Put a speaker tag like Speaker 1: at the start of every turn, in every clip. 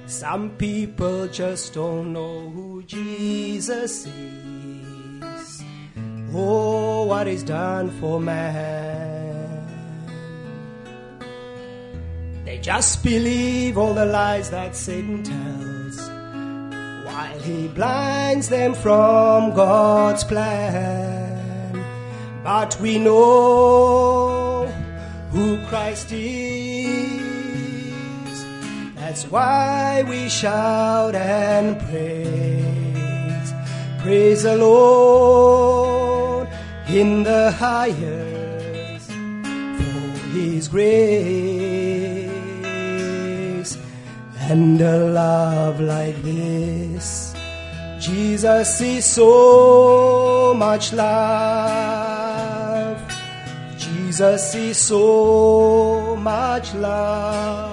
Speaker 1: Some people just don't know who Jesus is. Oh, what He's done for man. They just believe all the lies that Satan tells, while he blinds them from God's plan. But we know who Christ is. That's why we shout and praise. Praise the Lord in the highest for His grace. And a love like this, Jesus is so much love. Jesus is so much love.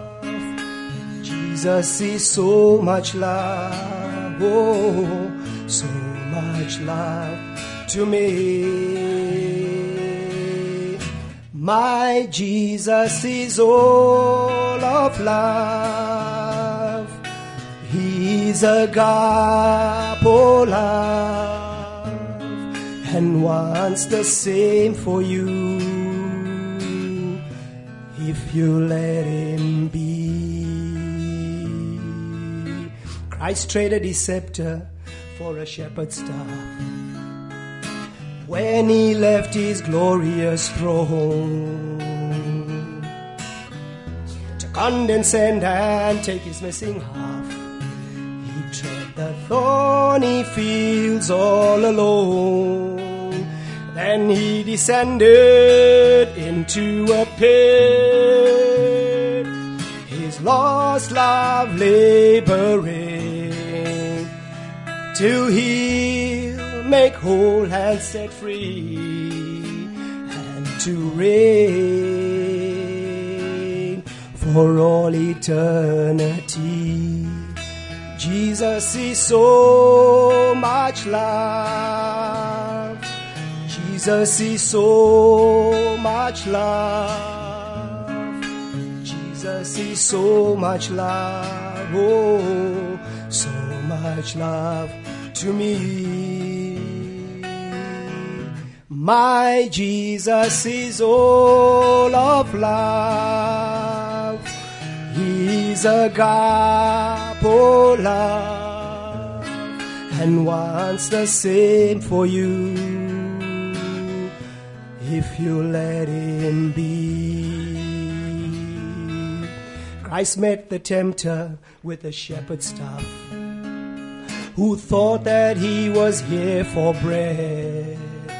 Speaker 1: Jesus is so much love. Oh, so much love to me. My Jesus is all of love. He's agape love, and wants the same for you if you let Him be. Christ traded His scepter for a shepherd's staff when He left His glorious throne to condescend and take His missing half. He tread the thorny fields all alone. Then He descended into a pit, His lost love laboring to heal, make whole, and set free, and to reign for all eternity. Jesus is so much love. Jesus is so much love. Jesus is so much love. Oh, so much love to me. My Jesus is all of love. He's agape love, and wants the same for you if you let Him be. Christ met the tempter with a shepherd's staff, who thought that he was here for bread.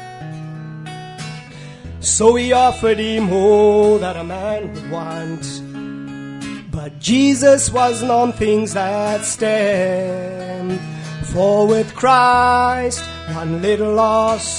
Speaker 1: So he offered him all that a man would want. But Jesus wasn't on things that stand. For with Christ, one little lost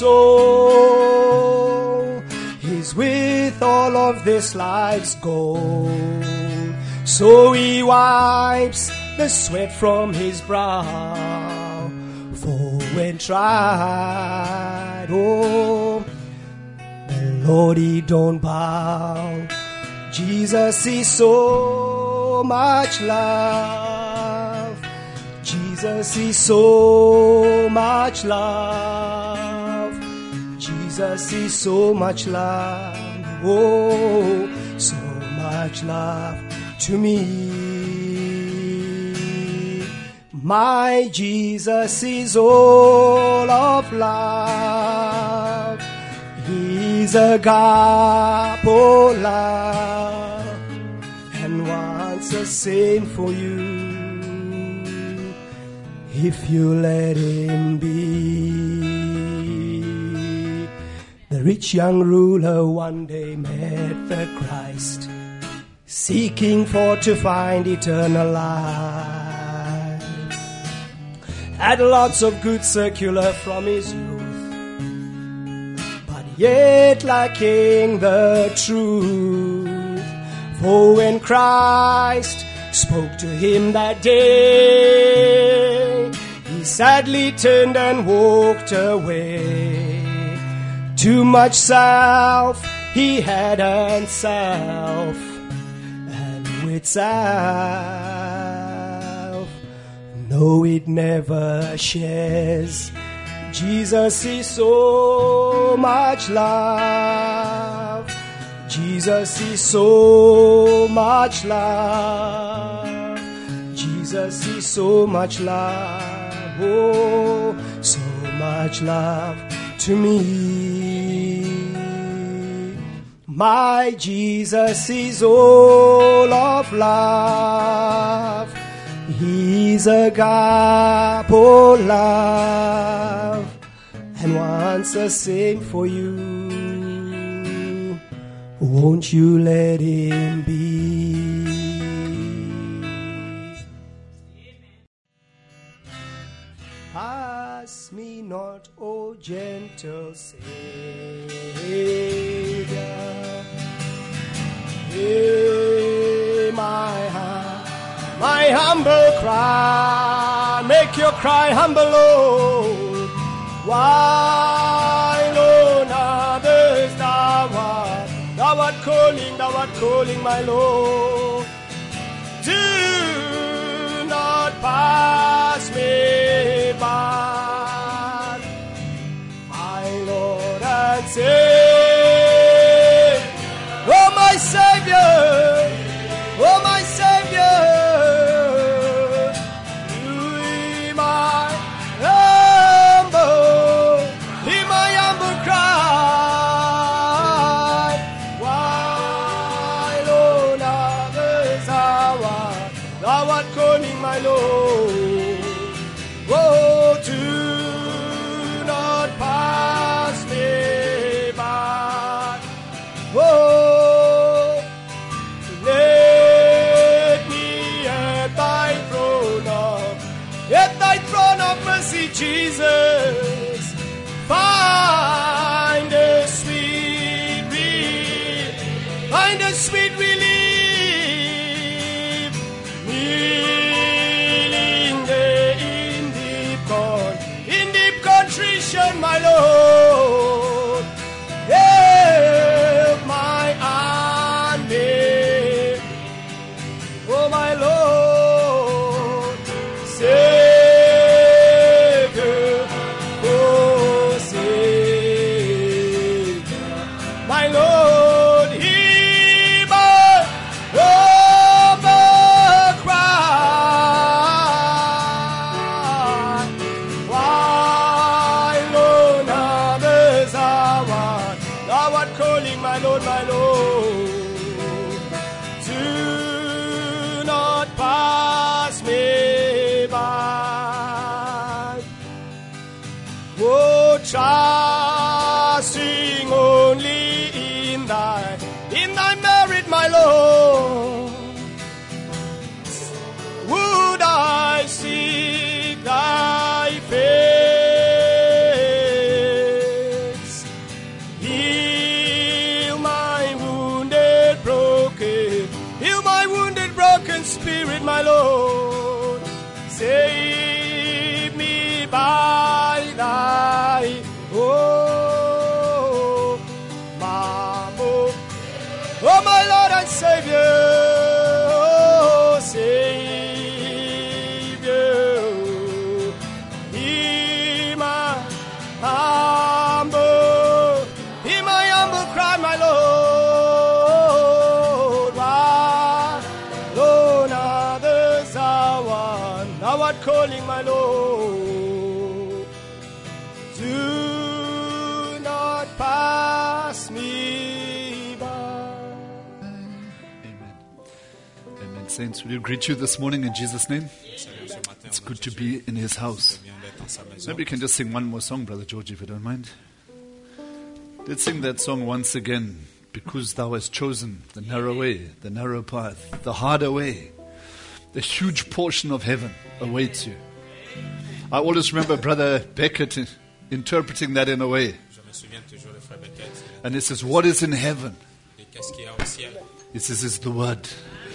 Speaker 1: soul is with all of this life's gold. So He wipes the sweat from His brow, for when tried, oh, the Lord He don't bow. Jesus is so much love. Jesus is so much love. Jesus is so much love. Oh, so much love to me. My Jesus is all of love. He's agape love, and wants the same for you if you let Him be. The rich young ruler one day met the Christ, seeking for to find eternal life. Had lots of good circular from his youth, but yet lacking the truth. For when Christ spoke to him that day, he sadly turned and walked away. Too much self he had and self, and with self though it never shares. Jesus is so much love. Jesus is so much love. Jesus is so much love. Oh, so much love to me. My Jesus is all of love. He's agape love and wants the same for you. Won't you let him be? Pass me not, O gentle Savior. Hear my humble cry. Make your cry humble, Lord. While on others thou art calling, my Lord. Do not pass me by, my Lord and Savior. Oh, my Savior. Oh, my Savior. Hear my humble cry. While on others thou art calling, my Lord. Oh, do not pass me by. Oh, let me at thy throne of mercy, Jesus, find a sweet relief, kneeling there in deep contrition, my Lord. Help my unbelief, oh my Lord, Savior, oh Savior, my Lord, hear my humble cry. While on others thou art calling, my Lord, my Lord. Do not pass me by. Oh, trusting only in thy merit, my Lord, would I seek thy face. Heal my wounded, broken spirit, my Lord. Save me by thy oh my Lord and Savior, oh Savior, hear my humble cry, my Lord. While on others thou art calling, my Lord. Do not pass me by.
Speaker 2: Amen. Amen. Saints, will you greet you this morning in Jesus' name? It's good to be in his house. Maybe you can just sing one more song, Brother George, if you don't mind. Let's sing that song once again. Because thou hast chosen the narrow way, the narrow path, the harder way. The huge portion of heaven awaits you. I always remember Brother Beckett interpreting that in a way. And he says, what is in heaven? He says, it's the word.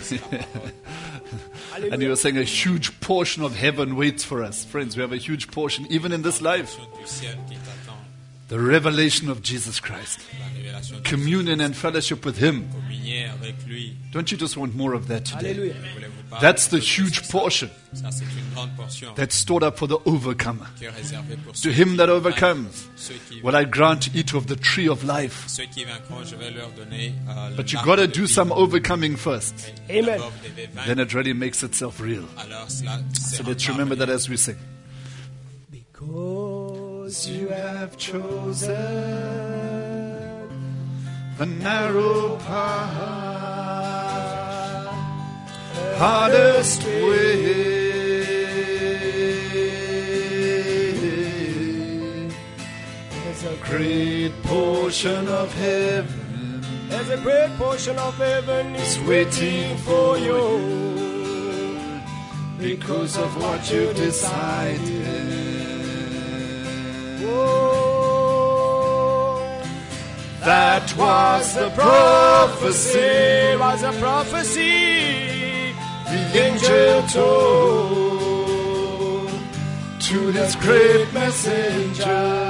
Speaker 2: And he was saying a huge portion of heaven waits for us. Friends, we have a huge portion even in this life. The revelation of Jesus Christ. Communion and fellowship with him.
Speaker 3: avec lui.
Speaker 2: Don't you just want more of that today?
Speaker 1: Alléluia.
Speaker 3: Voulez-vous pas
Speaker 2: That's the
Speaker 3: de plus
Speaker 2: huge
Speaker 3: que ça?
Speaker 2: portion
Speaker 3: Ça, c'est une grande portion
Speaker 2: that's stored up for the overcomer.
Speaker 3: qui est réservée pour
Speaker 2: To
Speaker 3: ceux
Speaker 2: him
Speaker 3: qui
Speaker 2: that
Speaker 3: vaincront.
Speaker 2: overcomes,
Speaker 3: Ceux qui
Speaker 2: will I grant to eat of the tree of life.
Speaker 3: Ceux qui vaincront, je vais leur donner
Speaker 2: But you
Speaker 3: l'arbre
Speaker 2: got to
Speaker 3: de
Speaker 2: do
Speaker 3: vie.
Speaker 2: some overcoming first.
Speaker 3: Mais
Speaker 1: Amen.
Speaker 3: d'abord, vous devez vaincre.
Speaker 2: Then it really makes itself real.
Speaker 3: Alors, cela
Speaker 2: So
Speaker 3: sera
Speaker 2: let's remember that as we sing.
Speaker 1: Because you
Speaker 2: have chosen the narrow path, hardest way.
Speaker 1: there's a
Speaker 2: Great portion of heaven
Speaker 1: There's a great portion of heaven is
Speaker 2: waiting for
Speaker 1: you
Speaker 2: because of what you decided.
Speaker 1: Oh,
Speaker 2: That was the prophecy.
Speaker 1: it was a prophecy.
Speaker 2: The angel told to his great messenger.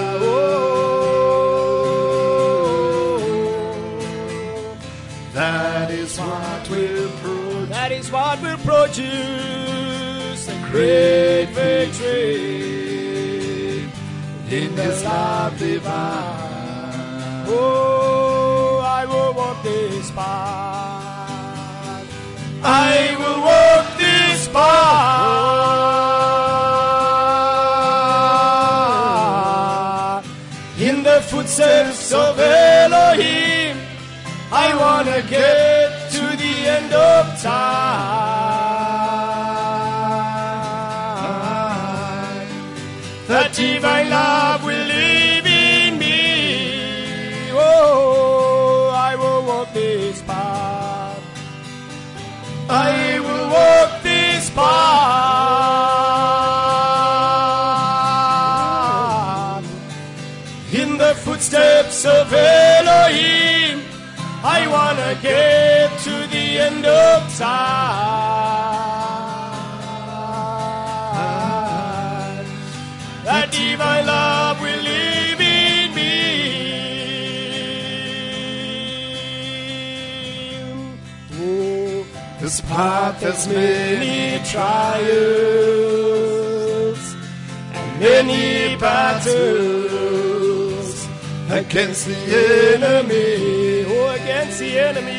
Speaker 2: That is what will produce
Speaker 1: That is what will produce a great victory
Speaker 2: in his love divine.
Speaker 1: Oh, I will walk this path.
Speaker 2: I will walk this
Speaker 1: path in the footsteps of Elohim. I want to get to the end of time. That divine love will live in me. Oh, I will walk this path. I will walk this path in the footsteps of Elohim. I want to get to the end of time. That divine love will live in me. Oh,
Speaker 2: This path has
Speaker 1: many trials and many battles
Speaker 2: against the
Speaker 1: enemy, oh, against the enemy.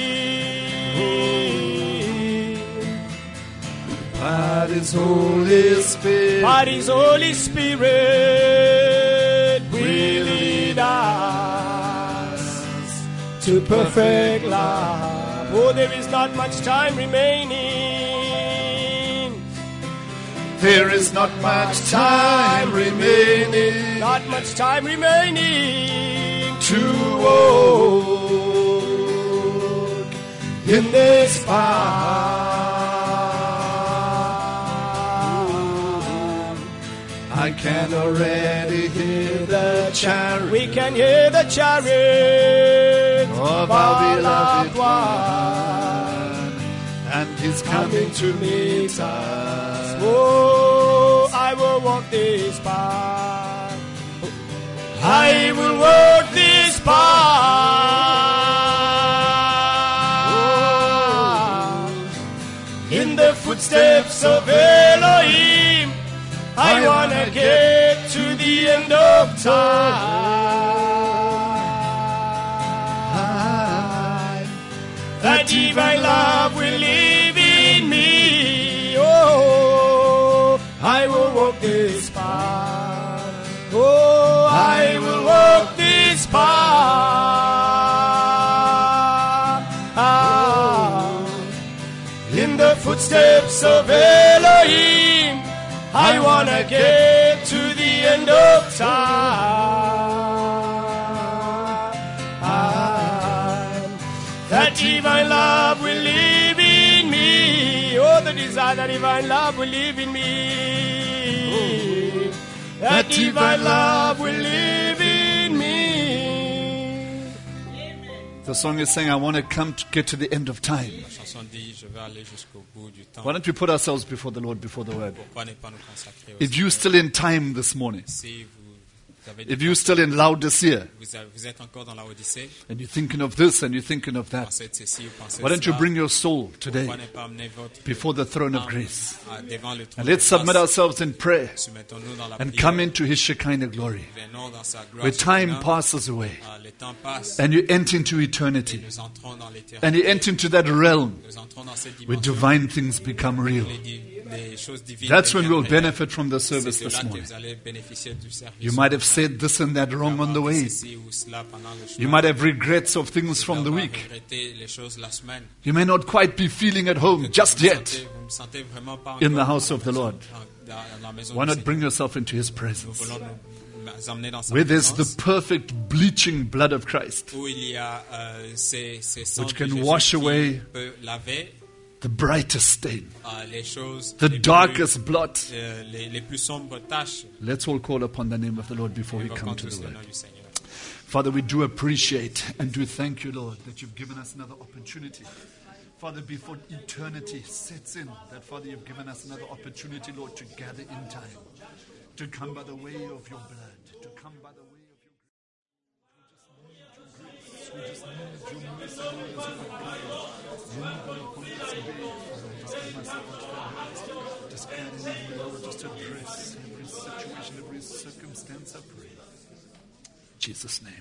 Speaker 2: But His Holy Spirit
Speaker 1: But His Holy Spirit will lead us to perfect love. Oh, there is not much time remaining.
Speaker 2: There is not much time remaining
Speaker 1: Not much time remaining
Speaker 2: to walk in this path. I can already hear the chariot
Speaker 1: We can hear the chariot
Speaker 2: of our beloved one, and He's coming to meet us.
Speaker 1: Oh, I will walk this path. I will walk this path in the footsteps of Elohim. I want to get to the end of time. That divine love will live in me. Oh, I will walk this path. Oh, I will walk this path in the footsteps of Elohim. I want to get to the end of time. That divine love will live in me. Oh, the desire that divine love will live in me. That divine love will live in me.
Speaker 2: The song is saying, I want to come to get to the end of time.
Speaker 3: La chanson dit, je vais aller jusqu'au bout du temps.
Speaker 2: Why don't we put ourselves before the Lord, before the word?
Speaker 3: Pourquoi ne pas nous consacrer au
Speaker 2: If you're
Speaker 3: Seigneur?
Speaker 2: still in time this morning,
Speaker 3: Si vous Vous avez des
Speaker 2: If you're still in Laodicea
Speaker 3: vous êtes encore dans la Odyssée,
Speaker 2: and you're thinking of this and you're thinking of that,
Speaker 3: pensez de ceci ou pensez
Speaker 2: why
Speaker 3: de
Speaker 2: don't you
Speaker 3: cela.
Speaker 2: bring your soul today
Speaker 3: Pourquoi ne pas amener votre
Speaker 2: before the throne of
Speaker 3: âme,
Speaker 2: grace?
Speaker 3: devant le trône
Speaker 2: And
Speaker 3: de
Speaker 2: let's submit
Speaker 3: grâce.
Speaker 2: ourselves in prayer
Speaker 3: Soumettons-nous dans la
Speaker 2: and
Speaker 3: prière.
Speaker 2: come into His Shekinah glory,
Speaker 3: Venons dans sa gloire
Speaker 2: where time
Speaker 3: souterraine.
Speaker 2: passes away
Speaker 3: Le temps passe.
Speaker 2: and you enter into eternity
Speaker 3: Nous entrons dans l'éternité.
Speaker 2: and you enter into that realm
Speaker 3: Nous entrons dans cette
Speaker 2: where
Speaker 3: dimension.
Speaker 2: divine things become real.
Speaker 3: Les choses divines.
Speaker 2: That's when we'll
Speaker 3: deviennent
Speaker 2: benefit from the
Speaker 3: réelles.
Speaker 2: service
Speaker 3: C'est de
Speaker 2: this
Speaker 3: là que
Speaker 2: morning.
Speaker 3: vous allez bénéficier du service.
Speaker 2: You might have said this and that wrong on the way.
Speaker 3: Ceci ou cela pendant le chemin.
Speaker 2: You might have regrets of things from the
Speaker 3: Vous
Speaker 2: week.
Speaker 3: regrettez les choses la semaine.
Speaker 2: You may not quite be feeling at home just yet
Speaker 3: Vous ne sentez vraiment pas
Speaker 2: in the
Speaker 3: encore
Speaker 2: house of the Lord.
Speaker 3: dans la maison
Speaker 2: Why
Speaker 3: du
Speaker 2: not
Speaker 3: Seigneur.
Speaker 2: bring yourself into His
Speaker 3: Nous
Speaker 2: presence,
Speaker 3: voulons nous emmener dans sa
Speaker 2: where there's the
Speaker 3: présence,
Speaker 2: perfect bleaching blood of Christ,
Speaker 3: où il y a ces sangs
Speaker 2: which
Speaker 3: de
Speaker 2: can
Speaker 3: Jésus
Speaker 2: wash
Speaker 3: qui
Speaker 2: away
Speaker 3: peut laver
Speaker 2: the brightest stain,
Speaker 3: les choses
Speaker 2: the
Speaker 3: les
Speaker 2: darkest
Speaker 3: plus,
Speaker 2: blot.
Speaker 3: les plus sombres tâches.
Speaker 2: Let's all call upon the name of the Lord before we
Speaker 3: Invoquons
Speaker 2: come to
Speaker 3: tous
Speaker 2: the
Speaker 3: le
Speaker 2: word.
Speaker 3: nom du Seigneur.
Speaker 2: Father, we do appreciate and do thank you, Lord, that you've given us another opportunity. Father, before eternity sets in, that, Father, you've given us another opportunity, Lord, to gather in time, to come by the way of your blood, to come by the way of your grace. We just need your mercy, Lord, as we pray. Move upon this day, Father. I just give myself into your hands. Just guide me, Lord, just address every situation, every circumstance, I pray. In Jesus' name.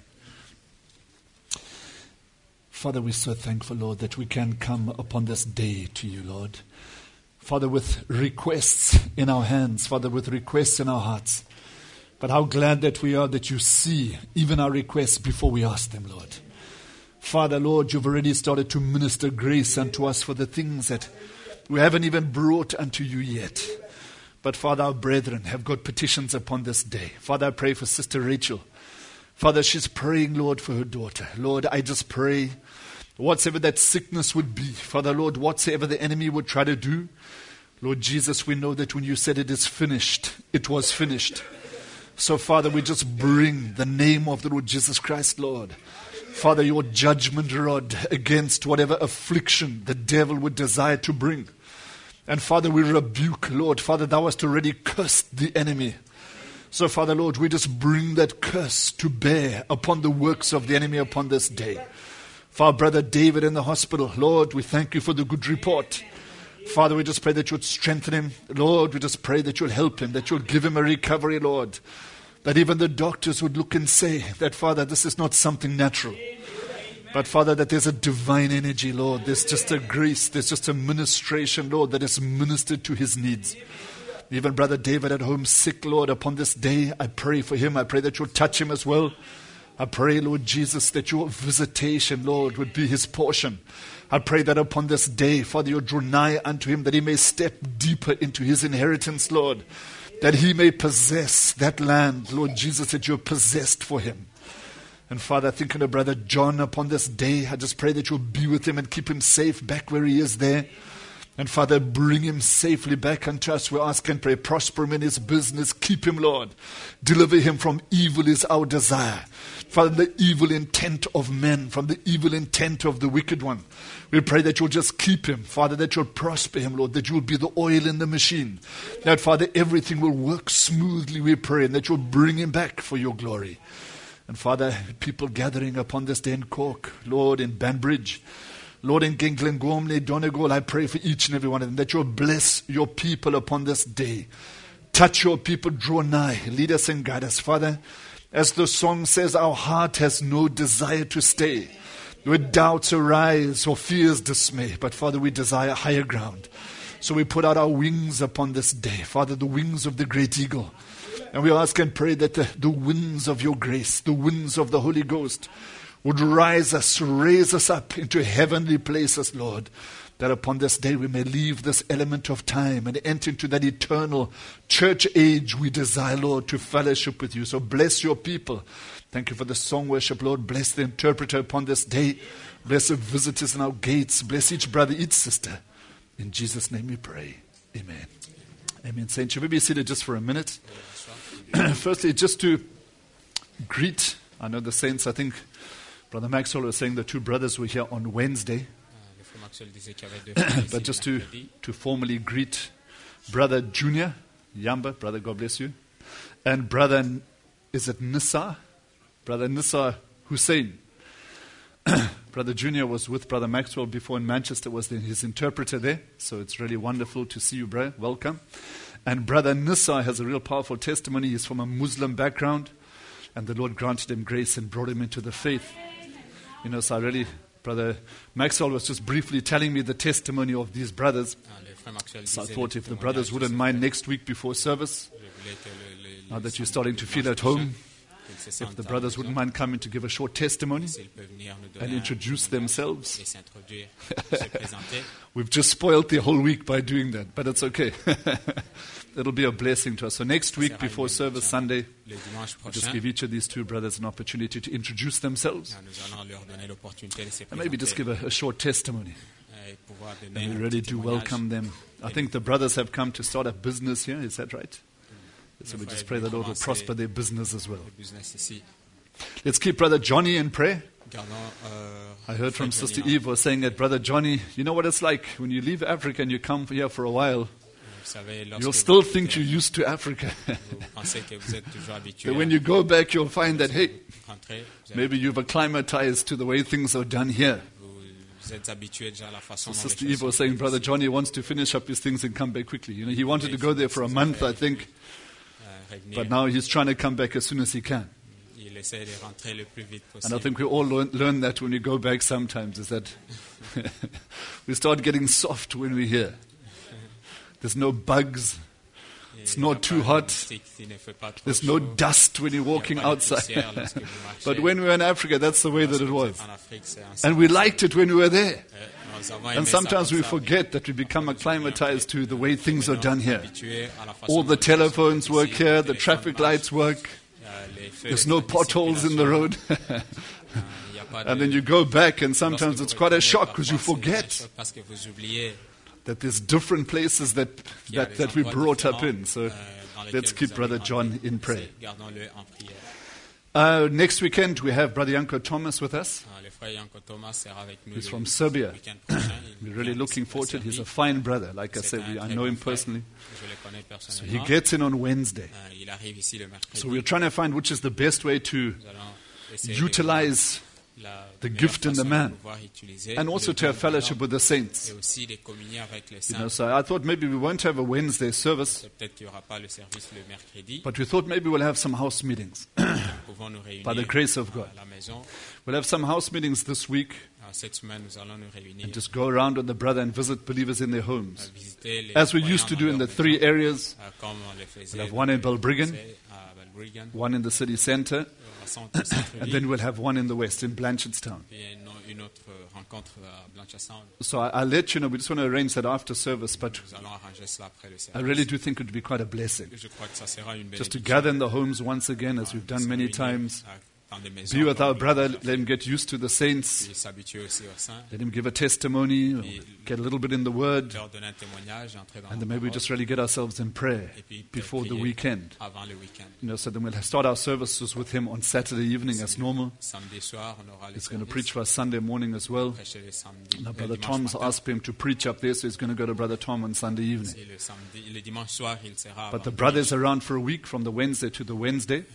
Speaker 2: Father, we're so thankful, Lord, that we can come upon this day to you, Lord. Father, with requests in our hands, Father, with requests in our hearts. But how glad that we are that you see even our requests before we ask them, Lord. Father, Lord, you've already started to minister grace unto us for the things that we haven't even brought unto you yet. But Father, our brethren have got petitions upon this day. Father, I pray for Sister Rachel. Father, she's praying, Lord, for her daughter. Lord, I just pray whatsoever that sickness would be. Father, Lord, whatsoever the enemy would try to do. Lord Jesus, we know that when you said it is finished, it was finished. So, Father, we just bring the name of the Lord Jesus Christ, Lord. Father, your judgment rod against whatever affliction the devil would desire to bring. And Father, we rebuke, Lord. Father, thou hast already cursed the enemy. So, Father, Lord, we just bring that curse to bear upon the works of the enemy upon this day. For our brother David in the hospital, Lord, we thank you for the good report. Father, we just pray that you would strengthen him. Lord, we just pray that you'll help him, that you'll give him a recovery, Lord. That even the doctors would look and say that, Father, this is not something natural. But, Father, that there's a divine energy, Lord. There's just a grace, there's just a ministration, Lord, that is ministered to his needs. Even Brother David at home sick, Lord, upon this day, I pray for him. I pray that you'll touch him as well. I pray, Lord Jesus, that your visitation, Lord, would be his portion. I pray that upon this day, Father, you'll draw nigh unto him, that he may step deeper into his inheritance, Lord. That he may possess that land, Lord Jesus, that you have possessed for him. And Father, thinking of Brother John upon this day, I just pray that you'll be with him and keep him safe back where he is there. And Father, bring him safely back unto us. We ask and pray, prosper him in his business. Keep him, Lord. Deliver him from evil is our desire. Father, the evil intent of men, from the evil intent of the wicked one. We pray that you'll just keep him. Father, that you'll prosper him, Lord. That you'll be the oil in the machine. That, Father, everything will work smoothly, we pray. And that you'll bring him back for your glory. And Father, people gathering upon this day in Cork, Lord, in Banbridge, Lord, in Glengormley, Donegal, I pray for each and every one of them, that you'll bless your people upon this day. Touch your people, draw nigh, lead us and guide us. Father, as the song says, our heart has no desire to stay, where doubts arise or fears dismay. But Father, we desire higher ground. So we put out our wings upon this day. Father, the wings of the great eagle. And we ask and pray that the winds of your grace, the winds of the Holy Ghost, would raise us up into heavenly places, Lord, that upon this day we may leave this element of time and enter into that eternal church age we desire, Lord, to fellowship with you. So bless your people. Thank you for the song worship, Lord. Bless the interpreter upon this day. Bless the visitors in our gates. Bless each brother, each sister. In Jesus' name we pray. Amen. Amen. Saints, should we be seated just for a minute? Firstly, just to greet, I know the saints, I think Brother Maxwell was saying the two brothers were here on Wednesday. But just to formally greet Brother Junior, Yamba, brother, God bless you, and Brother is it Nissa? Brother Nissa Hussein. Brother Junior was with Brother Maxwell before in Manchester, was his interpreter there. So it's really wonderful to see you, brother. Welcome. And Brother Nissa has a real powerful testimony. He's from a Muslim background, and the Lord granted him grace and brought him into the faith. You know, so I really, Brother Maxwell was just briefly telling me the testimony of these brothers. So I thought if the brothers wouldn't mind next week before service, now that you're starting to feel at home, if the brothers wouldn't mind coming to give a short testimony and introduce themselves. We've just spoiled the whole week by doing that, but it's okay. It'll be a blessing to us. So next week before service Sunday, we'll just give each of these two brothers an opportunity to introduce themselves and maybe just give a short testimony. And we really do welcome them. I think the brothers have come to start a business here, is that right? So we just pray the Lord will prosper their business as well. Let's keep Brother Johnny in prayer. I heard from Sister Eve was saying that Brother Johnny, you know what it's like when you leave Africa and you come here for a while, you'll still think you're used to Africa. But when you go back, you'll find that, hey, maybe you've acclimatized to the way things are done here. So Sister Eve was saying Brother Johnny wants to finish up his things and come back quickly. You know, he wanted to go there for a month, I think. But now he's trying to come back as soon as he can. And I think we all learn that when we go back sometimes, is that we start getting soft when we're here. There's no bugs. It's not too hot. There's no dust when you're walking outside. But when we were in Africa, that's the way that it was. And we liked it when we were there. And sometimes we forget that we become acclimatized to the way things are done here. All the telephones work here, the traffic lights work. There's no potholes in the road. And then you go back and sometimes it's quite a shock because you forget that there's different places that we brought up in. So let's keep Brother John in prayer. Next weekend we have Brother Janko Thomas with us. He's from Serbia. We're really looking forward to it. He's a fine brother. Like I said, I know him personally. So he gets in on Wednesday. So we're trying to find which is the best way to utilize the gift in the man, and also to have fellowship with the saints. You know, so I thought maybe we won't have a Wednesday service, but we thought maybe we'll have some house meetings by the grace of God. We'll have some house meetings this week and just go around with the brother and visit believers in their homes, as we used to do in the 3 areas. We'll have one in Balbriggan, one in the city center, and then we'll have one in the west, in Blanchardstown. So I'll let you know, we just want to arrange that after service, but I really do think it would be quite a blessing just to gather in the homes once again, as we've done many times. Be with our brother, let him get used to the saints, let him give a testimony, get a little bit in the Word, and then maybe we just really get ourselves in prayer before the weekend. You know, so then we'll start our services with him on Saturday evening as normal. He's going to preach for us Sunday morning as well. Now Brother Tom's asked him to preach up there, so he's going to go to Brother Tom on Sunday evening. But the brother's around for a week from the Wednesday to the Wednesday.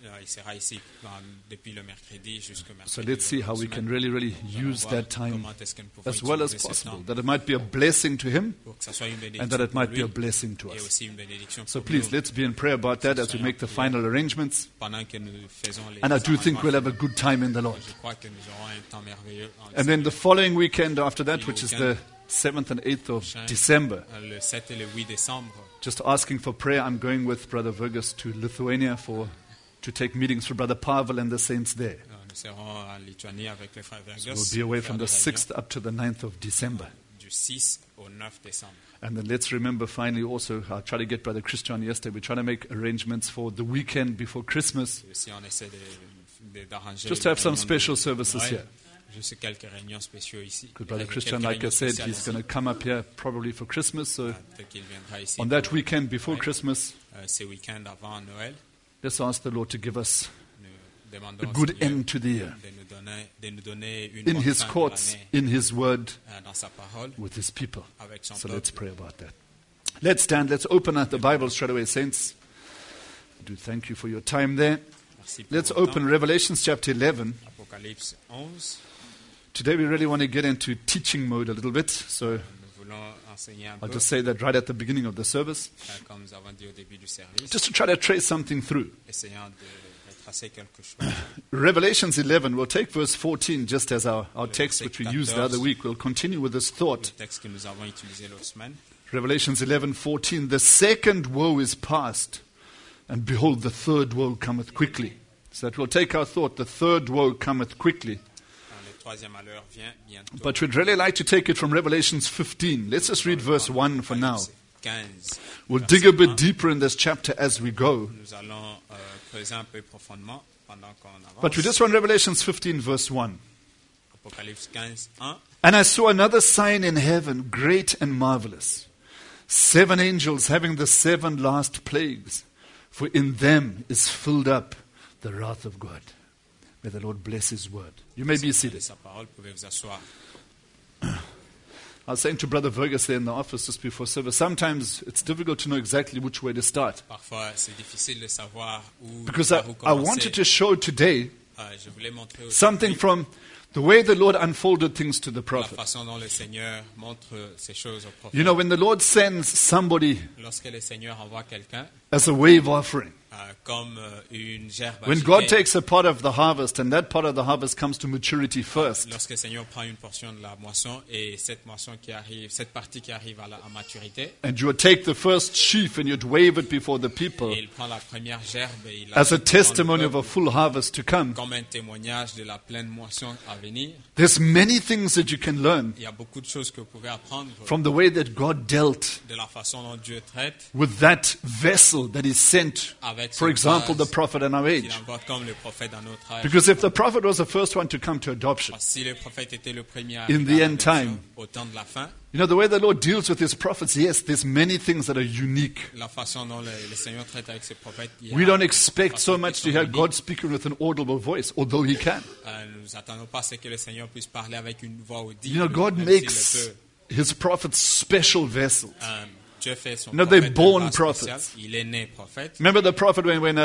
Speaker 2: So let's see how we can really use that time as well as possible, that it might be a blessing to him and that it might be a blessing to us. So please, let's be in prayer about that as we make the final arrangements. And I do think we'll have a good time in the Lord. And then the following weekend after that, which is the 7th and 8th of December, just asking for prayer. I'm going with Brother Vergus to Lithuania to take meetings for Brother Pavel and the saints there. So we'll be away from the 6th up to the 9th of December. And then let's remember finally also, I tried to get Brother Christian yesterday, we try to make arrangements for the weekend before Christmas, just to have some special services here. Because Brother Christian, like I said, he's going to come up here probably for Christmas. So on that weekend before Christmas, let's ask the Lord to give us a good end to the year in His courts, in His Word, with His people. So let's pray about that. Let's stand. Let's open up the Bible straight away, saints. I do thank you for your time there.
Speaker 3: Merci pour
Speaker 2: Let's
Speaker 3: votre
Speaker 2: open
Speaker 3: temps.
Speaker 2: Revelation chapter 11.
Speaker 3: Apocalypse 11.
Speaker 2: Today we really want to get into teaching mode a little bit, so
Speaker 3: Nous voulons enseigner un
Speaker 2: I'll
Speaker 3: peu,
Speaker 2: just say that right at the beginning of the service,
Speaker 3: comme nous avons dit au début du service,
Speaker 2: just to try to trace something through.
Speaker 3: essayant de tracer quelque chose.
Speaker 2: Revelations 11, we'll take verse 14 just as our text which we used the other week. We'll continue with this
Speaker 3: Le
Speaker 2: thought.
Speaker 3: texte que nous avons utilisé l'autre semaine.
Speaker 2: Revelations 11:14. The second woe is past, and behold, the third woe cometh quickly. So that we'll take our thought. The third woe cometh quickly.
Speaker 3: Le troisième malheur vient bientôt.
Speaker 2: But we'd really like to take it from Revelations 15. Let's just read verse 1 for now.
Speaker 3: 15.
Speaker 2: We'll
Speaker 3: verset
Speaker 2: dig a bit
Speaker 3: 1.
Speaker 2: deeper in this chapter as we go.
Speaker 3: Nous allons creuser un peu profondément pendant qu'on avance.
Speaker 2: But we just want Revelations 15, verse 1.
Speaker 3: Apocalypse 15, 1.
Speaker 2: And I saw another sign in heaven, great and marvelous. 7 angels having the 7 last plagues, for in them is filled up the wrath of God. May the Lord bless His word. You may be seated.
Speaker 3: Sa parole, pouvez vous asseoir.
Speaker 2: I was saying to Brother Vergas there in the office just before service, sometimes it's difficult to know exactly which way to start.
Speaker 3: Parfois, c'est difficile de savoir où,
Speaker 2: Because
Speaker 3: par où
Speaker 2: I
Speaker 3: commencer.
Speaker 2: wanted to show today
Speaker 3: Je voulais montrer
Speaker 2: something
Speaker 3: aujourd'hui
Speaker 2: from the way the Lord unfolded things to the
Speaker 3: la
Speaker 2: prophet.
Speaker 3: façon dont le Seigneur montre ces choses au prophète.
Speaker 2: You know, when the Lord sends somebody
Speaker 3: Lorsque le Seigneur envoie quelqu'un
Speaker 2: as a wave offering,
Speaker 3: comme une gerbe
Speaker 2: when
Speaker 3: agitée,
Speaker 2: God takes a part of the harvest and that part of the harvest comes to maturity first,
Speaker 3: lorsque le Seigneur prend une portion de la moisson et cette moisson qui arrive, cette partie qui arrive à maturité,
Speaker 2: and you would take the first sheaf and you'd wave it before the people
Speaker 3: et il prend la première gerbe et il
Speaker 2: as a
Speaker 3: l'agite devant le
Speaker 2: testimony of a
Speaker 3: peuple
Speaker 2: full harvest to come.
Speaker 3: comme un témoignage de la pleine moisson à venir.
Speaker 2: There's many things that you can learn
Speaker 3: Il y a beaucoup de choses que vous pouvez apprendre
Speaker 2: from the way that God dealt
Speaker 3: de la façon dont Dieu traite
Speaker 2: with that vessel that He sent,
Speaker 3: avec
Speaker 2: for
Speaker 3: ce
Speaker 2: example, the
Speaker 3: vase
Speaker 2: prophet in our
Speaker 3: qu'il
Speaker 2: age.
Speaker 3: envoie comme le prophète dans notre âge.
Speaker 2: Because if the prophet was the first one to come to adoption,
Speaker 3: Parce que si le prophète était le premier à
Speaker 2: In
Speaker 3: arriver
Speaker 2: the
Speaker 3: à
Speaker 2: end
Speaker 3: l'adoption,
Speaker 2: time.
Speaker 3: au temps de la fin,
Speaker 2: you know, the way the Lord deals with His prophets, yes, there's many things that are unique.
Speaker 3: la façon dont le Seigneur traite avec ses prophètes, il y a
Speaker 2: We don't
Speaker 3: des
Speaker 2: expect so
Speaker 3: façons
Speaker 2: much
Speaker 3: qui
Speaker 2: to
Speaker 3: sont
Speaker 2: hear
Speaker 3: uniques.
Speaker 2: God speaking with an audible voice, although He can.
Speaker 3: Nous attendons pas à ce que le Seigneur puisse parler avec une voix audible.
Speaker 2: You know, God
Speaker 3: même s'il le
Speaker 2: makes
Speaker 3: peut.
Speaker 2: His prophets special vessels.
Speaker 3: Dieu fait son
Speaker 2: You know, they're
Speaker 3: prophète
Speaker 2: born
Speaker 3: un vase spécial.
Speaker 2: prophets.
Speaker 3: Il est né prophète.
Speaker 2: Remember the prophet when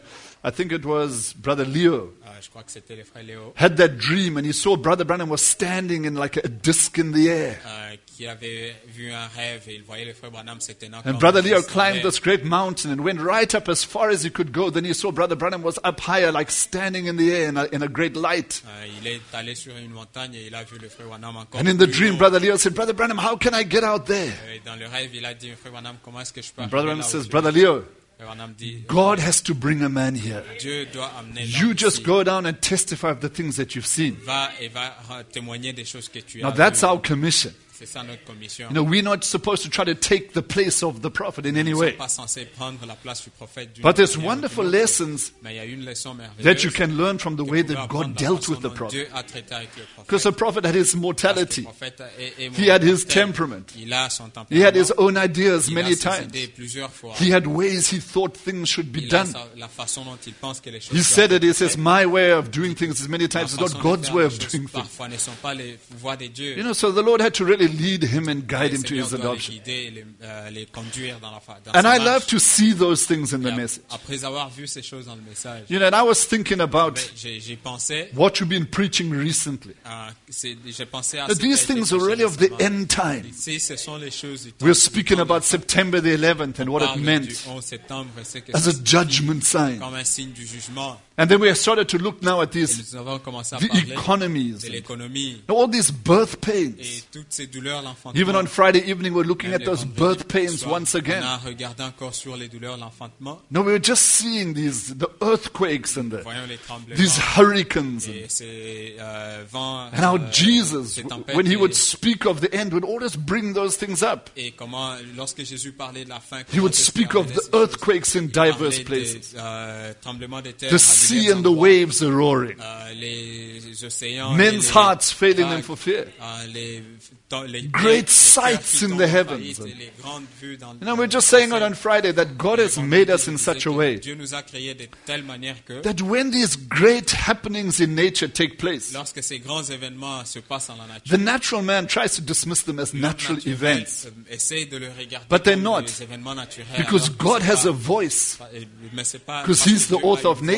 Speaker 2: I think it was Brother Leo
Speaker 3: Je crois que c'était le frère Léo
Speaker 2: had that dream and he saw Brother Branham was standing in like a disc in the air.
Speaker 3: qui avait vu un rêve et il voyait le frère Branham se tenant
Speaker 2: And
Speaker 3: comme
Speaker 2: Brother
Speaker 3: un
Speaker 2: Leo
Speaker 3: fils en
Speaker 2: climbed
Speaker 3: l'air.
Speaker 2: this great mountain and went right up as far as he could go. Then he saw Brother Branham was up higher, like standing in the air in a great light.
Speaker 3: Il est allé sur une montagne et il a vu le frère Branham encore
Speaker 2: And in the
Speaker 3: plus
Speaker 2: dream,
Speaker 3: haut.
Speaker 2: Brother Leo said, Brother Branham, how can I get out there?
Speaker 3: Et dans le rêve, il a dit, frère Branham, comment est-ce que je peux
Speaker 2: And Brother
Speaker 3: arriver
Speaker 2: Branham
Speaker 3: là où
Speaker 2: says,
Speaker 3: je
Speaker 2: Brother
Speaker 3: suis?
Speaker 2: Leo,
Speaker 3: Frère Branham dit,
Speaker 2: God has to bring a man here.
Speaker 3: Dieu doit amener
Speaker 2: You
Speaker 3: l'homme
Speaker 2: just
Speaker 3: ici.
Speaker 2: go down and testify of the things that you've seen.
Speaker 3: Va témoigner des choses que tu
Speaker 2: Now
Speaker 3: as
Speaker 2: that's
Speaker 3: vues.
Speaker 2: our commission.
Speaker 3: C'est ça notre commission.
Speaker 2: You know, we're not supposed to try to take the place of the prophet in any
Speaker 3: Nous ne
Speaker 2: way.
Speaker 3: sommes pas censés prendre la place du prophète d'une
Speaker 2: But there's
Speaker 3: manière ou d'une
Speaker 2: wonderful
Speaker 3: autre.
Speaker 2: lessons
Speaker 3: Mais il y a une leçon merveilleuse
Speaker 2: that you can learn from the
Speaker 3: que
Speaker 2: way
Speaker 3: vous pouvez
Speaker 2: that
Speaker 3: apprendre
Speaker 2: God
Speaker 3: de la
Speaker 2: dealt
Speaker 3: façon
Speaker 2: with the
Speaker 3: dont
Speaker 2: prophet.
Speaker 3: Dieu a traité avec le
Speaker 2: Because
Speaker 3: prophète.
Speaker 2: the prophet had his
Speaker 3: Parce que le
Speaker 2: mortality.
Speaker 3: prophète est
Speaker 2: He had his
Speaker 3: mortel.
Speaker 2: temperament.
Speaker 3: Il a son
Speaker 2: He
Speaker 3: tempérament.
Speaker 2: had his own ideas
Speaker 3: Il
Speaker 2: many
Speaker 3: a ses
Speaker 2: times.
Speaker 3: idées plusieurs fois.
Speaker 2: He had ways he thought things should be
Speaker 3: Il a
Speaker 2: done.
Speaker 3: la façon dont il pense que les choses
Speaker 2: He
Speaker 3: doivent
Speaker 2: said it. He
Speaker 3: être
Speaker 2: says,
Speaker 3: faites.
Speaker 2: my way of doing things is many
Speaker 3: La
Speaker 2: times is
Speaker 3: façon
Speaker 2: not
Speaker 3: de
Speaker 2: God's
Speaker 3: faire
Speaker 2: way
Speaker 3: les
Speaker 2: of
Speaker 3: choses
Speaker 2: doing things.
Speaker 3: parfois ne sont pas les voies de Dieu.
Speaker 2: You know, so the Lord had to really lead him and guide
Speaker 3: Le
Speaker 2: him to
Speaker 3: Seigneur
Speaker 2: his
Speaker 3: doit les
Speaker 2: adoption.
Speaker 3: guider et les conduire dans
Speaker 2: And
Speaker 3: sa
Speaker 2: I
Speaker 3: marche.
Speaker 2: love to see those things in the
Speaker 3: Et
Speaker 2: message.
Speaker 3: Après avoir vu ces choses dans le message,
Speaker 2: You know, and I was thinking about
Speaker 3: j'ai pensé,
Speaker 2: what you've been preaching recently.
Speaker 3: j'ai pensé à
Speaker 2: That
Speaker 3: ce qui a
Speaker 2: these
Speaker 3: été
Speaker 2: things are
Speaker 3: prêché
Speaker 2: really of the
Speaker 3: récemment.
Speaker 2: end time.
Speaker 3: Si ce sont les choses du temps,
Speaker 2: We're
Speaker 3: du
Speaker 2: speaking
Speaker 3: temps de
Speaker 2: about
Speaker 3: la fin,
Speaker 2: September the 11th and what
Speaker 3: on
Speaker 2: it
Speaker 3: parle
Speaker 2: meant
Speaker 3: du 11 septembre et ce que
Speaker 2: as
Speaker 3: ça
Speaker 2: a
Speaker 3: signifie
Speaker 2: judgment sign.
Speaker 3: comme un signe du jugement.
Speaker 2: And then we started to look now at
Speaker 3: Et
Speaker 2: these,
Speaker 3: nous avons commencé à
Speaker 2: the
Speaker 3: parler
Speaker 2: economies,
Speaker 3: de
Speaker 2: and
Speaker 3: l'économie
Speaker 2: all these birth
Speaker 3: et
Speaker 2: pains.
Speaker 3: toutes ces douleurs l'enfantement.
Speaker 2: Even on Friday evening, we're looking
Speaker 3: Même
Speaker 2: at
Speaker 3: les
Speaker 2: those
Speaker 3: vendredis
Speaker 2: birth pains
Speaker 3: soirs,
Speaker 2: once again.
Speaker 3: On a regardé encore sur les douleurs l'enfantement.
Speaker 2: No, we were just seeing the earthquakes and
Speaker 3: Voyons les tremblements
Speaker 2: these hurricanes.
Speaker 3: et ces vents.
Speaker 2: And how Jesus,
Speaker 3: ces tempêtes
Speaker 2: when he would
Speaker 3: et-
Speaker 2: speak of the end, would always bring those things up.
Speaker 3: Et comment, lorsque Jésus parlait de la fin,
Speaker 2: He would speak of the earthquakes in diverse places.
Speaker 3: Tremblements de terre,
Speaker 2: The
Speaker 3: à
Speaker 2: sea
Speaker 3: divers
Speaker 2: and the
Speaker 3: endroits,
Speaker 2: waves are roaring.
Speaker 3: les océans,
Speaker 2: Men's
Speaker 3: et les
Speaker 2: hearts failing them
Speaker 3: vagues,
Speaker 2: for fear.
Speaker 3: les
Speaker 2: Great
Speaker 3: cœurs
Speaker 2: sights
Speaker 3: qui
Speaker 2: in
Speaker 3: tombent
Speaker 2: the
Speaker 3: en
Speaker 2: heavens.
Speaker 3: faillite, et les grandes vues dans
Speaker 2: You know, we're just saying on Friday that God has made us in such a way
Speaker 3: Dieu nous a créés de telle manière que
Speaker 2: that when these great happenings in nature take place,
Speaker 3: lorsque ces grands événements se passent dans la nature,
Speaker 2: the natural man tries to dismiss them as
Speaker 3: l'homme
Speaker 2: natural
Speaker 3: naturel,
Speaker 2: events
Speaker 3: essaye de le regarder
Speaker 2: But they're
Speaker 3: comme
Speaker 2: not.
Speaker 3: des événements naturels,
Speaker 2: because
Speaker 3: alors que
Speaker 2: God
Speaker 3: c'est
Speaker 2: has
Speaker 3: pas-
Speaker 2: a voice.
Speaker 3: mais c'est pas
Speaker 2: Because
Speaker 3: parce
Speaker 2: He's
Speaker 3: que
Speaker 2: the
Speaker 3: Dieu a
Speaker 2: author
Speaker 3: une
Speaker 2: of
Speaker 3: voix,
Speaker 2: nature.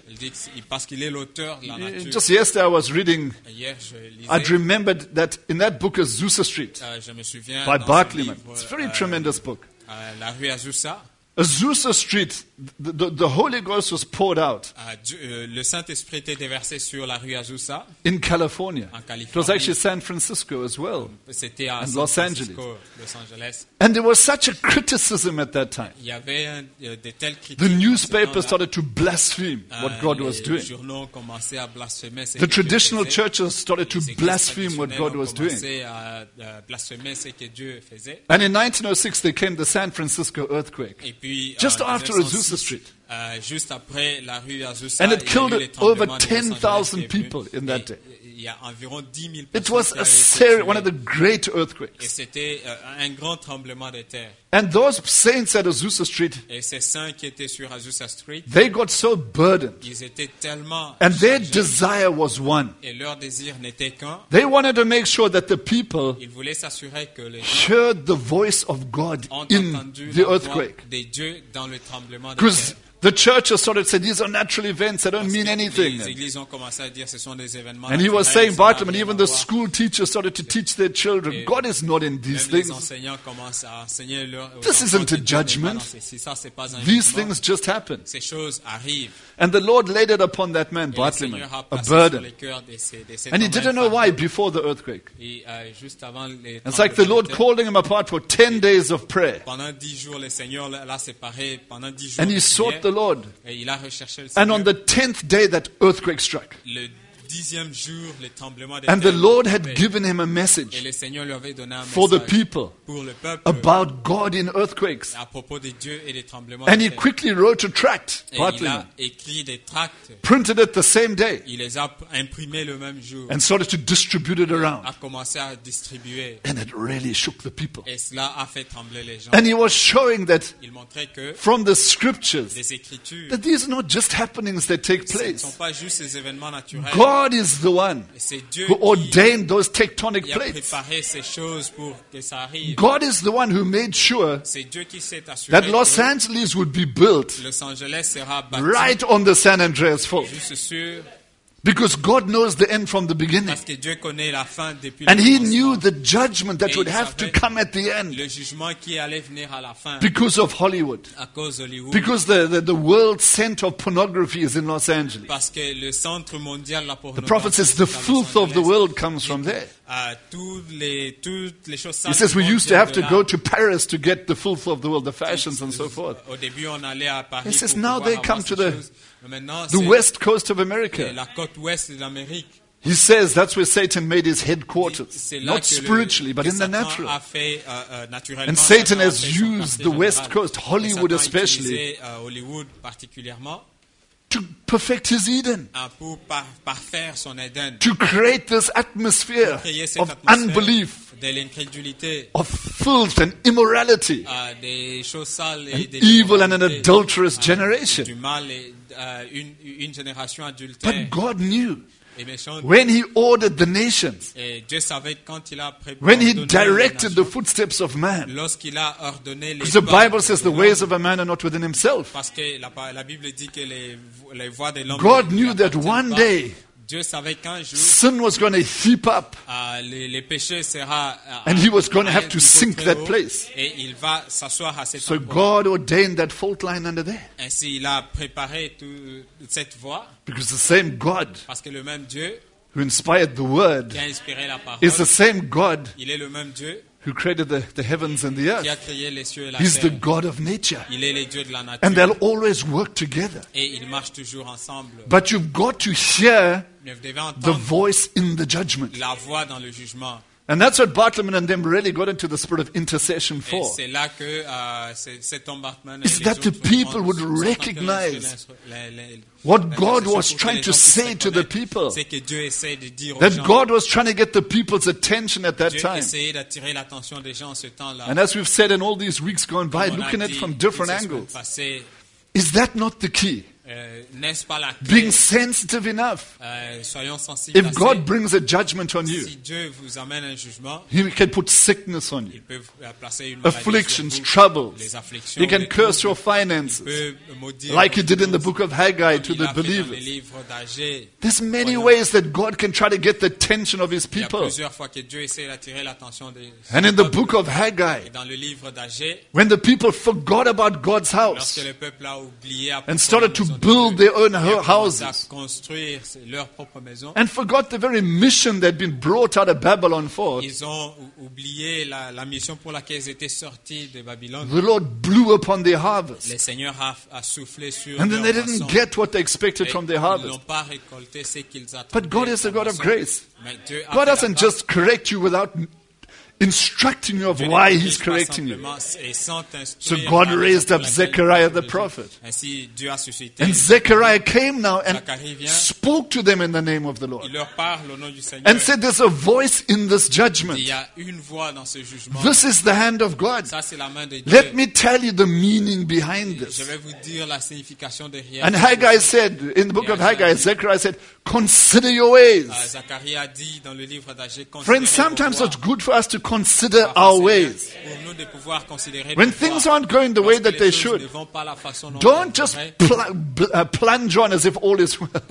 Speaker 3: Il dit que parce qu'il est l'auteur de la nature.
Speaker 2: Just yesterday I was reading,
Speaker 3: Hier, je
Speaker 2: I'd
Speaker 3: lisais,
Speaker 2: remembered that in that book Azusa Street
Speaker 3: je me souviens
Speaker 2: by
Speaker 3: dans
Speaker 2: Barclayman.
Speaker 3: ce livre,
Speaker 2: It's a very tremendous book.
Speaker 3: La rue Azusa,
Speaker 2: Azusa Street, the Holy Ghost was poured out
Speaker 3: le Saint-Esprit était déversé sur la rue Azusa.
Speaker 2: in California.
Speaker 3: En
Speaker 2: It was
Speaker 3: Californie.
Speaker 2: actually San Francisco as well.
Speaker 3: C'était à
Speaker 2: And
Speaker 3: San
Speaker 2: Los
Speaker 3: Francisco, Los Angeles.
Speaker 2: And there was such a criticism at that time.
Speaker 3: Il y avait des telles critiques.
Speaker 2: The
Speaker 3: à ce
Speaker 2: newspapers
Speaker 3: temps-là.
Speaker 2: started to blaspheme what God was
Speaker 3: Les
Speaker 2: doing.
Speaker 3: journaux ont commencé à blasphémer ce
Speaker 2: The
Speaker 3: que Dieu
Speaker 2: traditional
Speaker 3: faisait.
Speaker 2: churches started to
Speaker 3: Les églises
Speaker 2: blaspheme what
Speaker 3: traditionnelles
Speaker 2: God
Speaker 3: ont
Speaker 2: was doing.
Speaker 3: commencé à blasphémer ce que Dieu faisait.
Speaker 2: And in 1906, there came the San Francisco earthquake.
Speaker 3: Et puis,
Speaker 2: Just
Speaker 3: en
Speaker 2: after
Speaker 3: 1906,
Speaker 2: Azusa Street.
Speaker 3: Juste après la rue Azusa,
Speaker 2: And it
Speaker 3: il y a eu
Speaker 2: killed
Speaker 3: les
Speaker 2: over
Speaker 3: tremblements de Los Angeles
Speaker 2: 10,000
Speaker 3: qui est venu.
Speaker 2: people in that
Speaker 3: Et
Speaker 2: day.
Speaker 3: Il y a environ 10 000
Speaker 2: It
Speaker 3: personnes
Speaker 2: was
Speaker 3: qui
Speaker 2: a
Speaker 3: avaient été
Speaker 2: one of
Speaker 3: tuées.
Speaker 2: the great
Speaker 3: Et
Speaker 2: earthquakes.
Speaker 3: c'était un grand tremblement de terre.
Speaker 2: And those saints at Azusa Street,
Speaker 3: Et ces saints qui étaient sur Azusa Street,
Speaker 2: they got so burdened.
Speaker 3: ils étaient tellement
Speaker 2: And their
Speaker 3: chargés,
Speaker 2: desire was one.
Speaker 3: et leur désir n'était qu'un.
Speaker 2: They wanted to make sure that the people
Speaker 3: Ils voulaient s'assurer que les gens
Speaker 2: heard the voice of God
Speaker 3: ont
Speaker 2: in
Speaker 3: entendu
Speaker 2: the
Speaker 3: la voix
Speaker 2: earthquake.
Speaker 3: des dieux dans le tremblement de
Speaker 2: Because
Speaker 3: terre.
Speaker 2: the church has started to say these are natural events, they don't
Speaker 3: Parce
Speaker 2: mean
Speaker 3: que
Speaker 2: anything.
Speaker 3: les églises ont commencé à dire ce sont des événements
Speaker 2: And he was
Speaker 3: naturels,
Speaker 2: saying,
Speaker 3: ça n'a
Speaker 2: Bartleman,
Speaker 3: rien
Speaker 2: even
Speaker 3: à
Speaker 2: the
Speaker 3: voir.
Speaker 2: school teachers started to teach their children, God is not in these
Speaker 3: Même les
Speaker 2: things.
Speaker 3: enseignants commencent à enseigner leur
Speaker 2: This isn't a judgment.
Speaker 3: Ça, c'est pas un
Speaker 2: These
Speaker 3: jugement.
Speaker 2: things just happen.
Speaker 3: Ces choses arrivent.
Speaker 2: And the Lord laid it upon that man,
Speaker 3: Et le
Speaker 2: Bartleman,
Speaker 3: Seigneur a
Speaker 2: a
Speaker 3: placé sur
Speaker 2: burden.
Speaker 3: les cœurs de cet
Speaker 2: And he
Speaker 3: homme
Speaker 2: didn't know why before the earthquake.
Speaker 3: Et juste avant les
Speaker 2: It's like the
Speaker 3: tremblements
Speaker 2: Lord
Speaker 3: de terre,
Speaker 2: calling him apart for 10 days of prayer.
Speaker 3: pendant 10 jours, le Seigneur l'a séparé pendant 10 jours.
Speaker 2: And he
Speaker 3: de
Speaker 2: sought
Speaker 3: prière,
Speaker 2: the Lord.
Speaker 3: Et il a recherché le
Speaker 2: And
Speaker 3: Seigneur.
Speaker 2: on the 10th day, that earthquake struck.
Speaker 3: Le 10e jour, le tremblement de
Speaker 2: And the
Speaker 3: terre.
Speaker 2: Lord had
Speaker 3: Et
Speaker 2: given him a
Speaker 3: le
Speaker 2: message
Speaker 3: Seigneur lui avait donné un
Speaker 2: for the
Speaker 3: message
Speaker 2: people
Speaker 3: pour le peuple
Speaker 2: about God in earthquakes.
Speaker 3: à propos des dieux et des tremblements
Speaker 2: And
Speaker 3: de
Speaker 2: he
Speaker 3: terre.
Speaker 2: quickly wrote a tract,
Speaker 3: Et il a
Speaker 2: Bartleman,
Speaker 3: écrit des tracts.
Speaker 2: printed it the same day,
Speaker 3: Il les a imprimés le même jour.
Speaker 2: and started to distribute it around.
Speaker 3: A commencé à distribuer.
Speaker 2: And it really shook the people.
Speaker 3: Et cela a fait trembler les gens.
Speaker 2: And he was showing that
Speaker 3: Il montrait que
Speaker 2: from the scriptures,
Speaker 3: les Écritures,
Speaker 2: that these are not just happenings that take
Speaker 3: ce ne
Speaker 2: place.
Speaker 3: sont pas juste ces événements naturels.
Speaker 2: God is the one
Speaker 3: Et c'est Dieu
Speaker 2: who
Speaker 3: qui
Speaker 2: ordained those tectonic
Speaker 3: a
Speaker 2: plates.
Speaker 3: préparé ces choses pour que ça arrive.
Speaker 2: God is the one who made sure
Speaker 3: C'est Dieu qui s'est assuré
Speaker 2: that Los
Speaker 3: que
Speaker 2: Angeles would be built
Speaker 3: Los Angeles sera bâti
Speaker 2: right on the San Andreas Fault.
Speaker 3: juste sûr
Speaker 2: Because God knows the end from the beginning.
Speaker 3: parce que Dieu connaît la fin depuis
Speaker 2: And
Speaker 3: le
Speaker 2: He
Speaker 3: commencement.
Speaker 2: knew the judgment that
Speaker 3: Et
Speaker 2: would
Speaker 3: il
Speaker 2: have to
Speaker 3: savait
Speaker 2: come at the end
Speaker 3: le jugement qui allait venir à la fin
Speaker 2: because of Hollywood.
Speaker 3: à cause d'Hollywood.
Speaker 2: Because the world center of pornography is in Los Angeles.
Speaker 3: Parce que le centre mondial de la
Speaker 2: The
Speaker 3: pornographie
Speaker 2: prophet says the
Speaker 3: c'est à Los
Speaker 2: filth of the
Speaker 3: Angeles.
Speaker 2: world comes from there.
Speaker 3: Toutes les choses
Speaker 2: He
Speaker 3: sales
Speaker 2: says
Speaker 3: du
Speaker 2: we
Speaker 3: monde
Speaker 2: used to
Speaker 3: viennent
Speaker 2: have
Speaker 3: de
Speaker 2: to
Speaker 3: là.
Speaker 2: go to Paris to get the filth of the world, the fashions and so forth.
Speaker 3: Au début, on allait à Paris
Speaker 2: He says
Speaker 3: pour
Speaker 2: now
Speaker 3: pouvoir
Speaker 2: they
Speaker 3: avoir
Speaker 2: come
Speaker 3: ces
Speaker 2: to the-
Speaker 3: choses. Mais maintenant,
Speaker 2: The
Speaker 3: c'est
Speaker 2: west coast of America.
Speaker 3: la côte ouest de l'Amérique.
Speaker 2: He says that's where Satan made his headquarters.
Speaker 3: C'est là
Speaker 2: Not
Speaker 3: que
Speaker 2: spiritually, but
Speaker 3: que
Speaker 2: in the
Speaker 3: Satan
Speaker 2: natural.
Speaker 3: a fait, naturellement,
Speaker 2: And Satan
Speaker 3: Satan a
Speaker 2: has
Speaker 3: fait son
Speaker 2: used
Speaker 3: quartier
Speaker 2: the West
Speaker 3: général.
Speaker 2: Coast, Hollywood
Speaker 3: Et Satan a
Speaker 2: especially,
Speaker 3: utilisé, Hollywood particulièrement,
Speaker 2: to perfect his Eden,
Speaker 3: pour parfaire son Éden,
Speaker 2: to create this atmosphere
Speaker 3: créer cette
Speaker 2: of
Speaker 3: atmosphère
Speaker 2: unbelief,
Speaker 3: de l'incrédulité,
Speaker 2: of filth and immorality,
Speaker 3: des choses sales et
Speaker 2: an
Speaker 3: des
Speaker 2: evil and an
Speaker 3: immoralités,
Speaker 2: adulterous generation.
Speaker 3: du mal et une génération adultère
Speaker 2: But God knew
Speaker 3: et méchante.
Speaker 2: when He ordered the nations,
Speaker 3: Et Dieu savait quand il a
Speaker 2: when He
Speaker 3: ordonné les
Speaker 2: directed the
Speaker 3: nations,
Speaker 2: footsteps of man.
Speaker 3: lorsqu'il a ordonné les
Speaker 2: Because the
Speaker 3: pas
Speaker 2: Bible says
Speaker 3: de
Speaker 2: the ways
Speaker 3: l'homme,
Speaker 2: of a man are not within himself.
Speaker 3: parce que la Bible dit que les voies de l'homme
Speaker 2: God
Speaker 3: ne
Speaker 2: knew
Speaker 3: lui
Speaker 2: that
Speaker 3: appartiennent
Speaker 2: one
Speaker 3: pas.
Speaker 2: day
Speaker 3: Dieu savait qu'un jour
Speaker 2: sin was going to heap up
Speaker 3: les péchés sera
Speaker 2: and he was going to
Speaker 3: à
Speaker 2: have
Speaker 3: un
Speaker 2: to
Speaker 3: niveau
Speaker 2: sink
Speaker 3: très
Speaker 2: that
Speaker 3: haut,
Speaker 2: place.
Speaker 3: et il va s'asseoir à cet
Speaker 2: So
Speaker 3: endroit.
Speaker 2: God ordained that fault line under there.
Speaker 3: Ainsi il a préparé toute cette voie
Speaker 2: Because the same God
Speaker 3: parce que le même Dieu
Speaker 2: who inspired the word
Speaker 3: qui a inspiré la parole,
Speaker 2: is the same God
Speaker 3: il est le même Dieu
Speaker 2: who created the heavens and the
Speaker 3: qui
Speaker 2: earth.
Speaker 3: a créé les cieux et la
Speaker 2: He's the
Speaker 3: terre.
Speaker 2: God of nature.
Speaker 3: Il est le Dieu de la nature
Speaker 2: And they'll always work together.
Speaker 3: et ils marchent toujours ensemble.
Speaker 2: But you've got to hear
Speaker 3: Mais vous devez
Speaker 2: the
Speaker 3: entendre
Speaker 2: voice in the judgment.
Speaker 3: la voix dans le jugement.
Speaker 2: And that's what Bartleman and them really got into the spirit of intercession
Speaker 3: Et
Speaker 2: for.
Speaker 3: c'est là que cet Tom Bartman et
Speaker 2: Is
Speaker 3: les
Speaker 2: that the
Speaker 3: autres
Speaker 2: people would
Speaker 3: sont
Speaker 2: recognize
Speaker 3: les-
Speaker 2: what
Speaker 3: la
Speaker 2: God
Speaker 3: intercession
Speaker 2: was
Speaker 3: pour que
Speaker 2: trying
Speaker 3: les
Speaker 2: to
Speaker 3: gens puissent
Speaker 2: say to the
Speaker 3: reconnaître
Speaker 2: people.
Speaker 3: C'est que Dieu essaie de dire aux
Speaker 2: That
Speaker 3: gens.
Speaker 2: God was trying to get the people's attention at that
Speaker 3: Dieu
Speaker 2: time.
Speaker 3: essayait d'attirer l'attention des gens en ce temps-là.
Speaker 2: And as we've said in all these weeks gone by,
Speaker 3: Comme on a
Speaker 2: looking at it
Speaker 3: dit
Speaker 2: from
Speaker 3: toutes
Speaker 2: different
Speaker 3: ces semaines
Speaker 2: angles,
Speaker 3: passées,
Speaker 2: is that not the key?
Speaker 3: N'est-ce pas la clé?
Speaker 2: Being sensitive enough.
Speaker 3: Soyons sensibles.
Speaker 2: If God brings a judgment on you,
Speaker 3: Si Dieu vous amène un jugement,
Speaker 2: He can put sickness on you,
Speaker 3: il peut placer une maladie
Speaker 2: afflictions,
Speaker 3: sur vous,
Speaker 2: troubles.
Speaker 3: les afflictions,
Speaker 2: He can
Speaker 3: les
Speaker 2: curse your
Speaker 3: troubles.
Speaker 2: finances,
Speaker 3: Il peut maudire
Speaker 2: like He
Speaker 3: vos
Speaker 2: did in the
Speaker 3: finances,
Speaker 2: book of Haggai to
Speaker 3: comme il
Speaker 2: the
Speaker 3: a fait dans les
Speaker 2: believers.
Speaker 3: livres d'Agé.
Speaker 2: There's many
Speaker 3: Voyons.
Speaker 2: ways that God can try to get the attention of His
Speaker 3: Il y a
Speaker 2: people.
Speaker 3: plusieurs fois que Dieu essaie d'attirer l'attention des
Speaker 2: And in the
Speaker 3: peuples.
Speaker 2: book of
Speaker 3: Et
Speaker 2: Haggai,
Speaker 3: dans le livre d'Agé,
Speaker 2: when the people forgot about God's house
Speaker 3: lorsque le peuple a oublié à
Speaker 2: and
Speaker 3: propos
Speaker 2: started
Speaker 3: de
Speaker 2: to
Speaker 3: la maison de
Speaker 2: build
Speaker 3: Dieu,
Speaker 2: their own
Speaker 3: et a commencé à
Speaker 2: houses
Speaker 3: construire leur propre maison,
Speaker 2: and forgot the very mission that had been brought out of Babylon for,
Speaker 3: ils ont oublié la mission pour laquelle ils étaient sortis de Babylone.
Speaker 2: the Lord blew upon their harvest.
Speaker 3: Le Seigneur a soufflé sur
Speaker 2: And then
Speaker 3: leur
Speaker 2: they
Speaker 3: moisson.
Speaker 2: didn't get what they expected
Speaker 3: Et
Speaker 2: from their
Speaker 3: ils
Speaker 2: harvest.
Speaker 3: n'ont pas récolté ce qu'ils attendaient.
Speaker 2: But God is a
Speaker 3: de la
Speaker 2: God of
Speaker 3: moisson.
Speaker 2: grace.
Speaker 3: Mais Dieu a
Speaker 2: God
Speaker 3: fait la
Speaker 2: doesn't
Speaker 3: grâce.
Speaker 2: just correct you without instructing you of
Speaker 3: Dieu ne
Speaker 2: why
Speaker 3: corrige
Speaker 2: He's
Speaker 3: pas
Speaker 2: correcting you.
Speaker 3: simplement et sans
Speaker 2: So
Speaker 3: t'instruire
Speaker 2: God
Speaker 3: par la
Speaker 2: raised
Speaker 3: raison
Speaker 2: up
Speaker 3: pour laquelle
Speaker 2: Zechariah
Speaker 3: il
Speaker 2: the
Speaker 3: te corrige.
Speaker 2: prophet.
Speaker 3: Ainsi, Dieu a suscité.
Speaker 2: And Zechariah came now and
Speaker 3: Zacharie vient.
Speaker 2: spoke to them in the name of the Lord
Speaker 3: Il leur parle au nom du Seigneur.
Speaker 2: and said, there's a voice in this judgment.
Speaker 3: Il y a une voix dans ce jugement.
Speaker 2: This is the hand of God.
Speaker 3: Ça, c'est la main de Dieu.
Speaker 2: Let me tell you the meaning behind
Speaker 3: Je
Speaker 2: this.
Speaker 3: vais vous dire la signification derrière.
Speaker 2: And Haggai said, in the book of Haggai, Zechariah said, consider your ways.
Speaker 3: Zacharie a dit dans le livre d'Agé,
Speaker 2: Friends, sometimes it's good for us to consider our ways.
Speaker 3: pour nous de pouvoir considérer
Speaker 2: When
Speaker 3: nos
Speaker 2: things
Speaker 3: voies.
Speaker 2: aren't going the way
Speaker 3: Lorsque
Speaker 2: that
Speaker 3: les
Speaker 2: they
Speaker 3: choses
Speaker 2: should,
Speaker 3: ne vont pas la façon dont
Speaker 2: don't
Speaker 3: on
Speaker 2: just
Speaker 3: voudrait,
Speaker 2: plunge on as if all is well.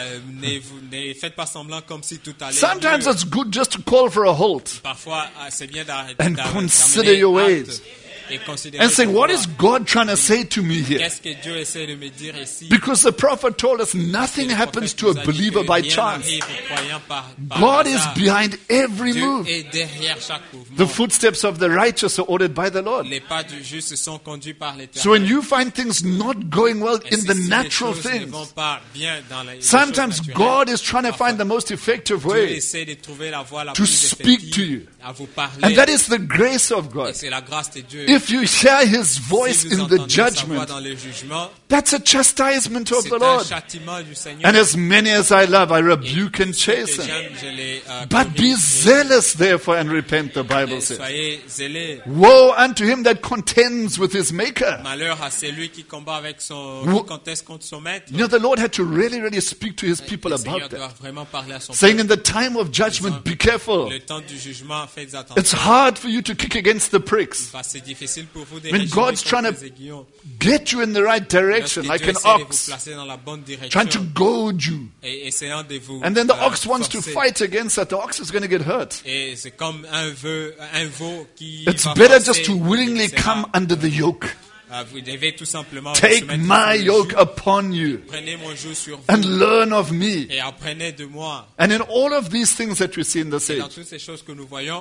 Speaker 3: ne faites pas semblant comme si tout allait
Speaker 2: Sometimes
Speaker 3: mieux.
Speaker 2: it's good just to call for a halt
Speaker 3: Parfois, c'est bien d'arrêter
Speaker 2: and
Speaker 3: d'amener
Speaker 2: consider your
Speaker 3: halte
Speaker 2: ways
Speaker 3: et considérer
Speaker 2: and say,
Speaker 3: vos
Speaker 2: what
Speaker 3: voies.
Speaker 2: is God trying to say to me here?
Speaker 3: Qu'est-ce que Dieu essaie de me dire ici?
Speaker 2: Because the prophet told us nothing
Speaker 3: Le
Speaker 2: happens
Speaker 3: prophète
Speaker 2: to a
Speaker 3: nous a dit
Speaker 2: believer
Speaker 3: que
Speaker 2: by
Speaker 3: rien
Speaker 2: chance.
Speaker 3: n'arrive aux croyants par
Speaker 2: God is
Speaker 3: hasard.
Speaker 2: behind every
Speaker 3: Dieu
Speaker 2: move.
Speaker 3: est derrière chaque
Speaker 2: The
Speaker 3: mouvement.
Speaker 2: footsteps of the righteous are ordered by the Lord.
Speaker 3: Les pas du juste sont conduits par l'Éternel.
Speaker 2: So when you find things not going well
Speaker 3: Et
Speaker 2: in
Speaker 3: si
Speaker 2: the
Speaker 3: les
Speaker 2: natural
Speaker 3: choses ne
Speaker 2: things,
Speaker 3: vont pas bien dans les
Speaker 2: sometimes
Speaker 3: choses naturelles,
Speaker 2: God is trying to find the most effective
Speaker 3: Dieu
Speaker 2: way.
Speaker 3: essaie de trouver la voie la
Speaker 2: to
Speaker 3: plus
Speaker 2: speak to
Speaker 3: effective
Speaker 2: you.
Speaker 3: à vous parler.
Speaker 2: And that is the grace of
Speaker 3: Et
Speaker 2: God.
Speaker 3: c'est la grâce de Dieu.
Speaker 2: If you hear His voice
Speaker 3: Si vous
Speaker 2: in the
Speaker 3: entendez sa voix
Speaker 2: judgment,
Speaker 3: dans le jugement,
Speaker 2: that's a chastisement of
Speaker 3: c'est
Speaker 2: the
Speaker 3: un
Speaker 2: Lord.
Speaker 3: châtiment du Seigneur.
Speaker 2: And as many as I love, I
Speaker 3: Et
Speaker 2: rebuke and
Speaker 3: tous ceux que
Speaker 2: chasten.
Speaker 3: j'aime, je les,
Speaker 2: But be
Speaker 3: corrige.
Speaker 2: zealous, therefore, and repent, the Bible
Speaker 3: Et
Speaker 2: says.
Speaker 3: soyez zélés.
Speaker 2: Woe unto him that contends with his maker.
Speaker 3: Malheur à celui qui combat avec
Speaker 2: Wo-
Speaker 3: qui conteste contre son maître.
Speaker 2: You know, the Lord had to really speak to his people
Speaker 3: Le Seigneur
Speaker 2: about
Speaker 3: doit
Speaker 2: that.
Speaker 3: vraiment parler à son
Speaker 2: Saying in
Speaker 3: peuple.
Speaker 2: the time of judgment, be careful.
Speaker 3: Le temps du jugement, faites
Speaker 2: It's
Speaker 3: attention.
Speaker 2: hard for you to kick against the pricks.
Speaker 3: Parce que c'est difficile pour vous de
Speaker 2: When
Speaker 3: réagir
Speaker 2: God's
Speaker 3: contre
Speaker 2: trying to
Speaker 3: les aiguillons.
Speaker 2: get you in the right direction,
Speaker 3: Lorsque
Speaker 2: like
Speaker 3: Dieu
Speaker 2: an
Speaker 3: essaie de vous
Speaker 2: ox,
Speaker 3: placer dans la bonne
Speaker 2: trying to
Speaker 3: direction
Speaker 2: goad you.
Speaker 3: et essayant de vous
Speaker 2: And then the ox wants to
Speaker 3: forcer.
Speaker 2: fight against that. The ox is going to get hurt.
Speaker 3: Et c'est comme un veau qui
Speaker 2: It's
Speaker 3: va
Speaker 2: better
Speaker 3: forcer,
Speaker 2: just to willingly
Speaker 3: et sera-
Speaker 2: come under the yoke.
Speaker 3: Vous devez tout simplement vous
Speaker 2: Take
Speaker 3: soumettre
Speaker 2: my
Speaker 3: sous le
Speaker 2: yoke
Speaker 3: joug.
Speaker 2: upon you
Speaker 3: Prenez mon joug sur vous
Speaker 2: and learn of me.
Speaker 3: et apprenez de moi.
Speaker 2: And in all of these things that we see in this
Speaker 3: Et dans
Speaker 2: age,
Speaker 3: toutes ces choses que nous voyons,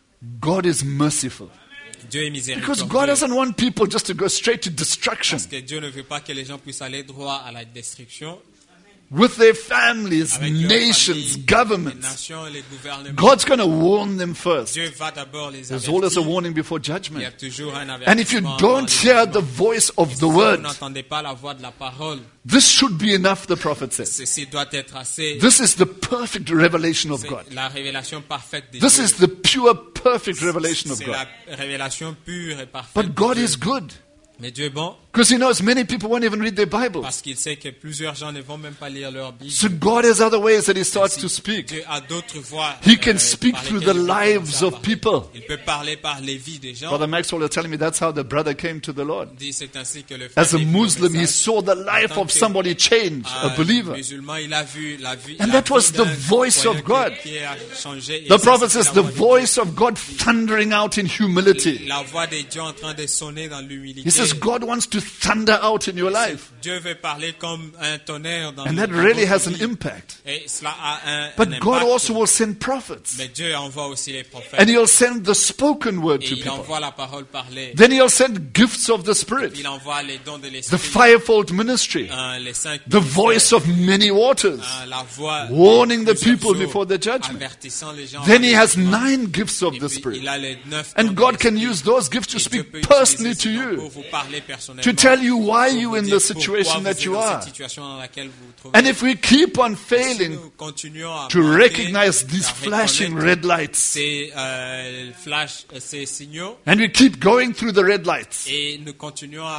Speaker 2: God is merciful.
Speaker 3: Dieu est
Speaker 2: Because
Speaker 3: miséricordieux.
Speaker 2: God doesn't want people just to go straight to destruction
Speaker 3: Parce que Dieu ne veut pas que les gens puissent aller droit à la destruction
Speaker 2: with their families,
Speaker 3: avec leurs
Speaker 2: nations,
Speaker 3: familles, les
Speaker 2: governments.
Speaker 3: nations, les gouvernements.
Speaker 2: God's going to warn them first.
Speaker 3: Dieu va d'abord les
Speaker 2: There's always a
Speaker 3: avertir.
Speaker 2: warning before
Speaker 3: Il y a
Speaker 2: judgment.
Speaker 3: toujours un
Speaker 2: And if you
Speaker 3: avertissement.
Speaker 2: don't
Speaker 3: avant le
Speaker 2: hear the
Speaker 3: jugement.
Speaker 2: voice of
Speaker 3: Si
Speaker 2: the
Speaker 3: vous
Speaker 2: word,
Speaker 3: n'entendez pas la voix de la parole,
Speaker 2: this should be enough, the prophet says.
Speaker 3: ceci doit être assez.
Speaker 2: This is the perfect revelation of
Speaker 3: C'est
Speaker 2: God.
Speaker 3: la révélation parfaite de
Speaker 2: This
Speaker 3: Dieu.
Speaker 2: is the pure, perfect revelation of
Speaker 3: C'est
Speaker 2: God.
Speaker 3: la révélation pure et parfaite.
Speaker 2: But
Speaker 3: de
Speaker 2: God
Speaker 3: Dieu.
Speaker 2: is good.
Speaker 3: Mais Dieu est bon
Speaker 2: Because He knows many people won't even read their Bible.
Speaker 3: parce qu'il sait que plusieurs gens ne vont même pas lire leur Bible.
Speaker 2: So God has other ways that He starts
Speaker 3: Si
Speaker 2: to speak.
Speaker 3: Dieu a d'autres voies.
Speaker 2: He can speak
Speaker 3: par
Speaker 2: through
Speaker 3: lesquelles
Speaker 2: the
Speaker 3: il peut
Speaker 2: lives
Speaker 3: commencer à
Speaker 2: of
Speaker 3: parler.
Speaker 2: people.
Speaker 3: Il peut parler par les vies des gens.
Speaker 2: Brother Maxwell was telling me that's how the brother came to the Lord.
Speaker 3: Il dit c'est ainsi que le frère
Speaker 2: As a
Speaker 3: est venu au
Speaker 2: Muslim, he
Speaker 3: message.
Speaker 2: saw the life of somebody change, a believer.
Speaker 3: Musulman, il a vu la vie.
Speaker 2: And
Speaker 3: la
Speaker 2: that was
Speaker 3: vie
Speaker 2: the
Speaker 3: d'un
Speaker 2: voice
Speaker 3: croyant
Speaker 2: of God.
Speaker 3: qui a changé. Et
Speaker 2: The
Speaker 3: ça,
Speaker 2: prophet
Speaker 3: c'est
Speaker 2: says
Speaker 3: la
Speaker 2: the
Speaker 3: voix de
Speaker 2: voice of God thundering out in humility.
Speaker 3: Dieu. La voix de Dieu en train de sonner dans l'humilité.
Speaker 2: He says God wants to thunder out in your life.
Speaker 3: Dieu veut parler comme un tonnerre dans
Speaker 2: And
Speaker 3: le-
Speaker 2: that
Speaker 3: dans
Speaker 2: really
Speaker 3: votre
Speaker 2: has an
Speaker 3: vie.
Speaker 2: impact.
Speaker 3: Et cela a un
Speaker 2: But God
Speaker 3: impact.
Speaker 2: also will send prophets.
Speaker 3: Mais Dieu envoie aussi les prophètes.
Speaker 2: And He'll send the spoken word
Speaker 3: Et
Speaker 2: to
Speaker 3: il
Speaker 2: people.
Speaker 3: envoie la parole parlée.
Speaker 2: Then He'll send gifts of the Spirit,
Speaker 3: Il envoie les dons de
Speaker 2: the
Speaker 3: l'esprit.
Speaker 2: fivefold ministry,
Speaker 3: Les cinq
Speaker 2: the voice of many waters,
Speaker 3: la voix
Speaker 2: warning
Speaker 3: de
Speaker 2: the
Speaker 3: plusieurs
Speaker 2: people
Speaker 3: eaux,
Speaker 2: before the judgment.
Speaker 3: avertissant les gens
Speaker 2: Then
Speaker 3: avant
Speaker 2: He
Speaker 3: le
Speaker 2: has
Speaker 3: jugement.
Speaker 2: 9 gifts of
Speaker 3: Et
Speaker 2: the
Speaker 3: puis,
Speaker 2: Spirit.
Speaker 3: il a les 9 dons
Speaker 2: And
Speaker 3: de
Speaker 2: God can
Speaker 3: l'esprit.
Speaker 2: use those gifts to
Speaker 3: Et Dieu
Speaker 2: speak
Speaker 3: peut
Speaker 2: personally
Speaker 3: utiliser
Speaker 2: to
Speaker 3: ces dons
Speaker 2: you,
Speaker 3: pour vous parler personnellement,
Speaker 2: to tell you why
Speaker 3: pour
Speaker 2: you
Speaker 3: vous
Speaker 2: in
Speaker 3: dire
Speaker 2: the situation
Speaker 3: pourquoi
Speaker 2: that
Speaker 3: vous
Speaker 2: you
Speaker 3: êtes dans
Speaker 2: are.
Speaker 3: cette situation dans laquelle vous vous trouvez.
Speaker 2: And if we keep on
Speaker 3: Si
Speaker 2: failing
Speaker 3: nous continuons à
Speaker 2: to
Speaker 3: manquer,
Speaker 2: recognize these
Speaker 3: à
Speaker 2: flashing
Speaker 3: reconnaître
Speaker 2: red lights,
Speaker 3: ces ces signaux,
Speaker 2: and we keep going through the red lights,
Speaker 3: et nous continuons à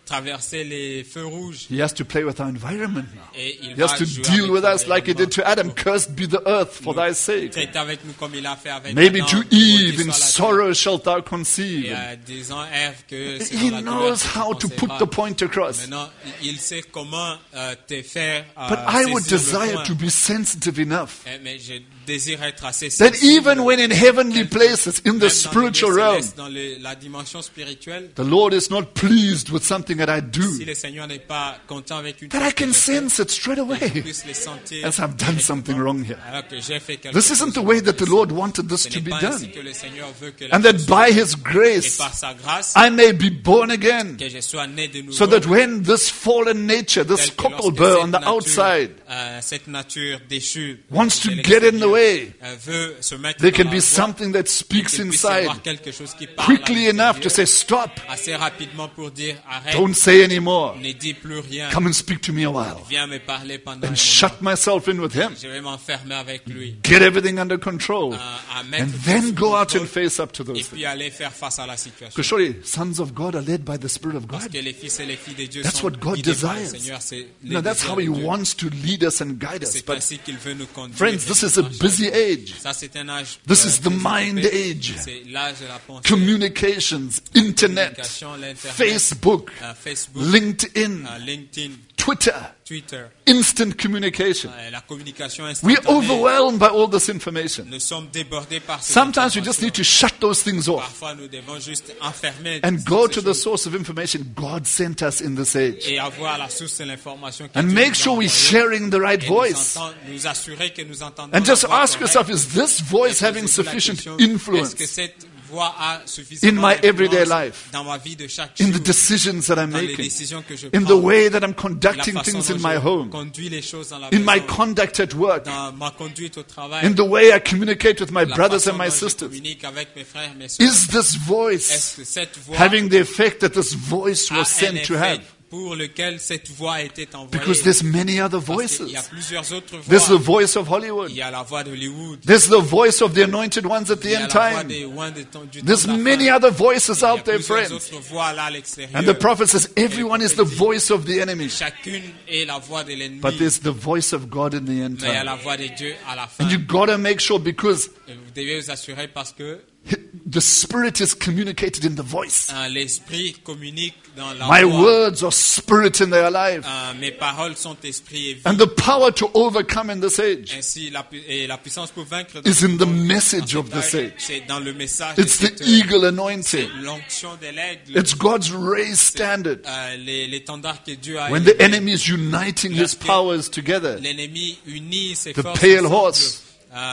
Speaker 3: traverser les feux rouges.
Speaker 2: He has to play with our environment now.
Speaker 3: Et il
Speaker 2: He
Speaker 3: va
Speaker 2: has to
Speaker 3: jouer
Speaker 2: deal
Speaker 3: avec
Speaker 2: with us like he did to Adam.
Speaker 3: l'environnement.
Speaker 2: Cursed be the earth for thy sake.
Speaker 3: Traite avec nous comme il a fait avec
Speaker 2: Maybe
Speaker 3: Adam.
Speaker 2: to
Speaker 3: Maudit
Speaker 2: Eve,
Speaker 3: soit
Speaker 2: in
Speaker 3: la terre.
Speaker 2: sorrow shalt thou conceive.
Speaker 3: Et disant Ève que c'est
Speaker 2: He
Speaker 3: dans la
Speaker 2: knows
Speaker 3: douleur que tu
Speaker 2: how to put
Speaker 3: concevras.
Speaker 2: the point across.
Speaker 3: Maintenant, il sait comment te faire
Speaker 2: But I would
Speaker 3: saisir le
Speaker 2: desire
Speaker 3: point.
Speaker 2: to be sensitive enough
Speaker 3: Mais je désire être assez
Speaker 2: that
Speaker 3: sensible.
Speaker 2: even when in heavenly places, in
Speaker 3: Même
Speaker 2: the
Speaker 3: dans
Speaker 2: spiritual
Speaker 3: le lieu
Speaker 2: realm,
Speaker 3: céleste, dans la dimension spirituelle,
Speaker 2: the Lord is not pleased with something that I
Speaker 3: si
Speaker 2: do,
Speaker 3: le Seigneur n'est pas content avec une
Speaker 2: that
Speaker 3: chose
Speaker 2: I
Speaker 3: que
Speaker 2: can
Speaker 3: je fais,
Speaker 2: sense it straight
Speaker 3: je
Speaker 2: away.
Speaker 3: puisse le sentir
Speaker 2: As I've done something wrong here.
Speaker 3: alors que j'ai fait quelque
Speaker 2: This
Speaker 3: chose
Speaker 2: isn't the
Speaker 3: de
Speaker 2: way that the
Speaker 3: mauvais.
Speaker 2: Lord wanted this
Speaker 3: Ce
Speaker 2: to
Speaker 3: n'est
Speaker 2: be
Speaker 3: pas ainsi
Speaker 2: done.
Speaker 3: que le Seigneur veut que la
Speaker 2: And that
Speaker 3: chose
Speaker 2: by
Speaker 3: soit
Speaker 2: His
Speaker 3: faite. Et
Speaker 2: grace,
Speaker 3: par sa grâce,
Speaker 2: I may be born again.
Speaker 3: que je sois né de nouveau.
Speaker 2: So that when this fallen nature, this
Speaker 3: tel que lorsque
Speaker 2: cocklebur on
Speaker 3: cette
Speaker 2: the
Speaker 3: nature,
Speaker 2: outside,
Speaker 3: cette nature déchue
Speaker 2: wants to
Speaker 3: de
Speaker 2: get in the
Speaker 3: l'extérieur,
Speaker 2: way,
Speaker 3: veut se mettre
Speaker 2: there
Speaker 3: dans
Speaker 2: can
Speaker 3: la
Speaker 2: be
Speaker 3: voie,
Speaker 2: something that speaks
Speaker 3: qu'il puisse y
Speaker 2: inside
Speaker 3: avoir quelque chose qui parle
Speaker 2: quickly
Speaker 3: à
Speaker 2: enough to say,
Speaker 3: l'intérieur,
Speaker 2: stop,
Speaker 3: assez rapidement pour dire arrête,
Speaker 2: don't say anymore.
Speaker 3: ne dis plus rien,
Speaker 2: Come and speak to me a while.
Speaker 3: viens me parler pendant un
Speaker 2: And
Speaker 3: moment.
Speaker 2: shut myself in with Him.
Speaker 3: Je vais m'enfermer avec lui.
Speaker 2: Get everything under control.
Speaker 3: À mettre
Speaker 2: And
Speaker 3: tout
Speaker 2: then
Speaker 3: sous
Speaker 2: go out
Speaker 3: contrôle,
Speaker 2: and face up to
Speaker 3: et
Speaker 2: those
Speaker 3: puis
Speaker 2: things.
Speaker 3: aller faire face à la situation.
Speaker 2: Because surely, sons of God are led by the Spirit of
Speaker 3: Parce
Speaker 2: God.
Speaker 3: que les fils et les filles de Dieu
Speaker 2: That's
Speaker 3: sont
Speaker 2: what God
Speaker 3: guidés par le
Speaker 2: desires.
Speaker 3: Seigneur. C'est
Speaker 2: You know,
Speaker 3: les
Speaker 2: that's
Speaker 3: désirs
Speaker 2: how He
Speaker 3: de Dieu.
Speaker 2: wants to lead us and guide us.
Speaker 3: C'est
Speaker 2: But
Speaker 3: ainsi qu'il veut nous conduire.
Speaker 2: friends,
Speaker 3: et
Speaker 2: this
Speaker 3: nous
Speaker 2: is a
Speaker 3: marcher.
Speaker 2: busy age.
Speaker 3: Ça, c'est un âge.
Speaker 2: This is the
Speaker 3: très
Speaker 2: mind
Speaker 3: occupé.
Speaker 2: age.
Speaker 3: C'est l'âge de la pensée.
Speaker 2: Communications, internet,
Speaker 3: Communication, l'Internet,
Speaker 2: Facebook,
Speaker 3: Facebook,
Speaker 2: LinkedIn,
Speaker 3: LinkedIn,
Speaker 2: Twitter,
Speaker 3: Twitter,
Speaker 2: instant communication.
Speaker 3: la communication
Speaker 2: We're
Speaker 3: instantanée.
Speaker 2: overwhelmed by all this information.
Speaker 3: Nous sommes débordés par ces
Speaker 2: Sometimes we just
Speaker 3: informations.
Speaker 2: need to shut those things off
Speaker 3: Parfois, nous devons juste enfermer
Speaker 2: and
Speaker 3: toutes
Speaker 2: go
Speaker 3: ces
Speaker 2: to the
Speaker 3: choses
Speaker 2: source of information God sent us in this age.
Speaker 3: et avoir la source de l'information que
Speaker 2: And
Speaker 3: Dieu
Speaker 2: make
Speaker 3: nous a
Speaker 2: sure we're
Speaker 3: envoyée.
Speaker 2: sharing the right
Speaker 3: Et
Speaker 2: voice.
Speaker 3: nous assurer que nous entendons
Speaker 2: And
Speaker 3: la
Speaker 2: just
Speaker 3: voix
Speaker 2: ask
Speaker 3: correcte.
Speaker 2: yourself, is this voice
Speaker 3: Et
Speaker 2: having
Speaker 3: posez-vous la
Speaker 2: sufficient
Speaker 3: question, Est-ce que
Speaker 2: influence
Speaker 3: cette voix a suffisamment
Speaker 2: in my everyday
Speaker 3: d'influence
Speaker 2: life,
Speaker 3: dans ma vie de chaque
Speaker 2: in
Speaker 3: jour,
Speaker 2: the decisions that I'm
Speaker 3: dans les
Speaker 2: making,
Speaker 3: décisions que je
Speaker 2: in the
Speaker 3: prends,
Speaker 2: way that I'm
Speaker 3: la
Speaker 2: conducting
Speaker 3: façon
Speaker 2: things
Speaker 3: dont
Speaker 2: in
Speaker 3: je
Speaker 2: my home,
Speaker 3: conduis les choses dans la
Speaker 2: in my
Speaker 3: maison,
Speaker 2: conduct at work,
Speaker 3: dans ma conduite au travail,
Speaker 2: in the way I communicate with my
Speaker 3: la
Speaker 2: brothers
Speaker 3: façon
Speaker 2: and my
Speaker 3: dont je
Speaker 2: sisters?
Speaker 3: communique avec mes frères, mes sœurs.
Speaker 2: Is this voice
Speaker 3: Est-ce que cette voix
Speaker 2: having the effect that this voice
Speaker 3: a
Speaker 2: was
Speaker 3: un
Speaker 2: sent to
Speaker 3: effet
Speaker 2: have?
Speaker 3: pour lequel cette voix était envoyée?
Speaker 2: Because there's many other
Speaker 3: Parce qu'il y a
Speaker 2: voices.
Speaker 3: plusieurs autres
Speaker 2: There's the
Speaker 3: voix.
Speaker 2: voice of Hollywood.
Speaker 3: Il y a la voix d'Hollywood.
Speaker 2: There's the voice of the anointed ones at the
Speaker 3: Il y a
Speaker 2: end
Speaker 3: la voix
Speaker 2: time.
Speaker 3: des oins du temps
Speaker 2: There's
Speaker 3: de la
Speaker 2: many
Speaker 3: fin.
Speaker 2: other voices
Speaker 3: Il y a
Speaker 2: out there,
Speaker 3: plusieurs
Speaker 2: friends.
Speaker 3: autres voix là à l'extérieur.
Speaker 2: And the prophet says everyone is the voice of the enemy.
Speaker 3: Chacune est la voix de l'ennemi.
Speaker 2: But there's the voice of God in the end
Speaker 3: Mais il y a
Speaker 2: time.
Speaker 3: la voix de Dieu à la fin.
Speaker 2: And you gotta make sure because
Speaker 3: Et vous devez vous assurer parce que
Speaker 2: the Spirit is communicated in the voice.
Speaker 3: l'esprit communique dans la
Speaker 2: My
Speaker 3: voix.
Speaker 2: words are spirit in their life.
Speaker 3: Mes paroles sont esprit et vie.
Speaker 2: And the power to overcome in this age
Speaker 3: Ainsi, la puissance pour vaincre
Speaker 2: is in the
Speaker 3: dans
Speaker 2: message
Speaker 3: cet
Speaker 2: of this
Speaker 3: âge,
Speaker 2: age.
Speaker 3: c'est dans le message
Speaker 2: It's
Speaker 3: de
Speaker 2: the
Speaker 3: cette
Speaker 2: eagle
Speaker 3: c'est
Speaker 2: anointing.
Speaker 3: l'onction de l'aigle,
Speaker 2: It's God's raised standard.
Speaker 3: l'étendard que Dieu a
Speaker 2: When the
Speaker 3: élevé.
Speaker 2: enemy is uniting his powers together,
Speaker 3: L'ennemi unit ses
Speaker 2: The
Speaker 3: forces
Speaker 2: pale
Speaker 3: ensemble.
Speaker 2: horse,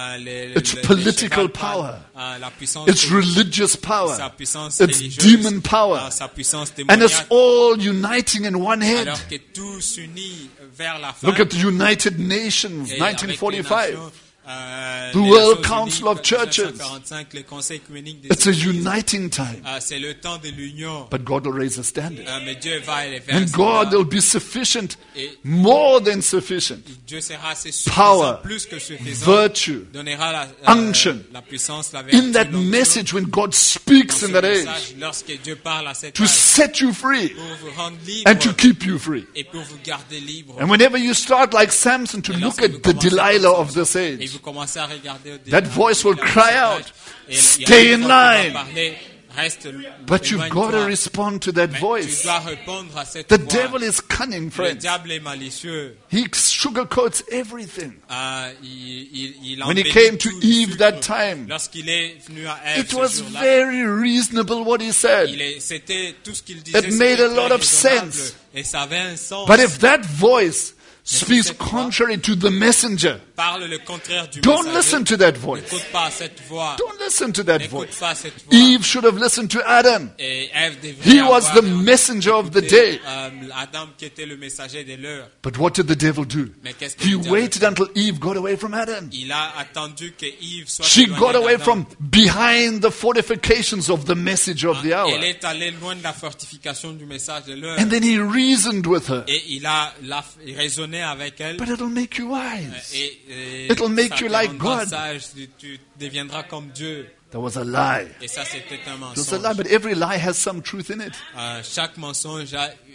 Speaker 2: it's political
Speaker 3: cheval
Speaker 2: power.
Speaker 3: pâle, la puissance
Speaker 2: it's
Speaker 3: politique,
Speaker 2: religious
Speaker 3: sa
Speaker 2: power,
Speaker 3: puissance
Speaker 2: it's
Speaker 3: religieuse,
Speaker 2: demon power,
Speaker 3: sa puissance
Speaker 2: and it's
Speaker 3: démoniaque,
Speaker 2: all uniting in one head.
Speaker 3: alors que tout s'unit vers la fin.
Speaker 2: Look at the United Nations,
Speaker 3: Et avec les
Speaker 2: 1945.
Speaker 3: nations,
Speaker 2: The
Speaker 3: les
Speaker 2: World
Speaker 3: Nations
Speaker 2: Council
Speaker 3: Unies,
Speaker 2: of Churches.
Speaker 3: 1945, le Conseil œcuménique des
Speaker 2: It's a
Speaker 3: Églises.
Speaker 2: uniting time.
Speaker 3: C'est le temps de l'union.
Speaker 2: But God will raise a standard.
Speaker 3: Mais Dieu va élever
Speaker 2: And
Speaker 3: un
Speaker 2: God
Speaker 3: standard.
Speaker 2: will be sufficient, more than sufficient.
Speaker 3: Dieu sera assez suffisant,
Speaker 2: Power,
Speaker 3: plus que suffisant.
Speaker 2: virtue,
Speaker 3: Donnera
Speaker 2: unction.
Speaker 3: la puissance, la vertu,
Speaker 2: In that
Speaker 3: l'onction.
Speaker 2: message, when God speaks
Speaker 3: Dans
Speaker 2: in
Speaker 3: ce
Speaker 2: that age,
Speaker 3: message, lorsque Dieu parle à cette
Speaker 2: to
Speaker 3: âge,
Speaker 2: set you free
Speaker 3: pour vous rendre libre
Speaker 2: and to keep you free.
Speaker 3: et pour vous garder libre.
Speaker 2: And whenever you start like Samson to
Speaker 3: Et
Speaker 2: look
Speaker 3: lorsque
Speaker 2: at
Speaker 3: vous
Speaker 2: the
Speaker 3: commencez
Speaker 2: Delilah
Speaker 3: comme
Speaker 2: of
Speaker 3: ça,
Speaker 2: this
Speaker 3: et
Speaker 2: age,
Speaker 3: vous commencez à regarder
Speaker 2: that voice will cry out, "Stay in line." But you've got to respond to that
Speaker 3: Tu
Speaker 2: voice.
Speaker 3: dois répondre à cette
Speaker 2: The
Speaker 3: voix.
Speaker 2: devil is cunning,
Speaker 3: Le
Speaker 2: friends.
Speaker 3: diable est malicieux.
Speaker 2: He sugarcoats everything.
Speaker 3: Il
Speaker 2: When he
Speaker 3: embellit
Speaker 2: came to
Speaker 3: tout
Speaker 2: Eve
Speaker 3: sucre.
Speaker 2: that time,
Speaker 3: Lorsqu'il est venu à Ève
Speaker 2: it
Speaker 3: ce
Speaker 2: was
Speaker 3: jour-là,
Speaker 2: very reasonable what he said.
Speaker 3: c'était tout ce qu'il disait.
Speaker 2: It made
Speaker 3: c'était
Speaker 2: a lot
Speaker 3: très
Speaker 2: of
Speaker 3: raisonnable
Speaker 2: sense.
Speaker 3: Et ça avait un sens.
Speaker 2: But if that voice speaks
Speaker 3: cette voix
Speaker 2: contrary to the messenger,
Speaker 3: parle le contraire du
Speaker 2: don't
Speaker 3: messager,
Speaker 2: listen to that voice.
Speaker 3: n'écoute pas à cette voix.
Speaker 2: Don't listen to that
Speaker 3: N'écoute
Speaker 2: voice.
Speaker 3: pas à cette voix.
Speaker 2: Eve should have listened to Adam.
Speaker 3: Et Ève devrait
Speaker 2: He was
Speaker 3: avoir
Speaker 2: the messenger of the day.
Speaker 3: Adam qui était le messager de l'heure.
Speaker 2: But what did the devil do?
Speaker 3: Mais qu'est-ce que
Speaker 2: He
Speaker 3: le diable
Speaker 2: waited until Eve got away from Adam.
Speaker 3: Il a attendu que Eve soit
Speaker 2: She
Speaker 3: éloignée
Speaker 2: got away
Speaker 3: d'Adam.
Speaker 2: from behind the fortifications of the message of the hour.
Speaker 3: Elle est allée loin de la fortification du message de l'heure.
Speaker 2: And then he reasoned with her.
Speaker 3: Et il raisonnait avec elle.
Speaker 2: But it'll make you wise.
Speaker 3: Et
Speaker 2: It'll make
Speaker 3: ça
Speaker 2: you
Speaker 3: te
Speaker 2: like
Speaker 3: rendra
Speaker 2: God.
Speaker 3: sage, tu deviendras comme Dieu.
Speaker 2: That was a lie.
Speaker 3: Et ça, c'était un
Speaker 2: It was a lie,
Speaker 3: mensonge.
Speaker 2: but every lie has some truth in it.
Speaker 3: Chaque mensonge a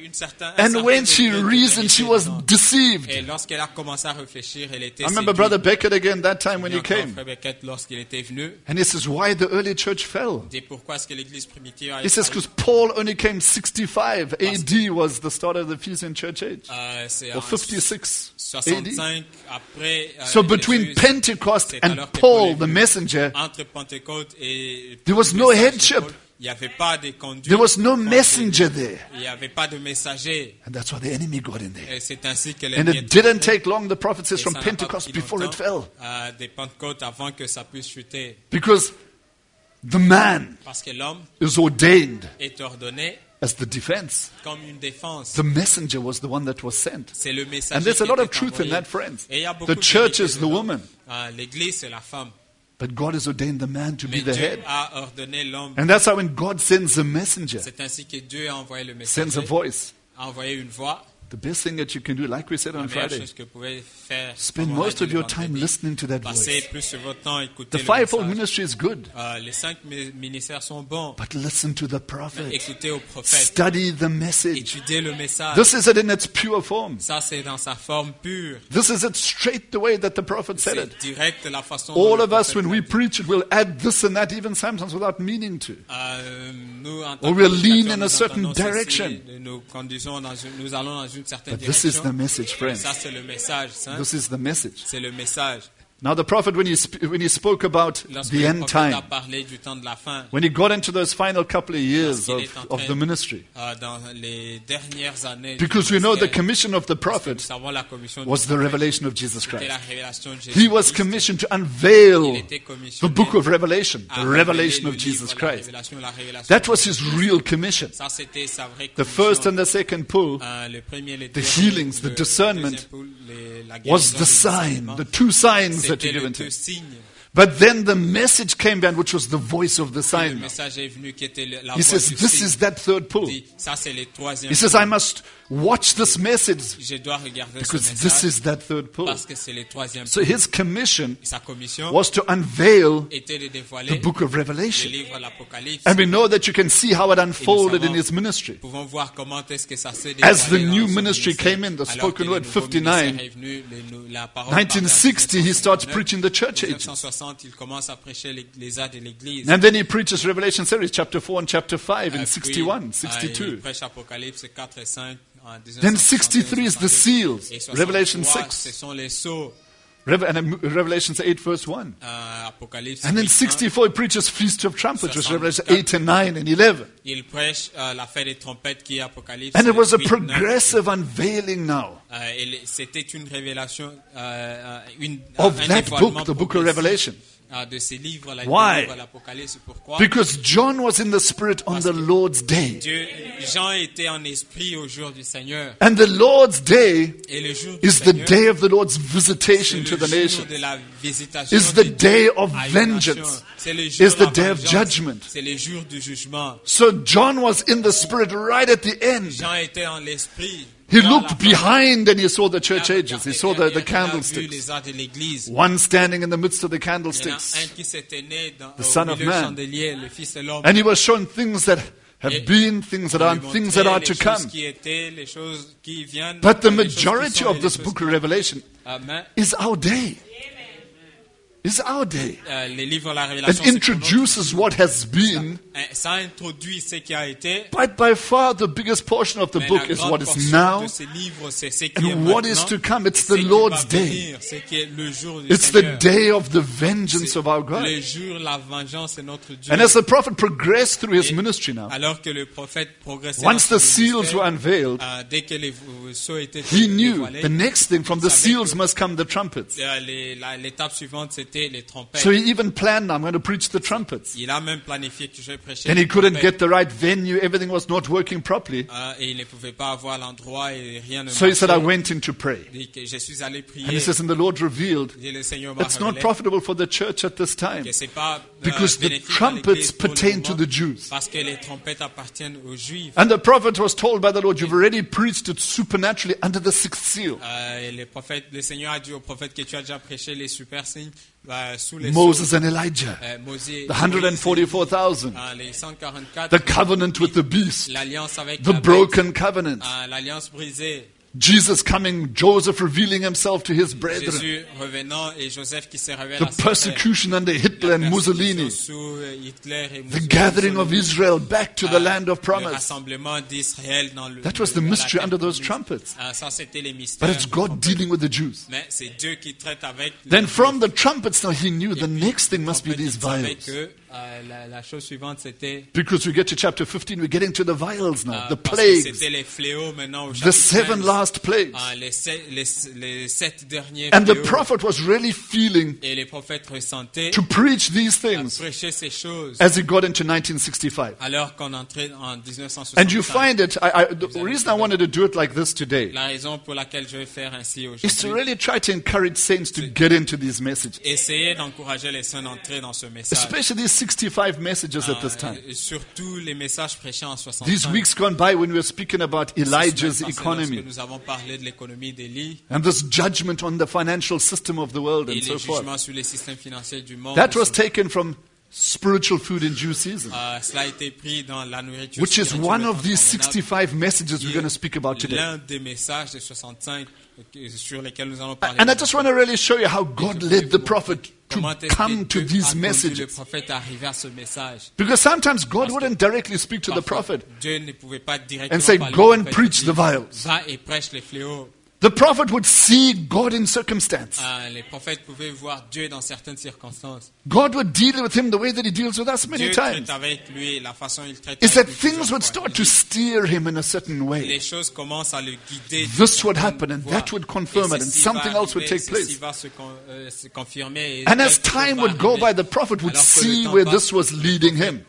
Speaker 3: une certaine
Speaker 2: And when she
Speaker 3: degré de
Speaker 2: reasoned, she
Speaker 3: vérité
Speaker 2: was
Speaker 3: dedans.
Speaker 2: deceived.
Speaker 3: Et lorsqu'elle a commencé à réfléchir, elle était
Speaker 2: I remember
Speaker 3: séduite.
Speaker 2: Brother Beckett again that time when
Speaker 3: Et
Speaker 2: he
Speaker 3: encore
Speaker 2: came.
Speaker 3: Frère Beckett, lorsqu'il était venu,
Speaker 2: And he says, why the early church fell?
Speaker 3: et pourquoi est-ce que l'église primitive a
Speaker 2: He says, because Paul only came 65 AD was the start of the Ephesian church age.
Speaker 3: c'est
Speaker 2: Or
Speaker 3: en
Speaker 2: 56 AD.
Speaker 3: 65 après
Speaker 2: So between
Speaker 3: Jésus,
Speaker 2: Pentecost
Speaker 3: c'est
Speaker 2: and
Speaker 3: alors que
Speaker 2: Paul,
Speaker 3: est
Speaker 2: the
Speaker 3: venu.
Speaker 2: messenger,
Speaker 3: Entre Pentecôte et
Speaker 2: there was
Speaker 3: le
Speaker 2: no
Speaker 3: message de
Speaker 2: headship.
Speaker 3: Paul, il n'y avait pas de conduite.
Speaker 2: There was no
Speaker 3: conduite.
Speaker 2: messenger there.
Speaker 3: Il n'y avait pas de messager.
Speaker 2: And that's why the enemy got in there.
Speaker 3: Et c'est ainsi que
Speaker 2: And
Speaker 3: l'ennemi
Speaker 2: it
Speaker 3: est
Speaker 2: didn't
Speaker 3: entré.
Speaker 2: take long, the prophet says,
Speaker 3: Et
Speaker 2: from
Speaker 3: ça n'a pas
Speaker 2: Pentecost
Speaker 3: pris
Speaker 2: before it
Speaker 3: longtemps,
Speaker 2: fell.
Speaker 3: des Pentecôtes avant que ça puisse chuter.
Speaker 2: Because the man
Speaker 3: Parce que l'homme
Speaker 2: is ordained
Speaker 3: est ordonné
Speaker 2: as the defense.
Speaker 3: comme une défense.
Speaker 2: The messenger was the one that was sent.
Speaker 3: C'est le messager
Speaker 2: And there's a
Speaker 3: qui
Speaker 2: lot of
Speaker 3: était
Speaker 2: truth in
Speaker 3: envoyé.
Speaker 2: that, friends.
Speaker 3: Et il y a beaucoup
Speaker 2: The
Speaker 3: de
Speaker 2: church
Speaker 3: vérité
Speaker 2: is the
Speaker 3: dedans.
Speaker 2: woman,
Speaker 3: L'église, c'est la femme.
Speaker 2: but God has ordained the man to be
Speaker 3: Mais
Speaker 2: the
Speaker 3: Dieu
Speaker 2: head.
Speaker 3: a ordonné l'homme.
Speaker 2: And that's how when God sends a messenger,
Speaker 3: C'est ainsi que Dieu a envoyé le
Speaker 2: sends a
Speaker 3: messager,
Speaker 2: voice,
Speaker 3: a envoyé une voix.
Speaker 2: the best thing that you can do, like we said
Speaker 3: La
Speaker 2: on
Speaker 3: meilleure
Speaker 2: Friday,
Speaker 3: chose que vous pouvez faire,
Speaker 2: spend
Speaker 3: pendant
Speaker 2: most
Speaker 3: le
Speaker 2: of your
Speaker 3: vendredi,
Speaker 2: time listening to that
Speaker 3: passez
Speaker 2: voice.
Speaker 3: plus de votre temps à écouter
Speaker 2: The
Speaker 3: le
Speaker 2: fivefold
Speaker 3: message.
Speaker 2: ministry is good,
Speaker 3: Les 5 ministères sont bons.
Speaker 2: but listen to the prophet.
Speaker 3: Écoutez au prophète.
Speaker 2: Study the message.
Speaker 3: Étudiez le message.
Speaker 2: This is it in its pure form.
Speaker 3: Ça, c'est dans sa forme pure.
Speaker 2: This is it straight the way that the prophet said it.
Speaker 3: C'est direct la façon dont
Speaker 2: All
Speaker 3: le
Speaker 2: of us,
Speaker 3: prophète
Speaker 2: when
Speaker 3: l'a
Speaker 2: we
Speaker 3: dit.
Speaker 2: preach it, will add this and that, even sometimes without meaning to.
Speaker 3: Nous, en
Speaker 2: Or
Speaker 3: tant
Speaker 2: we'll
Speaker 3: que
Speaker 2: lean
Speaker 3: prédicateurs,
Speaker 2: in a
Speaker 3: nous
Speaker 2: certain
Speaker 3: entendons ceci,
Speaker 2: direction.
Speaker 3: nous allons dans une certaine
Speaker 2: But this is the
Speaker 3: direction.
Speaker 2: message, friends.
Speaker 3: Ça, c'est le message. Hein?
Speaker 2: This is the message.
Speaker 3: C'est le message.
Speaker 2: Now, the prophet, when he spoke about
Speaker 3: Lorsque
Speaker 2: the
Speaker 3: le
Speaker 2: end
Speaker 3: prophète a
Speaker 2: time,
Speaker 3: parlé du temps de la fin,
Speaker 2: when he got into those final couple of years
Speaker 3: lorsqu'il est en
Speaker 2: of
Speaker 3: train,
Speaker 2: the ministry,
Speaker 3: dans les dernières années
Speaker 2: because
Speaker 3: du
Speaker 2: we know the
Speaker 3: ministère,
Speaker 2: commission of the
Speaker 3: parce que nous
Speaker 2: prophet
Speaker 3: savons la commission du
Speaker 2: was the
Speaker 3: prophète,
Speaker 2: revelation of Jesus
Speaker 3: c'était
Speaker 2: Christ.
Speaker 3: la révélation de
Speaker 2: He
Speaker 3: Jésus
Speaker 2: was
Speaker 3: Christ.
Speaker 2: commissioned to
Speaker 3: Il
Speaker 2: unveil
Speaker 3: était
Speaker 2: the
Speaker 3: commissionné
Speaker 2: book of Revelation,
Speaker 3: à
Speaker 2: the
Speaker 3: révéler
Speaker 2: revelation
Speaker 3: le
Speaker 2: of Jesus
Speaker 3: livre,
Speaker 2: Christ.
Speaker 3: la révélation
Speaker 2: That
Speaker 3: de
Speaker 2: was his real commission.
Speaker 3: Ça, c'était sa vraie
Speaker 2: The
Speaker 3: commission.
Speaker 2: first and the second pull
Speaker 3: Le premier, le
Speaker 2: the
Speaker 3: deuxième,
Speaker 2: healings, the
Speaker 3: le
Speaker 2: discernment
Speaker 3: deuxième poule, la
Speaker 2: was
Speaker 3: guérison,
Speaker 2: the
Speaker 3: les
Speaker 2: sign,
Speaker 3: discernements.
Speaker 2: the two signs that
Speaker 3: C'était
Speaker 2: were
Speaker 3: les
Speaker 2: given to
Speaker 3: deux
Speaker 2: him.
Speaker 3: signes.
Speaker 2: But then the message came down, which was the voice of the
Speaker 3: Le
Speaker 2: sign.
Speaker 3: message est venu qui était la
Speaker 2: He
Speaker 3: voix
Speaker 2: says,
Speaker 3: du
Speaker 2: this
Speaker 3: signe.
Speaker 2: is that third pull.
Speaker 3: Dit, ça, c'est le troisième.
Speaker 2: He says, I must watch this message
Speaker 3: Je dois regarder
Speaker 2: because
Speaker 3: ce
Speaker 2: this
Speaker 3: message
Speaker 2: is that third pull.
Speaker 3: parce que c'est le troisième.
Speaker 2: So his commission
Speaker 3: Sa commission
Speaker 2: was to unveil
Speaker 3: était de dévoiler
Speaker 2: the book of
Speaker 3: le
Speaker 2: Revelation.
Speaker 3: livre de l'Apocalypse.
Speaker 2: And we know that you can see how it unfolded in
Speaker 3: savons-
Speaker 2: his ministry.
Speaker 3: Nous pouvons voir comment est-ce que ça s'est
Speaker 2: As the
Speaker 3: dévoilé dans
Speaker 2: new
Speaker 3: son
Speaker 2: ministry
Speaker 3: ministère.
Speaker 2: came in, the
Speaker 3: Alors
Speaker 2: spoken
Speaker 3: que le
Speaker 2: word,
Speaker 3: nouveau
Speaker 2: 59,
Speaker 3: ministère est venu, la parole parlée en
Speaker 2: 1960, he starts
Speaker 3: 1959.
Speaker 2: preaching the church ages.
Speaker 3: 1960, il commence à prêcher les âges de l'Église.
Speaker 2: And then he preaches Revelation series, chapter 4 and chapter 5 in
Speaker 3: Puis,
Speaker 2: 61,
Speaker 3: il
Speaker 2: 62.
Speaker 3: prêche Apocalypse 4 et 5 en 1961.
Speaker 2: Then 63 is the seals,
Speaker 3: Et
Speaker 2: Revelation
Speaker 3: 63,
Speaker 2: 6.
Speaker 3: ce sont les sceaux.
Speaker 2: And Revelation 8 verse 1.
Speaker 3: Apocalypse
Speaker 2: And then
Speaker 3: 8,
Speaker 2: 64 he preaches Feast of Trumpets, which is
Speaker 3: 64.
Speaker 2: Revelation 8 and 9 and 11.
Speaker 3: il prêche la fête des trompettes qui est Apocalypse
Speaker 2: And it was a
Speaker 3: 8, 9.
Speaker 2: progressive unveiling now
Speaker 3: C'était une révélation,
Speaker 2: of
Speaker 3: un
Speaker 2: that
Speaker 3: dévoilement
Speaker 2: book, the book of
Speaker 3: progressif,
Speaker 2: Revelation.
Speaker 3: De ces livres,
Speaker 2: Why?
Speaker 3: le livre de l'Apocalypse. Pourquoi?
Speaker 2: Because John was in the Spirit on the Lord's day.
Speaker 3: Jean était en esprit au jour du Seigneur.
Speaker 2: And the Lord's day
Speaker 3: Et le jour du
Speaker 2: is the
Speaker 3: Seigneur,
Speaker 2: day of the Lord's
Speaker 3: c'est
Speaker 2: visitation
Speaker 3: le
Speaker 2: to the
Speaker 3: jour
Speaker 2: nations.
Speaker 3: de la visitation
Speaker 2: Is
Speaker 3: de
Speaker 2: the
Speaker 3: Dieu
Speaker 2: day of
Speaker 3: à une
Speaker 2: vengeance.
Speaker 3: nation. C'est le jour
Speaker 2: Is
Speaker 3: de la
Speaker 2: the day of
Speaker 3: vengeance.
Speaker 2: judgment.
Speaker 3: C'est le jour du jugement.
Speaker 2: So John was in the Spirit right at the end.
Speaker 3: Jean était en l'esprit.
Speaker 2: He
Speaker 3: Vers la
Speaker 2: looked
Speaker 3: fin.
Speaker 2: behind and he saw the church
Speaker 3: Il a
Speaker 2: ages. He
Speaker 3: regardé
Speaker 2: saw the
Speaker 3: derrière, il a vu
Speaker 2: candlesticks.
Speaker 3: les arts de l'Église.
Speaker 2: One standing in the midst of the
Speaker 3: Il y en a un
Speaker 2: candlesticks.
Speaker 3: qui s'était né dans,
Speaker 2: The Son
Speaker 3: au
Speaker 2: of
Speaker 3: milieu du
Speaker 2: Man.
Speaker 3: chandelier, le Fils de l'homme.
Speaker 2: And he was shown things that have
Speaker 3: Et
Speaker 2: been, things that
Speaker 3: On
Speaker 2: are,
Speaker 3: lui
Speaker 2: things that
Speaker 3: montrait
Speaker 2: are
Speaker 3: les
Speaker 2: to
Speaker 3: choses
Speaker 2: come.
Speaker 3: qui étaient, les choses qui viennent,
Speaker 2: But the
Speaker 3: les choses qui
Speaker 2: majority
Speaker 3: sont et
Speaker 2: of
Speaker 3: les
Speaker 2: this
Speaker 3: choses
Speaker 2: book
Speaker 3: qui-
Speaker 2: of Revelation
Speaker 3: Amen.
Speaker 2: is our day. Is our day.
Speaker 3: Les livres de la Révélation,
Speaker 2: It
Speaker 3: c'est
Speaker 2: introduces what has been,
Speaker 3: ça introduit ce qui a été.
Speaker 2: but by far the biggest portion of the
Speaker 3: Mais
Speaker 2: book
Speaker 3: la
Speaker 2: is
Speaker 3: grande
Speaker 2: what is
Speaker 3: portion
Speaker 2: now.
Speaker 3: de ces livres, c'est ce qui
Speaker 2: and
Speaker 3: est
Speaker 2: what is
Speaker 3: maintenant,
Speaker 2: to come. It's
Speaker 3: et ce
Speaker 2: the
Speaker 3: qui
Speaker 2: Lord's
Speaker 3: va
Speaker 2: day.
Speaker 3: venir, ce qui est le jour du
Speaker 2: It's the
Speaker 3: Seigneur.
Speaker 2: day of the vengeance of our God.
Speaker 3: Le jour, la vengeance est notre Dieu.
Speaker 2: And as the prophet progressed through his
Speaker 3: Et
Speaker 2: ministry now,
Speaker 3: alors que le prophète progressait
Speaker 2: once
Speaker 3: dans
Speaker 2: the
Speaker 3: son
Speaker 2: seals
Speaker 3: ministère,
Speaker 2: were unveiled,
Speaker 3: dès que les sceaux étaient
Speaker 2: he knew
Speaker 3: dévoilés,
Speaker 2: the next thing from the
Speaker 3: il savait
Speaker 2: seals
Speaker 3: que-
Speaker 2: must come the trumpets.
Speaker 3: l'étape suivante, c'était les trompettes.
Speaker 2: So he even planned, I'm going to preach the trumpets.
Speaker 3: Il a même planifié que je vais prêcher
Speaker 2: And he
Speaker 3: les
Speaker 2: couldn't
Speaker 3: trompettes.
Speaker 2: get the right venue. Everything was not working properly.
Speaker 3: Et il ne pouvait pas avoir l'endroit et rien ne
Speaker 2: So he said, I
Speaker 3: marchait.
Speaker 2: went in to pray.
Speaker 3: Il dit que je suis allé
Speaker 2: And
Speaker 3: prier.
Speaker 2: he says, and the Lord revealed,
Speaker 3: Et le Seigneur m'a
Speaker 2: it's not
Speaker 3: révélé
Speaker 2: profitable for the church at this time
Speaker 3: que c'est pas
Speaker 2: because the
Speaker 3: bénéfique à
Speaker 2: trumpets
Speaker 3: l'Église pour le
Speaker 2: pertain to
Speaker 3: moment,
Speaker 2: the Jews.
Speaker 3: parce que les trompettes appartiennent aux Juifs.
Speaker 2: And the prophet was told by the Lord, you've already preached it supernaturally under the sixth seal.
Speaker 3: Et le Seigneur a dit au prophète que tu as déjà prêché les super signes sous les
Speaker 2: Moses
Speaker 3: sceaux,
Speaker 2: and Elijah,
Speaker 3: Moïse,
Speaker 2: the 144,000,
Speaker 3: les 144,
Speaker 2: the covenant with the beast,
Speaker 3: l'alliance avec
Speaker 2: the
Speaker 3: la bête,
Speaker 2: broken covenant,
Speaker 3: l'alliance brisée,
Speaker 2: Jesus coming, Joseph revealing himself to his brethren,
Speaker 3: Jésus revenant et Joseph qui se révèle
Speaker 2: the
Speaker 3: à ses frères,
Speaker 2: persecution under Hitler and Mussolini,
Speaker 3: sous Hitler et
Speaker 2: the gathering of
Speaker 3: Mussolini,
Speaker 2: Israel back to the land of
Speaker 3: le
Speaker 2: promise.
Speaker 3: rassemblement d'Israël dans le
Speaker 2: That was the
Speaker 3: dans la
Speaker 2: mystery
Speaker 3: terre
Speaker 2: under those
Speaker 3: promise.
Speaker 2: trumpets.
Speaker 3: Ça c'était les mystères.
Speaker 2: But it's God dealing with the Jews.
Speaker 3: Mais c'est Dieu qui traite avec
Speaker 2: Then
Speaker 3: les
Speaker 2: from the trumpets, now he knew the next thing must be
Speaker 3: prophètes.
Speaker 2: these
Speaker 3: Il savait
Speaker 2: vials.
Speaker 3: que la chose suivante c'était
Speaker 2: Because we get to chapter 15, we're getting to the vials now, the
Speaker 3: parce que
Speaker 2: plagues,
Speaker 3: c'était les fléaux maintenant au
Speaker 2: the
Speaker 3: chapitre
Speaker 2: 7
Speaker 3: 15.
Speaker 2: last plagues.
Speaker 3: Les 7 derniers
Speaker 2: And the
Speaker 3: fléaux.
Speaker 2: prophet was really feeling
Speaker 3: Et les prophètes ressentaient
Speaker 2: to preach these
Speaker 3: à
Speaker 2: things
Speaker 3: prêcher ces choses
Speaker 2: as he got into 1965.
Speaker 3: alors qu'on entrait en 1965.
Speaker 2: And you find it, the reason I wanted to do it like this today
Speaker 3: La raison pour laquelle je vais faire ainsi
Speaker 2: is to
Speaker 3: aujourd'hui,
Speaker 2: really try to encourage saints to get into these messages,
Speaker 3: essayer d'encourager les saints d'entrer dans ce message.
Speaker 2: especially these 65 messages at this time.
Speaker 3: Surtout les messages prêchés en 65.
Speaker 2: These weeks gone by when we were speaking about Elijah's
Speaker 3: Lorsque
Speaker 2: economy
Speaker 3: nous avons parlé de l'économie d'Élie
Speaker 2: and this judgment on the financial system of the world
Speaker 3: et
Speaker 2: and
Speaker 3: les
Speaker 2: so forth.
Speaker 3: jugements sur les systèmes financiers du monde.
Speaker 2: That was taken from spiritual food in due season,
Speaker 3: Cela a été pris dans la nourriture
Speaker 2: which is
Speaker 3: spirituelle
Speaker 2: one of these
Speaker 3: convenable.
Speaker 2: 65 messages we're going to speak about today.
Speaker 3: L'un des messages des 65 sur lesquels nous allons parler.
Speaker 2: And I just want to really show you how God led the prophet to
Speaker 3: Comment est-ce
Speaker 2: come
Speaker 3: que
Speaker 2: to
Speaker 3: Dieu a
Speaker 2: these
Speaker 3: conduit le
Speaker 2: messages.
Speaker 3: prophète à arriver à ce message.
Speaker 2: Because sometimes God wouldn't directly speak to the
Speaker 3: Parfois,
Speaker 2: prophet.
Speaker 3: Dieu ne pouvait pas directement
Speaker 2: and say,
Speaker 3: parler
Speaker 2: "Go
Speaker 3: au
Speaker 2: and
Speaker 3: prophète,
Speaker 2: preach
Speaker 3: il
Speaker 2: the
Speaker 3: dit,
Speaker 2: vials."
Speaker 3: Va et prêche les fléaux.
Speaker 2: The prophet would see God in circumstance.
Speaker 3: Les prophètes pouvaient voir Dieu dans certaines circonstances.
Speaker 2: God would deal with him the way that he deals with us many
Speaker 3: Dieu
Speaker 2: times.
Speaker 3: traite avec lui, la façon il traite
Speaker 2: Is that
Speaker 3: avec lui
Speaker 2: things
Speaker 3: plusieurs
Speaker 2: would
Speaker 3: fois.
Speaker 2: start to steer him in a certain way.
Speaker 3: Les choses commencent à le guider.
Speaker 2: This would happen and that would confirm it and something else would take place.
Speaker 3: Va se confirmer.
Speaker 2: And as time would go by, the prophet would see where this was leading him.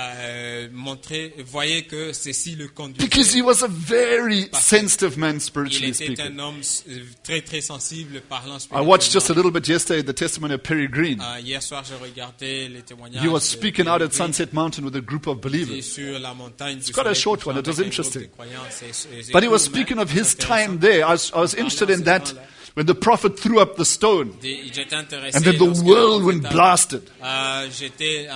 Speaker 3: Voyez que ceci le conduisait.
Speaker 2: Because he was a very sensitive man,
Speaker 3: Il
Speaker 2: spiritually
Speaker 3: était
Speaker 2: speaking.
Speaker 3: un homme très très sensible parlant
Speaker 2: I watched just a
Speaker 3: spirituellement.
Speaker 2: little bit yesterday the testimony of Perry Green.
Speaker 3: Hier soir, j'ai regardé les témoignages.
Speaker 2: He was
Speaker 3: de
Speaker 2: speaking out at
Speaker 3: Green
Speaker 2: Sunset Mountain with a group of
Speaker 3: et
Speaker 2: believers.
Speaker 3: sur la montagne du
Speaker 2: quite a
Speaker 3: soleil
Speaker 2: short
Speaker 3: couchant
Speaker 2: one, it was
Speaker 3: avec un groupe
Speaker 2: interesting.
Speaker 3: de croyants. C'est
Speaker 2: But he was
Speaker 3: court, mais
Speaker 2: speaking of
Speaker 3: c'est
Speaker 2: his
Speaker 3: intéressant.
Speaker 2: time there. I was interested in that when the prophet threw up the stone
Speaker 3: J'étais intéressé
Speaker 2: and then the
Speaker 3: lorsque
Speaker 2: whirlwind
Speaker 3: le prophète
Speaker 2: blasted.
Speaker 3: J'étais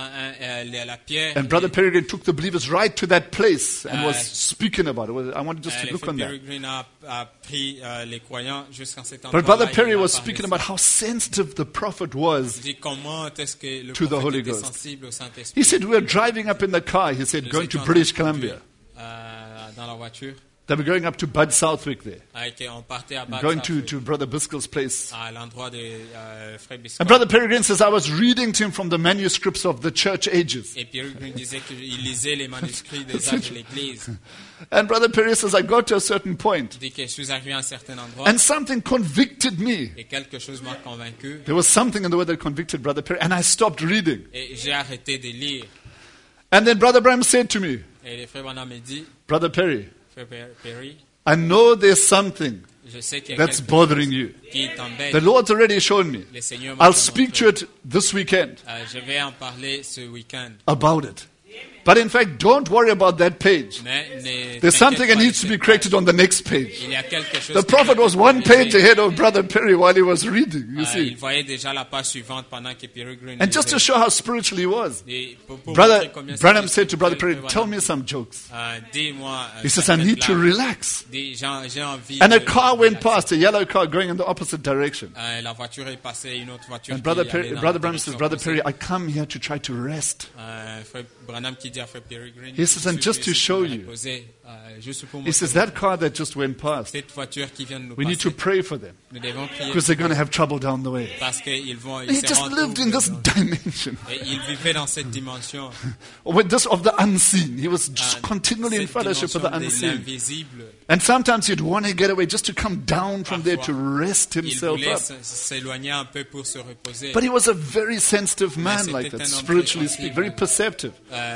Speaker 3: la pierre.
Speaker 2: And Brother Perry Green took the believers right to that place and was
Speaker 3: Uh,
Speaker 2: speaking about it. I wanted just to
Speaker 3: Le
Speaker 2: look
Speaker 3: frère
Speaker 2: on that.
Speaker 3: Peregrine a pris les croyants jusqu'à cet endroit.
Speaker 2: But Brother Perry was speaking about how sensitive the prophet was.
Speaker 3: Il dit comment est-ce que le
Speaker 2: to the
Speaker 3: prophète
Speaker 2: Holy
Speaker 3: était
Speaker 2: Ghost.
Speaker 3: sensible au Saint-Esprit.
Speaker 2: He said, we were driving up in the car, he said,
Speaker 3: Nous
Speaker 2: going to
Speaker 3: étions
Speaker 2: British
Speaker 3: en train de
Speaker 2: Columbia.
Speaker 3: conduire, dans la voiture.
Speaker 2: They were going up to Bud Southwick there,
Speaker 3: On partait à Bad
Speaker 2: going
Speaker 3: Southwick,
Speaker 2: to Brother Biscoe's place.
Speaker 3: à l'endroit de Frère
Speaker 2: And
Speaker 3: Biscoe.
Speaker 2: Brother Peregrine says, I was reading to him from the manuscripts of the church ages.
Speaker 3: Et Peregrine disait qu'il lisait les manuscrits des âges de l'Église.
Speaker 2: And Brother Perry says, I got to a certain point,
Speaker 3: Il dit que je suis arrivé à un certain endroit
Speaker 2: and something convicted me.
Speaker 3: et quelque chose m'a convaincu
Speaker 2: There was something in the word that convicted Brother Perry, and I stopped reading.
Speaker 3: et j'ai arrêté de lire.
Speaker 2: And then Brother Bram said to me,
Speaker 3: Et le frère Branham me dit,
Speaker 2: Brother Perry,
Speaker 3: Frère Perry,
Speaker 2: I know there's something
Speaker 3: je sais qu'il y a
Speaker 2: that's
Speaker 3: quelque
Speaker 2: bothering you.
Speaker 3: chose qui t'embête.
Speaker 2: The Lord's already shown me.
Speaker 3: Le Seigneur m'a
Speaker 2: I'll
Speaker 3: fait
Speaker 2: speak to
Speaker 3: montrer.
Speaker 2: it this weekend
Speaker 3: Je vais en parler ce week-end.
Speaker 2: about it. But in fact, don't worry about that page.
Speaker 3: Mais ne
Speaker 2: There's
Speaker 3: t'inquiète
Speaker 2: something that
Speaker 3: pas de
Speaker 2: needs to be
Speaker 3: cette
Speaker 2: corrected
Speaker 3: page.
Speaker 2: on the next page.
Speaker 3: Il y a quelque chose
Speaker 2: The
Speaker 3: qui
Speaker 2: prophet
Speaker 3: doit
Speaker 2: was
Speaker 3: être
Speaker 2: one
Speaker 3: corrigé.
Speaker 2: page ahead of Brother Perry while he was reading, you
Speaker 3: Il
Speaker 2: see.
Speaker 3: voyait déjà la page suivante pendant que Peregrine
Speaker 2: And just to
Speaker 3: lisait.
Speaker 2: show how spiritual he was,
Speaker 3: Et pour
Speaker 2: Brother
Speaker 3: montrer combien
Speaker 2: Branham
Speaker 3: c'était
Speaker 2: said to Brother Perry,
Speaker 3: spirituel,
Speaker 2: tell
Speaker 3: Branham
Speaker 2: me some jokes.
Speaker 3: dis-moi,
Speaker 2: He says, I need to relax.
Speaker 3: J'ai envie
Speaker 2: And a
Speaker 3: de
Speaker 2: car went
Speaker 3: relaxer.
Speaker 2: past, a yellow car going in the opposite direction.
Speaker 3: La voiture est passée, une autre voiture
Speaker 2: And
Speaker 3: qui
Speaker 2: Brother
Speaker 3: allait dans
Speaker 2: Branham
Speaker 3: la
Speaker 2: says,
Speaker 3: direction
Speaker 2: Brother
Speaker 3: opposée.
Speaker 2: Perry, I come here to try to rest.
Speaker 3: Frère Branham qui dit à Frère Peregrine,
Speaker 2: He says, and
Speaker 3: je
Speaker 2: just
Speaker 3: suis
Speaker 2: to
Speaker 3: ici
Speaker 2: show
Speaker 3: pour me
Speaker 2: you.
Speaker 3: reposer, juste pour
Speaker 2: He says, that car that just went past,
Speaker 3: cette voiture qui vient de nous
Speaker 2: we need to
Speaker 3: passer,
Speaker 2: pray for them
Speaker 3: nous devons prier
Speaker 2: because they're going to have trouble down the way.
Speaker 3: parce qu'ils
Speaker 2: He
Speaker 3: se
Speaker 2: just lived in this dimension
Speaker 3: et ils vivaient dans cette dimension,
Speaker 2: with this of the unseen. He was just continually in
Speaker 3: cette
Speaker 2: fellowship with the
Speaker 3: dimension de
Speaker 2: unseen.
Speaker 3: l'invisible.
Speaker 2: And sometimes he'd want to get away just to come down from there to
Speaker 3: Parfois,
Speaker 2: rest
Speaker 3: Il
Speaker 2: himself
Speaker 3: voulait
Speaker 2: up.
Speaker 3: s'éloigner un peu pour se reposer.
Speaker 2: But he was a very sensitive man
Speaker 3: c'était
Speaker 2: like that,
Speaker 3: un homme
Speaker 2: spiritually
Speaker 3: très
Speaker 2: speaking, very perceptive.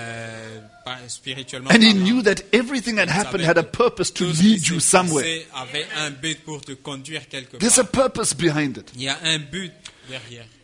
Speaker 3: Spirituellement
Speaker 2: And he
Speaker 3: parlant.
Speaker 2: knew that everything that happened had a purpose to
Speaker 3: Tout ce qui
Speaker 2: lead you
Speaker 3: s'est
Speaker 2: somewhere.
Speaker 3: passé avait un but pour te conduire quelque
Speaker 2: There's a
Speaker 3: part.
Speaker 2: purpose behind it.
Speaker 3: Il y a un but derrière.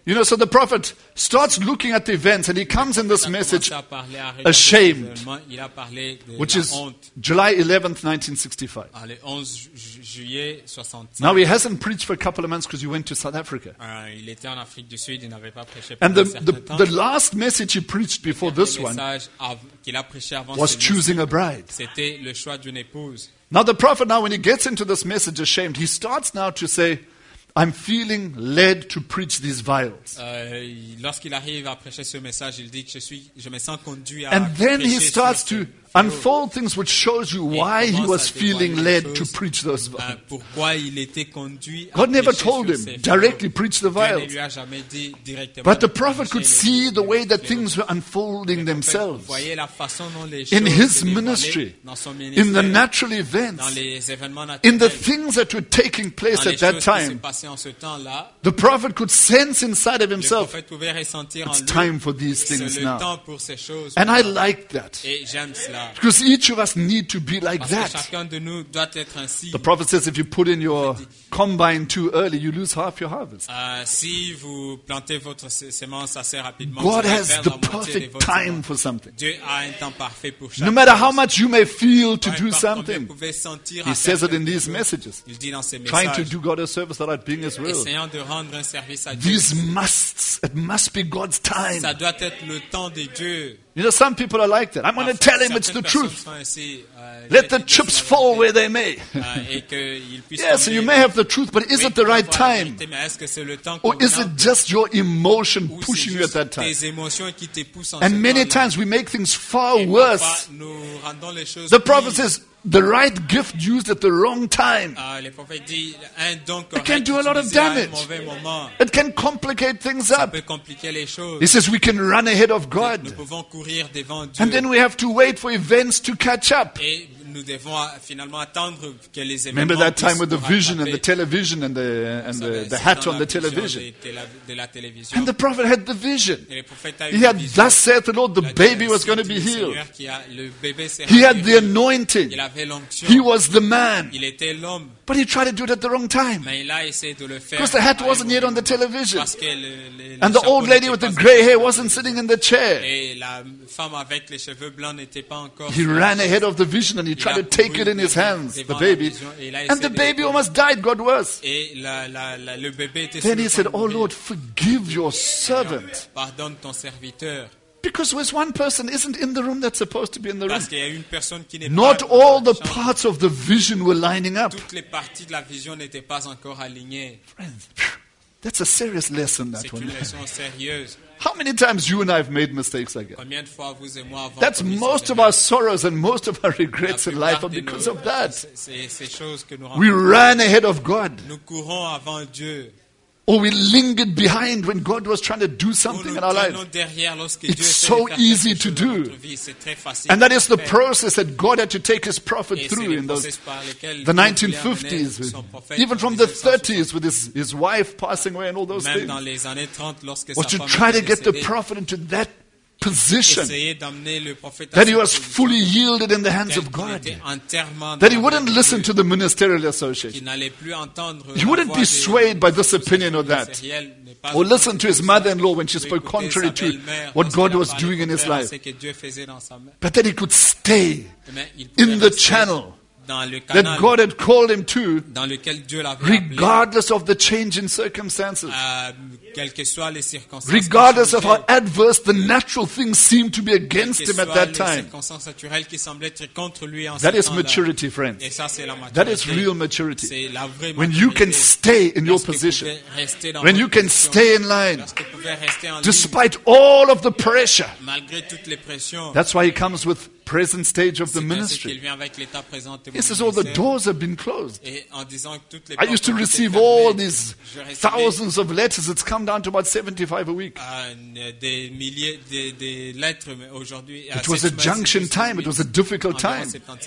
Speaker 2: You know, so the prophet starts looking at the events and he comes in this message ashamed,
Speaker 3: Il a parlé de
Speaker 2: which
Speaker 3: la
Speaker 2: is
Speaker 3: honte.
Speaker 2: July 11th, 1965.
Speaker 3: Le 11 juillet 65.
Speaker 2: Now he hasn't preached for a couple of months because he went to South Africa.
Speaker 3: Il était en Afrique du Sud, il n'avait pas prêché
Speaker 2: And
Speaker 3: pendant un certain temps.
Speaker 2: the last message he preached before this
Speaker 3: Le
Speaker 2: one
Speaker 3: message qu'il a prêché avant
Speaker 2: was
Speaker 3: celui-ci,
Speaker 2: choosing a bride.
Speaker 3: c'était le choix d'une épouse.
Speaker 2: Now the prophet now, when he gets into this message ashamed, he starts now to say, I'm feeling led to preach these vials.
Speaker 3: Lorsqu'il arrive à prêcher ce message, il dit que je me sens conduit à
Speaker 2: And then he
Speaker 3: prêcher
Speaker 2: starts
Speaker 3: sur
Speaker 2: to
Speaker 3: ce
Speaker 2: unfold things which shows you why he was feeling led to preach those vials.
Speaker 3: pourquoi il était conduit à
Speaker 2: God never
Speaker 3: prêcher
Speaker 2: told
Speaker 3: sur
Speaker 2: him
Speaker 3: ces
Speaker 2: directly preach the
Speaker 3: Dieu ne
Speaker 2: vials.
Speaker 3: lui a jamais dit directement
Speaker 2: But the
Speaker 3: de
Speaker 2: prophet
Speaker 3: prêcher
Speaker 2: could
Speaker 3: les-
Speaker 2: see the way that
Speaker 3: les-
Speaker 2: things were unfolding
Speaker 3: Vous
Speaker 2: themselves
Speaker 3: voyez la façon dont les
Speaker 2: in
Speaker 3: choses
Speaker 2: his
Speaker 3: se déroulaient
Speaker 2: ministry,
Speaker 3: dans son
Speaker 2: in the
Speaker 3: ministère,
Speaker 2: natural
Speaker 3: dans
Speaker 2: events,
Speaker 3: les événements
Speaker 2: in the
Speaker 3: naturels,
Speaker 2: things that were taking place
Speaker 3: dans les
Speaker 2: at that
Speaker 3: choses qui se
Speaker 2: time.
Speaker 3: passaient en ce temps-là.
Speaker 2: The prophet could sense inside of
Speaker 3: Le
Speaker 2: himself,
Speaker 3: prophète pouvait ressentir en
Speaker 2: it's
Speaker 3: lui,
Speaker 2: time for these
Speaker 3: c'est
Speaker 2: things
Speaker 3: le
Speaker 2: now.
Speaker 3: temps pour ces choses.
Speaker 2: And I like that.
Speaker 3: Et j'aime cela.
Speaker 2: Because each of us need to be like
Speaker 3: Parce que
Speaker 2: that.
Speaker 3: chacun de nous doit être ainsi.
Speaker 2: The prophet says if you put in your combine too early, you lose half your harvest.
Speaker 3: Si vous plantez votre sémence assez rapidement,
Speaker 2: God
Speaker 3: vous allez
Speaker 2: has
Speaker 3: perdre
Speaker 2: the
Speaker 3: la moitié de
Speaker 2: perfect
Speaker 3: votre
Speaker 2: time
Speaker 3: sémence.
Speaker 2: for something.
Speaker 3: Dieu a un temps parfait pour chaque
Speaker 2: No matter how
Speaker 3: chose.
Speaker 2: much you may feel to
Speaker 3: Peu
Speaker 2: do
Speaker 3: importe combien
Speaker 2: something,
Speaker 3: vous pouvez sentir
Speaker 2: he
Speaker 3: à
Speaker 2: says
Speaker 3: faire
Speaker 2: it in
Speaker 3: quelque
Speaker 2: these
Speaker 3: chose,
Speaker 2: messages.
Speaker 3: il dit dans ses
Speaker 2: Trying to
Speaker 3: messages,
Speaker 2: do God a service without being His will.
Speaker 3: essayant de rendre un service à Dieu.
Speaker 2: These musts, it must be God's time.
Speaker 3: Ça doit être le temps de Dieu.
Speaker 2: You know, some people are like that. I'm going to tell him it's the
Speaker 3: Certaines personnes
Speaker 2: truth.
Speaker 3: sont ainsi,
Speaker 2: Let the
Speaker 3: vérités
Speaker 2: chips
Speaker 3: sur la
Speaker 2: fall
Speaker 3: vérité,
Speaker 2: where they may.
Speaker 3: et qu'ils puissent
Speaker 2: Yes,
Speaker 3: emmener-
Speaker 2: you may have the truth, but is
Speaker 3: Oui,
Speaker 2: it the right
Speaker 3: avoir la
Speaker 2: time?
Speaker 3: vérité, mais est-ce que c'est le temps
Speaker 2: Or is
Speaker 3: convenable?
Speaker 2: it just your emotion
Speaker 3: Ou c'est
Speaker 2: pushing you at
Speaker 3: juste
Speaker 2: that time?
Speaker 3: tes émotions qui te poussent en
Speaker 2: And
Speaker 3: ce
Speaker 2: many
Speaker 3: temps-là?
Speaker 2: times we make things far
Speaker 3: Et
Speaker 2: worse.
Speaker 3: parfois, nous rendons les choses
Speaker 2: The prophet
Speaker 3: pires.
Speaker 2: says the right gift used at the wrong time.
Speaker 3: Le prophète dit un don
Speaker 2: can
Speaker 3: correct
Speaker 2: do a lot of
Speaker 3: utilisé à un
Speaker 2: damage.
Speaker 3: mauvais moment,
Speaker 2: It can complicate things
Speaker 3: ça
Speaker 2: up.
Speaker 3: peut compliquer les choses.
Speaker 2: He says we can run ahead of
Speaker 3: Nous
Speaker 2: God.
Speaker 3: pouvons courir devant Dieu
Speaker 2: And then we have to wait for events to catch up.
Speaker 3: et nous devons finalement attendre que les
Speaker 2: Remember
Speaker 3: événements
Speaker 2: that time
Speaker 3: puissent
Speaker 2: with the
Speaker 3: nous
Speaker 2: vision and the
Speaker 3: rattraper.
Speaker 2: television and
Speaker 3: Vous savez,
Speaker 2: the
Speaker 3: c'est
Speaker 2: hat
Speaker 3: dans
Speaker 2: on
Speaker 3: la
Speaker 2: the
Speaker 3: vision
Speaker 2: television.
Speaker 3: de la télévision.
Speaker 2: And the prophet had the vision.
Speaker 3: Et le prophète a eu
Speaker 2: He
Speaker 3: une
Speaker 2: had,
Speaker 3: vision.
Speaker 2: thus saith the Lord, the
Speaker 3: Il a dit,
Speaker 2: baby was
Speaker 3: ainsi
Speaker 2: going to
Speaker 3: dit
Speaker 2: be
Speaker 3: le
Speaker 2: healed.
Speaker 3: Seigneur, le bébé sera
Speaker 2: He had the
Speaker 3: guéri.
Speaker 2: anointing.
Speaker 3: Il avait l'onction.
Speaker 2: He was the man.
Speaker 3: Il était l'homme.
Speaker 2: But he tried to do it at the wrong time.
Speaker 3: Mais il a essayé de le faire.
Speaker 2: Because the hat
Speaker 3: à un
Speaker 2: wasn't yet on the
Speaker 3: moment.
Speaker 2: television.
Speaker 3: Parce que le
Speaker 2: And the
Speaker 3: chapeau
Speaker 2: old lady
Speaker 3: n'était
Speaker 2: with the
Speaker 3: pas
Speaker 2: gray
Speaker 3: encore-
Speaker 2: hair wasn't sitting in the chair.
Speaker 3: Et la femme avec les cheveux blancs n'était pas encore.
Speaker 2: He ran ahead of the vision and he tried to take it in his hands, the baby. And the baby almost died, God was.
Speaker 3: Et le bébé était
Speaker 2: Then
Speaker 3: sur
Speaker 2: he
Speaker 3: le
Speaker 2: said,
Speaker 3: point de
Speaker 2: Oh
Speaker 3: mourir.
Speaker 2: Lord, forgive your servant.
Speaker 3: Pardonne ton serviteur.
Speaker 2: Because there's one person isn't in the room that's supposed to be in the room.
Speaker 3: Parce qu'il y a une personne qui n'est
Speaker 2: Not
Speaker 3: pas.
Speaker 2: all
Speaker 3: dans
Speaker 2: the
Speaker 3: la chambre.
Speaker 2: parts of the vision were lining up.
Speaker 3: Toutes les parties de la vision n'étaient pas encore alignées.
Speaker 2: Friends, that's a serious lesson, that
Speaker 3: C'est
Speaker 2: one.
Speaker 3: une leçon sérieuse.
Speaker 2: How many times you and I have made mistakes like that?
Speaker 3: Combien de fois vous et moi avons
Speaker 2: That's
Speaker 3: commis
Speaker 2: most
Speaker 3: ces
Speaker 2: of
Speaker 3: erreurs?
Speaker 2: our sorrows and most of our
Speaker 3: La
Speaker 2: regrets in
Speaker 3: plupart
Speaker 2: life are
Speaker 3: de
Speaker 2: because
Speaker 3: nos-
Speaker 2: of that.
Speaker 3: Ces choses que nous
Speaker 2: We
Speaker 3: rencontrons.
Speaker 2: ran ahead of God.
Speaker 3: Nous courons avant Dieu.
Speaker 2: Or we lingered behind when God was trying to do
Speaker 3: Nous
Speaker 2: something
Speaker 3: nous
Speaker 2: in our life.
Speaker 3: traînons derrière lorsque
Speaker 2: It's
Speaker 3: Dieu essaie
Speaker 2: so
Speaker 3: de faire
Speaker 2: easy
Speaker 3: quelque
Speaker 2: to
Speaker 3: chose dans
Speaker 2: do.
Speaker 3: notre vie. C'est très facile
Speaker 2: And that
Speaker 3: de
Speaker 2: is the
Speaker 3: faire.
Speaker 2: process that God had to take his prophet
Speaker 3: Et c'est
Speaker 2: through
Speaker 3: le
Speaker 2: in those
Speaker 3: processus par lequel
Speaker 2: the
Speaker 3: Dieu voulait
Speaker 2: 1950s,
Speaker 3: amener son prophète
Speaker 2: even
Speaker 3: en
Speaker 2: from the
Speaker 3: 1960,
Speaker 2: 30s with his wife passing away and all those
Speaker 3: même
Speaker 2: things,
Speaker 3: dans les années 30 lorsque
Speaker 2: was
Speaker 3: sa
Speaker 2: to
Speaker 3: femme
Speaker 2: try to
Speaker 3: était
Speaker 2: get the
Speaker 3: décédée,
Speaker 2: prophet into that position
Speaker 3: essayer d'amener le prophète à
Speaker 2: that he
Speaker 3: cette
Speaker 2: was
Speaker 3: position,
Speaker 2: fully yielded in the hands
Speaker 3: tel
Speaker 2: of
Speaker 3: qu'il
Speaker 2: God,
Speaker 3: était entièrement
Speaker 2: that he
Speaker 3: dans la
Speaker 2: wouldn't
Speaker 3: main de
Speaker 2: listen
Speaker 3: Dieu,
Speaker 2: to the ministerial
Speaker 3: qu'il
Speaker 2: association.
Speaker 3: n'allait plus entendre
Speaker 2: He
Speaker 3: la
Speaker 2: wouldn't
Speaker 3: voix
Speaker 2: be
Speaker 3: des
Speaker 2: swayed by this opinion or that,
Speaker 3: ministériels, ne pas
Speaker 2: or listen to his
Speaker 3: écouter
Speaker 2: mother-in-law when she
Speaker 3: ça,
Speaker 2: spoke
Speaker 3: écouter
Speaker 2: contrary
Speaker 3: sa
Speaker 2: to
Speaker 3: belle-mère
Speaker 2: what
Speaker 3: lorsqu'elle
Speaker 2: God
Speaker 3: a
Speaker 2: was
Speaker 3: parlé
Speaker 2: doing in his
Speaker 3: contraire à
Speaker 2: life,
Speaker 3: ce que Dieu faisait dans sa main.
Speaker 2: but that he could stay
Speaker 3: Mais il pouvait
Speaker 2: in the
Speaker 3: rester
Speaker 2: channel
Speaker 3: dans le
Speaker 2: that
Speaker 3: canal
Speaker 2: God had called him to,
Speaker 3: dans lequel Dieu l'avait appelé,
Speaker 2: regardless of the change in circumstances.
Speaker 3: quelles que soient les circonstances,
Speaker 2: Regardless of
Speaker 3: qui
Speaker 2: how
Speaker 3: changeaient,
Speaker 2: adverse the natural things seemed to be against
Speaker 3: quelles que
Speaker 2: him at
Speaker 3: soient
Speaker 2: that
Speaker 3: les
Speaker 2: time.
Speaker 3: circonstances naturelles qui semblaient être contre lui en
Speaker 2: That
Speaker 3: ce
Speaker 2: is
Speaker 3: temps-là.
Speaker 2: maturity, friends.
Speaker 3: Et ça, c'est la
Speaker 2: That
Speaker 3: maturité.
Speaker 2: is real maturity.
Speaker 3: C'est la vraie
Speaker 2: When you
Speaker 3: maturité.
Speaker 2: can stay in your
Speaker 3: Lorsque vous
Speaker 2: position,
Speaker 3: pouvez rester dans
Speaker 2: when
Speaker 3: votre
Speaker 2: you can
Speaker 3: position,
Speaker 2: stay in line,
Speaker 3: lorsque vous pouvez rester en ligne,
Speaker 2: despite all of the pressure.
Speaker 3: malgré toutes les pressions.
Speaker 2: That's why he comes with present stage of the
Speaker 3: C'est ainsi qu'il
Speaker 2: ministry.
Speaker 3: vient avec l'état présent de mon
Speaker 2: He says, all the
Speaker 3: ministère.
Speaker 2: doors have been closed.
Speaker 3: Et en disant que toutes les
Speaker 2: I used to
Speaker 3: portes ont été
Speaker 2: receive
Speaker 3: fermées,
Speaker 2: all these
Speaker 3: je recevais,
Speaker 2: thousands of letters. It's come down to about 75 a week.
Speaker 3: des milliers de lettres, mais aujourd'hui.
Speaker 2: It was a junction time. It was a difficult time.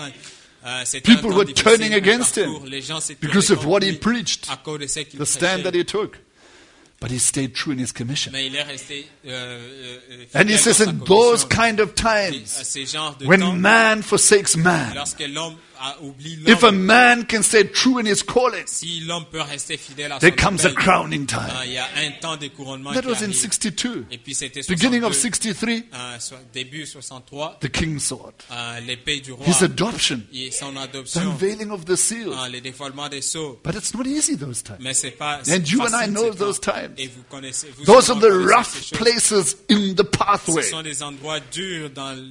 Speaker 3: C'était
Speaker 2: People
Speaker 3: un temps
Speaker 2: were
Speaker 3: difficile,
Speaker 2: turning
Speaker 3: un
Speaker 2: against him
Speaker 3: parcours. Les gens s'étaient
Speaker 2: because of what he
Speaker 3: contre lui
Speaker 2: preached,
Speaker 3: à cause de ce qu'il
Speaker 2: the stand that
Speaker 3: prêchait.
Speaker 2: he took. But he stayed true in his commission.
Speaker 3: Mais il est resté
Speaker 2: And he
Speaker 3: fidèle
Speaker 2: says,
Speaker 3: dans sa
Speaker 2: in those
Speaker 3: commission.
Speaker 2: kind of
Speaker 3: Et à
Speaker 2: times,
Speaker 3: ces genres de temps,
Speaker 2: when man forsakes man,
Speaker 3: lorsque l'homme oublie
Speaker 2: If a
Speaker 3: l'homme,
Speaker 2: man can stay true in his calling,
Speaker 3: si l'homme peut rester fidèle à son
Speaker 2: there comes a
Speaker 3: appel,
Speaker 2: crowning time.
Speaker 3: il y a un temps de couronnement
Speaker 2: That
Speaker 3: qui
Speaker 2: was in
Speaker 3: arrive.
Speaker 2: 62.
Speaker 3: Et puis c'était
Speaker 2: Beginning of
Speaker 3: 62,
Speaker 2: 63,
Speaker 3: début 63,
Speaker 2: the king saw it.
Speaker 3: l'épée du roi,
Speaker 2: His adoption,
Speaker 3: et son
Speaker 2: the
Speaker 3: adoption,
Speaker 2: unveiling of the seal.
Speaker 3: le dévoilement des sceaux.
Speaker 2: But it's not easy those times.
Speaker 3: Mais c'est pas
Speaker 2: And you and I
Speaker 3: facile,
Speaker 2: know
Speaker 3: ces
Speaker 2: those
Speaker 3: temps.
Speaker 2: times.
Speaker 3: Et vous connaissez, vous
Speaker 2: Those
Speaker 3: sûrement
Speaker 2: are the
Speaker 3: connaissez
Speaker 2: rough
Speaker 3: ces choses.
Speaker 2: places in the
Speaker 3: Ce
Speaker 2: pathway.
Speaker 3: sont des endroits durs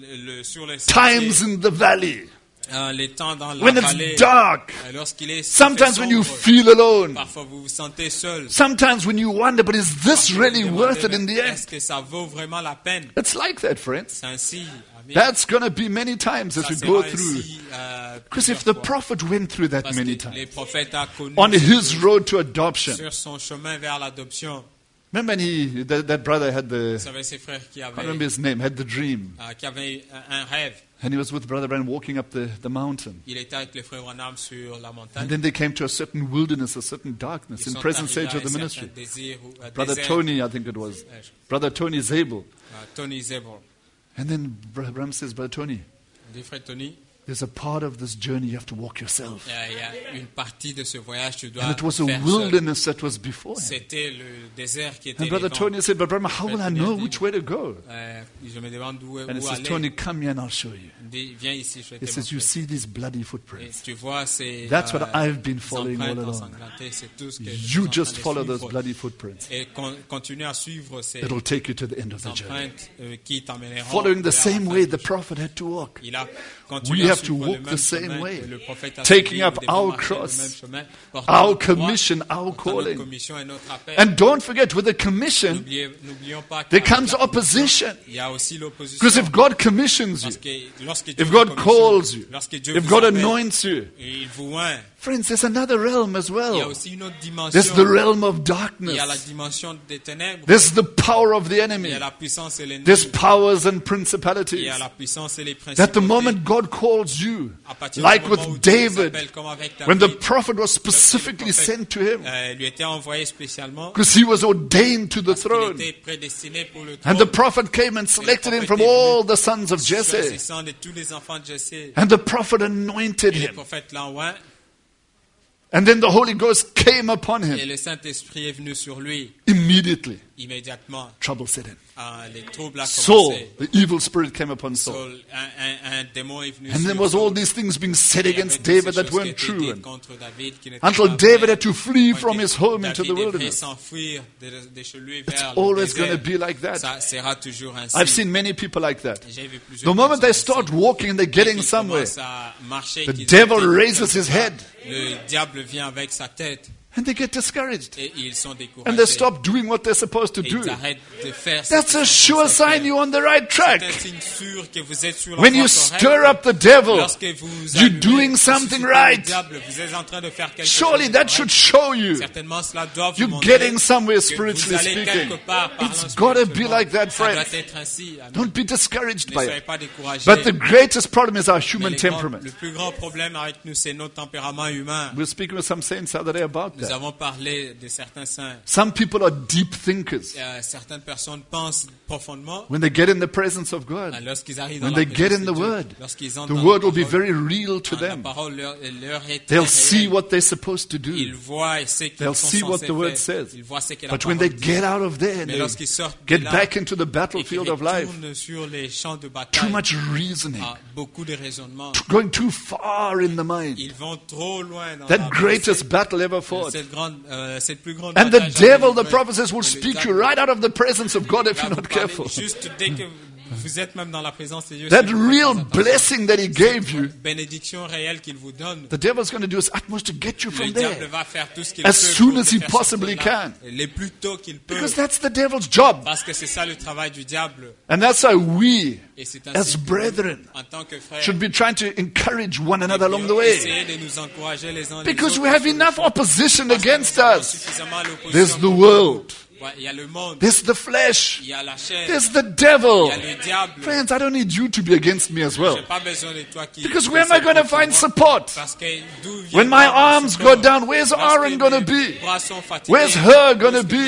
Speaker 3: sur les
Speaker 2: Times
Speaker 3: sentiers,
Speaker 2: in the valley.
Speaker 3: les temps dans la
Speaker 2: When
Speaker 3: vallée,
Speaker 2: it's dark.
Speaker 3: lorsqu'il est
Speaker 2: Sometimes when you
Speaker 3: sombre,
Speaker 2: feel alone.
Speaker 3: parfois vous vous sentez seul.
Speaker 2: Sometimes when you wonder, but is this
Speaker 3: Parfois,
Speaker 2: really
Speaker 3: vous
Speaker 2: worth it
Speaker 3: demandez,
Speaker 2: in the
Speaker 3: est-ce
Speaker 2: end?
Speaker 3: que ça vaut vraiment la peine?
Speaker 2: It's like that, friends.
Speaker 3: C'est ainsi. Amen.
Speaker 2: That's going to be many times as
Speaker 3: Ça
Speaker 2: we
Speaker 3: sera
Speaker 2: go
Speaker 3: ainsi,
Speaker 2: through. Because if the
Speaker 3: plusieurs fois.
Speaker 2: prophet went through that
Speaker 3: Parce
Speaker 2: many
Speaker 3: que les
Speaker 2: times,
Speaker 3: prophètes ont connu
Speaker 2: on
Speaker 3: ce-
Speaker 2: his road to adoption.
Speaker 3: sur son chemin vers l'adoption.
Speaker 2: Remember that brother had
Speaker 3: Vous
Speaker 2: the,
Speaker 3: savez, ces frères
Speaker 2: I don't remember his name, had the dream.
Speaker 3: qui avaient un rêve.
Speaker 2: And he was with Brother Branham walking up the mountain.
Speaker 3: Il était avec le frère Branham sur la
Speaker 2: And
Speaker 3: montagne.
Speaker 2: then they came to a certain wilderness, a certain darkness,
Speaker 3: Ils
Speaker 2: in
Speaker 3: sont
Speaker 2: present
Speaker 3: arrivés
Speaker 2: stage
Speaker 3: à
Speaker 2: of the
Speaker 3: un
Speaker 2: ministry.
Speaker 3: certain désir ou-
Speaker 2: Brother
Speaker 3: désert.
Speaker 2: Tony, I think it was. Brother Tony Zabel.
Speaker 3: Tony Zebel.
Speaker 2: And then Brother Branham says, Brother Tony,
Speaker 3: Du frère Tony,
Speaker 2: there's a part of this journey you have to walk yourself.
Speaker 3: il y a une partie de ce voyage tu dois
Speaker 2: And it was a
Speaker 3: faire seul.
Speaker 2: wilderness that was before him.
Speaker 3: C'était le désert qui était
Speaker 2: And Brother
Speaker 3: devant.
Speaker 2: Tony said, but Branham, how will I know which way to go?
Speaker 3: Je me demande où
Speaker 2: And he says,
Speaker 3: aller.
Speaker 2: Tony, come here and I'll show you.
Speaker 3: Il dit, viens ici, je vais
Speaker 2: He
Speaker 3: te
Speaker 2: says, you
Speaker 3: montrer.
Speaker 2: see these bloody
Speaker 3: Et
Speaker 2: footprints.
Speaker 3: tu vois ces
Speaker 2: That's what I've been following all
Speaker 3: empreintes
Speaker 2: along.
Speaker 3: ensanglantées, c'est tout ce que je suis
Speaker 2: You
Speaker 3: en train
Speaker 2: just
Speaker 3: de
Speaker 2: follow those
Speaker 3: suivre.
Speaker 2: bloody footprints.
Speaker 3: Et continue à suivre ces
Speaker 2: It'll take you to the end of the journey.
Speaker 3: empreintes qui t'emmèneront
Speaker 2: Following the
Speaker 3: vers la
Speaker 2: same
Speaker 3: fin
Speaker 2: way
Speaker 3: du
Speaker 2: the
Speaker 3: chemin.
Speaker 2: prophet had to walk.
Speaker 3: Il a continué
Speaker 2: We
Speaker 3: à
Speaker 2: have to
Speaker 3: suivre
Speaker 2: walk
Speaker 3: le
Speaker 2: the
Speaker 3: même
Speaker 2: same
Speaker 3: chemin
Speaker 2: way.
Speaker 3: que le prophète a
Speaker 2: Taking
Speaker 3: suivi.
Speaker 2: up
Speaker 3: Nous devons
Speaker 2: our
Speaker 3: marcher le
Speaker 2: cross,
Speaker 3: même chemin, portant
Speaker 2: our
Speaker 3: notre croix,
Speaker 2: commission, our
Speaker 3: portant notre
Speaker 2: calling.
Speaker 3: commission et notre appel.
Speaker 2: And don't forget, with the commission,
Speaker 3: N'oublions pas
Speaker 2: there
Speaker 3: qu'avec
Speaker 2: comes
Speaker 3: la commission,
Speaker 2: opposition.
Speaker 3: il y a aussi l'opposition.
Speaker 2: Because if God commissions you,
Speaker 3: Parce que lorsque Dieu
Speaker 2: if
Speaker 3: vous
Speaker 2: God
Speaker 3: commissionne,
Speaker 2: calls you,
Speaker 3: lorsque Dieu
Speaker 2: if
Speaker 3: vous
Speaker 2: God
Speaker 3: appelle,
Speaker 2: anoints you,
Speaker 3: et il vous oint,
Speaker 2: friends, there's another realm as
Speaker 3: il y a
Speaker 2: well.
Speaker 3: aussi une autre dimension.
Speaker 2: There's the realm of
Speaker 3: Il
Speaker 2: darkness.
Speaker 3: y a la dimension des ténèbres.
Speaker 2: There's the power of the
Speaker 3: Il y
Speaker 2: enemy.
Speaker 3: a la puissance et l'ennemi.
Speaker 2: There's powers and
Speaker 3: Il
Speaker 2: principalities.
Speaker 3: y a la puissance et les
Speaker 2: That
Speaker 3: principautés.
Speaker 2: the moment God calls you,
Speaker 3: À partir
Speaker 2: like
Speaker 3: du moment où
Speaker 2: with
Speaker 3: Dieu vous
Speaker 2: David,
Speaker 3: appelle, comme avec
Speaker 2: when the
Speaker 3: David,
Speaker 2: prophet was
Speaker 3: lorsque le
Speaker 2: specifically
Speaker 3: prophète,
Speaker 2: sent to him,
Speaker 3: lui était envoyé spécialement
Speaker 2: because he was ordained to the
Speaker 3: parce qu'il
Speaker 2: throne.
Speaker 3: était prédestiné pour le
Speaker 2: And
Speaker 3: trône.
Speaker 2: the prophet came and selected him from all the sons of Jesse.
Speaker 3: Choisissant de tous les enfants de Jesse.
Speaker 2: And the prophet anointed
Speaker 3: Et le
Speaker 2: him.
Speaker 3: prophète l'a oint
Speaker 2: And then the Holy Ghost came upon
Speaker 3: et
Speaker 2: him.
Speaker 3: le Saint-Esprit est venu sur lui
Speaker 2: Immediately,
Speaker 3: immédiatement.
Speaker 2: trouble set in.
Speaker 3: Les troubles ont
Speaker 2: Saul,
Speaker 3: commencé.
Speaker 2: the evil spirit came upon Saul.
Speaker 3: Saul, un démon est venu
Speaker 2: And
Speaker 3: sur
Speaker 2: there was
Speaker 3: Saul.
Speaker 2: all these things being said
Speaker 3: Il y avait
Speaker 2: against
Speaker 3: toutes ces
Speaker 2: David that
Speaker 3: choses qui
Speaker 2: weren't
Speaker 3: étaient
Speaker 2: true.
Speaker 3: dites
Speaker 2: And
Speaker 3: contre David qui n'étaient
Speaker 2: until
Speaker 3: pas
Speaker 2: David
Speaker 3: vraies.
Speaker 2: had to flee
Speaker 3: Quand
Speaker 2: from his home into the
Speaker 3: David devait
Speaker 2: wilderness.
Speaker 3: s'enfuir de chez lui
Speaker 2: It's
Speaker 3: vers le
Speaker 2: always going to
Speaker 3: désert.
Speaker 2: be like that.
Speaker 3: Ça sera toujours ainsi.
Speaker 2: I've seen many people like that.
Speaker 3: J'ai vu plusieurs
Speaker 2: The moment they
Speaker 3: personnes
Speaker 2: start
Speaker 3: ainsi.
Speaker 2: walking and they're getting
Speaker 3: Qu'ils
Speaker 2: somewhere,
Speaker 3: commencent à marcher,
Speaker 2: the
Speaker 3: qu'ils
Speaker 2: devil
Speaker 3: arrivent
Speaker 2: raises
Speaker 3: quelque
Speaker 2: his
Speaker 3: part,
Speaker 2: head.
Speaker 3: Le diable vient avec sa tête
Speaker 2: and they get discouraged.
Speaker 3: et ils sont
Speaker 2: And
Speaker 3: découragés.
Speaker 2: they stop doing what they're supposed to
Speaker 3: Et
Speaker 2: do.
Speaker 3: ils arrêtent de faire ce
Speaker 2: That's
Speaker 3: qu'ils
Speaker 2: a
Speaker 3: sont
Speaker 2: sure
Speaker 3: censés
Speaker 2: sign
Speaker 3: faire.
Speaker 2: you're on the right
Speaker 3: C'est
Speaker 2: track.
Speaker 3: un signe sûr que vous êtes sur la
Speaker 2: When you
Speaker 3: voie
Speaker 2: stir
Speaker 3: correcte.
Speaker 2: up the devil,
Speaker 3: Lorsque vous
Speaker 2: you're
Speaker 3: allumez,
Speaker 2: doing
Speaker 3: vous
Speaker 2: something
Speaker 3: suscitez
Speaker 2: right.
Speaker 3: le diable, vous êtes en train de faire quelque
Speaker 2: Surely
Speaker 3: chose de
Speaker 2: that
Speaker 3: correct.
Speaker 2: should show you
Speaker 3: Certainement, cela doit vous
Speaker 2: you're
Speaker 3: montrer
Speaker 2: getting somewhere
Speaker 3: que
Speaker 2: spiritually
Speaker 3: vous allez
Speaker 2: speaking.
Speaker 3: quelque part, parlant
Speaker 2: It's got to be
Speaker 3: spirituellement.
Speaker 2: like that,
Speaker 3: Ça doit
Speaker 2: friends.
Speaker 3: être ainsi. Amen.
Speaker 2: Don't be discouraged
Speaker 3: Ne
Speaker 2: by
Speaker 3: soyez
Speaker 2: it.
Speaker 3: pas découragés.
Speaker 2: But the greatest problem is our
Speaker 3: Mais
Speaker 2: human temperament.
Speaker 3: le plus grand problème avec nous, c'est notre tempérament humain.
Speaker 2: We were speaking with some saints the other day about
Speaker 3: Nous
Speaker 2: that.
Speaker 3: avons parlé de certains saints.
Speaker 2: Some people are deep thinkers.
Speaker 3: Certaines personnes pensent profondément.
Speaker 2: When they get in the presence of God,
Speaker 3: Lorsqu'ils arrivent dans
Speaker 2: when
Speaker 3: la
Speaker 2: they get
Speaker 3: présence
Speaker 2: in
Speaker 3: de
Speaker 2: the
Speaker 3: Dieu,
Speaker 2: Word,
Speaker 3: lorsqu'ils entrent
Speaker 2: the
Speaker 3: dans
Speaker 2: Word
Speaker 3: la
Speaker 2: will be
Speaker 3: parole,
Speaker 2: very real to
Speaker 3: la
Speaker 2: them.
Speaker 3: parole leur est très
Speaker 2: They'll see
Speaker 3: réelle.
Speaker 2: what they're supposed to do.
Speaker 3: Ils voient ce qu'ils
Speaker 2: They'll
Speaker 3: sont
Speaker 2: see what
Speaker 3: censés
Speaker 2: the Word
Speaker 3: faire.
Speaker 2: says.
Speaker 3: Ils voient ce que la
Speaker 2: But when
Speaker 3: parole
Speaker 2: they
Speaker 3: dit.
Speaker 2: get out of there and
Speaker 3: Mais
Speaker 2: they
Speaker 3: lorsqu'ils sortent
Speaker 2: get
Speaker 3: de là,
Speaker 2: back into the
Speaker 3: et qu'ils
Speaker 2: battlefield of life,
Speaker 3: retournent sur les champs de
Speaker 2: too
Speaker 3: bataille,
Speaker 2: much reasoning,
Speaker 3: beaucoup de raisonnements.
Speaker 2: going too far in the mind.
Speaker 3: Ils vont trop loin dans
Speaker 2: That
Speaker 3: la
Speaker 2: greatest battle ever fought.
Speaker 3: cette plus grande
Speaker 2: And the
Speaker 3: bataille
Speaker 2: devil,
Speaker 3: jamais
Speaker 2: the
Speaker 3: livrée.
Speaker 2: prophet says, will
Speaker 3: Et le
Speaker 2: speak
Speaker 3: diable
Speaker 2: you right out of the presence of God if
Speaker 3: va
Speaker 2: you're
Speaker 3: vous
Speaker 2: not
Speaker 3: parler
Speaker 2: careful.
Speaker 3: juste dès que vous êtes même dans la présence de Dieu.
Speaker 2: That
Speaker 3: si vous faites
Speaker 2: real
Speaker 3: pas attention.
Speaker 2: blessing that he gave you,
Speaker 3: Bénédiction réelle qu'il vous donne.
Speaker 2: the devil's going to do his utmost to get you
Speaker 3: Le
Speaker 2: from
Speaker 3: diable
Speaker 2: there.
Speaker 3: va faire tout ce qu'il
Speaker 2: As
Speaker 3: peut
Speaker 2: soon
Speaker 3: pour
Speaker 2: as
Speaker 3: te
Speaker 2: he
Speaker 3: faire
Speaker 2: possibly
Speaker 3: sortir de là,
Speaker 2: can.
Speaker 3: les plus tôt qu'il peut.
Speaker 2: Because that's the devil's job.
Speaker 3: Parce que c'est ça le travail du diable.
Speaker 2: And that's why we,
Speaker 3: Et c'est
Speaker 2: as
Speaker 3: ainsi que
Speaker 2: brethren,
Speaker 3: en tant que frères,
Speaker 2: should be trying to encourage one another along the
Speaker 3: devons
Speaker 2: way.
Speaker 3: essayer de nous encourager les uns les
Speaker 2: Because
Speaker 3: autres
Speaker 2: we have
Speaker 3: sur le
Speaker 2: enough
Speaker 3: chemin.
Speaker 2: opposition
Speaker 3: Parce que
Speaker 2: against
Speaker 3: nous avons
Speaker 2: us.
Speaker 3: suffisamment l'opposition
Speaker 2: There's the
Speaker 3: contre
Speaker 2: world.
Speaker 3: nous. Ouais, il y a le monde,
Speaker 2: There's the flesh.
Speaker 3: il y a la chair,
Speaker 2: There's the
Speaker 3: il
Speaker 2: devil.
Speaker 3: y a le diable.
Speaker 2: Friends, I don't need you to be against me as well.
Speaker 3: J'ai pas besoin de toi qui.
Speaker 2: Because
Speaker 3: qui
Speaker 2: where am I
Speaker 3: essaie
Speaker 2: going to
Speaker 3: contre
Speaker 2: find
Speaker 3: moi.
Speaker 2: support?
Speaker 3: Parce que d'où
Speaker 2: When
Speaker 3: viendra
Speaker 2: my
Speaker 3: mon
Speaker 2: arms
Speaker 3: support?
Speaker 2: go down, where's
Speaker 3: Lorsque
Speaker 2: Aaron going to
Speaker 3: mes
Speaker 2: be?
Speaker 3: bras sont fatigués,
Speaker 2: Where's her going to
Speaker 3: lorsque
Speaker 2: be?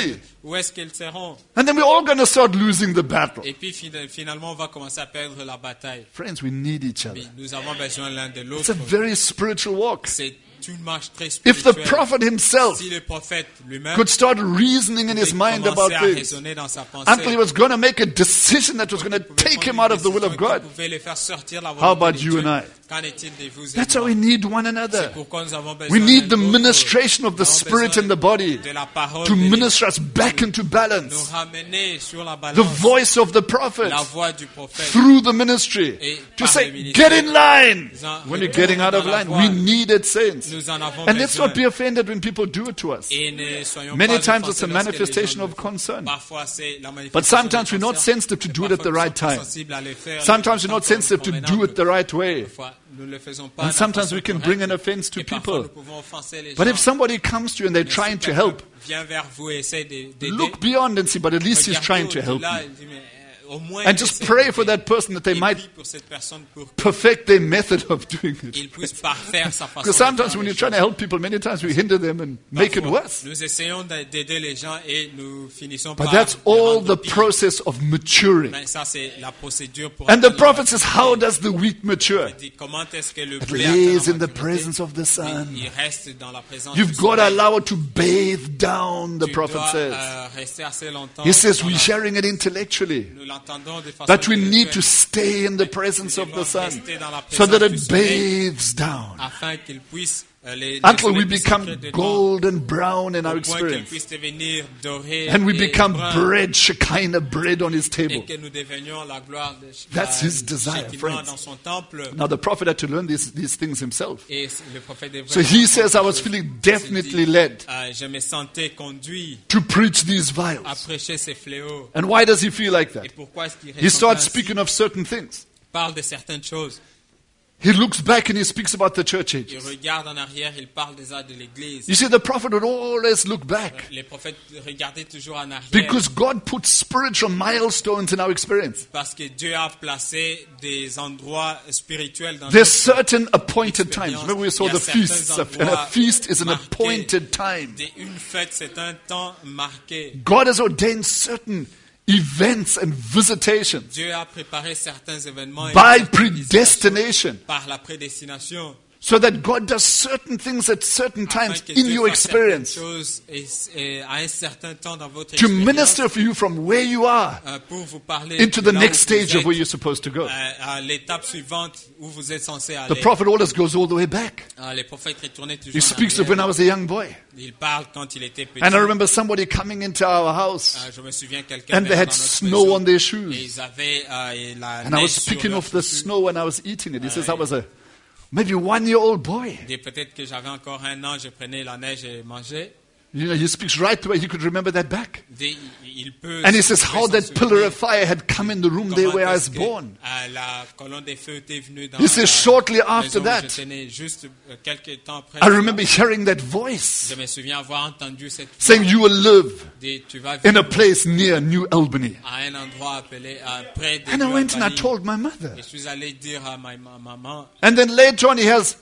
Speaker 3: où est-ce qu'ils seront?
Speaker 2: And then we're all going to start losing the battle.
Speaker 3: Et puis finalement, on va commencer à perdre la bataille.
Speaker 2: Friends, we need each other.
Speaker 3: Mais nous avons besoin l'un de
Speaker 2: It's
Speaker 3: l'autre.
Speaker 2: a very spiritual walk.
Speaker 3: C'est une marche très
Speaker 2: If the
Speaker 3: spirituelle.
Speaker 2: prophet himself
Speaker 3: Si le prophète lui-même
Speaker 2: could start reasoning in his mind about
Speaker 3: commençait à
Speaker 2: things
Speaker 3: raisonner dans sa pensée,
Speaker 2: until he was going to make a decision that was going to take him out of the will of God,
Speaker 3: pouvait le faire sortir la
Speaker 2: how
Speaker 3: volonté
Speaker 2: about
Speaker 3: de
Speaker 2: you
Speaker 3: Dieu.
Speaker 2: and I?
Speaker 3: Qu'en est-il de vous et
Speaker 2: That's
Speaker 3: moi?
Speaker 2: how we need one
Speaker 3: C'est
Speaker 2: another.
Speaker 3: pourquoi nous avons besoin
Speaker 2: We need the
Speaker 3: l'un de l'autre.
Speaker 2: ministration of the
Speaker 3: Nous avons
Speaker 2: Spirit
Speaker 3: besoin
Speaker 2: in the body
Speaker 3: de la parole
Speaker 2: to
Speaker 3: de
Speaker 2: minister us back into
Speaker 3: nous
Speaker 2: balance.
Speaker 3: ramener sur la
Speaker 2: The
Speaker 3: balance
Speaker 2: voice of the prophet
Speaker 3: la voix du prophète.
Speaker 2: through the ministry
Speaker 3: Et
Speaker 2: to
Speaker 3: par
Speaker 2: say,
Speaker 3: le ministère,
Speaker 2: get in line.
Speaker 3: nous en
Speaker 2: When you're getting out of
Speaker 3: retournons dans la
Speaker 2: line,
Speaker 3: voie.
Speaker 2: we need it, saints.
Speaker 3: Nous en avons
Speaker 2: And let's
Speaker 3: besoin.
Speaker 2: not be offended when people do it to us.
Speaker 3: Et ne soyons
Speaker 2: Many
Speaker 3: pas
Speaker 2: times
Speaker 3: offensés
Speaker 2: it's a
Speaker 3: lorsque les
Speaker 2: manifestation
Speaker 3: gens
Speaker 2: of
Speaker 3: le font.
Speaker 2: concern.
Speaker 3: Parfois, c'est la
Speaker 2: But
Speaker 3: manifestation
Speaker 2: sometimes
Speaker 3: de
Speaker 2: we're not
Speaker 3: concern.
Speaker 2: sensitive to
Speaker 3: Et
Speaker 2: do it at the
Speaker 3: parfois,
Speaker 2: right
Speaker 3: nous sommes
Speaker 2: time.
Speaker 3: sensibles à le faire
Speaker 2: Sometimes we're
Speaker 3: le
Speaker 2: not
Speaker 3: temps
Speaker 2: sensitive to do
Speaker 3: convenable.
Speaker 2: it the right way.
Speaker 3: Parfois, nous le faisons pas
Speaker 2: And
Speaker 3: de la
Speaker 2: sometimes
Speaker 3: façon
Speaker 2: we can
Speaker 3: correcte.
Speaker 2: bring an offense to
Speaker 3: Et parfois,
Speaker 2: people.
Speaker 3: nous pouvons offenser les
Speaker 2: But
Speaker 3: gens.
Speaker 2: if somebody comes to you and they're
Speaker 3: Mais si
Speaker 2: trying to
Speaker 3: quelqu'un
Speaker 2: help,
Speaker 3: vient vers vous et essaie d'aider,
Speaker 2: look beyond and see, but at least he's trying to help
Speaker 3: regardez
Speaker 2: you.
Speaker 3: au-delà et dis, mais, au moins,
Speaker 2: And
Speaker 3: il
Speaker 2: just
Speaker 3: essaie
Speaker 2: pray
Speaker 3: d'aider.
Speaker 2: for that person that they
Speaker 3: Et
Speaker 2: might
Speaker 3: prie pour cette personne pour
Speaker 2: perfect their method of doing it.
Speaker 3: qu'il puisse parfaire sa façon de
Speaker 2: Because sometimes
Speaker 3: faire
Speaker 2: when
Speaker 3: les
Speaker 2: you're trying to
Speaker 3: choses.
Speaker 2: help people, many times we hinder them and make it
Speaker 3: Parfois,
Speaker 2: worse.
Speaker 3: nous essayons d'aider les gens et nous finissons
Speaker 2: But
Speaker 3: par
Speaker 2: that's
Speaker 3: les
Speaker 2: all
Speaker 3: rendre
Speaker 2: the
Speaker 3: pire.
Speaker 2: process of maturing.
Speaker 3: Mais ça, c'est la procédure pour
Speaker 2: And the
Speaker 3: atteindre la
Speaker 2: prophet says, how does the wheat mature?
Speaker 3: maturité. Comment est-ce que le
Speaker 2: It
Speaker 3: blé atteint
Speaker 2: lays
Speaker 3: la
Speaker 2: in the
Speaker 3: maturité?
Speaker 2: presence of the sun.
Speaker 3: Il reste dans la présence
Speaker 2: You've
Speaker 3: du
Speaker 2: got to
Speaker 3: soleil.
Speaker 2: allow it to bathe down, the
Speaker 3: Tu
Speaker 2: prophet
Speaker 3: dois,
Speaker 2: says.
Speaker 3: rester assez longtemps
Speaker 2: He says
Speaker 3: dans
Speaker 2: we're
Speaker 3: la-
Speaker 2: sharing it intellectually.
Speaker 3: nous l'entendons de façon
Speaker 2: That we need to
Speaker 3: intellectuelle,
Speaker 2: stay in the presence of the sun
Speaker 3: rester dans la
Speaker 2: so that
Speaker 3: présence du
Speaker 2: it
Speaker 3: soleil
Speaker 2: bathes down
Speaker 3: afin qu'il puisse les
Speaker 2: until
Speaker 3: soleil
Speaker 2: we
Speaker 3: puisse
Speaker 2: become
Speaker 3: entrer dedans,
Speaker 2: golden brown in our
Speaker 3: au point qu'il
Speaker 2: experience.
Speaker 3: puisse devenir doré
Speaker 2: And we
Speaker 3: et
Speaker 2: become
Speaker 3: brun,
Speaker 2: bread, Shekinah bread on his
Speaker 3: et
Speaker 2: table.
Speaker 3: que nous devenions la gloire de
Speaker 2: That's
Speaker 3: la
Speaker 2: his desire,
Speaker 3: Shekinah
Speaker 2: friends.
Speaker 3: dans son temple.
Speaker 2: Now the prophet had to learn these things himself.
Speaker 3: Et le prophète devrait
Speaker 2: So he
Speaker 3: apprendre
Speaker 2: says, I was
Speaker 3: quelque chose.
Speaker 2: feeling
Speaker 3: Il se
Speaker 2: definitely
Speaker 3: dit,
Speaker 2: led
Speaker 3: je me sentais conduit
Speaker 2: to preach these
Speaker 3: à
Speaker 2: vials.
Speaker 3: prêcher ces fléaux.
Speaker 2: And why does he feel like that?
Speaker 3: Et pourquoi est-ce qu'il
Speaker 2: He starts
Speaker 3: ressemble
Speaker 2: speaking of certain things.
Speaker 3: parle de certaines choses.
Speaker 2: He looks back and he speaks about the church
Speaker 3: Il
Speaker 2: ages.
Speaker 3: regarde en arrière, il parle déjà de l'Église.
Speaker 2: You see, the prophet would always look back
Speaker 3: Les prophètes regardaient toujours en arrière
Speaker 2: because God put spiritual milestones in our experience.
Speaker 3: parce que Dieu a placé des endroits spirituels dans
Speaker 2: There's
Speaker 3: notre
Speaker 2: certain appointed times. Remember we saw
Speaker 3: Il y a
Speaker 2: the feasts,
Speaker 3: certains
Speaker 2: and a
Speaker 3: endroits
Speaker 2: feast is an
Speaker 3: marqués.
Speaker 2: appointed time.
Speaker 3: Une fête, c'est un temps marqué.
Speaker 2: God has ordained certain events and visitations
Speaker 3: Dieu a préparé certains événements et
Speaker 2: by
Speaker 3: certaines visitations
Speaker 2: predestination
Speaker 3: par la prédestination.
Speaker 2: so that God does certain things at certain
Speaker 3: Afin
Speaker 2: times
Speaker 3: que
Speaker 2: in
Speaker 3: Dieu
Speaker 2: your
Speaker 3: fasse certaines
Speaker 2: experience
Speaker 3: choses et à un certain temps dans votre
Speaker 2: to
Speaker 3: expérience,
Speaker 2: minister for you from where you are
Speaker 3: pour vous parler
Speaker 2: into
Speaker 3: de
Speaker 2: the
Speaker 3: là
Speaker 2: next
Speaker 3: où
Speaker 2: stage
Speaker 3: vous
Speaker 2: of where
Speaker 3: êtes,
Speaker 2: you're supposed to go.
Speaker 3: à l'étape suivante où vous êtes censé
Speaker 2: The
Speaker 3: aller.
Speaker 2: prophet always goes all the way back.
Speaker 3: Les prophètes retournaient toujours
Speaker 2: He
Speaker 3: en
Speaker 2: speaks of when I
Speaker 3: arrière.
Speaker 2: was a young boy.
Speaker 3: Il parle quand il était petit.
Speaker 2: And I remember somebody coming into our house
Speaker 3: Je me souviens quelqu'un
Speaker 2: and they
Speaker 3: venant
Speaker 2: had
Speaker 3: dans notre
Speaker 2: snow
Speaker 3: maison
Speaker 2: on their
Speaker 3: et
Speaker 2: shoes.
Speaker 3: ils avaient la
Speaker 2: And I was
Speaker 3: neige sur
Speaker 2: picking
Speaker 3: leurs
Speaker 2: off the
Speaker 3: chaussures.
Speaker 2: snow and I was eating it. He says I was a maybe 1-year-old boy.
Speaker 3: Et peut-être que j'avais encore 1 an, je prenais la neige et mangeais.
Speaker 2: You know, he speaks right the way he could remember that back.
Speaker 3: Il peut
Speaker 2: And he says
Speaker 3: se
Speaker 2: how
Speaker 3: s'en
Speaker 2: that
Speaker 3: souvenir.
Speaker 2: pillar of fire had come in the room there
Speaker 3: Comment
Speaker 2: where I
Speaker 3: est-ce
Speaker 2: was
Speaker 3: que,
Speaker 2: born.
Speaker 3: la colonne de feu était venue dans
Speaker 2: He says
Speaker 3: la
Speaker 2: shortly after
Speaker 3: maison où
Speaker 2: that,
Speaker 3: j'étais né, juste quelques temps après.
Speaker 2: I remember hearing that voice
Speaker 3: Je me souviens avoir entendu cette
Speaker 2: saying,
Speaker 3: voix
Speaker 2: you will live
Speaker 3: dire, tu vas
Speaker 2: in a
Speaker 3: vivre
Speaker 2: place near New Albany.
Speaker 3: à un endroit appelé près de
Speaker 2: And I went and I
Speaker 3: New-Albany.
Speaker 2: told my mother.
Speaker 3: Et je suis allé dire à ma maman.
Speaker 2: And then later on he has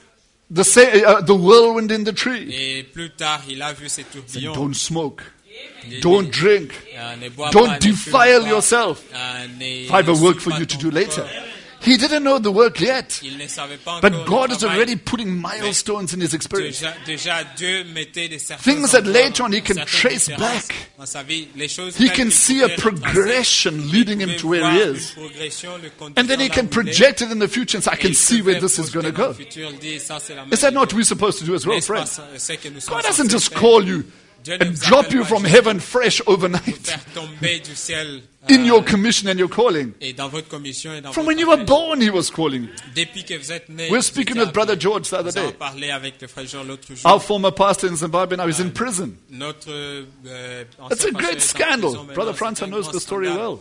Speaker 2: the whirlwind in the tree.
Speaker 3: Et plus tard, il a vu ces tourbillons.
Speaker 2: Don't smoke.
Speaker 3: Il
Speaker 2: Don't
Speaker 3: dit,
Speaker 2: drink.
Speaker 3: ne bois
Speaker 2: Don't
Speaker 3: pas, ne fume
Speaker 2: defile
Speaker 3: pas,
Speaker 2: yourself.
Speaker 3: ne
Speaker 2: I have a work
Speaker 3: souille
Speaker 2: for
Speaker 3: pas
Speaker 2: you to
Speaker 3: ton
Speaker 2: do later.
Speaker 3: corps.
Speaker 2: He didn't know the work yet.
Speaker 3: Il ne savait pas encore
Speaker 2: But
Speaker 3: le
Speaker 2: God is
Speaker 3: travail.
Speaker 2: already putting milestones in his experience.
Speaker 3: Déjà, Dieu mettait des certains
Speaker 2: Things that
Speaker 3: endroits,
Speaker 2: later on he can
Speaker 3: certaines
Speaker 2: trace
Speaker 3: différences
Speaker 2: back.
Speaker 3: dans sa vie, les choses
Speaker 2: He
Speaker 3: telles
Speaker 2: can
Speaker 3: qu'il
Speaker 2: see a
Speaker 3: pouvait
Speaker 2: progression
Speaker 3: retracer.
Speaker 2: leading
Speaker 3: Il
Speaker 2: him
Speaker 3: pouvait
Speaker 2: to where
Speaker 3: voir
Speaker 2: he
Speaker 3: une
Speaker 2: is.
Speaker 3: progression, le
Speaker 2: And then he
Speaker 3: conduisant
Speaker 2: can
Speaker 3: là où il est.
Speaker 2: project it in the future and say, I
Speaker 3: Et
Speaker 2: can
Speaker 3: il
Speaker 2: see where
Speaker 3: pouvait
Speaker 2: this is going to
Speaker 3: projeter dans
Speaker 2: go.
Speaker 3: le futur, il dit, ça, c'est la
Speaker 2: Is
Speaker 3: même
Speaker 2: that not
Speaker 3: chose.
Speaker 2: what we're supposed to do as well,
Speaker 3: N'est-ce pas
Speaker 2: friends?
Speaker 3: ce que nous sommes
Speaker 2: God
Speaker 3: censés
Speaker 2: doesn't just
Speaker 3: faire?
Speaker 2: call you
Speaker 3: Dieu ne
Speaker 2: and
Speaker 3: vous
Speaker 2: drop
Speaker 3: appelle
Speaker 2: you
Speaker 3: pas
Speaker 2: from
Speaker 3: juste
Speaker 2: heaven fresh
Speaker 3: pour
Speaker 2: overnight
Speaker 3: faire tomber du ciel
Speaker 2: in your commission and your calling.
Speaker 3: et dans votre commission et dans
Speaker 2: From
Speaker 3: votre
Speaker 2: when you were
Speaker 3: appel.
Speaker 2: born, he was calling you.
Speaker 3: Depuis que vous êtes né,
Speaker 2: We're
Speaker 3: vous
Speaker 2: speaking
Speaker 3: étiez
Speaker 2: with Brother
Speaker 3: appelé.
Speaker 2: George the other
Speaker 3: Nous avons
Speaker 2: day.
Speaker 3: parlé avec le frère Jean l'autre jour.
Speaker 2: Our former pastor in Zimbabwe now is in prison.
Speaker 3: Notre
Speaker 2: That's a
Speaker 3: ancien
Speaker 2: great
Speaker 3: pasteur est en
Speaker 2: scandal.
Speaker 3: prison maintenant.
Speaker 2: Brother
Speaker 3: C'est
Speaker 2: Francis
Speaker 3: un
Speaker 2: knows
Speaker 3: grand
Speaker 2: the story
Speaker 3: scandale.
Speaker 2: well.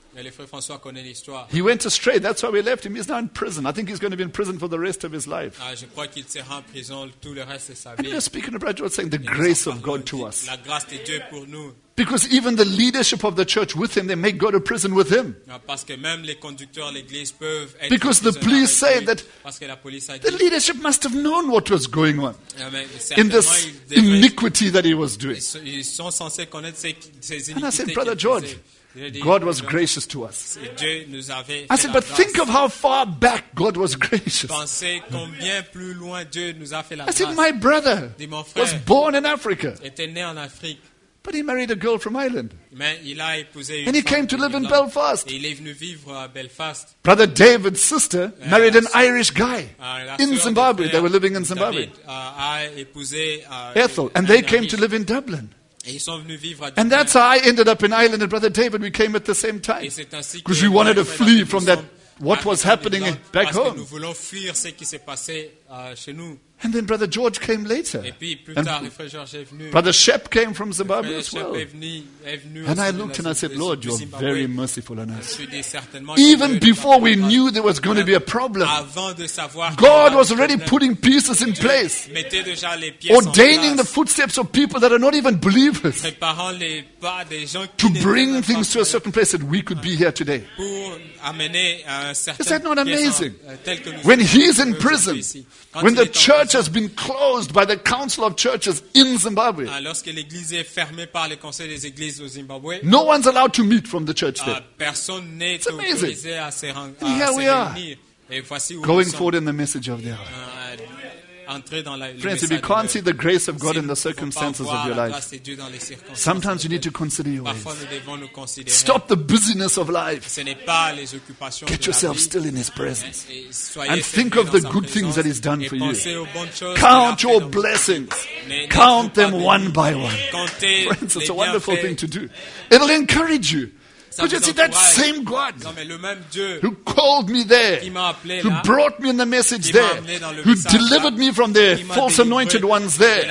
Speaker 3: Et le frère François connaît l'histoire.
Speaker 2: He went astray. That's why we left him. He's now in prison. I think he's going to be in prison for the rest of his life.
Speaker 3: Je crois qu'il sera en prison tout le reste de sa
Speaker 2: And
Speaker 3: vie.
Speaker 2: we're speaking about George saying the grace of God to us.
Speaker 3: La grâce de Dieu pour nous.
Speaker 2: Because even the leadership of the church with him, they may go to prison with him.
Speaker 3: Parce que même les conducteurs de l'église peuvent être
Speaker 2: Because the
Speaker 3: prisonniers
Speaker 2: police say
Speaker 3: avec lui.
Speaker 2: that
Speaker 3: Parce que la police a
Speaker 2: the
Speaker 3: dit,
Speaker 2: leadership must have known what was going on
Speaker 3: mais
Speaker 2: in
Speaker 3: certainement,
Speaker 2: this
Speaker 3: ils devraient-
Speaker 2: iniquity that he was doing.
Speaker 3: ils sont censés connaître ces
Speaker 2: And I said,
Speaker 3: iniquités
Speaker 2: Brother
Speaker 3: qu'il
Speaker 2: George,
Speaker 3: faisait. J'ai dit,
Speaker 2: God was gracious to us.
Speaker 3: Dieu nous avait
Speaker 2: I
Speaker 3: fait
Speaker 2: said,
Speaker 3: la
Speaker 2: but think
Speaker 3: grâce.
Speaker 2: of how far back God was gracious.
Speaker 3: Pensez combien plus loin Dieu nous a fait la
Speaker 2: I said,
Speaker 3: grâce.
Speaker 2: my brother
Speaker 3: Dit, mon
Speaker 2: was
Speaker 3: frère
Speaker 2: born in Africa,
Speaker 3: était né en Afrique,
Speaker 2: but he married a girl from Ireland.
Speaker 3: mais il a épousé une
Speaker 2: And he
Speaker 3: femme
Speaker 2: came to live in
Speaker 3: d'Irlande.
Speaker 2: Belfast.
Speaker 3: Et il est venu vivre à Belfast.
Speaker 2: Brother David's sister married an Irish guy
Speaker 3: La
Speaker 2: in
Speaker 3: sœur
Speaker 2: Zimbabwe.
Speaker 3: du
Speaker 2: They were
Speaker 3: frère
Speaker 2: living in Zimbabwe.
Speaker 3: David, a épousé
Speaker 2: Ethel. And they came to live in Dublin.
Speaker 3: Et ils sont venus vivre à
Speaker 2: And
Speaker 3: Dublin.
Speaker 2: that's how I ended up in Ireland. And Brother David, we came at the same time.
Speaker 3: Et c'est ainsi
Speaker 2: Because
Speaker 3: que
Speaker 2: we wanted to
Speaker 3: nous sommes
Speaker 2: flee from that,
Speaker 3: arrivés
Speaker 2: what was
Speaker 3: en
Speaker 2: happening
Speaker 3: Irlande,
Speaker 2: back
Speaker 3: parce que
Speaker 2: home.
Speaker 3: nous voulons fuir ce qui s'est passé chez nous.
Speaker 2: And then Brother George came later.
Speaker 3: Et puis plus
Speaker 2: And
Speaker 3: tard, le frère Georges est venu.
Speaker 2: Brother Shep came from Zimbabwe
Speaker 3: Frère
Speaker 2: as
Speaker 3: Shep
Speaker 2: well.
Speaker 3: est venu
Speaker 2: And
Speaker 3: aussi
Speaker 2: I
Speaker 3: de
Speaker 2: looked
Speaker 3: la-
Speaker 2: and I said,
Speaker 3: de-
Speaker 2: Lord,
Speaker 3: du
Speaker 2: you're
Speaker 3: Zimbabwe.
Speaker 2: very merciful on us.
Speaker 3: Je dis certainement que
Speaker 2: Even
Speaker 3: Dieu nous
Speaker 2: before we
Speaker 3: pardonnera.
Speaker 2: knew there was going to be a problem,
Speaker 3: Avant de savoir
Speaker 2: God
Speaker 3: qu'il y
Speaker 2: was
Speaker 3: a un
Speaker 2: already
Speaker 3: problème,
Speaker 2: putting pieces in place,
Speaker 3: mettez déjà les pièces en
Speaker 2: ordaining the
Speaker 3: place,
Speaker 2: footsteps of people that are not even believers
Speaker 3: préparant les pas des gens
Speaker 2: to
Speaker 3: qui n'étaient
Speaker 2: bring
Speaker 3: même pas
Speaker 2: things to a
Speaker 3: croyants
Speaker 2: certain place that we could be here today.
Speaker 3: pour amener un certain
Speaker 2: Is that not amazing?
Speaker 3: tel que nous
Speaker 2: When
Speaker 3: sommes
Speaker 2: he's in
Speaker 3: aujourd'hui
Speaker 2: prison,
Speaker 3: ici. Quand
Speaker 2: when
Speaker 3: il
Speaker 2: the
Speaker 3: est en
Speaker 2: church
Speaker 3: prison,
Speaker 2: has been closed by the Council of Churches in Zimbabwe,
Speaker 3: lorsque l'église est fermée par le conseil des églises au Zimbabwe,
Speaker 2: no one's allowed to meet from the church there.
Speaker 3: personne n'est
Speaker 2: It's amazing.
Speaker 3: autorisé à se
Speaker 2: And here we are,
Speaker 3: réunir. Et voici où
Speaker 2: going
Speaker 3: nous
Speaker 2: forward
Speaker 3: sommes
Speaker 2: in the message of the hour.
Speaker 3: entrés dans le
Speaker 2: Friends, if
Speaker 3: message
Speaker 2: you
Speaker 3: de
Speaker 2: can't
Speaker 3: Dieu.
Speaker 2: see the grace of God
Speaker 3: Si
Speaker 2: in
Speaker 3: nous
Speaker 2: the
Speaker 3: ne pouvons pas
Speaker 2: circumstances
Speaker 3: voir
Speaker 2: of your
Speaker 3: la
Speaker 2: life,
Speaker 3: grâce de Dieu dans les circonstances
Speaker 2: sometimes you
Speaker 3: de
Speaker 2: need to
Speaker 3: Dieu,
Speaker 2: consider your
Speaker 3: parfois
Speaker 2: ways.
Speaker 3: nous devons nous considérer.
Speaker 2: Stop the busyness of life.
Speaker 3: Ce n'est pas les occupations
Speaker 2: Get
Speaker 3: de la
Speaker 2: yourself
Speaker 3: vie.
Speaker 2: still in His presence.
Speaker 3: Et soyez
Speaker 2: And think
Speaker 3: sérieux
Speaker 2: of the
Speaker 3: dans sa
Speaker 2: good things
Speaker 3: présence
Speaker 2: that He's done
Speaker 3: et
Speaker 2: for you.
Speaker 3: pensez aux bonnes choses
Speaker 2: Count
Speaker 3: qu'il a fait
Speaker 2: your
Speaker 3: dans votre
Speaker 2: blessings.
Speaker 3: vie.
Speaker 2: Count
Speaker 3: N'êtes-vous pas
Speaker 2: them
Speaker 3: bénis?
Speaker 2: one by one.
Speaker 3: Comptez
Speaker 2: Friends,
Speaker 3: les
Speaker 2: it's a wonderful
Speaker 3: bienfaits.
Speaker 2: thing to do. It'll encourage you.
Speaker 3: Ça
Speaker 2: But you
Speaker 3: vous
Speaker 2: see, that
Speaker 3: encourage.
Speaker 2: same God
Speaker 3: Non, mais le même Dieu
Speaker 2: who called me there,
Speaker 3: qui m'a appelé
Speaker 2: who
Speaker 3: là,
Speaker 2: brought me in the message
Speaker 3: qui m'a
Speaker 2: there,
Speaker 3: amené dans le
Speaker 2: who
Speaker 3: message
Speaker 2: delivered
Speaker 3: là,
Speaker 2: me from the
Speaker 3: qui m'a
Speaker 2: false
Speaker 3: délivré
Speaker 2: anointed ones
Speaker 3: de
Speaker 2: there,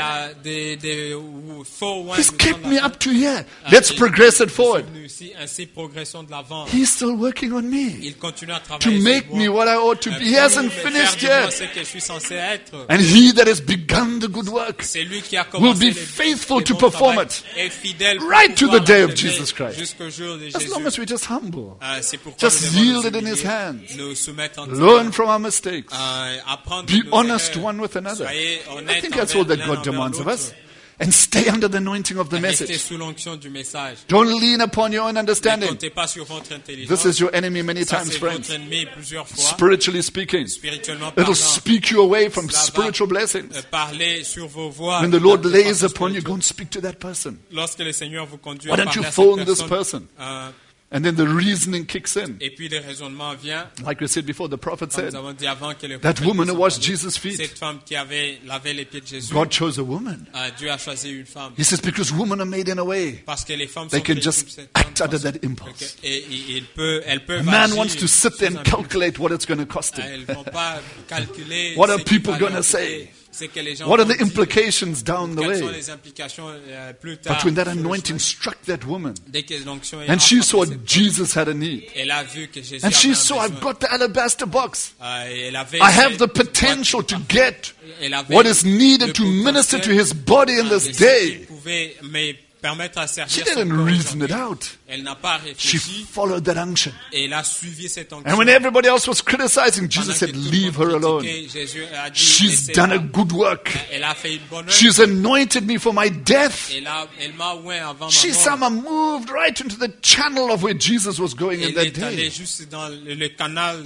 Speaker 3: des faux ones
Speaker 2: He's
Speaker 3: dans
Speaker 2: kept
Speaker 3: la
Speaker 2: me
Speaker 3: vie.
Speaker 2: up to here. Let's
Speaker 3: Et
Speaker 2: progress it
Speaker 3: je suis
Speaker 2: forward.
Speaker 3: venu ici, ainsi progressons de l'avant.
Speaker 2: He's still working on me
Speaker 3: Il continue à
Speaker 2: to
Speaker 3: travailler
Speaker 2: make
Speaker 3: sur
Speaker 2: me
Speaker 3: moi.
Speaker 2: what I ought to be. He
Speaker 3: Pour
Speaker 2: hasn't
Speaker 3: me faire
Speaker 2: finished
Speaker 3: de moi
Speaker 2: yet.
Speaker 3: ce que je suis censé être.
Speaker 2: And he that has begun the good work
Speaker 3: C'est lui qui a
Speaker 2: will
Speaker 3: commencé
Speaker 2: be
Speaker 3: les
Speaker 2: faithful
Speaker 3: les
Speaker 2: to
Speaker 3: bons
Speaker 2: perform
Speaker 3: travail
Speaker 2: it
Speaker 3: et fidèle pour
Speaker 2: right to
Speaker 3: pouvoir
Speaker 2: the day of
Speaker 3: l'achever
Speaker 2: Jesus Christ.
Speaker 3: jusqu'au jour de
Speaker 2: As long
Speaker 3: Jésus.
Speaker 2: as we're just humble,
Speaker 3: C'est pourquoi
Speaker 2: just
Speaker 3: nous devons
Speaker 2: yield it
Speaker 3: nous
Speaker 2: in His
Speaker 3: humilier,
Speaker 2: hands,
Speaker 3: nous soumettre en
Speaker 2: learn from our mistakes,
Speaker 3: apprendre
Speaker 2: be
Speaker 3: de nos
Speaker 2: honest
Speaker 3: erreurs.
Speaker 2: one with another.
Speaker 3: Soyez
Speaker 2: I
Speaker 3: honnêtes
Speaker 2: think that's all
Speaker 3: envers
Speaker 2: that
Speaker 3: l'un
Speaker 2: God
Speaker 3: envers
Speaker 2: demands of
Speaker 3: l'autre.
Speaker 2: us. And stay under the anointing of the
Speaker 3: Restez
Speaker 2: message.
Speaker 3: sous l'onction du message.
Speaker 2: Don't lean upon your own
Speaker 3: Ne
Speaker 2: understanding.
Speaker 3: comptez pas sur votre intelligence.
Speaker 2: This is your enemy many
Speaker 3: Ça,
Speaker 2: times,
Speaker 3: c'est
Speaker 2: friends.
Speaker 3: votre ennemi plusieurs fois.
Speaker 2: Spiritually speaking,
Speaker 3: Spirituellement
Speaker 2: it'll
Speaker 3: parlant,
Speaker 2: speak you away from
Speaker 3: cela va,
Speaker 2: spiritual blessings.
Speaker 3: Parler sur vos voix.
Speaker 2: When the Lord
Speaker 3: de
Speaker 2: lays
Speaker 3: façon
Speaker 2: upon you,
Speaker 3: spirituelle.
Speaker 2: go and speak to that person.
Speaker 3: Lorsque le Seigneur vous conduit
Speaker 2: Why
Speaker 3: à
Speaker 2: don't
Speaker 3: parler
Speaker 2: you
Speaker 3: à
Speaker 2: phone
Speaker 3: cette
Speaker 2: this
Speaker 3: personne,
Speaker 2: person? And then the reasoning kicks in.
Speaker 3: et puis le raisonnement vient,
Speaker 2: Like we said before, the prophet
Speaker 3: comme nous
Speaker 2: said,
Speaker 3: avons dit avant que le
Speaker 2: that
Speaker 3: prophète
Speaker 2: woman
Speaker 3: nous
Speaker 2: who
Speaker 3: a
Speaker 2: washed
Speaker 3: parlé.
Speaker 2: Jesus' feet,
Speaker 3: Cette femme qui avait lavé les pieds de Jésus,
Speaker 2: God chose a woman.
Speaker 3: Dieu a choisi une femme.
Speaker 2: He says, because women are made in a way.
Speaker 3: Parce que les femmes
Speaker 2: They
Speaker 3: sont
Speaker 2: can
Speaker 3: faites
Speaker 2: just
Speaker 3: d'une certaine
Speaker 2: act under
Speaker 3: façon.
Speaker 2: that impulse.
Speaker 3: Et elles peuvent
Speaker 2: A man
Speaker 3: agir
Speaker 2: wants to sit there
Speaker 3: sous
Speaker 2: and
Speaker 3: un
Speaker 2: calculate what it's going to cost him.
Speaker 3: Elles ne vont pas calculer
Speaker 2: What are
Speaker 3: ce qu'il
Speaker 2: people
Speaker 3: va
Speaker 2: gonna
Speaker 3: leur
Speaker 2: say?
Speaker 3: coûter, ce que les gens
Speaker 2: What are
Speaker 3: vont
Speaker 2: the
Speaker 3: dire,
Speaker 2: implications down the
Speaker 3: quelles sont
Speaker 2: way?
Speaker 3: les implications plus tard.
Speaker 2: But when that
Speaker 3: sur le
Speaker 2: anointing
Speaker 3: chemin.
Speaker 2: struck that woman,
Speaker 3: Dès que l'onction est
Speaker 2: and she
Speaker 3: frappée
Speaker 2: saw
Speaker 3: cette femme,
Speaker 2: Jesus had a need,
Speaker 3: elle a vu que Jésus
Speaker 2: and she
Speaker 3: avait un
Speaker 2: saw, I've
Speaker 3: besoin.
Speaker 2: got the alabaster box.
Speaker 3: Elle avait
Speaker 2: I have the
Speaker 3: cette
Speaker 2: potential to
Speaker 3: boîte
Speaker 2: get
Speaker 3: Elle avait
Speaker 2: what is
Speaker 3: le
Speaker 2: needed to minister to
Speaker 3: potentiel
Speaker 2: his body in
Speaker 3: de
Speaker 2: this
Speaker 3: ce qui
Speaker 2: day.
Speaker 3: pouvait me permettre à servir
Speaker 2: She
Speaker 3: son
Speaker 2: didn't
Speaker 3: corps
Speaker 2: reason it
Speaker 3: aujourd'hui.
Speaker 2: out.
Speaker 3: Elle n'a pas
Speaker 2: She
Speaker 3: réfléchi
Speaker 2: followed that unction.
Speaker 3: et elle a suivi cette onction.
Speaker 2: And when everybody else was criticizing,
Speaker 3: Pendant
Speaker 2: Jesus
Speaker 3: que
Speaker 2: said,
Speaker 3: tout le
Speaker 2: leave
Speaker 3: monde
Speaker 2: her alone.
Speaker 3: critiquait, Jésus a dit,
Speaker 2: She's
Speaker 3: laissez-la.
Speaker 2: done a good work.
Speaker 3: Elle a fait une bonne œuvre.
Speaker 2: She's anointed me for my death.
Speaker 3: Elle m'a oint avant ma
Speaker 2: She
Speaker 3: mort.
Speaker 2: somehow moved right into the channel of where Jesus was going in
Speaker 3: Elle
Speaker 2: that
Speaker 3: est allée
Speaker 2: day.
Speaker 3: juste dans le canal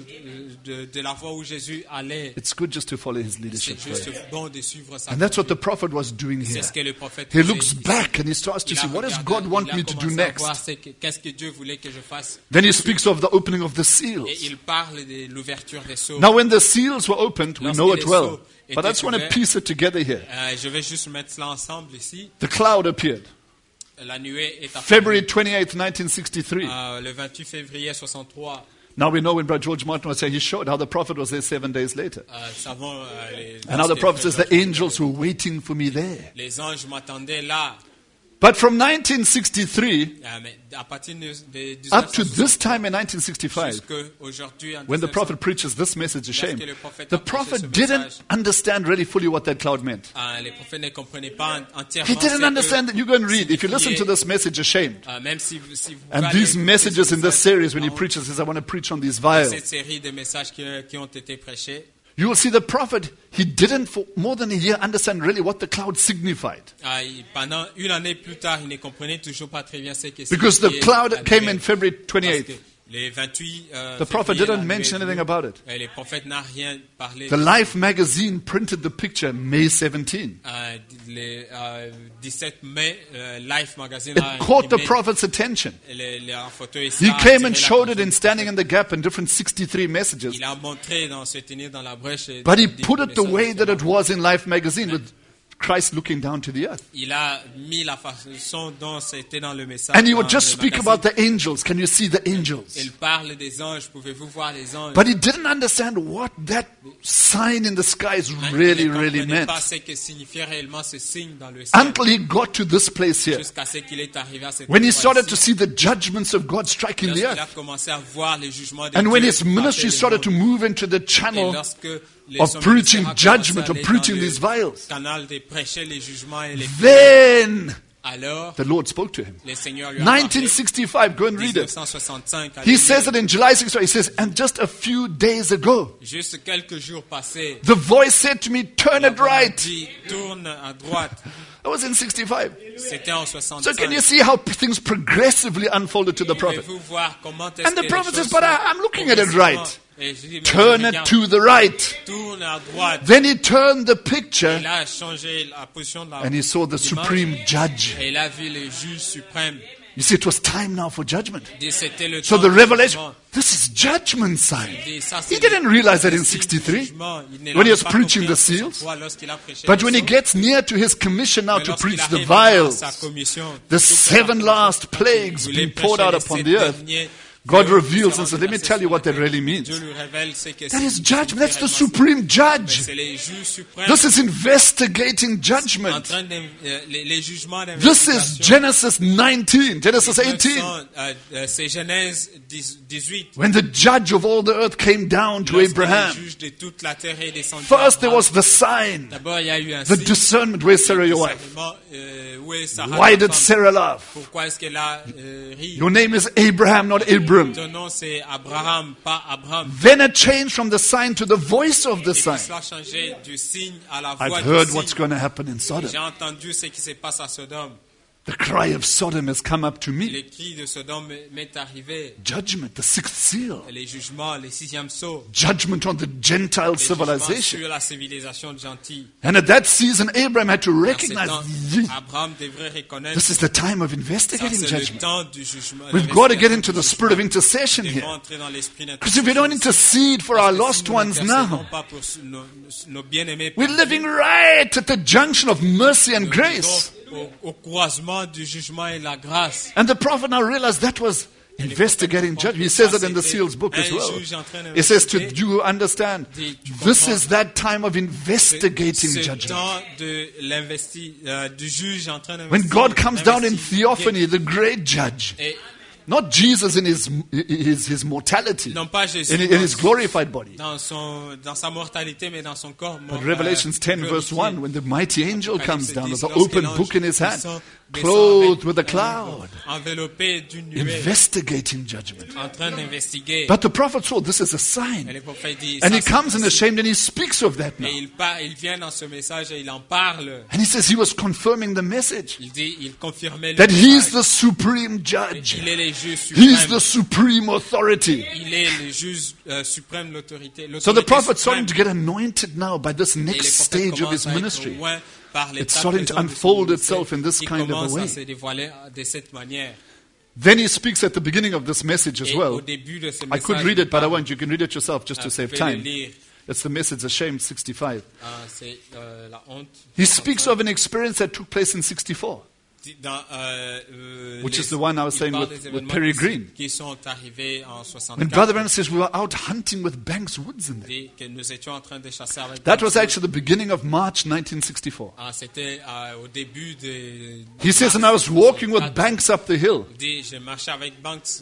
Speaker 3: de la voie où Jésus allait.
Speaker 2: It's good just to follow his
Speaker 3: C'est
Speaker 2: leadership.
Speaker 3: juste
Speaker 2: Right?
Speaker 3: bon de suivre sa
Speaker 2: And that's what the prophet was doing
Speaker 3: C'est
Speaker 2: here.
Speaker 3: ce que le prophète
Speaker 2: He
Speaker 3: faisait
Speaker 2: looks
Speaker 3: ici.
Speaker 2: back and he starts to
Speaker 3: Il a
Speaker 2: see, what does
Speaker 3: regardé,
Speaker 2: God want
Speaker 3: il a
Speaker 2: me to do
Speaker 3: commencé à
Speaker 2: next?
Speaker 3: voir qu'est-ce que Dieu voulait que je fasse.
Speaker 2: Then he speaks of the opening of the seals.
Speaker 3: Et il parle de l'ouverture des sceaux.
Speaker 2: Now, when the seals were opened, we
Speaker 3: Lorsque
Speaker 2: know
Speaker 3: les
Speaker 2: it well.
Speaker 3: sceaux
Speaker 2: But I just
Speaker 3: étaient
Speaker 2: want to
Speaker 3: ouverts,
Speaker 2: piece it together here.
Speaker 3: Je vais juste mettre cela ensemble ici.
Speaker 2: The cloud appeared.
Speaker 3: La nuée est apparue.
Speaker 2: February 28th, 1963.
Speaker 3: Le 28 février 63.
Speaker 2: Now we know when Brother George Martin was saying, he showed how the prophet was there 7 days later.
Speaker 3: Savons,
Speaker 2: And how the
Speaker 3: lorsque
Speaker 2: prophet says, the
Speaker 3: George-
Speaker 2: angels were waiting for me there.
Speaker 3: Les anges m'attendaient là.
Speaker 2: But from 1963
Speaker 3: Mais à partir de
Speaker 2: up to
Speaker 3: 1960,
Speaker 2: this time in 1965,
Speaker 3: jusqu'aujourd'hui, en
Speaker 2: when the
Speaker 3: 1960,
Speaker 2: prophet preaches this message of shame,
Speaker 3: Lorsque le prophète
Speaker 2: the
Speaker 3: a prêché
Speaker 2: prophet
Speaker 3: ce
Speaker 2: didn't
Speaker 3: message,
Speaker 2: understand really fully what that cloud meant.
Speaker 3: les prophètes ne comprenaient pas entièrement
Speaker 2: He didn't
Speaker 3: ce que
Speaker 2: understand that. You go and read. If you listen to
Speaker 3: signifiait,
Speaker 2: this message, ashamed.
Speaker 3: même si vous
Speaker 2: And
Speaker 3: allez
Speaker 2: these
Speaker 3: écouter
Speaker 2: messages
Speaker 3: ce
Speaker 2: in this
Speaker 3: message,
Speaker 2: series, when he preaches, he says, I want to preach on these vials.
Speaker 3: cette série de messages qui ont été prêchés,
Speaker 2: You will see the prophet, he didn't for more than a year understand really what the cloud signified.
Speaker 3: pendant une année plus tard, il ne comprenait toujours pas très bien ce que
Speaker 2: Because the
Speaker 3: signifiait
Speaker 2: cloud
Speaker 3: la
Speaker 2: came
Speaker 3: nouvelle.
Speaker 2: in February
Speaker 3: Parce que
Speaker 2: 28th.
Speaker 3: les 28
Speaker 2: The prophet
Speaker 3: février, la
Speaker 2: didn't mention
Speaker 3: nouvelle
Speaker 2: anything about it.
Speaker 3: les prophètes n'ont rien parlé.
Speaker 2: The Life magazine printed the picture May 17.
Speaker 3: Le 17 mai, Life magazine
Speaker 2: It
Speaker 3: a
Speaker 2: caught the
Speaker 3: imprimé
Speaker 2: prophet's attention.
Speaker 3: la photo et
Speaker 2: He
Speaker 3: ça a
Speaker 2: came and
Speaker 3: attiré
Speaker 2: showed it
Speaker 3: l'attention.
Speaker 2: in Standing in the Gap in different 63 messages.
Speaker 3: Il a montré dans se tenir dans la brèche.
Speaker 2: But he
Speaker 3: des
Speaker 2: put it the
Speaker 3: messages
Speaker 2: way that it
Speaker 3: différents.
Speaker 2: was in Life magazine with Christ looking down to the earth.
Speaker 3: Il a mis la façon dont c'était dans le message.
Speaker 2: And he
Speaker 3: dans
Speaker 2: would just
Speaker 3: le
Speaker 2: speak
Speaker 3: magazine.
Speaker 2: about the angels. Can you see the angels?
Speaker 3: Il parle des anges. Pouvez-vous voir les anges?
Speaker 2: But he didn't understand what that sign in the skies really,
Speaker 3: Il ne
Speaker 2: really
Speaker 3: comprenait
Speaker 2: meant.
Speaker 3: pas ce que signifiait réellement ce signe dans le ciel.
Speaker 2: Until he got to this place here.
Speaker 3: Jusqu'à ce qu'il est arrivé à cette
Speaker 2: When he
Speaker 3: endroit
Speaker 2: started to
Speaker 3: ici.
Speaker 2: see the judgments of God striking the
Speaker 3: Lorsqu'il a
Speaker 2: earth.
Speaker 3: commencé à voir les jugements de
Speaker 2: And when
Speaker 3: Dieu
Speaker 2: his ministry
Speaker 3: frapper
Speaker 2: started to
Speaker 3: le monde.
Speaker 2: move into the
Speaker 3: Et
Speaker 2: channel
Speaker 3: lorsque les
Speaker 2: of
Speaker 3: hommes
Speaker 2: preaching
Speaker 3: ministères a
Speaker 2: judgment,
Speaker 3: commencé à
Speaker 2: of
Speaker 3: aller
Speaker 2: preaching
Speaker 3: dans le
Speaker 2: these vials,
Speaker 3: canal de prêcher les jugements et les
Speaker 2: then
Speaker 3: alors
Speaker 2: the Lord spoke to him.
Speaker 3: le Seigneur lui a parlé.
Speaker 2: 1965, go and read it.
Speaker 3: 1965,
Speaker 2: He says it in July 65. He says, and just a few days ago,
Speaker 3: juste quelques jours passés,
Speaker 2: the voice said to me, turn
Speaker 3: la
Speaker 2: it
Speaker 3: voix m'a
Speaker 2: right.
Speaker 3: dit, tourne à droite.
Speaker 2: That was in 65.
Speaker 3: C'était en 65.
Speaker 2: So can you see how things progressively unfolded to the prophet?
Speaker 3: Pouvez-vous voir comment est-ce
Speaker 2: And the
Speaker 3: que
Speaker 2: prophet
Speaker 3: les
Speaker 2: says,
Speaker 3: choses
Speaker 2: but
Speaker 3: sont
Speaker 2: I'm looking at it
Speaker 3: progressivement-
Speaker 2: right.
Speaker 3: Et je dis, mais
Speaker 2: Turn
Speaker 3: je
Speaker 2: it
Speaker 3: regarde,
Speaker 2: to the right.
Speaker 3: tourne à droite.
Speaker 2: Then he turned the picture
Speaker 3: Il a changé la position de la
Speaker 2: and he saw the
Speaker 3: l'image,
Speaker 2: supreme judge.
Speaker 3: et il a vu le juge suprême.
Speaker 2: You see, it was time now for judgment.
Speaker 3: Et c'était le
Speaker 2: So
Speaker 3: temps
Speaker 2: the
Speaker 3: du
Speaker 2: revelation,
Speaker 3: jugement.
Speaker 2: this is judgment sign.
Speaker 3: Et ça,
Speaker 2: He
Speaker 3: c'est
Speaker 2: didn't
Speaker 3: le-
Speaker 2: realize that in
Speaker 3: le signe du
Speaker 2: 63.
Speaker 3: jugement. Il ne
Speaker 2: When he
Speaker 3: l'avait
Speaker 2: was
Speaker 3: pas
Speaker 2: preaching
Speaker 3: compris
Speaker 2: the
Speaker 3: en
Speaker 2: seals.
Speaker 3: 63 lorsqu'il a prêché
Speaker 2: But
Speaker 3: les
Speaker 2: when he
Speaker 3: sceaux.
Speaker 2: gets near to his commission now
Speaker 3: Mais
Speaker 2: to
Speaker 3: lorsqu'il
Speaker 2: preach the
Speaker 3: arrive à sa
Speaker 2: vials,
Speaker 3: commission,
Speaker 2: the
Speaker 3: tout
Speaker 2: 7
Speaker 3: prêt à
Speaker 2: last
Speaker 3: la
Speaker 2: plagues
Speaker 3: voulait
Speaker 2: being
Speaker 3: prêcher
Speaker 2: poured out
Speaker 3: les
Speaker 2: upon
Speaker 3: 7
Speaker 2: the earth,
Speaker 3: derniers
Speaker 2: God
Speaker 3: fléaux
Speaker 2: reveals
Speaker 3: qui
Speaker 2: and says,
Speaker 3: seront
Speaker 2: let me tell you what that
Speaker 3: déversés
Speaker 2: really
Speaker 3: sur la
Speaker 2: means.
Speaker 3: terre. Dieu lui révèle ce que
Speaker 2: That is
Speaker 3: signifie
Speaker 2: judgment. That's the
Speaker 3: réellement.
Speaker 2: supreme
Speaker 3: Mais
Speaker 2: judge.
Speaker 3: c'est les juges suprêmes
Speaker 2: This is investigating
Speaker 3: en
Speaker 2: judgment.
Speaker 3: train de, les jugements
Speaker 2: This is
Speaker 3: d'investigation.
Speaker 2: Genesis 19, Genesis 18.
Speaker 3: C'est Genèse 18.
Speaker 2: When the judge of all the earth came down to
Speaker 3: Lorsque
Speaker 2: Abraham,
Speaker 3: le juge de toute la terre est descendu
Speaker 2: first
Speaker 3: à
Speaker 2: there
Speaker 3: Abraham.
Speaker 2: was the sign,
Speaker 3: D'abord, il y a eu un
Speaker 2: the
Speaker 3: signe.
Speaker 2: discernment. Where's Sarah, your wife?
Speaker 3: Discernement, où est Sarah,
Speaker 2: Why
Speaker 3: ta
Speaker 2: did
Speaker 3: femme?
Speaker 2: Sarah laugh?
Speaker 3: Pourquoi est-ce qu'elle a ri?
Speaker 2: Your name is Abraham, not Abram.
Speaker 3: Ton nom c'est Abraham, pas Abraham.
Speaker 2: Then it changed from the sign to the voice of the
Speaker 3: Et puis
Speaker 2: sign.
Speaker 3: cela a changé du signe à la voix
Speaker 2: I've
Speaker 3: du
Speaker 2: heard
Speaker 3: signe.
Speaker 2: what's going to happen in Sodom.
Speaker 3: J'ai entendu ce qui se passe à Sodome.
Speaker 2: The cry of Sodom has come up to me.
Speaker 3: Le cri de Sodome m'est arrivé.
Speaker 2: Judgment, the sixth seal.
Speaker 3: Les jugements, les sixièmes sceaux.
Speaker 2: Judgment on the Gentile
Speaker 3: Les jugements
Speaker 2: civilization.
Speaker 3: sur la civilisation gentille.
Speaker 2: And at that season, Abraham had to
Speaker 3: Dans ce
Speaker 2: recognize
Speaker 3: temps,
Speaker 2: "Ye-
Speaker 3: Abraham devrait reconnaître
Speaker 2: this is the time of
Speaker 3: ça,
Speaker 2: investigating
Speaker 3: c'est le
Speaker 2: judgment.
Speaker 3: temps du jugement.
Speaker 2: We've got to get
Speaker 3: l'investigation
Speaker 2: into
Speaker 3: du
Speaker 2: the spirit of
Speaker 3: jugement.
Speaker 2: intercession
Speaker 3: Nous devons
Speaker 2: here.
Speaker 3: entrer dans l'esprit
Speaker 2: Because if we don't
Speaker 3: d'intercession.
Speaker 2: intercede for our
Speaker 3: Parce que
Speaker 2: lost
Speaker 3: si nous
Speaker 2: ones
Speaker 3: n'intercédons
Speaker 2: now,
Speaker 3: pas pour nos bien-aimés
Speaker 2: we're
Speaker 3: perdus,
Speaker 2: living right at the junction of mercy and
Speaker 3: nous
Speaker 2: grace.
Speaker 3: vivons au croisement du jugement et de la grâce.
Speaker 2: And the prophet now realized that was investigating judgment. He says it in the seals book as well. He says to you who understand, this is that time of investigating
Speaker 3: Ce
Speaker 2: judgment.
Speaker 3: temps de du juge en train
Speaker 2: When God comes down in
Speaker 3: d'investiguer.
Speaker 2: theophany, the great judge,
Speaker 3: Et
Speaker 2: not Jesus in his mortality,
Speaker 3: non pas Jésus
Speaker 2: in his glorified body,
Speaker 3: dans sa mortalité, mais dans son corps.
Speaker 2: but Revelations 10 verse 1, when the mighty angel comes down with an
Speaker 3: Lorsque
Speaker 2: open
Speaker 3: l'ange
Speaker 2: book in his hand,
Speaker 3: puissant descend
Speaker 2: clothed
Speaker 3: avec
Speaker 2: with a
Speaker 3: un
Speaker 2: cloud,
Speaker 3: enveloppé d'une nuée,
Speaker 2: investigating judgment.
Speaker 3: en train d'investiguer.
Speaker 2: But the prophet saw this is a
Speaker 3: Et
Speaker 2: sign.
Speaker 3: le prophète dit,
Speaker 2: And
Speaker 3: ça,
Speaker 2: he
Speaker 3: c'est
Speaker 2: comes in
Speaker 3: un
Speaker 2: a
Speaker 3: signe.
Speaker 2: shame and he speaks of that now.
Speaker 3: Et il vient dans ce message et il en parle.
Speaker 2: And he says he was confirming the message
Speaker 3: Il dit, il confirmait le
Speaker 2: that he's
Speaker 3: message.
Speaker 2: the supreme judge.
Speaker 3: Il est le juge
Speaker 2: He's
Speaker 3: suprême.
Speaker 2: the supreme authority.
Speaker 3: Il est le juge suprême, l'autorité.
Speaker 2: So the
Speaker 3: l'autorité
Speaker 2: prophet's
Speaker 3: suprême.
Speaker 2: starting to get anointed now by this
Speaker 3: Et le
Speaker 2: next
Speaker 3: prophète
Speaker 2: stage of his
Speaker 3: commence à être
Speaker 2: ministry.
Speaker 3: loin par l'étape
Speaker 2: It's starting to
Speaker 3: présente de son
Speaker 2: unfold
Speaker 3: ministère,
Speaker 2: itself in this
Speaker 3: qui
Speaker 2: kind of a
Speaker 3: commence
Speaker 2: way.
Speaker 3: à se dévoiler de cette manière.
Speaker 2: Then he speaks at the beginning of this message as
Speaker 3: Et au
Speaker 2: well.
Speaker 3: début de ce
Speaker 2: I
Speaker 3: message,
Speaker 2: could read it, but I
Speaker 3: parle,
Speaker 2: won't. You can read it yourself just to save
Speaker 3: vous pouvez le
Speaker 2: time.
Speaker 3: lire.
Speaker 2: It's the message, Ashamed 65.
Speaker 3: C'est la honte.
Speaker 2: He speaks of an experience that took place in 64. Which is the one I was saying with Perry Green.
Speaker 3: Qui sont arrivés en 64.
Speaker 2: When Brother Branham says we were out hunting with Banks Woods in there.
Speaker 3: Dit que nous étions en train de chasser avec
Speaker 2: That was actually the beginning of March 1964.
Speaker 3: C'était au début de.
Speaker 2: He says, and I was walking with Banks up the hill.
Speaker 3: Dit, je marchais avec Banks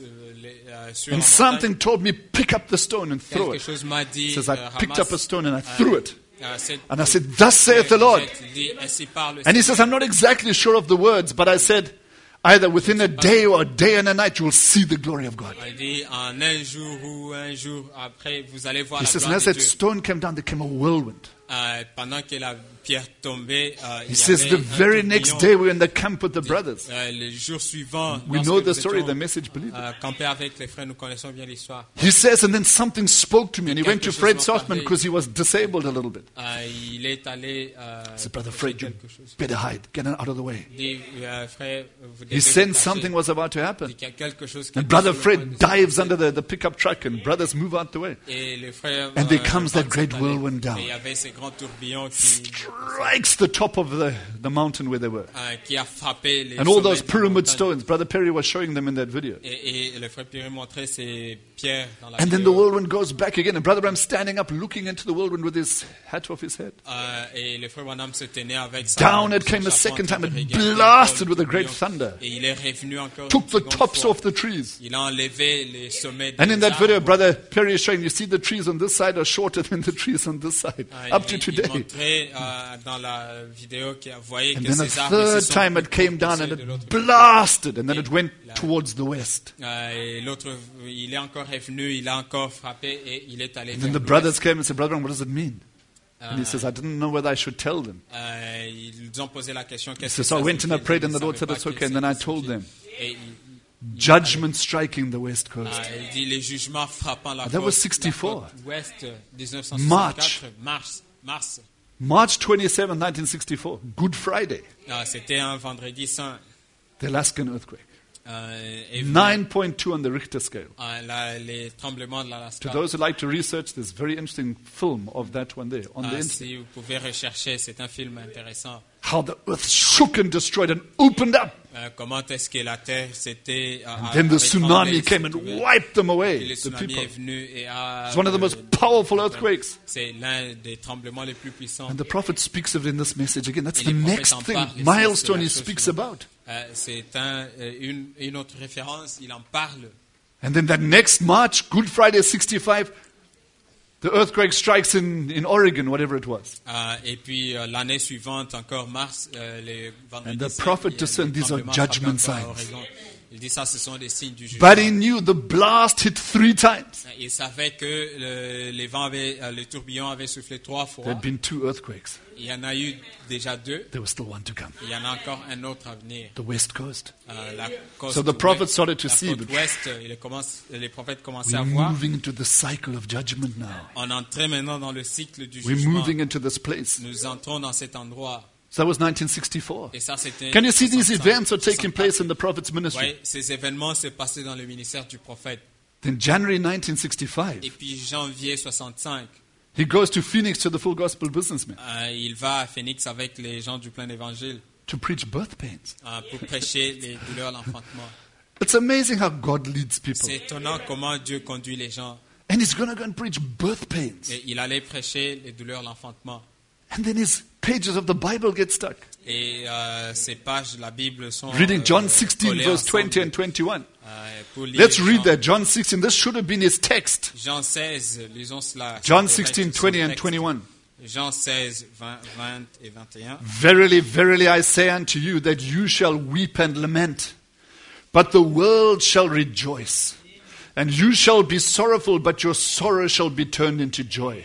Speaker 3: sur
Speaker 2: And
Speaker 3: la
Speaker 2: something
Speaker 3: montagne.
Speaker 2: told me, pick up the stone and throw
Speaker 3: Quelque
Speaker 2: it.
Speaker 3: chose m'a dit.
Speaker 2: He says, I picked up a stone and I threw it. And I said,
Speaker 3: Dit,
Speaker 2: thus saith the Lord.
Speaker 3: ainsi parle le
Speaker 2: And he says, I'm not exactly sure of the words, but I said, either within a day or a day and a night, you will see the glory of God.
Speaker 3: Il dit, en un jour ou un jour après, vous allez voir
Speaker 2: He
Speaker 3: la
Speaker 2: says, and
Speaker 3: gloire
Speaker 2: as
Speaker 3: de
Speaker 2: that
Speaker 3: Dieu.
Speaker 2: stone came down, there came a whirlwind.
Speaker 3: Pendant que la pierre tombait,
Speaker 2: He
Speaker 3: il y
Speaker 2: says,
Speaker 3: avait
Speaker 2: the
Speaker 3: un
Speaker 2: very
Speaker 3: tourbillon.
Speaker 2: next day, we were in the camp with the brothers.
Speaker 3: Le jour suivant,
Speaker 2: We
Speaker 3: lorsque
Speaker 2: know the
Speaker 3: nous
Speaker 2: story,
Speaker 3: étions,
Speaker 2: the message believer.
Speaker 3: campés avec les frères, nous connaissons bien l'histoire.
Speaker 2: He says, and then something spoke to me, and he went to
Speaker 3: Quelque
Speaker 2: Fred
Speaker 3: chose m'a
Speaker 2: Softman
Speaker 3: parlé.
Speaker 2: because he was disabled a little bit.
Speaker 3: Il est allé.
Speaker 2: He said, Brother Fred, you
Speaker 3: quelque chose.
Speaker 2: better hide, get out of the way.
Speaker 3: Il dit, frère, vous devez
Speaker 2: He
Speaker 3: vous
Speaker 2: sensed
Speaker 3: cacher.
Speaker 2: something was about to
Speaker 3: Il
Speaker 2: happen.
Speaker 3: dit qu'il y a quelque chose qui
Speaker 2: And
Speaker 3: est
Speaker 2: Brother
Speaker 3: sur le
Speaker 2: Fred
Speaker 3: point de se
Speaker 2: dives
Speaker 3: passer.
Speaker 2: under the pickup truck, and brothers move out the way.
Speaker 3: Et le frère,
Speaker 2: And there comes that
Speaker 3: Banks
Speaker 2: great
Speaker 3: est allé.
Speaker 2: whirlwind down.
Speaker 3: Et il y avait ces grands tourbillons
Speaker 2: Strikes the top of the mountain where they were.
Speaker 3: qui a frappé les
Speaker 2: And all
Speaker 3: sommets
Speaker 2: those
Speaker 3: de la
Speaker 2: pyramid
Speaker 3: montagne.
Speaker 2: stones, Brother Perry was showing them in that video.
Speaker 3: Et le frère Pierre montrait ces pierres dans la
Speaker 2: And then the
Speaker 3: vidéo.
Speaker 2: whirlwind goes back again, and Brother Bram standing up, looking into the whirlwind with his hat off his head.
Speaker 3: Et le frère Branham se tenait avec sa
Speaker 2: Down it
Speaker 3: son
Speaker 2: came a
Speaker 3: chapeau en
Speaker 2: second
Speaker 3: train
Speaker 2: time
Speaker 3: de
Speaker 2: and
Speaker 3: regarder
Speaker 2: blasted
Speaker 3: le
Speaker 2: with a great
Speaker 3: tourbillon.
Speaker 2: thunder.
Speaker 3: Et il est revenu encore
Speaker 2: Took
Speaker 3: une
Speaker 2: the
Speaker 3: seconde
Speaker 2: tops
Speaker 3: fois.
Speaker 2: off the trees.
Speaker 3: Il a enlevé les sommets
Speaker 2: And
Speaker 3: des
Speaker 2: in that video,
Speaker 3: arbres.
Speaker 2: Brother Perry is showing, you see the trees on this side are shorter than the trees on this side, up to
Speaker 3: Il
Speaker 2: today.
Speaker 3: montrait dans la vidéo qu'il voyait
Speaker 2: And
Speaker 3: que
Speaker 2: then a
Speaker 3: ces arbres
Speaker 2: third
Speaker 3: se sont
Speaker 2: time it
Speaker 3: plus
Speaker 2: came
Speaker 3: courts que
Speaker 2: down
Speaker 3: ceux
Speaker 2: and
Speaker 3: de
Speaker 2: it
Speaker 3: l'autre
Speaker 2: blasted, and then it went towards the west.
Speaker 3: Et l'autre, il est encore revenu, il a encore frappé et il est allé
Speaker 2: And then
Speaker 3: vers
Speaker 2: the
Speaker 3: l'ouest.
Speaker 2: brothers came and said, Brother Bram, what does it mean? And he says, I didn't know whether I should tell them.
Speaker 3: Ils ont posé la question.
Speaker 2: He
Speaker 3: Qu'est-ce
Speaker 2: says,
Speaker 3: que
Speaker 2: so I
Speaker 3: ça
Speaker 2: went and I
Speaker 3: signifie?
Speaker 2: prayed, and
Speaker 3: Ils
Speaker 2: the Lord
Speaker 3: savaient
Speaker 2: said,
Speaker 3: pas
Speaker 2: it's
Speaker 3: qu'est-ce
Speaker 2: okay. And
Speaker 3: que
Speaker 2: then I
Speaker 3: ça
Speaker 2: told
Speaker 3: signifie.
Speaker 2: them,
Speaker 3: Et
Speaker 2: judgment striking the west coast.
Speaker 3: il dit les jugements frappant la
Speaker 2: That was
Speaker 3: côte
Speaker 2: 64.
Speaker 3: ouest,
Speaker 2: March.
Speaker 3: 1964, mars.
Speaker 2: March 27, 1964, Good Friday,
Speaker 3: C'était un vendredi saint.
Speaker 2: the Alaskan earthquake.
Speaker 3: Et
Speaker 2: 9.2 on the Richter scale.
Speaker 3: les tremblements de l'Alaska.
Speaker 2: To those who like to research, there's a very interesting film of that one there on the internet.
Speaker 3: Si vous pouvez rechercher, c'est un film intéressant.
Speaker 2: How the earth shook and destroyed and opened up.
Speaker 3: Comment est-ce que la terre s'était
Speaker 2: Then the tsunami came and wiped them
Speaker 3: Et
Speaker 2: away,
Speaker 3: le
Speaker 2: the
Speaker 3: tsunami
Speaker 2: people.
Speaker 3: est venu et a.
Speaker 2: It's one of the most powerful earthquakes.
Speaker 3: C'est l'un des tremblements les plus puissants.
Speaker 2: And the prophet speaks of it in this message again. That's
Speaker 3: Et
Speaker 2: the
Speaker 3: les prophètes
Speaker 2: next
Speaker 3: en
Speaker 2: thing,
Speaker 3: parlent, et
Speaker 2: milestone
Speaker 3: c'est
Speaker 2: he
Speaker 3: la chose
Speaker 2: speaks
Speaker 3: suivante.
Speaker 2: about.
Speaker 3: C'est une autre référence, il en parle.
Speaker 2: And then that next March, Good Friday 65, the earthquake strikes in Oregon, whatever it was.
Speaker 3: Et puis l'année suivante, encore mars, les vendredis
Speaker 2: And the
Speaker 3: saints,
Speaker 2: prophet
Speaker 3: il y a
Speaker 2: discerned
Speaker 3: des
Speaker 2: these are
Speaker 3: tremblements
Speaker 2: judgment
Speaker 3: frappés encore à
Speaker 2: signs.
Speaker 3: Oregon. Il dit ça, ce sont des signes du jugement.
Speaker 2: But he knew the blast hit 3 times.
Speaker 3: Il savait que les tourbillons avaient soufflé 3 fois.
Speaker 2: There had been 2 earthquakes.
Speaker 3: Il y en a eu déjà 2.
Speaker 2: There was still one to come.
Speaker 3: Il y en a encore un autre à venir.
Speaker 2: The west coast.
Speaker 3: La côte
Speaker 2: So the prophet
Speaker 3: ouest,
Speaker 2: started to
Speaker 3: la
Speaker 2: see
Speaker 3: côte
Speaker 2: it.
Speaker 3: ouest, les prophètes commençaient à
Speaker 2: We're
Speaker 3: voir.
Speaker 2: moving into the cycle of judgment now.
Speaker 3: On entrait maintenant dans le cycle du
Speaker 2: We're
Speaker 3: jugement.
Speaker 2: moving into this place.
Speaker 3: Nous entrons dans cet endroit.
Speaker 2: So that was 1964.
Speaker 3: Et ça, c'était.
Speaker 2: Can you see these
Speaker 3: 65,
Speaker 2: events are taking
Speaker 3: 64.
Speaker 2: place in the prophet's ministry?
Speaker 3: Oui, ces événements s'est passé dans le ministère du prophète.
Speaker 2: Then January
Speaker 3: Et
Speaker 2: 1965,
Speaker 3: puis janvier 65,
Speaker 2: he goes to Phoenix to the Full Gospel Businessmen
Speaker 3: il va à Phoenix avec les gens du plein évangile
Speaker 2: to preach birth pains.
Speaker 3: pour prêcher les douleurs de l'enfantement.
Speaker 2: It's amazing how God leads people.
Speaker 3: C'est étonnant comment Dieu conduit les gens.
Speaker 2: And he's going to go and preach birth pains.
Speaker 3: Et il allait prêcher les douleurs de l'enfantement.
Speaker 2: And then his pages of the Bible get stuck.
Speaker 3: Et ces pages de la Bible sont
Speaker 2: Reading John 16,
Speaker 3: collées
Speaker 2: verse 20
Speaker 3: ensemble,
Speaker 2: and 21.
Speaker 3: pour lire
Speaker 2: Let's read
Speaker 3: Jean-
Speaker 2: that. John 16. This should have been his text.
Speaker 3: Jean 16, lisons cela.
Speaker 2: John
Speaker 3: Ça devrait
Speaker 2: 16,
Speaker 3: être son
Speaker 2: 20 and
Speaker 3: texte.
Speaker 2: 21.
Speaker 3: Jean 16, 20 et 21.
Speaker 2: Verily, verily, I say unto you that you shall weep and lament, but the world shall rejoice. And you shall be sorrowful, but your sorrow shall be turned into joy.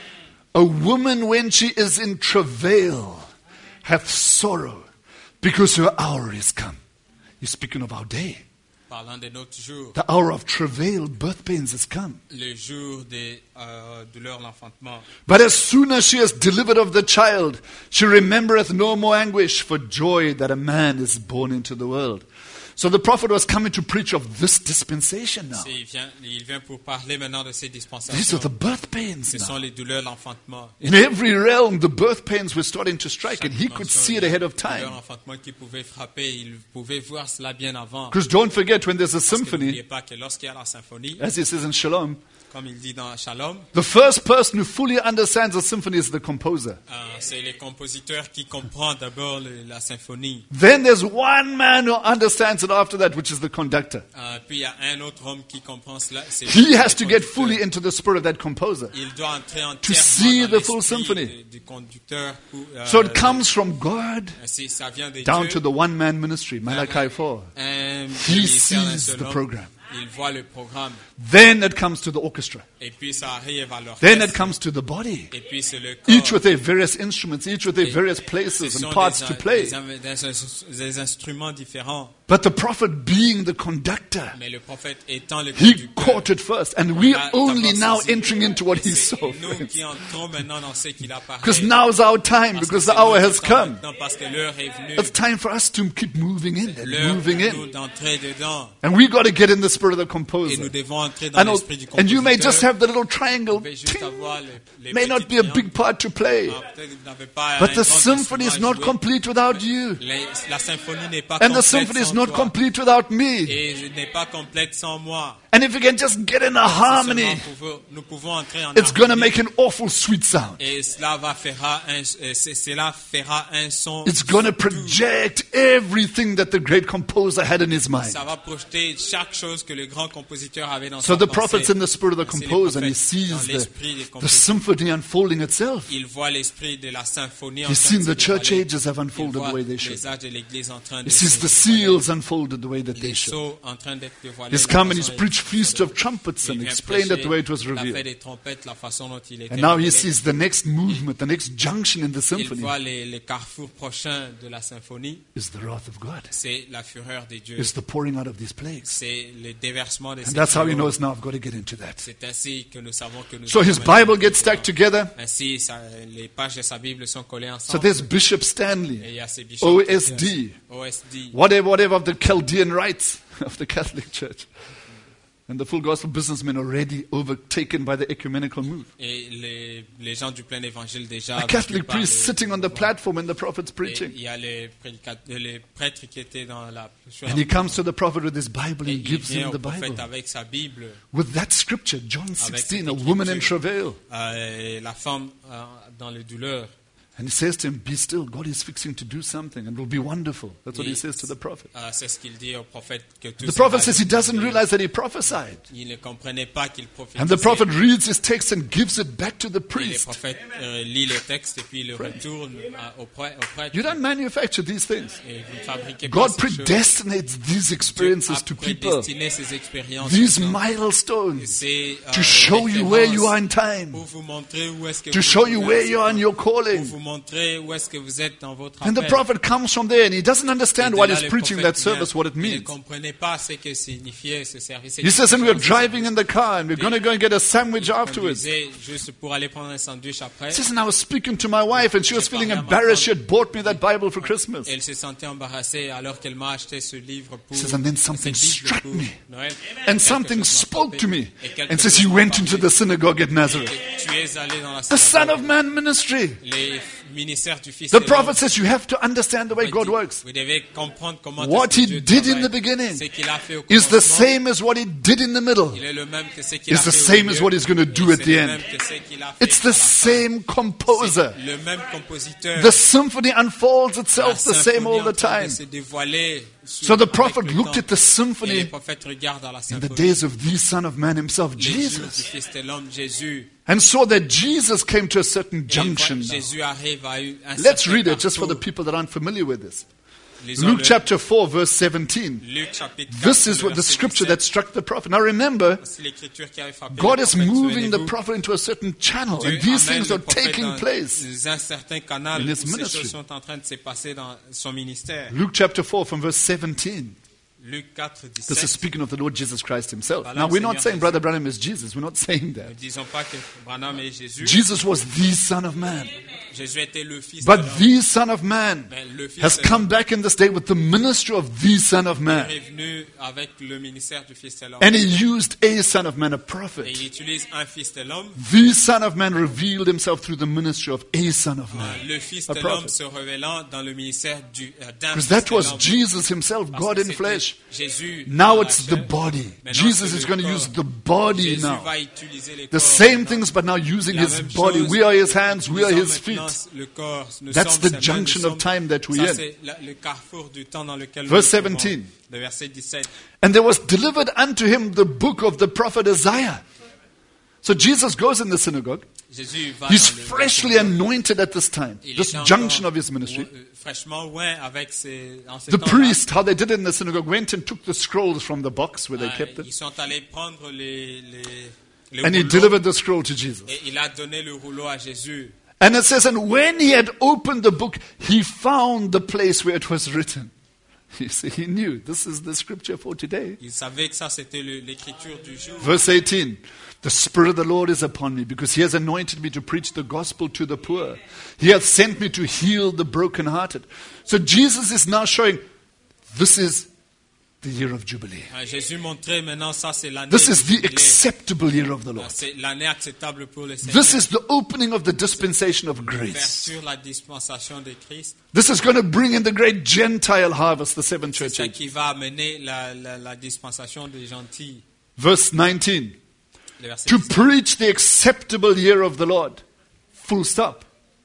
Speaker 2: A woman, when she is in travail, hath sorrow, because her hour is come. He's speaking of our day.
Speaker 3: Parlant de notre jour,
Speaker 2: The hour of travail, birth pains, has come.
Speaker 3: le jour des douleurs de l'enfantement.
Speaker 2: But as soon as she is delivered of the child, she remembereth no more anguish for joy that a man is born into the world. So the prophet was coming to preach of this dispensation now.
Speaker 3: Il vient pour parler maintenant de ces
Speaker 2: These
Speaker 3: dispensations.
Speaker 2: are the birth pains
Speaker 3: Ce sont
Speaker 2: now.
Speaker 3: les douleurs de l'enfantement.
Speaker 2: In every realm, the birth pains were starting to strike, and he could see it ahead of
Speaker 3: Les douleurs
Speaker 2: time.
Speaker 3: d'enfantement qui pouvaient frapper, il pouvait voir cela bien avant.
Speaker 2: Because don't forget, when there's a
Speaker 3: Parce que
Speaker 2: symphony,
Speaker 3: n'oubliez pas que lorsqu'il y a la symphonie,
Speaker 2: as he says in Shalom,
Speaker 3: comme il dit dans Shalom,
Speaker 2: the first person who fully understands the symphony is the composer.
Speaker 3: c'est les compositeurs qui comprennent d'abord la symphonie.
Speaker 2: Then there's one man who understands it after that, which is the conductor.
Speaker 3: Puis il y a un autre homme qui comprend cela. C'est
Speaker 2: He
Speaker 3: le
Speaker 2: has to get
Speaker 3: conducteur.
Speaker 2: fully into the spirit of that composer.
Speaker 3: Il doit entrer
Speaker 2: to see
Speaker 3: entièrement dans
Speaker 2: the full
Speaker 3: l'esprit
Speaker 2: symphony.
Speaker 3: du conducteur.
Speaker 2: So it comes from God
Speaker 3: Ça vient de
Speaker 2: down
Speaker 3: Dieu.
Speaker 2: to the one-man ministry, Malachi 4.
Speaker 3: Un
Speaker 2: He
Speaker 3: ministère d'un
Speaker 2: sees
Speaker 3: seul
Speaker 2: the
Speaker 3: homme.
Speaker 2: program.
Speaker 3: Il voit le programme.
Speaker 2: Then it comes to the orchestra.
Speaker 3: Et puis ça arrive à l'orchestre.
Speaker 2: Then it comes to the body.
Speaker 3: Et puis c'est le corps.
Speaker 2: Each with their various instruments, each with their various
Speaker 3: Ce
Speaker 2: places
Speaker 3: sont
Speaker 2: and parts to play.
Speaker 3: des instruments différents.
Speaker 2: But the prophet being the conductor,
Speaker 3: Mais le prophète étant le
Speaker 2: he
Speaker 3: conducteur.
Speaker 2: caught it first. And we're
Speaker 3: a
Speaker 2: only
Speaker 3: d'abord
Speaker 2: now
Speaker 3: saisi.
Speaker 2: entering into what he
Speaker 3: C'est
Speaker 2: saw.
Speaker 3: nous qui entrons maintenant dans ce qu'il a parlé.
Speaker 2: Because now's our time,
Speaker 3: Parce que
Speaker 2: because
Speaker 3: c'est
Speaker 2: the hour
Speaker 3: notre
Speaker 2: has
Speaker 3: temps
Speaker 2: come.
Speaker 3: maintenant, parce que l'heure est venue.
Speaker 2: It's time for us to keep moving in and
Speaker 3: L'heure
Speaker 2: moving
Speaker 3: pour nous
Speaker 2: in.
Speaker 3: d'entrer dedans.
Speaker 2: And we got to get in the spirit of the
Speaker 3: Et nous
Speaker 2: composer.
Speaker 3: devons entrer dans
Speaker 2: And,
Speaker 3: l'esprit du
Speaker 2: and
Speaker 3: compositeur.
Speaker 2: you may just have the little triangle.
Speaker 3: Vous pouvez juste
Speaker 2: Ting.
Speaker 3: avoir les
Speaker 2: May not
Speaker 3: petits
Speaker 2: be a
Speaker 3: triangles.
Speaker 2: big part to play.
Speaker 3: Peut-être vous n'avez pas
Speaker 2: But
Speaker 3: un
Speaker 2: the
Speaker 3: grand
Speaker 2: symphony is
Speaker 3: instrument à
Speaker 2: not
Speaker 3: jouer.
Speaker 2: complete without you.
Speaker 3: La symphonie n'est pas
Speaker 2: And the
Speaker 3: complète
Speaker 2: symphony is
Speaker 3: sans
Speaker 2: not
Speaker 3: toi.
Speaker 2: complete without me.
Speaker 3: Et n'est pas complète sans moi.
Speaker 2: And if you can just get in a harmony,
Speaker 3: Nous pouvons entrer en
Speaker 2: it's going to
Speaker 3: harmonie.
Speaker 2: make an awful sweet sound.
Speaker 3: Et cela fera un son.
Speaker 2: It's going to
Speaker 3: doux.
Speaker 2: project everything that the great composer had in his mind.
Speaker 3: Ça va projeter chaque chose que le grand compositeur avait dans
Speaker 2: So
Speaker 3: sa
Speaker 2: the
Speaker 3: pensée.
Speaker 2: prophet's in the spirit of the
Speaker 3: C'est les
Speaker 2: composer and he
Speaker 3: prophètes
Speaker 2: sees
Speaker 3: dans l'esprit des
Speaker 2: the
Speaker 3: compositeurs.
Speaker 2: symphony unfolding itself.
Speaker 3: Il voit l'esprit de la symphonie en
Speaker 2: He's
Speaker 3: train de
Speaker 2: seen
Speaker 3: se
Speaker 2: the church
Speaker 3: dévoiler.
Speaker 2: ages have
Speaker 3: Il
Speaker 2: unfolded the
Speaker 3: voit
Speaker 2: way they should.
Speaker 3: les âges de l'Église en train de
Speaker 2: He sees
Speaker 3: se
Speaker 2: the
Speaker 3: dévoiler.
Speaker 2: seals unfolded the way that they
Speaker 3: Les
Speaker 2: should.
Speaker 3: sceaux en train d'être dévoilés.
Speaker 2: He's
Speaker 3: de
Speaker 2: come
Speaker 3: la
Speaker 2: and he's
Speaker 3: façon
Speaker 2: preached
Speaker 3: dont-
Speaker 2: Feast of Trumpets
Speaker 3: Il
Speaker 2: and
Speaker 3: vient
Speaker 2: explained it the way it was
Speaker 3: prêcher la fête
Speaker 2: revealed.
Speaker 3: des trompettes, la façon dont il était
Speaker 2: And now he
Speaker 3: révélé.
Speaker 2: sees the next movement, the next junction in the
Speaker 3: Il
Speaker 2: symphony
Speaker 3: voit les carrefours prochains de la symphonie.
Speaker 2: is the wrath of God.
Speaker 3: C'est la fureur de Dieu.
Speaker 2: Is the pouring out of these plagues.
Speaker 3: C'est le déversement de
Speaker 2: And
Speaker 3: ces
Speaker 2: that's how he
Speaker 3: fléaux.
Speaker 2: knows now I've got to get into that.
Speaker 3: C'est ainsi que nous savons que nous
Speaker 2: So his
Speaker 3: devons
Speaker 2: Bible
Speaker 3: être
Speaker 2: gets stacked together.
Speaker 3: Ainsi, les pages de sa Bible sont collées
Speaker 2: So
Speaker 3: ensemble.
Speaker 2: there's Bishop
Speaker 3: Et
Speaker 2: Stanley,
Speaker 3: il y a ces bishops
Speaker 2: OSD,
Speaker 3: OSD.
Speaker 2: whatever of the Chaldean rites of the Catholic Church. And the full gospel businessmen already overtaken by the ecumenical move.
Speaker 3: Et les gens du plein évangile déjà.
Speaker 2: A Catholic
Speaker 3: par
Speaker 2: priest
Speaker 3: le-
Speaker 2: sitting on the platform when the prophet's
Speaker 3: Et
Speaker 2: preaching.
Speaker 3: il y a les prêtres qui étaient dans la. sur la-
Speaker 2: And he comes to the prophet with his Bible
Speaker 3: Et
Speaker 2: and
Speaker 3: il
Speaker 2: gives
Speaker 3: vient
Speaker 2: him
Speaker 3: au
Speaker 2: the
Speaker 3: prophète
Speaker 2: Bible.
Speaker 3: avec sa Bible,
Speaker 2: With that scripture, John
Speaker 3: Avec
Speaker 2: 16,
Speaker 3: cette
Speaker 2: a woman in
Speaker 3: écriture.
Speaker 2: travail.
Speaker 3: La femme dans le douleur.
Speaker 2: And he says to him, be still, God is fixing to do something and it will be wonderful. That's what he
Speaker 3: Et
Speaker 2: says to the prophet.
Speaker 3: C'est ce qu'il dit au prophète que tout
Speaker 2: The
Speaker 3: sera
Speaker 2: prophet says he doesn't
Speaker 3: réglé.
Speaker 2: realize that he prophète.
Speaker 3: Il ne comprenait pas qu'il prophétisait.
Speaker 2: And the prophet reads his text and gives it back to the
Speaker 3: Et le
Speaker 2: priest.
Speaker 3: prophète lit le texte et puis le retourne au prêtre.
Speaker 2: You don't manufacture these things.
Speaker 3: Et vous ne fabriquez
Speaker 2: God
Speaker 3: pas ces choses.
Speaker 2: predestinates these experiences to
Speaker 3: Dieu a
Speaker 2: people.
Speaker 3: prédestiné ces expériences
Speaker 2: These
Speaker 3: aux gens.
Speaker 2: milestones
Speaker 3: C'est,
Speaker 2: to show you where you are in time,
Speaker 3: pour vous montrer où est-ce que
Speaker 2: to
Speaker 3: vous
Speaker 2: show you
Speaker 3: êtes,
Speaker 2: where you are in your
Speaker 3: pour
Speaker 2: calling.
Speaker 3: vous montrer où est-ce que vous êtes dans votre
Speaker 2: And the
Speaker 3: appel.
Speaker 2: prophet comes from there and he doesn't
Speaker 3: Et
Speaker 2: understand
Speaker 3: de
Speaker 2: while
Speaker 3: là,
Speaker 2: he's
Speaker 3: le
Speaker 2: preaching
Speaker 3: prophète
Speaker 2: that service
Speaker 3: vient.
Speaker 2: what it
Speaker 3: Il ne
Speaker 2: means.
Speaker 3: comprenait pas ce que signifiait ce service.
Speaker 2: He says, and we're driving in the car and we're going to go and get a sandwich afterwards. He
Speaker 3: Conduisait juste pour aller prendre un sandwich après.
Speaker 2: says, and I was speaking to my wife and she was feeling embarrassed. She had bought me that Bible for Christmas.
Speaker 3: Elle se sentait embarrassée alors qu'elle m'a acheté ce livre pour
Speaker 2: He says, and then something
Speaker 3: cette Bible
Speaker 2: struck
Speaker 3: pour
Speaker 2: me.
Speaker 3: Noël.
Speaker 2: And
Speaker 3: Quelque
Speaker 2: something
Speaker 3: chose m'a
Speaker 2: spoke
Speaker 3: frappé.
Speaker 2: to me
Speaker 3: Et quelque
Speaker 2: and says,
Speaker 3: chose
Speaker 2: he
Speaker 3: m'a
Speaker 2: went
Speaker 3: frappé.
Speaker 2: into the synagogue at Nazareth.
Speaker 3: Et tu es allé dans la
Speaker 2: The Son
Speaker 3: synagogue.
Speaker 2: of Man ministry.
Speaker 3: Les ministères du Fils
Speaker 2: The
Speaker 3: de l'homme.
Speaker 2: prophet says you have to understand the way God works.
Speaker 3: Vous devez comprendre comment
Speaker 2: What
Speaker 3: est-ce que
Speaker 2: he
Speaker 3: Dieu
Speaker 2: did in
Speaker 3: travaille.
Speaker 2: the beginning
Speaker 3: Ce qu'il a fait au
Speaker 2: is the
Speaker 3: commencement,
Speaker 2: same as what he did in the middle.
Speaker 3: il est le même que ce qu'il
Speaker 2: Is
Speaker 3: a
Speaker 2: the
Speaker 3: fait au
Speaker 2: same
Speaker 3: milieu.
Speaker 2: as what he's going to do
Speaker 3: Et
Speaker 2: at
Speaker 3: c'est
Speaker 2: the
Speaker 3: le
Speaker 2: end.
Speaker 3: même que ce qu'il a fait
Speaker 2: It's
Speaker 3: à
Speaker 2: the
Speaker 3: la fin.
Speaker 2: same composer.
Speaker 3: Le même compositeur.
Speaker 2: The symphony unfolds
Speaker 3: La
Speaker 2: itself the same
Speaker 3: symphonie
Speaker 2: all the
Speaker 3: en train de
Speaker 2: time.
Speaker 3: se dévoiler
Speaker 2: So the
Speaker 3: avec
Speaker 2: prophet
Speaker 3: le
Speaker 2: looked
Speaker 3: temps.
Speaker 2: at the
Speaker 3: Et le
Speaker 2: symphony
Speaker 3: prophète regarde dans la
Speaker 2: in the
Speaker 3: symphonie.
Speaker 2: days of the Son of Man himself,
Speaker 3: Les jours du
Speaker 2: Jesus,
Speaker 3: Fils de l'homme, Jésus.
Speaker 2: and saw that Jesus came to a certain
Speaker 3: Et il voit
Speaker 2: junction.
Speaker 3: que
Speaker 2: now.
Speaker 3: Jésus arrive à un
Speaker 2: Let's
Speaker 3: certain
Speaker 2: read it just for the
Speaker 3: carrefour.
Speaker 2: people that aren't familiar with this.
Speaker 3: Lisons
Speaker 2: Luke
Speaker 3: le-
Speaker 2: chapter 4, verse 17.
Speaker 3: Luc chapitre 4,
Speaker 2: This is
Speaker 3: le
Speaker 2: what the
Speaker 3: verset
Speaker 2: scripture
Speaker 3: 17.
Speaker 2: that struck the prophet. Now remember,
Speaker 3: C'est l'écriture qui avait frappé
Speaker 2: God
Speaker 3: le
Speaker 2: is
Speaker 3: prophète,
Speaker 2: moving the
Speaker 3: souvenez-vous.
Speaker 2: prophet into a certain channel,
Speaker 3: Dieu
Speaker 2: and these
Speaker 3: amène
Speaker 2: things
Speaker 3: le
Speaker 2: are
Speaker 3: prophète
Speaker 2: taking
Speaker 3: dans
Speaker 2: place.
Speaker 3: un certain canal
Speaker 2: in
Speaker 3: où
Speaker 2: his
Speaker 3: ces
Speaker 2: ministry.
Speaker 3: choses sont en train de se passer dans son ministère.
Speaker 2: Luke chapter 4, from verse 17.
Speaker 3: Luc 4,
Speaker 2: This is
Speaker 3: 17.
Speaker 2: speaking of the Lord Jesus Christ himself.
Speaker 3: Parlant
Speaker 2: Now,
Speaker 3: du
Speaker 2: we're not
Speaker 3: Seigneur
Speaker 2: saying
Speaker 3: Jésus.
Speaker 2: Brother Branham is Jesus. We're not saying
Speaker 3: Ne
Speaker 2: that.
Speaker 3: disons pas que Branham est Jésus.
Speaker 2: Jesus was the Son of Man.
Speaker 3: Jésus était le Fils
Speaker 2: But
Speaker 3: de l'homme.
Speaker 2: the Son of Man
Speaker 3: Mais le Fils
Speaker 2: has
Speaker 3: de
Speaker 2: come
Speaker 3: l'homme
Speaker 2: back in this day with the ministry of the Son of Man.
Speaker 3: est venu avec le ministère du Fils de l'homme.
Speaker 2: And he used a Son of Man, a
Speaker 3: Et
Speaker 2: prophet.
Speaker 3: il utilise un Fils de l'homme.
Speaker 2: The Son of Man revealed himself through the ministry of a Son of Man.
Speaker 3: Le Fils
Speaker 2: A
Speaker 3: de
Speaker 2: prophet.
Speaker 3: l'homme se révélant dans le ministère d'un
Speaker 2: Because
Speaker 3: Fils
Speaker 2: that
Speaker 3: de
Speaker 2: was
Speaker 3: l'homme.
Speaker 2: Jesus himself,
Speaker 3: Parce
Speaker 2: God
Speaker 3: que
Speaker 2: in
Speaker 3: c'était
Speaker 2: flesh.
Speaker 3: Jésus
Speaker 2: Now
Speaker 3: dans la
Speaker 2: it's the
Speaker 3: chair.
Speaker 2: body.
Speaker 3: Maintenant,
Speaker 2: Jesus
Speaker 3: c'est
Speaker 2: is
Speaker 3: le
Speaker 2: going to
Speaker 3: corps.
Speaker 2: use the body
Speaker 3: Jésus
Speaker 2: now.
Speaker 3: va utiliser les
Speaker 2: The
Speaker 3: corps
Speaker 2: same
Speaker 3: maintenant.
Speaker 2: things, but now using
Speaker 3: La
Speaker 2: his
Speaker 3: même
Speaker 2: body.
Speaker 3: chose,
Speaker 2: We are his hands, we are
Speaker 3: utilisant
Speaker 2: his feet.
Speaker 3: maintenant le corps. Nous
Speaker 2: That's
Speaker 3: sommes
Speaker 2: the
Speaker 3: ses mains,
Speaker 2: junction
Speaker 3: nous
Speaker 2: of
Speaker 3: sommes-
Speaker 2: time that we
Speaker 3: Ça,
Speaker 2: in.
Speaker 3: c'est le carrefour du temps dans lequel nous
Speaker 2: Verse
Speaker 3: nous trouvons.
Speaker 2: 17.
Speaker 3: Le verset 17.
Speaker 2: And there was delivered unto him the book of the prophet Isaiah. So Jesus goes in the synagogue.
Speaker 3: Jésus va
Speaker 2: He's
Speaker 3: dans le-
Speaker 2: freshly anointed at this time,
Speaker 3: Il
Speaker 2: this
Speaker 3: était
Speaker 2: junction
Speaker 3: encore
Speaker 2: of his ministry.
Speaker 3: Fraîchement oint avec en ces
Speaker 2: The
Speaker 3: temps-là.
Speaker 2: priest, how they did it in the synagogue, went and took the scrolls from the box where they kept
Speaker 3: Ils
Speaker 2: it.
Speaker 3: sont allés prendre les
Speaker 2: And he
Speaker 3: rouleaux,
Speaker 2: delivered the scroll to Jesus.
Speaker 3: et il a donné le rouleau à Jésus.
Speaker 2: And it says, and when he had opened the book, he found the place where it was written. You see, he knew this is the scripture for today.
Speaker 3: Il savait que ça c'était l'écriture du jour.
Speaker 2: Verse 18, the Spirit of the Lord is upon me because he has anointed me to preach the gospel to the poor. He hath sent me to heal the brokenhearted. So Jesus is now showing this is the year of Jubilee.
Speaker 3: Jésus montrait maintenant ça c'est l'année.
Speaker 2: This
Speaker 3: du
Speaker 2: is the
Speaker 3: jubilé.
Speaker 2: acceptable year of the Lord.
Speaker 3: C'est l'année acceptable pour le Seigneur.
Speaker 2: This is the opening of the dispensation of grace.
Speaker 3: L'ouverture, la dispensation de Christ.
Speaker 2: This is going to bring in the great Gentile harvest, the seven
Speaker 3: C'est
Speaker 2: church
Speaker 3: ça
Speaker 2: age.
Speaker 3: qui va amener la dispensation des gentils.
Speaker 2: Verse 19.
Speaker 3: Le verset
Speaker 2: To
Speaker 3: 17.
Speaker 2: preach the acceptable year of the Lord. Full stop.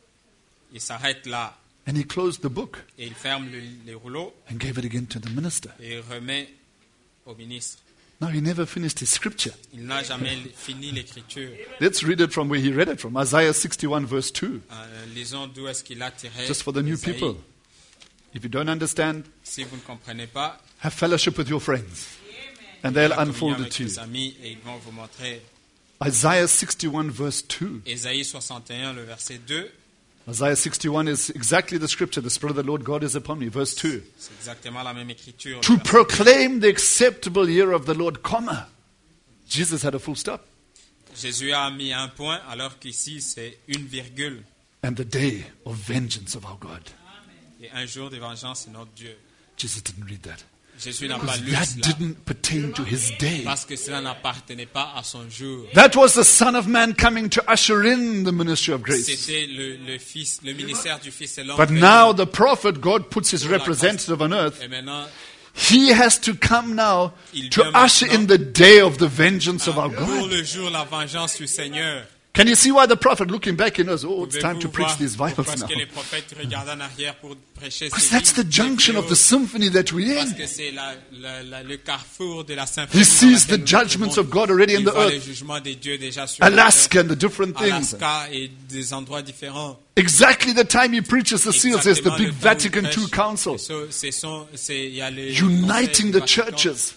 Speaker 3: Il s'arrête là
Speaker 2: And he closed the book
Speaker 3: et il ferme les rouleaux
Speaker 2: and gave it again to the minister.
Speaker 3: et il remet au ministre.
Speaker 2: Now he never finished his scripture.
Speaker 3: Il n'a jamais fini l'écriture.
Speaker 2: Let's read it from where he read it from. Isaiah 61 verse 2.
Speaker 3: Lisons d'où est-ce qu'il a tiré.
Speaker 2: Just for the new
Speaker 3: Isaïe.
Speaker 2: people. If you don't understand,
Speaker 3: Si vous ne comprenez pas,
Speaker 2: have fellowship with your friends. And they'll
Speaker 3: la communion
Speaker 2: unfold it
Speaker 3: avec
Speaker 2: to you.
Speaker 3: vos amis et ils vont vous montrer.
Speaker 2: Isaiah 61 verse 2.
Speaker 3: Ésaïe 61, le verset 2.
Speaker 2: Isaiah 61 is exactly the scripture. The Spirit of the Lord God is upon me. Verse 2.
Speaker 3: C'est exactement la même écriture.
Speaker 2: To
Speaker 3: Le verset
Speaker 2: proclaim the acceptable year of the Lord, comma. Jesus had a full stop.
Speaker 3: 2. Jésus a mis un point alors qu'ici c'est une virgule.
Speaker 2: And the day of vengeance of our God.
Speaker 3: Et un jour de vengeance, c'est notre Dieu.
Speaker 2: Jesus didn't read that.
Speaker 3: Jésus n'a pas
Speaker 2: Because
Speaker 3: lu
Speaker 2: that
Speaker 3: cela
Speaker 2: didn't pertain to his day.
Speaker 3: parce que cela n'appartenait pas à son jour.
Speaker 2: That was the Son of Man coming to usher in the ministry of grace.
Speaker 3: C'était le ministère du Fils de l'homme.
Speaker 2: But
Speaker 3: venu.
Speaker 2: now the prophet, God puts his representative on earth.
Speaker 3: Et maintenant,
Speaker 2: He has to come now
Speaker 3: Il
Speaker 2: to
Speaker 3: vient
Speaker 2: usher in
Speaker 3: maintenant
Speaker 2: the day of the vengeance of our
Speaker 3: pour
Speaker 2: God.
Speaker 3: le jour la vengeance du Seigneur.
Speaker 2: Can you see why the prophet, looking back, he knows, oh, it's time to
Speaker 3: Pouvez-vous
Speaker 2: preach
Speaker 3: voir
Speaker 2: these Bibles
Speaker 3: pourquoi
Speaker 2: now.
Speaker 3: est-ce que les prophètes regardent en arrière pour prêcher
Speaker 2: Because
Speaker 3: ces
Speaker 2: that's the
Speaker 3: livres,
Speaker 2: junction
Speaker 3: ces
Speaker 2: of the
Speaker 3: vidéos?
Speaker 2: symphony that we're
Speaker 3: Parce
Speaker 2: in.
Speaker 3: que c'est le carrefour de la symphonie.
Speaker 2: He
Speaker 3: dans
Speaker 2: sees
Speaker 3: laquelle
Speaker 2: the
Speaker 3: nous nous
Speaker 2: judgments
Speaker 3: trouvons.
Speaker 2: of God already in
Speaker 3: Il
Speaker 2: the
Speaker 3: voit les
Speaker 2: earth.
Speaker 3: jugements des dieux déjà sur la
Speaker 2: Alaska
Speaker 3: terre,
Speaker 2: and the different things.
Speaker 3: Alaska et des endroits différents.
Speaker 2: Exactly the time he preaches the seals, there's the
Speaker 3: Exactement
Speaker 2: big
Speaker 3: le temps où il
Speaker 2: Vatican II
Speaker 3: prêche.
Speaker 2: Council.
Speaker 3: Il y a les
Speaker 2: Uniting
Speaker 3: conseils
Speaker 2: the
Speaker 3: du Vatican,
Speaker 2: churches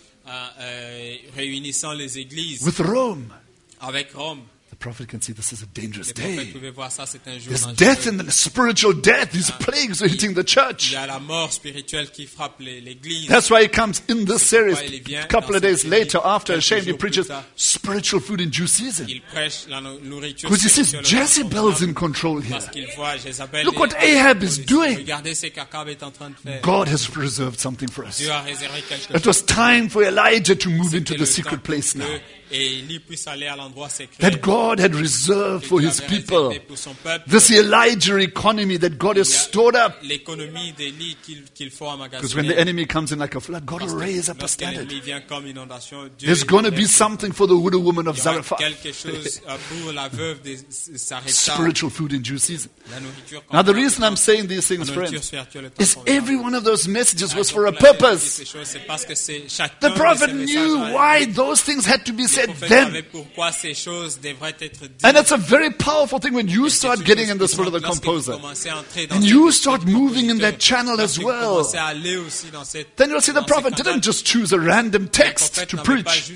Speaker 3: réunissant les églises
Speaker 2: with Rome.
Speaker 3: avec Rome.
Speaker 2: The prophet can see this is a dangerous
Speaker 3: Les prophètes
Speaker 2: day.
Speaker 3: pouvaient voir ça, c'est un jour
Speaker 2: There's
Speaker 3: dangereux.
Speaker 2: death and spiritual death. These plagues are hitting the
Speaker 3: Il
Speaker 2: church.
Speaker 3: y a la mort spirituelle qui frappe l'église.
Speaker 2: That's why he comes in this series. A couple of days later, after
Speaker 3: quelques
Speaker 2: Ashamed, he
Speaker 3: jours plus
Speaker 2: preaches
Speaker 3: tard.
Speaker 2: spiritual food in due season.
Speaker 3: Il prêche la nourriture
Speaker 2: Because he sees
Speaker 3: spirituelle
Speaker 2: Jezebel's in control here.
Speaker 3: parce qu'il voit Jézabel.
Speaker 2: Look
Speaker 3: et-
Speaker 2: what Ahab is doing.
Speaker 3: Regardez ce qu'Akab est en train de faire.
Speaker 2: God has reserved something for us.
Speaker 3: Dieu a réservé quelque
Speaker 2: It
Speaker 3: chose.
Speaker 2: was time for Elijah to move into
Speaker 3: C'était
Speaker 2: the
Speaker 3: le
Speaker 2: secret
Speaker 3: temps
Speaker 2: place
Speaker 3: que
Speaker 2: now.
Speaker 3: et Élie puisse aller à l'endroit secret.
Speaker 2: That God had reserved
Speaker 3: que
Speaker 2: for
Speaker 3: Dieu
Speaker 2: his
Speaker 3: avait
Speaker 2: people.
Speaker 3: réservé pour son peuple.
Speaker 2: This Elijah economy that God has stored up.
Speaker 3: L'économie d'Élie qu'il faut
Speaker 2: Because when the
Speaker 3: emmagasiner.
Speaker 2: enemy comes in like a flood, God
Speaker 3: Parce
Speaker 2: will
Speaker 3: que
Speaker 2: raise up a
Speaker 3: lorsque
Speaker 2: standard.
Speaker 3: l'ennemi vient comme inondation, Dieu
Speaker 2: There's going to be
Speaker 3: lève-
Speaker 2: something for the widow woman of
Speaker 3: il y aura
Speaker 2: Zarephath.
Speaker 3: quelque chose pour la veuve de Sarepta.
Speaker 2: Spiritual food in due season.
Speaker 3: La nourriture
Speaker 2: Now, the
Speaker 3: qu'on
Speaker 2: reason
Speaker 3: prend,
Speaker 2: I'm saying these
Speaker 3: la
Speaker 2: things,
Speaker 3: nourriture
Speaker 2: friends,
Speaker 3: spirituelle, le temps
Speaker 2: is
Speaker 3: qu'on vient.
Speaker 2: every one of those messages was for a
Speaker 3: Par exemple,
Speaker 2: purpose.
Speaker 3: ces choses, c'est parce que c'est chacun
Speaker 2: The
Speaker 3: de
Speaker 2: prophet
Speaker 3: ces messages
Speaker 2: knew
Speaker 3: a-
Speaker 2: why those things had to be
Speaker 3: Le
Speaker 2: said
Speaker 3: prophète
Speaker 2: then.
Speaker 3: savait pourquoi ces choses devraient être dit.
Speaker 2: And it's a very powerful thing when you start getting in the spirit of the composer. And you start moving in that channel as well. Then you'll see the prophet didn't just choose a random text to preach.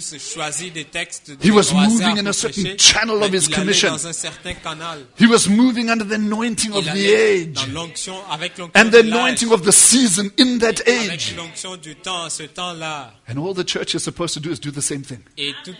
Speaker 2: He was moving in a certain channel of his commission. He was moving under the anointing of the age and the anointing of the season in that age. And all the church is supposed to do is do the same thing.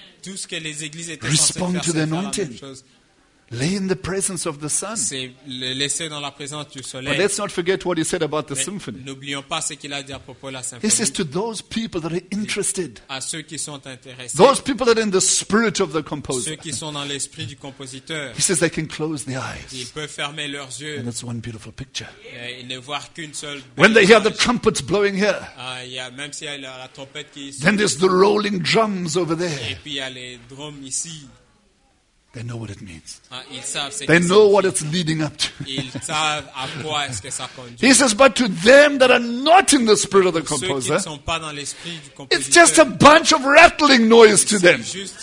Speaker 2: Respond to the anointing. Lay in the presence of the sun.
Speaker 3: C'est le laisser dans la présence du
Speaker 2: But
Speaker 3: soleil.
Speaker 2: let's not forget what he said about the symphony.
Speaker 3: N'oublions pas ce qu'il a dit à propos de la
Speaker 2: He
Speaker 3: symphonie.
Speaker 2: says to those people that are interested,
Speaker 3: À ceux qui sont intéressés,
Speaker 2: those people that are in the spirit of the composer,
Speaker 3: ceux qui sont dans l'esprit du compositeur,
Speaker 2: he says they can close their
Speaker 3: ils
Speaker 2: eyes.
Speaker 3: peuvent fermer leurs yeux
Speaker 2: And that's one beautiful picture.
Speaker 3: et ne voir qu'une seule.
Speaker 2: When they hear the
Speaker 3: image.
Speaker 2: trumpets blowing here,
Speaker 3: Il y a, même s'il y a la trompette qui est ici,
Speaker 2: then there's the rolling drums over
Speaker 3: et
Speaker 2: there.
Speaker 3: puis il y a les drums ici,
Speaker 2: They know what it means.
Speaker 3: ils savent ce
Speaker 2: They
Speaker 3: que
Speaker 2: know
Speaker 3: ça
Speaker 2: what
Speaker 3: signifie.
Speaker 2: it's leading up to.
Speaker 3: Ils savent à quoi est-ce que ça conduit.
Speaker 2: He says, but to them that are not in the spirit of the
Speaker 3: Ceux qui ne
Speaker 2: composer,
Speaker 3: sont pas dans l'esprit du
Speaker 2: it's just a
Speaker 3: compositeur,
Speaker 2: bunch of rattling noise to them.
Speaker 3: c'est juste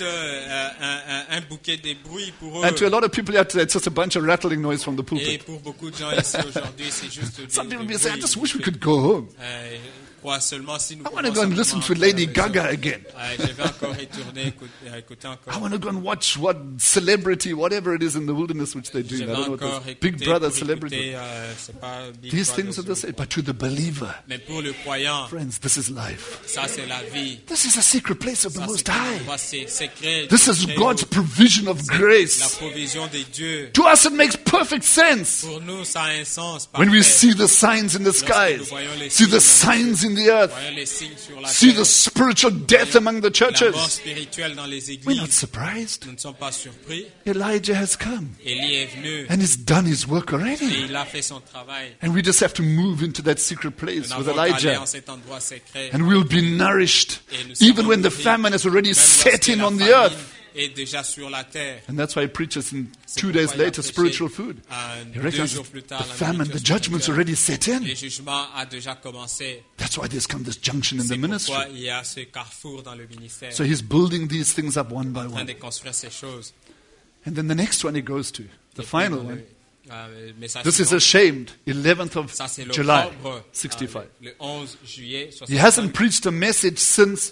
Speaker 3: un bouquet de bruit pour eux.
Speaker 2: And to a lot of people here today, it's just a bunch of rattling noise from the
Speaker 3: Et
Speaker 2: pulpit.
Speaker 3: pour beaucoup de gens ici aujourd'hui, c'est juste
Speaker 2: Some people
Speaker 3: du
Speaker 2: may say, I
Speaker 3: bruit.
Speaker 2: just wish we could go home.
Speaker 3: Crois seulement si nous
Speaker 2: I want to
Speaker 3: pouvons
Speaker 2: go and listen
Speaker 3: simplement
Speaker 2: to Lady
Speaker 3: faire la
Speaker 2: Gaga
Speaker 3: maison.
Speaker 2: again.
Speaker 3: Je vais encore retourner écouter
Speaker 2: I
Speaker 3: encore.
Speaker 2: want to go and watch what celebrity, whatever it is in the wilderness which they do.
Speaker 3: Je
Speaker 2: I
Speaker 3: vais
Speaker 2: don't know what
Speaker 3: encore
Speaker 2: this
Speaker 3: écouter
Speaker 2: Big Brother
Speaker 3: pour
Speaker 2: celebrity.
Speaker 3: écouter, c'est pas Big
Speaker 2: These
Speaker 3: Brother,
Speaker 2: things are the same. But to the believer,
Speaker 3: mais pour le croyant,
Speaker 2: friends, this is life.
Speaker 3: ça c'est la vie.
Speaker 2: This is a secret place of the
Speaker 3: Ça
Speaker 2: Most
Speaker 3: c'est un
Speaker 2: High.
Speaker 3: endroit secret.
Speaker 2: This is God's provision of
Speaker 3: La
Speaker 2: grace.
Speaker 3: provision de Dieu.
Speaker 2: To us, it makes perfect sense
Speaker 3: Pour nous, ça a un sens.
Speaker 2: when we
Speaker 3: parfait.
Speaker 2: see the signs in the skies, see the signs in the earth,
Speaker 3: Voyons les signes sur la
Speaker 2: see
Speaker 3: terre,
Speaker 2: the spiritual death among the
Speaker 3: la mort
Speaker 2: churches.
Speaker 3: spirituelle dans les
Speaker 2: We're not
Speaker 3: églises.
Speaker 2: surprised.
Speaker 3: Nous ne sommes pas surpris.
Speaker 2: Elijah has come
Speaker 3: Élie est venu
Speaker 2: and he's done his work
Speaker 3: et
Speaker 2: already.
Speaker 3: il a fait son travail.
Speaker 2: And we just have to move into that secret place
Speaker 3: Nous
Speaker 2: with
Speaker 3: n'avons qu'à aller
Speaker 2: Elijah.
Speaker 3: en cet endroit secret.
Speaker 2: And we'll be nourished
Speaker 3: Et nous
Speaker 2: even
Speaker 3: serons
Speaker 2: when the
Speaker 3: nourris,
Speaker 2: famine has already
Speaker 3: même
Speaker 2: set
Speaker 3: lorsque
Speaker 2: in
Speaker 3: la
Speaker 2: on the
Speaker 3: famine
Speaker 2: earth.
Speaker 3: est déjà sur la terre.
Speaker 2: And that's why he preaches in
Speaker 3: C'est
Speaker 2: 2
Speaker 3: pourquoi
Speaker 2: days
Speaker 3: il a
Speaker 2: later
Speaker 3: prêché,
Speaker 2: spiritual food. He
Speaker 3: 2
Speaker 2: reckons
Speaker 3: jours plus
Speaker 2: the
Speaker 3: tard, la
Speaker 2: famine, the
Speaker 3: nourriture
Speaker 2: judgment's
Speaker 3: spirituelle.
Speaker 2: already set in.
Speaker 3: Le jugement a déjà commencé.
Speaker 2: That's why there's come this junction in the
Speaker 3: C'est
Speaker 2: ministry.
Speaker 3: pourquoi il y a ce carrefour dans le ministère.
Speaker 2: So he's building these things up one by
Speaker 3: En train
Speaker 2: one.
Speaker 3: de construire ces choses.
Speaker 2: And then the next one he goes to, the
Speaker 3: Et puis,
Speaker 2: final
Speaker 3: dans
Speaker 2: one.
Speaker 3: le message
Speaker 2: This is
Speaker 3: suivant,
Speaker 2: ashamed, 11th of
Speaker 3: ça c'est
Speaker 2: July,
Speaker 3: l'octobre,
Speaker 2: 65.
Speaker 3: le 11 juillet
Speaker 2: He hasn't
Speaker 3: 65.
Speaker 2: preached a message since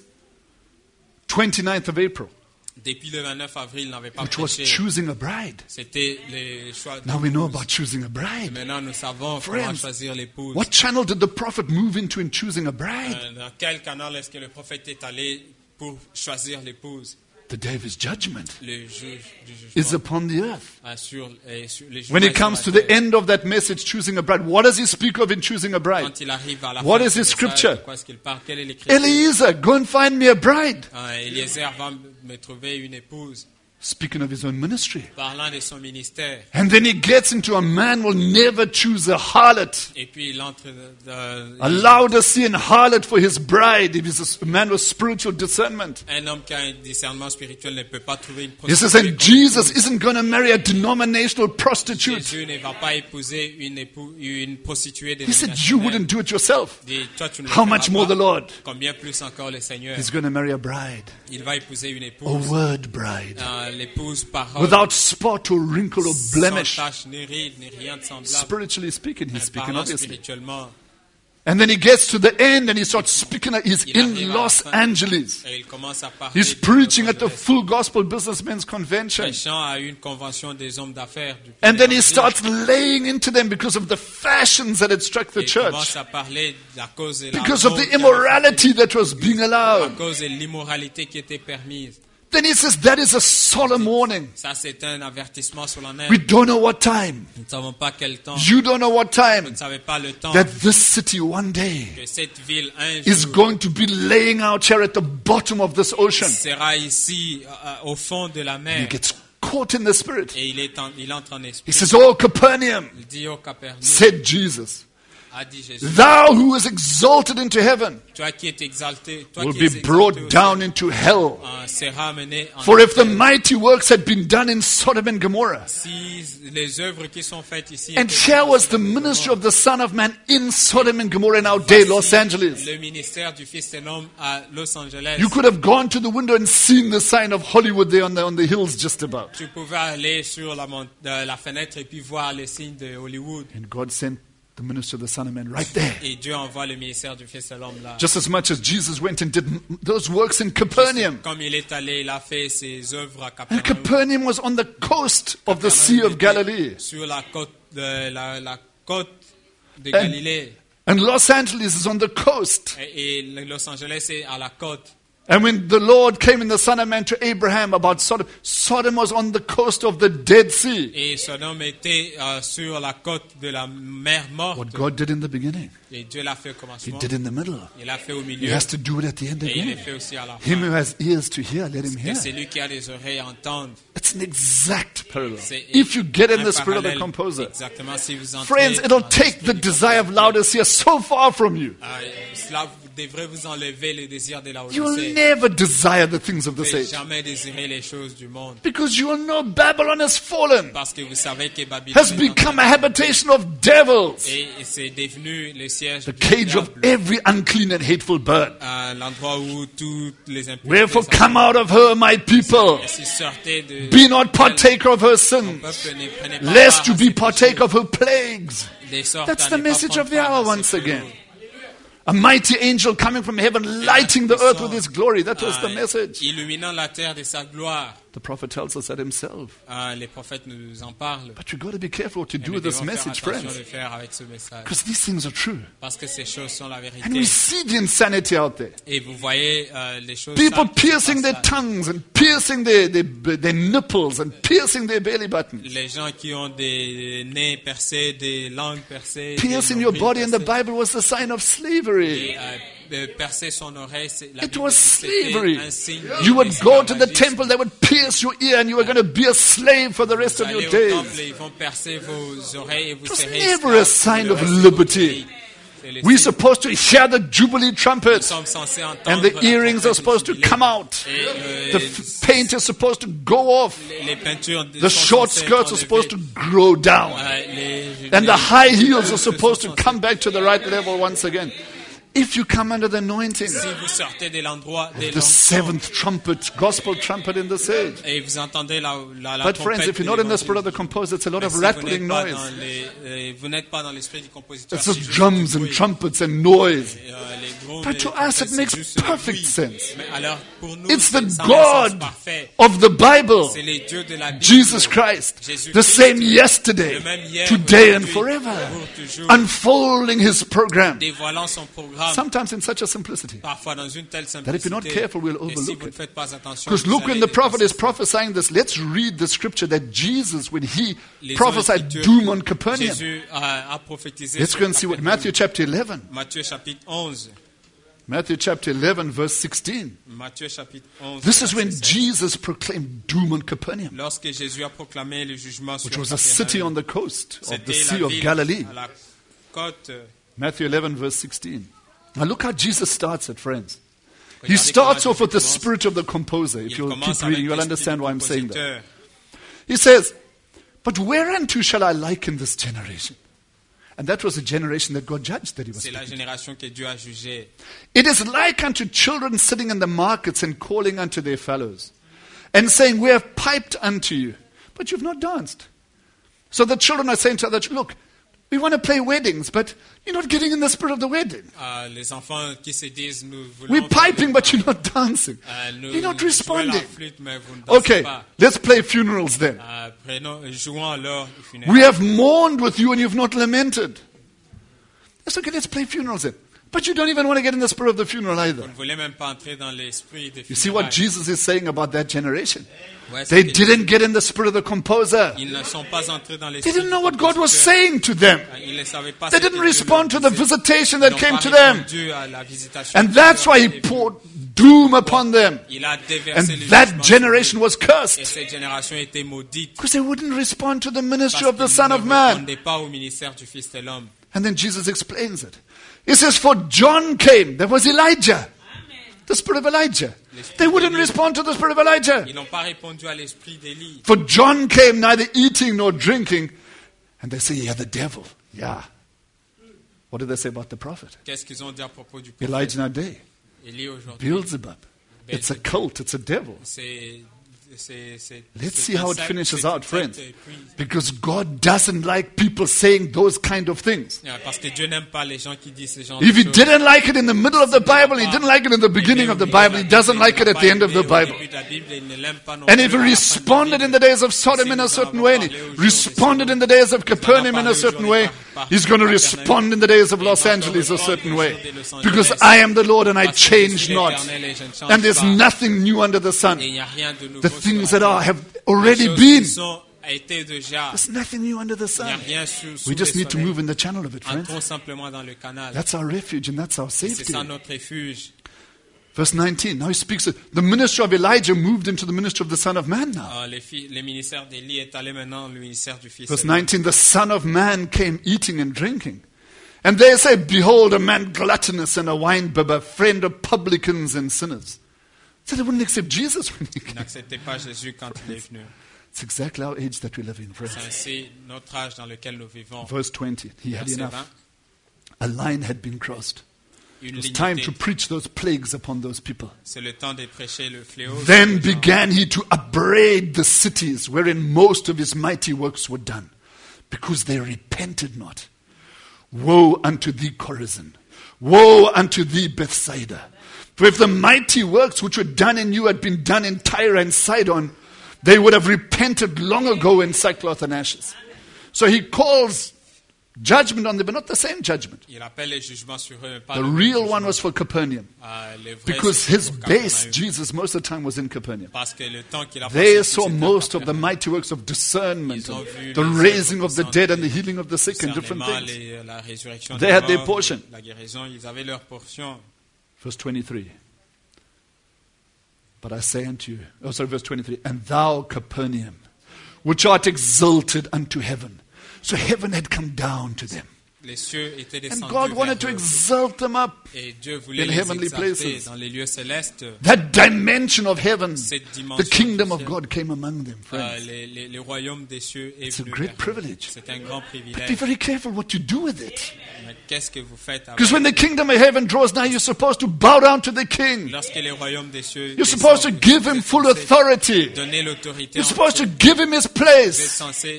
Speaker 2: 29th of April,
Speaker 3: Depuis le 29 avril, il n'avait pas
Speaker 2: which was
Speaker 3: prêché.
Speaker 2: choosing a bride.
Speaker 3: C'était le choix de
Speaker 2: Now we know
Speaker 3: l'épouse.
Speaker 2: about choosing a bride.
Speaker 3: Maintenant, nous savons
Speaker 2: Friends,
Speaker 3: comment choisir l'épouse.
Speaker 2: What channel did the prophet move into in choosing a bride?
Speaker 3: Dans quel canal est-ce que le prophète est allé pour choisir l'épouse?
Speaker 2: The day of his judgment
Speaker 3: Le juge du
Speaker 2: is
Speaker 3: jugement.
Speaker 2: upon the earth.
Speaker 3: Sur les
Speaker 2: When he
Speaker 3: jugements
Speaker 2: comes
Speaker 3: sur
Speaker 2: to
Speaker 3: la
Speaker 2: the
Speaker 3: terre.
Speaker 2: end of that message, choosing a bride, what does he speak of in choosing a bride?
Speaker 3: Quand il arrive à la
Speaker 2: What
Speaker 3: fin
Speaker 2: is
Speaker 3: de ce
Speaker 2: his scripture?
Speaker 3: message, de quoi est-ce qu'il parle? Quelle est l'écriture?
Speaker 2: Eliezer, go and find me a bride.
Speaker 3: Eliezer va me trouver une épouse,
Speaker 2: Speaking of his own ministry.
Speaker 3: parlant de son ministère.
Speaker 2: And then he gets into a man will never choose a harlot.
Speaker 3: Et puis il entre
Speaker 2: A Laodicean harlot for his bride. If he's a man with spiritual discernment.
Speaker 3: un homme qui a un discernement spirituel ne peut pas trouver une
Speaker 2: He says,
Speaker 3: prostituée.
Speaker 2: and Jesus isn't going to marry a denominational prostitute.
Speaker 3: Jésus ne va pas épouser une prostituée de
Speaker 2: He said, you wouldn't do it yourself.
Speaker 3: Toi, tu ne le
Speaker 2: How
Speaker 3: feras
Speaker 2: much more
Speaker 3: pas.
Speaker 2: the Lord?
Speaker 3: Combien plus encore le Seigneur?
Speaker 2: He's going to marry a bride.
Speaker 3: Il va épouser une
Speaker 2: A
Speaker 3: épouse.
Speaker 2: word bride.
Speaker 3: L'épouse parole.
Speaker 2: Without spot or wrinkle or blemish.
Speaker 3: Sans tache, ni ride, ni rien de semblable.
Speaker 2: Spiritually speaking, he's speaking
Speaker 3: Parlant
Speaker 2: obviously.
Speaker 3: spirituellement.
Speaker 2: And then he gets to the end and he starts speaking. He's
Speaker 3: Il arrive
Speaker 2: in
Speaker 3: à la
Speaker 2: Los
Speaker 3: fin,
Speaker 2: Angeles.
Speaker 3: Et il commence à parler.
Speaker 2: He's
Speaker 3: de
Speaker 2: preaching
Speaker 3: Los
Speaker 2: at the
Speaker 3: Angeles.
Speaker 2: Full Gospel Businessmen's Convention.
Speaker 3: Prêchant à une convention des hommes d'affaires. du
Speaker 2: And then he
Speaker 3: pays
Speaker 2: starts laying into them because of the fashions that had struck the
Speaker 3: Et il commence
Speaker 2: church.
Speaker 3: à parler à cause de la
Speaker 2: Because of
Speaker 3: mode
Speaker 2: the
Speaker 3: qui avait
Speaker 2: immorality that was being
Speaker 3: à
Speaker 2: allowed.
Speaker 3: cause de l'immoralité qui était permise.
Speaker 2: Then he says that is a solemn warning.
Speaker 3: Ça, c'est un avertissement solennel.
Speaker 2: We don't know what time.
Speaker 3: Nous ne savons pas quel temps.
Speaker 2: You don't know what
Speaker 3: Vous
Speaker 2: time.
Speaker 3: ne savez pas le temps
Speaker 2: That this city one day
Speaker 3: que cette ville, un
Speaker 2: is
Speaker 3: jour,
Speaker 2: going to be laying out here at the bottom of this ocean.
Speaker 3: sera ici, au fond de la
Speaker 2: He
Speaker 3: mer.
Speaker 2: gets caught in the spirit.
Speaker 3: Et il entre en
Speaker 2: He
Speaker 3: esprit.
Speaker 2: says, oh, Capernaum,
Speaker 3: Il dit au Capernaum,
Speaker 2: said Jesus,
Speaker 3: a dit Jésus,
Speaker 2: thou who was exalted into heaven
Speaker 3: toi qui es exalté, toi
Speaker 2: will
Speaker 3: qui
Speaker 2: be
Speaker 3: es exalté
Speaker 2: brought
Speaker 3: au
Speaker 2: down
Speaker 3: ciel,
Speaker 2: into hell.
Speaker 3: sera amené en
Speaker 2: For if the
Speaker 3: enfer.
Speaker 2: mighty works had been done in Sodom and Gomorrah,
Speaker 3: Si les œuvres qui sont faites ici,
Speaker 2: and
Speaker 3: étaient
Speaker 2: here
Speaker 3: faites
Speaker 2: was the
Speaker 3: en Sodome et
Speaker 2: ministry
Speaker 3: Gomorrhe,
Speaker 2: of the Son of Man in Sodom and Gomorrah in our day, Los
Speaker 3: voici
Speaker 2: Angeles,
Speaker 3: le ministère du Fils de l'homme à Los Angeles.
Speaker 2: you could have gone to the window and seen the sign of Hollywood there on the hills just about.
Speaker 3: Tu pouvais aller sur la fenêtre et puis voir les signes de Hollywood.
Speaker 2: And God sent the ministry of the Son of Man right there.
Speaker 3: Et Dieu envoie le ministère du Fils de l'homme là.
Speaker 2: Just as much as Jesus went and did those works in Capernaum.
Speaker 3: Comme il est allé, il a fait ses œuvres à
Speaker 2: And
Speaker 3: Capernaum.
Speaker 2: Capernaum was on the coast of the Sea of Galilee.
Speaker 3: Sur la côte de, la côte de
Speaker 2: And-
Speaker 3: Galilée.
Speaker 2: And Los Angeles is on the coast.
Speaker 3: Et Los Angeles est à la côte.
Speaker 2: And when the Lord came in the Son of Man to Abraham about Sodom, Sodom was on the coast of the Dead Sea.
Speaker 3: Et Sodome était sur la côte de la mer morte.
Speaker 2: What God did in the beginning,
Speaker 3: Et Dieu l'a fait au
Speaker 2: He
Speaker 3: commencement.
Speaker 2: did in the middle.
Speaker 3: Il l'a fait au
Speaker 2: He
Speaker 3: milieu.
Speaker 2: has to do it at the end
Speaker 3: Et il le
Speaker 2: again.
Speaker 3: fait aussi à la
Speaker 2: Him
Speaker 3: fin.
Speaker 2: who has ears to hear, let him
Speaker 3: Que
Speaker 2: hear.
Speaker 3: c'est lui qui a des oreilles à entendre.
Speaker 2: It's an exact parallel.
Speaker 3: C'est
Speaker 2: If you get in
Speaker 3: un
Speaker 2: the spirit of the
Speaker 3: parallèle.
Speaker 2: composer.
Speaker 3: Exactement, si vous entrez
Speaker 2: Friends, it'll
Speaker 3: dans
Speaker 2: take the
Speaker 3: l'esprit du
Speaker 2: desire of
Speaker 3: compositeur,
Speaker 2: Laodicea so far from you.
Speaker 3: Cela devrait vous enlever le désir de la
Speaker 2: You will
Speaker 3: Odyssée.
Speaker 2: never desire the things of
Speaker 3: Vous
Speaker 2: this
Speaker 3: ne
Speaker 2: age.
Speaker 3: jamais désirer les choses du monde.
Speaker 2: Because you will know Babylon has fallen,
Speaker 3: Parce que vous savez que Babylone
Speaker 2: has
Speaker 3: est en
Speaker 2: become a
Speaker 3: train de-
Speaker 2: habitation of devils,
Speaker 3: et c'est devenu le siège
Speaker 2: the
Speaker 3: du
Speaker 2: cage of
Speaker 3: diable,
Speaker 2: every unclean and hateful bird.
Speaker 3: l'endroit où toutes les impuretés
Speaker 2: Wherefore
Speaker 3: sont-
Speaker 2: come out of her, my people.
Speaker 3: Et si sortez de
Speaker 2: Be not partaker of her
Speaker 3: mon
Speaker 2: sins,
Speaker 3: peuple, ne prenez pas
Speaker 2: lest
Speaker 3: part
Speaker 2: you
Speaker 3: à
Speaker 2: be
Speaker 3: ces
Speaker 2: partaker
Speaker 3: péchés,
Speaker 2: of her plagues.
Speaker 3: de sorte
Speaker 2: That's
Speaker 3: à
Speaker 2: the
Speaker 3: ne pas
Speaker 2: message
Speaker 3: prendre
Speaker 2: of the
Speaker 3: part à
Speaker 2: hour
Speaker 3: ces
Speaker 2: once
Speaker 3: fléaux.
Speaker 2: again. A mighty angel coming from heaven, lighting the earth with his glory. That was the message.
Speaker 3: Illuminant la terre de sa gloire.
Speaker 2: The prophet tells us that himself.
Speaker 3: Les prophètes nous en parlent.
Speaker 2: But you've got to be careful what you
Speaker 3: Et
Speaker 2: do
Speaker 3: nous
Speaker 2: with this
Speaker 3: devons faire
Speaker 2: message,
Speaker 3: attention
Speaker 2: friends.
Speaker 3: de faire avec ce message.
Speaker 2: Because these things are true.
Speaker 3: Parce que ces choses sont la
Speaker 2: And
Speaker 3: vérité.
Speaker 2: we see the insanity out there.
Speaker 3: Et vous voyez les choses.
Speaker 2: People
Speaker 3: sales qui se
Speaker 2: piercing their
Speaker 3: passent là.
Speaker 2: tongues and piercing their nipples and piercing their belly buttons.
Speaker 3: Les gens qui ont des nez percés, des langues percées.
Speaker 2: Piercing
Speaker 3: des
Speaker 2: your
Speaker 3: nombrils
Speaker 2: body in the
Speaker 3: percés.
Speaker 2: Bible was the sign of slavery.
Speaker 3: Et, percer son oreille, la
Speaker 2: It
Speaker 3: Bible
Speaker 2: was
Speaker 3: dit que c'était
Speaker 2: slavery.
Speaker 3: un signe
Speaker 2: You would go to the
Speaker 3: d'esclavagisme.
Speaker 2: temple, they would pierce your ear, and you were going to be a slave for the rest
Speaker 3: Vous
Speaker 2: of your
Speaker 3: allez au
Speaker 2: days.
Speaker 3: temple et ils vont percer vos oreilles et vous
Speaker 2: It was
Speaker 3: serez
Speaker 2: never a
Speaker 3: esclaves
Speaker 2: sign
Speaker 3: pour
Speaker 2: of
Speaker 3: le reste de votre
Speaker 2: liberty.
Speaker 3: vie. C'est le
Speaker 2: We're
Speaker 3: signe.
Speaker 2: supposed to hear the Jubilee
Speaker 3: Nous
Speaker 2: trumpet,
Speaker 3: sommes censés
Speaker 2: and
Speaker 3: entendre
Speaker 2: the
Speaker 3: la
Speaker 2: earrings
Speaker 3: trompette
Speaker 2: are
Speaker 3: du
Speaker 2: supposed to
Speaker 3: jubilé.
Speaker 2: come out.
Speaker 3: Et
Speaker 2: The paint is supposed to go off.
Speaker 3: les peintures
Speaker 2: The short skirts are supposed to grow down. And the high heels are supposed to come back to the right level once again. If you come under the anointing,
Speaker 3: Si vous sortez de l'endroit de
Speaker 2: the
Speaker 3: l'onction
Speaker 2: seventh trumpet, gospel trumpet in this age.
Speaker 3: et vous entendez la
Speaker 2: But
Speaker 3: trompette
Speaker 2: friends, if
Speaker 3: de
Speaker 2: you're not in the spirit of
Speaker 3: l'évangile.
Speaker 2: the composer, it's a lot
Speaker 3: Mais
Speaker 2: of
Speaker 3: si
Speaker 2: rattling
Speaker 3: vous n'êtes pas
Speaker 2: noise.
Speaker 3: dans vous n'êtes pas dans l'esprit du compositeur.
Speaker 2: It's
Speaker 3: c'est
Speaker 2: just
Speaker 3: juste
Speaker 2: drums
Speaker 3: du
Speaker 2: and
Speaker 3: bruit.
Speaker 2: trumpets and noise.
Speaker 3: Et, les drums
Speaker 2: But
Speaker 3: et
Speaker 2: to
Speaker 3: les
Speaker 2: us, it
Speaker 3: trompettes,
Speaker 2: makes
Speaker 3: c'est juste le
Speaker 2: perfect
Speaker 3: bruit.
Speaker 2: sense.
Speaker 3: Mais alors, pour nous,
Speaker 2: It's the
Speaker 3: ça a un sens
Speaker 2: God
Speaker 3: parfait.
Speaker 2: of the Bible,
Speaker 3: C'est les dieux de la Bible.
Speaker 2: Jesus Christ,
Speaker 3: Jésus
Speaker 2: the
Speaker 3: Christ,
Speaker 2: same yesterday,
Speaker 3: le même hier,
Speaker 2: today, and
Speaker 3: aujourd'hui,
Speaker 2: forever,
Speaker 3: pour toujours,
Speaker 2: unfolding his program.
Speaker 3: dévoilant son programme,
Speaker 2: Sometimes in such a simplicity.
Speaker 3: parfois dans une telle
Speaker 2: That if you're not
Speaker 3: simplicité.
Speaker 2: careful, we'll
Speaker 3: Et si
Speaker 2: overlook
Speaker 3: vous ne
Speaker 2: it.
Speaker 3: faites pas attention,
Speaker 2: Because
Speaker 3: vous
Speaker 2: look, when
Speaker 3: allez
Speaker 2: the prophet is
Speaker 3: dépasser.
Speaker 2: prophesying this, let's read the scripture that Jesus, when he
Speaker 3: Les
Speaker 2: prophesied
Speaker 3: Écritures,
Speaker 2: doom on Capernaum.
Speaker 3: Jésus a prophétisé
Speaker 2: Let's
Speaker 3: sur
Speaker 2: go and see what
Speaker 3: Capernaum.
Speaker 2: Matthew chapter 11.
Speaker 3: Matthieu chapitre 11.
Speaker 2: Matthew chapter 11, verse 16.
Speaker 3: Matthieu chapitre 11.
Speaker 2: This is when
Speaker 3: verset 16.
Speaker 2: Jesus proclaimed doom on Capernaum,
Speaker 3: Lorsque Jésus a proclamé le jugement sur
Speaker 2: which was a city on
Speaker 3: Capernaum,
Speaker 2: the coast of the
Speaker 3: c'était
Speaker 2: Sea
Speaker 3: la
Speaker 2: of
Speaker 3: ville
Speaker 2: Galilee.
Speaker 3: à la côte.
Speaker 2: Matthew 11, verse 16. Now look how Jesus starts it, friends. He
Speaker 3: Regardez
Speaker 2: starts
Speaker 3: comment
Speaker 2: off with the
Speaker 3: Jésus commence.
Speaker 2: spirit of the composer. If
Speaker 3: Il
Speaker 2: you'll keep
Speaker 3: commence avec
Speaker 2: reading, you'll
Speaker 3: l'esprit
Speaker 2: understand
Speaker 3: du
Speaker 2: why I'm saying that.
Speaker 3: compositeur.
Speaker 2: He says, but whereunto shall I liken this generation? And that was a generation that God judged that he was
Speaker 3: C'est la
Speaker 2: speaking.
Speaker 3: génération que Dieu a jugée.
Speaker 2: It is like unto children sitting in the markets and calling unto their fellows and saying, we have piped unto you, but you've not danced. So the children are saying to others, look, we want to play weddings, but you're not getting in the spirit of the wedding.
Speaker 3: Les enfants qui se disent, nous voulons
Speaker 2: We're piping, but you're not dancing.
Speaker 3: nous
Speaker 2: You're not
Speaker 3: jouer la
Speaker 2: responding.
Speaker 3: flûte, mais vous ne dansez
Speaker 2: Okay,
Speaker 3: pas.
Speaker 2: let's play funerals then.
Speaker 3: Jouons alors le funéraire.
Speaker 2: We have mourned with you and you've not lamented. That's okay, let's play funerals then. But you don't even want to get in the spirit of the funeral either.
Speaker 3: Vous ne voulez même pas entrer dans l'esprit des
Speaker 2: You see what
Speaker 3: funérailles.
Speaker 2: Jesus is saying about that generation?
Speaker 3: Ouais, c'est
Speaker 2: They
Speaker 3: que
Speaker 2: didn't get in the spirit of the composer.
Speaker 3: Ils ne sont pas entrés dans
Speaker 2: They
Speaker 3: l'esprit
Speaker 2: didn't know
Speaker 3: du
Speaker 2: what God was
Speaker 3: compositeur.
Speaker 2: saying to them.
Speaker 3: Ils ne savaient pas
Speaker 2: They
Speaker 3: ce que
Speaker 2: didn't
Speaker 3: Dieu
Speaker 2: respond to
Speaker 3: leur
Speaker 2: the
Speaker 3: disait.
Speaker 2: visitation
Speaker 3: Ils
Speaker 2: that
Speaker 3: n'ont
Speaker 2: came
Speaker 3: pas
Speaker 2: to them.
Speaker 3: répondu à la visitation
Speaker 2: And
Speaker 3: qui
Speaker 2: that's
Speaker 3: leur
Speaker 2: why he
Speaker 3: était venue.
Speaker 2: poured doom upon them.
Speaker 3: Il a
Speaker 2: And
Speaker 3: déversé le
Speaker 2: that
Speaker 3: jugement
Speaker 2: generation
Speaker 3: sur eux.
Speaker 2: was
Speaker 3: Et
Speaker 2: cursed
Speaker 3: cette génération était maudite
Speaker 2: because they wouldn't respond to the
Speaker 3: parce
Speaker 2: ministry of the
Speaker 3: qu'ils
Speaker 2: Son
Speaker 3: ne
Speaker 2: of Man.
Speaker 3: répondaient pas au ministère du Fils de l'homme.
Speaker 2: And then Jesus explains it. He says, for John came, there was Elijah, the spirit of Elijah. They wouldn't respond to the spirit of Elijah.
Speaker 3: Ils n'ont pas répondu à l'esprit d'Élie.
Speaker 2: For John came neither eating nor drinking. And they say, yeah, the devil. Yeah. What did they say about the prophet?
Speaker 3: Qu'est-ce qu'ils ont dit à propos du prophète
Speaker 2: Elijah in our day.
Speaker 3: Élie aujourd'hui?
Speaker 2: Beelzebub. It's a cult. It's a devil. Let's see how it finishes out, friends. Because God doesn't like people saying those kind of things.
Speaker 3: Parce que Dieu n'aime pas les gens qui disent ces genres
Speaker 2: If
Speaker 3: de
Speaker 2: He
Speaker 3: choses.
Speaker 2: didn't like it in the middle of the Bible, He didn't like it in the beginning of the Bible, He doesn't like it at the end of the Bible. And if He responded in the days of Sodom in a certain way, and He responded in the days of Capernaum in a certain way, He's going to respond in the days of Los Angeles a certain way. Because I am the Lord and I change not. And there's nothing new under the sun. The things that are have already been. There's nothing new under the sun. We just need to move in the channel of it, friends. That's our refuge and that's our safety. Verse 19, now he speaks, the ministry of Elijah moved into the ministry of the Son of Man now. Verse 19, the Son of Man came eating and drinking. And they say, behold, a man gluttonous and a winebibber, friend of publicans and sinners. So they wouldn't accept Jesus when he came. It's exactly our age that we live in, friends. Verse 20, he had enough. A line had been crossed. It was time to preach those plagues upon those people. Then began he to upbraid the cities wherein most of his mighty works were done, because they repented not. Woe unto thee, Chorazin! Woe unto thee, Bethsaida! For if the mighty works which were done in you had been done in Tyre and Sidon, they would have repented long ago in sackcloth and ashes. So he calls judgment on them, but not the same judgment. The real one was for Capernaum. Because his base, Jesus, most of the time was in Capernaum. They saw most of the mighty works of discernment, the raising of the dead and the healing of the sick and different things. They had their portion. Verse 23. But I say unto you, verse 23, and thou, Capernaum, which art exalted unto heaven. So heaven had come down to them. And God wanted to exalt them up in heavenly places. That dimension of heaven, the kingdom of God came among them, friends. It's a great privilege. But be very careful what you do with it. Because when the kingdom of heaven draws nigh, you're supposed to bow down to the king. You're supposed to give him full authority. You're supposed to give him his place.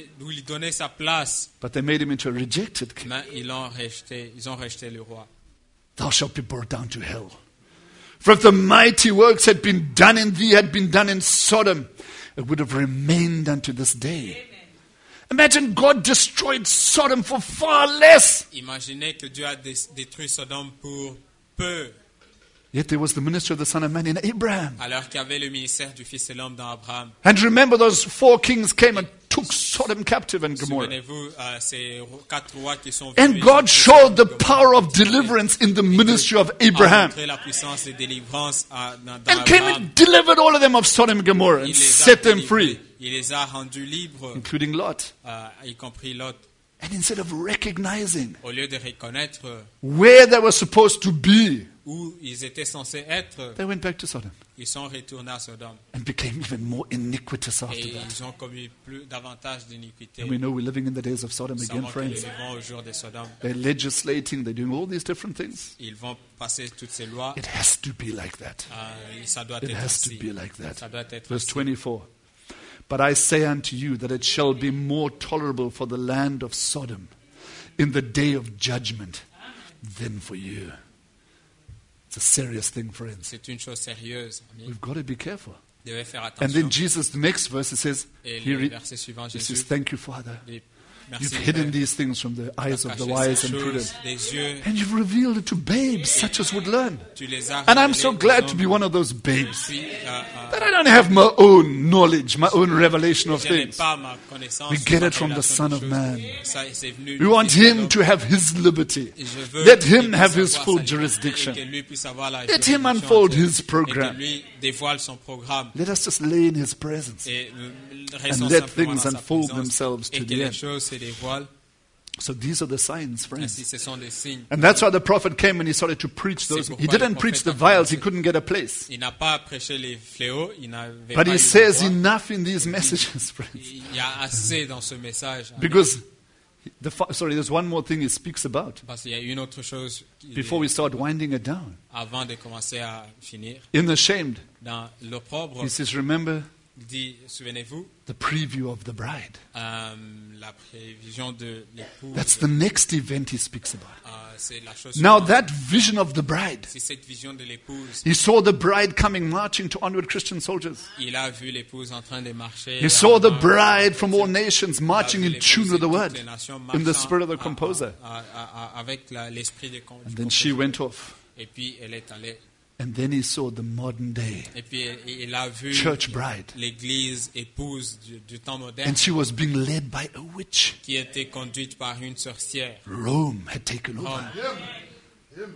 Speaker 2: But they made him into a rejected king.
Speaker 3: Ils ont rejeté le roi.
Speaker 2: Thou shalt be brought down to hell. For if the mighty works had been done in thee, had been done in Sodom, it would have remained unto this day. Imagine God destroyed Sodom for far less.
Speaker 3: Imaginez que Dieu a détruit Sodome pour peu.
Speaker 2: Yet there was the ministry of the Son of Man in Abraham.
Speaker 3: Alors qu'il y avait le ministère du Fils de l'homme dans Abraham.
Speaker 2: And remember, those 4 kings came and took Sodom captive and Gomorrah.
Speaker 3: Souvenez-vous, ces 4 rois qui sont
Speaker 2: And God showed the power of deliverance in the ministry of Abraham.
Speaker 3: la puissance de délivrance dans
Speaker 2: And came and delivered all of them of Sodom and Gomorrah and set them free,
Speaker 3: Il les a rendus libres,
Speaker 2: including Lot.
Speaker 3: y compris Lot.
Speaker 2: And instead of recognizing
Speaker 3: Au lieu de reconnaître
Speaker 2: where they were supposed to be,
Speaker 3: où ils étaient censés être,
Speaker 2: they went back to Sodom
Speaker 3: ils sont retournés à Sodome.
Speaker 2: and became even more iniquitous
Speaker 3: Et
Speaker 2: after that.
Speaker 3: ils ont commis davantage d'iniquités.
Speaker 2: And we know we're living in the days of Sodom
Speaker 3: Nous
Speaker 2: again,
Speaker 3: savons que nous
Speaker 2: friends.
Speaker 3: vivons au jour de Sodome.
Speaker 2: They're legislating, they're doing all these different things.
Speaker 3: Ils vont passer toutes ces lois.
Speaker 2: It has to be like that.
Speaker 3: Ça doit
Speaker 2: It
Speaker 3: être
Speaker 2: has to
Speaker 3: ainsi.
Speaker 2: be like that.
Speaker 3: Ça doit être
Speaker 2: Verse
Speaker 3: ainsi.
Speaker 2: 24. But I say unto you that it shall be more tolerable for the land of Sodom in the day of judgment than for you. It's a serious thing, friends.
Speaker 3: C'est une chose sérieuse, amis.
Speaker 2: We've got to be careful.
Speaker 3: Vous devez faire
Speaker 2: And then
Speaker 3: attention.
Speaker 2: Jesus, the next verse, it says,
Speaker 3: Et
Speaker 2: he
Speaker 3: le verset suivant,
Speaker 2: says,
Speaker 3: Jésus
Speaker 2: thank you, Father,
Speaker 3: dit,
Speaker 2: You've
Speaker 3: Merci,
Speaker 2: hidden
Speaker 3: Père.
Speaker 2: these things from the eyes
Speaker 3: Tu as
Speaker 2: of the
Speaker 3: caché
Speaker 2: wise
Speaker 3: ces
Speaker 2: and prudent.
Speaker 3: choses des yeux.
Speaker 2: And you've revealed it to babes such as would learn.
Speaker 3: Tu les as
Speaker 2: And I'm
Speaker 3: révélées
Speaker 2: so
Speaker 3: aux
Speaker 2: glad to
Speaker 3: hommes.
Speaker 2: be one of those babes.
Speaker 3: Puis,
Speaker 2: That I don't have my own knowledge, my own revelation of
Speaker 3: je n'ai
Speaker 2: things.
Speaker 3: pas ma connaissance.
Speaker 2: We
Speaker 3: ou
Speaker 2: get
Speaker 3: ma
Speaker 2: it from the
Speaker 3: révélation
Speaker 2: Son
Speaker 3: des
Speaker 2: of
Speaker 3: choses.
Speaker 2: Man.
Speaker 3: Ça, c'est venu
Speaker 2: We
Speaker 3: du
Speaker 2: want
Speaker 3: Fils de
Speaker 2: him
Speaker 3: l'homme.
Speaker 2: to have his liberty.
Speaker 3: Et je veux
Speaker 2: Let
Speaker 3: qu'il
Speaker 2: him
Speaker 3: puisse
Speaker 2: have his
Speaker 3: avoir
Speaker 2: full
Speaker 3: sa liberté
Speaker 2: jurisdiction.
Speaker 3: et que lui puisse avoir la
Speaker 2: Let him
Speaker 3: juridiction
Speaker 2: unfold
Speaker 3: entière.
Speaker 2: his
Speaker 3: Et que
Speaker 2: program.
Speaker 3: lui dévoile son programme.
Speaker 2: Let us just lay in his presence.
Speaker 3: Et restons
Speaker 2: let
Speaker 3: simplement
Speaker 2: things
Speaker 3: dans sa
Speaker 2: unfold
Speaker 3: présence
Speaker 2: themselves
Speaker 3: et
Speaker 2: to
Speaker 3: que
Speaker 2: the
Speaker 3: les
Speaker 2: end.
Speaker 3: choses se dévoilent.
Speaker 2: So these are the signs, friends.
Speaker 3: Ainsi, ce sont des signes.
Speaker 2: And that's why the prophet came and he started to preach those.
Speaker 3: C'est
Speaker 2: He
Speaker 3: pourquoi
Speaker 2: didn't
Speaker 3: le
Speaker 2: preach the
Speaker 3: prophète a
Speaker 2: vials, he
Speaker 3: commencé.
Speaker 2: couldn't get a place.
Speaker 3: Il n'a pas prêché les fléaux, il n'avait
Speaker 2: But
Speaker 3: pas
Speaker 2: he
Speaker 3: eu
Speaker 2: says
Speaker 3: le droit.
Speaker 2: enough in these messages, friends.
Speaker 3: Il y a assez dans ce message.
Speaker 2: Because, there's one more thing he speaks about
Speaker 3: Parce qu'il y a une autre chose
Speaker 2: before we start winding it down.
Speaker 3: avant de commencer à finir.
Speaker 2: In the shamed,
Speaker 3: Dans l'opprobre,
Speaker 2: he says, remember
Speaker 3: il dit, souvenez-vous,
Speaker 2: the preview of the bride.
Speaker 3: la prévision de l'épouse,
Speaker 2: That's the next event he speaks about.
Speaker 3: c'est la chose
Speaker 2: Now
Speaker 3: suivante.
Speaker 2: that vision of the bride,
Speaker 3: C'est cette vision de l'épouse.
Speaker 2: he saw the bride coming marching to onward Christian soldiers.
Speaker 3: Il a vu l'épouse en train de marcher.
Speaker 2: He saw the
Speaker 3: avant-
Speaker 2: bride from all nations
Speaker 3: Il a
Speaker 2: marching
Speaker 3: vu
Speaker 2: in
Speaker 3: l'épouse
Speaker 2: tune
Speaker 3: de
Speaker 2: with the
Speaker 3: toutes
Speaker 2: word,
Speaker 3: les nations
Speaker 2: in the
Speaker 3: marchant
Speaker 2: spirit of the composer.
Speaker 3: avec l'esprit du
Speaker 2: And then she went off.
Speaker 3: Et puis elle est allée.
Speaker 2: And then he saw the modern day
Speaker 3: Et puis il a vu
Speaker 2: church bride.
Speaker 3: l'église épouse du temps moderne
Speaker 2: And she was being led by a witch.
Speaker 3: qui était conduite par une sorcière.
Speaker 2: Rome had taken over.
Speaker 3: Rome.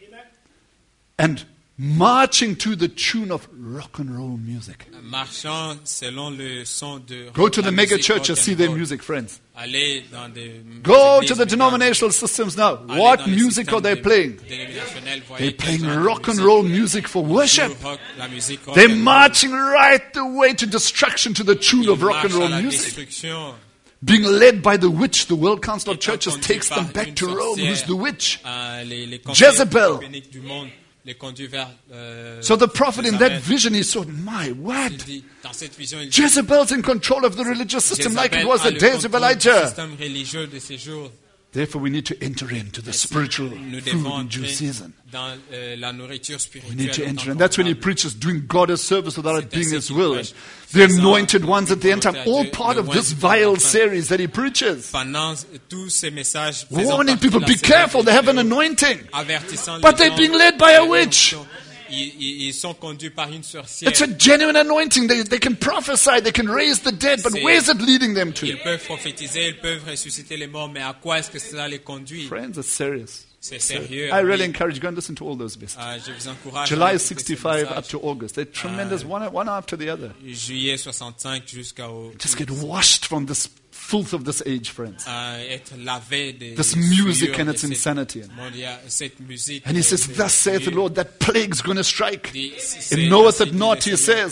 Speaker 2: And marching to the tune of rock and roll music.
Speaker 3: Marchant selon le son de
Speaker 2: Go to the
Speaker 3: la
Speaker 2: mega
Speaker 3: musique
Speaker 2: churches,
Speaker 3: rock
Speaker 2: see
Speaker 3: and
Speaker 2: their
Speaker 3: roll.
Speaker 2: music, friends.
Speaker 3: Allez dans des
Speaker 2: Go
Speaker 3: églises
Speaker 2: to the
Speaker 3: méga-
Speaker 2: denominational systems now.
Speaker 3: allez
Speaker 2: What
Speaker 3: dans les
Speaker 2: music are
Speaker 3: systèmes
Speaker 2: they playing?
Speaker 3: dénominationnels, voyez
Speaker 2: They're
Speaker 3: quel
Speaker 2: playing
Speaker 3: genre de
Speaker 2: rock and
Speaker 3: musique.
Speaker 2: roll music for worship.
Speaker 3: Rock, la musique rock
Speaker 2: They're
Speaker 3: and roll.
Speaker 2: marching right the way to destruction to the tune
Speaker 3: Ils
Speaker 2: of rock and
Speaker 3: marchent à
Speaker 2: roll
Speaker 3: la
Speaker 2: music.
Speaker 3: destruction.
Speaker 2: Being led by the witch, the World Council of
Speaker 3: Étant
Speaker 2: Churches
Speaker 3: conduit
Speaker 2: takes them
Speaker 3: par
Speaker 2: back
Speaker 3: une
Speaker 2: to Rome,
Speaker 3: sorcière.
Speaker 2: who's the witch.
Speaker 3: Les
Speaker 2: Jezebel.
Speaker 3: conseils du monde les conduit vers
Speaker 2: So the prophet in that
Speaker 3: Jézabel.
Speaker 2: vision, he saw, my what?
Speaker 3: Il dit, dans cette vision, il dit,
Speaker 2: Jezebel's in control of the religious system like it
Speaker 3: Jézabel
Speaker 2: was
Speaker 3: a
Speaker 2: the
Speaker 3: le
Speaker 2: days of
Speaker 3: contrôle du
Speaker 2: Elijah.
Speaker 3: système religieux de ces jours.
Speaker 2: Therefore, we need to enter into the spiritual
Speaker 3: Nous
Speaker 2: food
Speaker 3: devons
Speaker 2: in due
Speaker 3: entrer
Speaker 2: season.
Speaker 3: dans la nourriture
Speaker 2: We
Speaker 3: spirituelle.
Speaker 2: need to
Speaker 3: en
Speaker 2: enter.
Speaker 3: tant
Speaker 2: And that's when he
Speaker 3: qu'honorable.
Speaker 2: preaches doing God a service without it
Speaker 3: C'est
Speaker 2: being
Speaker 3: ainsi
Speaker 2: his
Speaker 3: qu'il
Speaker 2: will.
Speaker 3: prêche,
Speaker 2: The
Speaker 3: faisant
Speaker 2: anointed ones at the end time,
Speaker 3: volonté à
Speaker 2: all
Speaker 3: Dieu,
Speaker 2: part
Speaker 3: le
Speaker 2: of
Speaker 3: roi
Speaker 2: this
Speaker 3: du peuple
Speaker 2: vile
Speaker 3: enfin.
Speaker 2: series that he preaches.
Speaker 3: Pendant tous ces messages, faisant
Speaker 2: Warning
Speaker 3: partie de
Speaker 2: people,
Speaker 3: la
Speaker 2: be
Speaker 3: série
Speaker 2: careful, they have an
Speaker 3: vidéo,
Speaker 2: anointing.
Speaker 3: avertissant
Speaker 2: But
Speaker 3: les
Speaker 2: they're
Speaker 3: gens
Speaker 2: being led by a
Speaker 3: de
Speaker 2: witch.
Speaker 3: l'onction. Ils sont conduits par une sorcière.
Speaker 2: It's a genuine anointing. They can prophesy, they can raise the dead, but
Speaker 3: C'est-
Speaker 2: where's it leading them to?
Speaker 3: Ils peuvent prophétiser, ils peuvent ressusciter les morts, mais à quoi est-ce que cela les conduit?
Speaker 2: Friends, it's serious.
Speaker 3: C'est sérieux.
Speaker 2: I really
Speaker 3: oui.
Speaker 2: encourage you, go and listen to all those bits.
Speaker 3: Je vous encourage. à
Speaker 2: July
Speaker 3: écouter ces
Speaker 2: 65 up
Speaker 3: messages.
Speaker 2: to August. They're tremendous, one after the other.
Speaker 3: Juillet 65 jusqu'au
Speaker 2: Just get washed from this filth of this age, friends.
Speaker 3: être lavé des
Speaker 2: This music
Speaker 3: souillures
Speaker 2: and
Speaker 3: de
Speaker 2: its
Speaker 3: cette-
Speaker 2: insanity.
Speaker 3: Bon, il y a cette musique.
Speaker 2: And he says,
Speaker 3: ces
Speaker 2: thus saith the
Speaker 3: souillures.
Speaker 2: Lord, that plague's going to strike.
Speaker 3: Dit,
Speaker 2: It knoweth
Speaker 3: ainsi
Speaker 2: it
Speaker 3: dit
Speaker 2: not,
Speaker 3: le
Speaker 2: he
Speaker 3: Seigneur.
Speaker 2: says.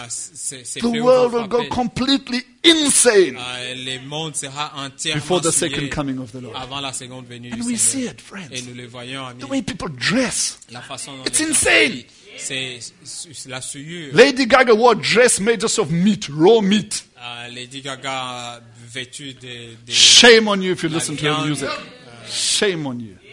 Speaker 3: Ces
Speaker 2: The
Speaker 3: fléaux
Speaker 2: world
Speaker 3: vont
Speaker 2: will go
Speaker 3: frapper.
Speaker 2: completely insane
Speaker 3: Le monde sera entièrement
Speaker 2: before the
Speaker 3: souillé
Speaker 2: second coming of the Lord.
Speaker 3: avant la seconde venue
Speaker 2: And
Speaker 3: du
Speaker 2: we see
Speaker 3: Seigneur.
Speaker 2: it, friends.
Speaker 3: Et nous le voyons, amis.
Speaker 2: The way people dress.
Speaker 3: La façon dont
Speaker 2: It's
Speaker 3: les gens
Speaker 2: insane.
Speaker 3: s'habillent, c'est la souillure.
Speaker 2: Lady Gaga wore a dress made just of meat, raw meat.
Speaker 3: Lady Gaga vêtue de
Speaker 2: Shame on you if you
Speaker 3: La
Speaker 2: listen to her
Speaker 3: viande,
Speaker 2: music. Shame on you.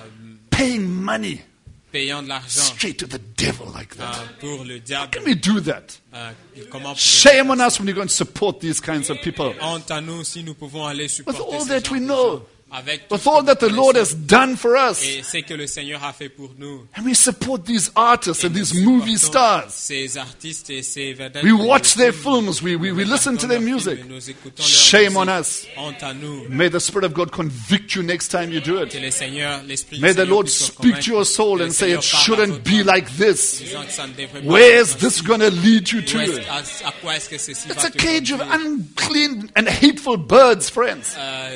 Speaker 2: Paying money
Speaker 3: payant de l'argent
Speaker 2: straight to the devil like that.
Speaker 3: pour le diable.
Speaker 2: Can we do that?
Speaker 3: Comment
Speaker 2: Shame on us when you go and support these kinds of people.
Speaker 3: honte à nous si nous pouvons aller supporter
Speaker 2: With all
Speaker 3: ces
Speaker 2: that
Speaker 3: gens
Speaker 2: we
Speaker 3: de
Speaker 2: know.
Speaker 3: gens, avec tout
Speaker 2: With
Speaker 3: ce
Speaker 2: all
Speaker 3: que
Speaker 2: that the
Speaker 3: nous
Speaker 2: Lord has
Speaker 3: connaissons
Speaker 2: done for us.
Speaker 3: et ce que le Seigneur a fait pour nous.
Speaker 2: And we support these artists and
Speaker 3: Nous
Speaker 2: these movie
Speaker 3: supportons
Speaker 2: stars.
Speaker 3: Ces artistes et ces vedettes.
Speaker 2: We
Speaker 3: de
Speaker 2: watch their
Speaker 3: films.
Speaker 2: films. We
Speaker 3: Nous
Speaker 2: listen to
Speaker 3: regardons
Speaker 2: their
Speaker 3: leurs
Speaker 2: music.
Speaker 3: films, nous écoutons leur
Speaker 2: Shame on
Speaker 3: musique.
Speaker 2: us.
Speaker 3: Honte à nous.
Speaker 2: May the Spirit of God convict you next time you do
Speaker 3: Que
Speaker 2: it.
Speaker 3: le Seigneur, l'Esprit
Speaker 2: May
Speaker 3: du
Speaker 2: the
Speaker 3: Seigneur
Speaker 2: Lord
Speaker 3: puisse nous
Speaker 2: speak to
Speaker 3: convaincre,
Speaker 2: your soul
Speaker 3: que le
Speaker 2: and say
Speaker 3: Seigneur
Speaker 2: it
Speaker 3: parle à
Speaker 2: shouldn't
Speaker 3: votre
Speaker 2: be
Speaker 3: âme,
Speaker 2: like this.
Speaker 3: disant que ça ne devrait pas
Speaker 2: Where's
Speaker 3: être
Speaker 2: this
Speaker 3: ainsi.
Speaker 2: going to lead you
Speaker 3: Où
Speaker 2: to?
Speaker 3: est-ce- à quoi est-ce que ceci
Speaker 2: It's
Speaker 3: va
Speaker 2: a
Speaker 3: te
Speaker 2: cage of
Speaker 3: conduire?
Speaker 2: unclean and hateful birds, friends.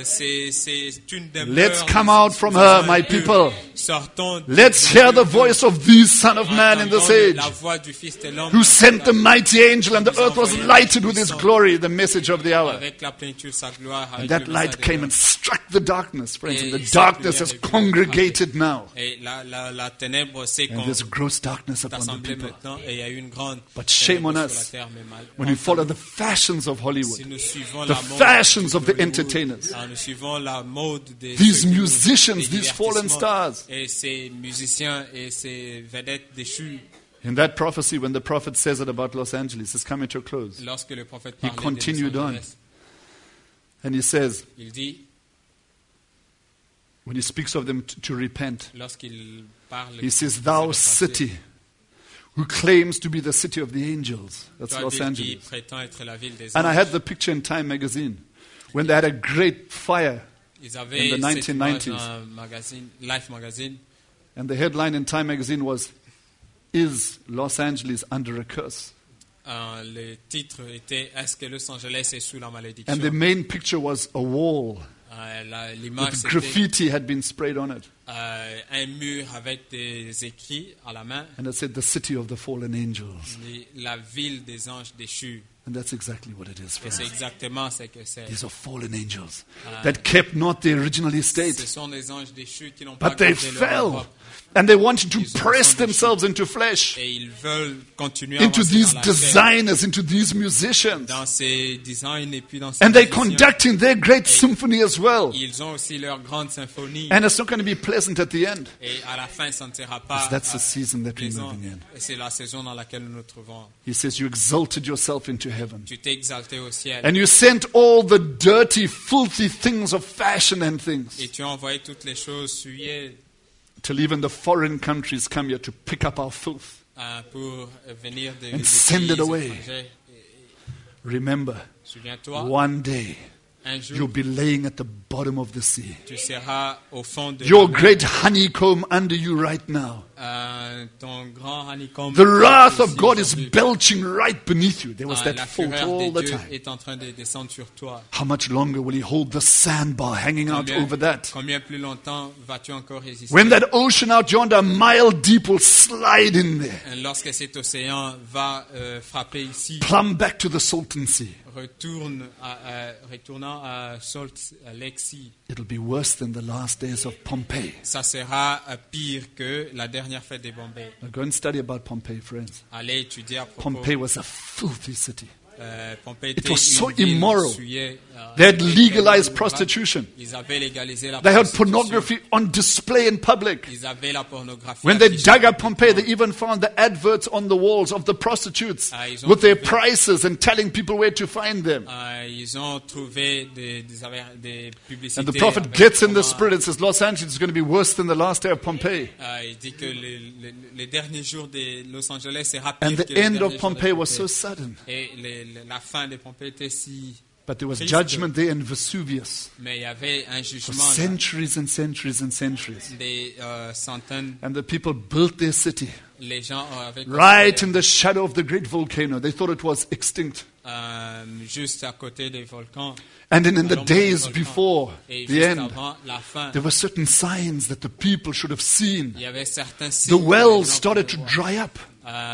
Speaker 3: C'est une demeure.
Speaker 2: Let's come out from her, my people.
Speaker 3: Sortons.
Speaker 2: Let's hear the voice of the Son of Man in this age,
Speaker 3: La voix du Fils de l'homme.
Speaker 2: who sent the mighty angel and the earth was lighted with his glory, the message of the hour.
Speaker 3: Avec la plénitude de sa gloire.
Speaker 2: And
Speaker 3: avec
Speaker 2: that
Speaker 3: le
Speaker 2: light
Speaker 3: message de
Speaker 2: came
Speaker 3: l'homme.
Speaker 2: and struck the darkness, friends. And
Speaker 3: Et
Speaker 2: the
Speaker 3: cette
Speaker 2: darkness
Speaker 3: lumière
Speaker 2: has
Speaker 3: est venue
Speaker 2: congregated now.
Speaker 3: Et la ténèbre s'est
Speaker 2: And there's gross darkness upon the
Speaker 3: assemblée
Speaker 2: people.
Speaker 3: maintenant et il y a eu une grande
Speaker 2: But shame on
Speaker 3: ténèbre sur la
Speaker 2: us
Speaker 3: terre, mais
Speaker 2: when we follow the fashions of
Speaker 3: si
Speaker 2: Hollywood,
Speaker 3: nous suivons
Speaker 2: the
Speaker 3: la mode
Speaker 2: fashions of the
Speaker 3: Hollywood,
Speaker 2: entertainers.
Speaker 3: nous suivons la mode des
Speaker 2: These
Speaker 3: ceux qui nous-
Speaker 2: musicians,
Speaker 3: des
Speaker 2: these fallen
Speaker 3: divertissements
Speaker 2: stars.
Speaker 3: et ces musiciens et ces vedettes déchues.
Speaker 2: In that prophecy, when the prophet says it about Los Angeles, it's coming to a close.
Speaker 3: Lorsque le prophète
Speaker 2: He
Speaker 3: parlait de
Speaker 2: continued
Speaker 3: Los
Speaker 2: on.
Speaker 3: Angeles,
Speaker 2: And he says,
Speaker 3: il dit,
Speaker 2: when he speaks of them to repent,
Speaker 3: lorsqu'il parle,
Speaker 2: he says,
Speaker 3: de
Speaker 2: thou
Speaker 3: repenter,
Speaker 2: city, who claims to be the city of the angels. That's
Speaker 3: toi,
Speaker 2: Los
Speaker 3: ville qui
Speaker 2: Angeles.
Speaker 3: prétend être la ville des
Speaker 2: And I
Speaker 3: anges.
Speaker 2: had the picture in Time magazine when they had a great fire.
Speaker 3: Ils avaient
Speaker 2: in the
Speaker 3: cette image
Speaker 2: 1990s.
Speaker 3: dans un magazine, Life magazine.
Speaker 2: And the headline in Time magazine was, Is Los Angeles under a curse?
Speaker 3: Le titre était Est-ce que Los Angeles est sous la malédiction?
Speaker 2: And the main picture was a wall
Speaker 3: L'image
Speaker 2: with
Speaker 3: c'était
Speaker 2: graffiti had been sprayed on it.
Speaker 3: un mur avec des écrits à la main,
Speaker 2: And it said, the city of the fallen angels.
Speaker 3: la ville des anges déchus.
Speaker 2: And that's exactly what it is,
Speaker 3: Et c'est
Speaker 2: friends.
Speaker 3: exactement ce que c'est.
Speaker 2: These are fallen angels that kept not their original
Speaker 3: Ce
Speaker 2: estate,
Speaker 3: sont des anges déchus qui n'ont pas
Speaker 2: but they
Speaker 3: gardé leur
Speaker 2: fell.
Speaker 3: Europe.
Speaker 2: And they wanted to
Speaker 3: Ils ont
Speaker 2: press
Speaker 3: descendu.
Speaker 2: themselves into flesh,
Speaker 3: Et ils veulent continuer à
Speaker 2: into
Speaker 3: avancer
Speaker 2: these
Speaker 3: dans la chair,
Speaker 2: designers, into these musicians.
Speaker 3: dans ces designs et puis dans ces
Speaker 2: And they're
Speaker 3: musiciens.
Speaker 2: conducting their great symphony as well.
Speaker 3: Ils ont aussi leur grande symphonie.
Speaker 2: And it's not going to be pleasant at the end.
Speaker 3: Et à la fin, ça ne sera pas
Speaker 2: That's the season that we're
Speaker 3: plaisant.
Speaker 2: moving in.
Speaker 3: Et c'est la saison dans laquelle nous nous trouvons.
Speaker 2: He says, you exalted yourself into heaven.
Speaker 3: Tu t'es exalté au ciel.
Speaker 2: And you sent all the dirty, filthy things of fashion and things.
Speaker 3: Et tu as envoyé toutes les choses souillées
Speaker 2: Till even the foreign countries come here to pick up our filth.
Speaker 3: pour venir des
Speaker 2: And send
Speaker 3: pays
Speaker 2: it away.
Speaker 3: étrangers.
Speaker 2: Remember,
Speaker 3: Souviens-toi,
Speaker 2: one day
Speaker 3: un jour,
Speaker 2: you'll be laying at the bottom of the sea.
Speaker 3: tu seras au fond de
Speaker 2: Your
Speaker 3: la mer.
Speaker 2: great honeycomb under you right now.
Speaker 3: Ton grand honeycomb.
Speaker 2: The wrath of
Speaker 3: ici
Speaker 2: God is
Speaker 3: aujourd'hui.
Speaker 2: belching right beneath you. There was
Speaker 3: La
Speaker 2: that fault
Speaker 3: fureur
Speaker 2: all
Speaker 3: de
Speaker 2: the
Speaker 3: Dieu
Speaker 2: time.
Speaker 3: est en train de descendre sur toi.
Speaker 2: How much longer will he hold the sandbar hanging out over that?
Speaker 3: Combien plus longtemps vas-tu encore résister?
Speaker 2: When that ocean out yonder, a mile deep, will slide in there,
Speaker 3: Lorsque cet océan va frapper ici,
Speaker 2: plumb back to the Salton Sea.
Speaker 3: retournant à Salt Lake Sea,
Speaker 2: It'll be worse than the last days of Pompeii.
Speaker 3: ça sera pire que la dernière fête des Bombay.
Speaker 2: Now go and study about Pompeii, friends.
Speaker 3: Allez étudier à propos.
Speaker 2: Pompeii was a filthy city.
Speaker 3: Pompéi
Speaker 2: It
Speaker 3: était
Speaker 2: was so
Speaker 3: une ville
Speaker 2: immoral.
Speaker 3: souillée,
Speaker 2: They had
Speaker 3: avec
Speaker 2: legalized
Speaker 3: une-
Speaker 2: prostitution.
Speaker 3: Ils avaient légalisé la
Speaker 2: They had
Speaker 3: prostitution.
Speaker 2: pornography on display in public.
Speaker 3: Ils avaient la pornographie.
Speaker 2: When they
Speaker 3: affichée
Speaker 2: dug up Pompeii,
Speaker 3: publiquement.
Speaker 2: they even found the adverts on the walls of the prostitutes
Speaker 3: Ils ont
Speaker 2: with their
Speaker 3: trouvé-
Speaker 2: prices and telling people where to find them.
Speaker 3: Ils ont trouvé des publicités.
Speaker 2: And the prophet
Speaker 3: avec
Speaker 2: gets in the
Speaker 3: comment-
Speaker 2: spirit and says, Los Angeles is going to be worse than the last day of Pompeii.
Speaker 3: Il dit que les derniers jours de Los Angeles sera
Speaker 2: And
Speaker 3: pire
Speaker 2: the
Speaker 3: que les
Speaker 2: end
Speaker 3: derniers
Speaker 2: of
Speaker 3: jours de
Speaker 2: Pompeii was so
Speaker 3: Pompéi.
Speaker 2: sudden.
Speaker 3: Et la fin de Pompéi était si...
Speaker 2: But there was
Speaker 3: Triste.
Speaker 2: judgment there in Vesuvius.
Speaker 3: Mais il y avait un
Speaker 2: For
Speaker 3: jugement là,
Speaker 2: centuries and centuries and centuries.
Speaker 3: des centaines.
Speaker 2: And the people built their city
Speaker 3: Les gens avaient
Speaker 2: right in
Speaker 3: construit,
Speaker 2: the shadow of the great volcano. They thought it was extinct.
Speaker 3: juste à côté des volcans.
Speaker 2: And then in
Speaker 3: à
Speaker 2: the
Speaker 3: l'ombre des
Speaker 2: days
Speaker 3: volcans.
Speaker 2: before
Speaker 3: Et
Speaker 2: the
Speaker 3: juste
Speaker 2: end,
Speaker 3: avant la fin,
Speaker 2: there were certain signs that the people should have seen.
Speaker 3: il y avait certains signes.
Speaker 2: The
Speaker 3: que les
Speaker 2: wells
Speaker 3: gens
Speaker 2: started to
Speaker 3: pouvaient voir.
Speaker 2: dry up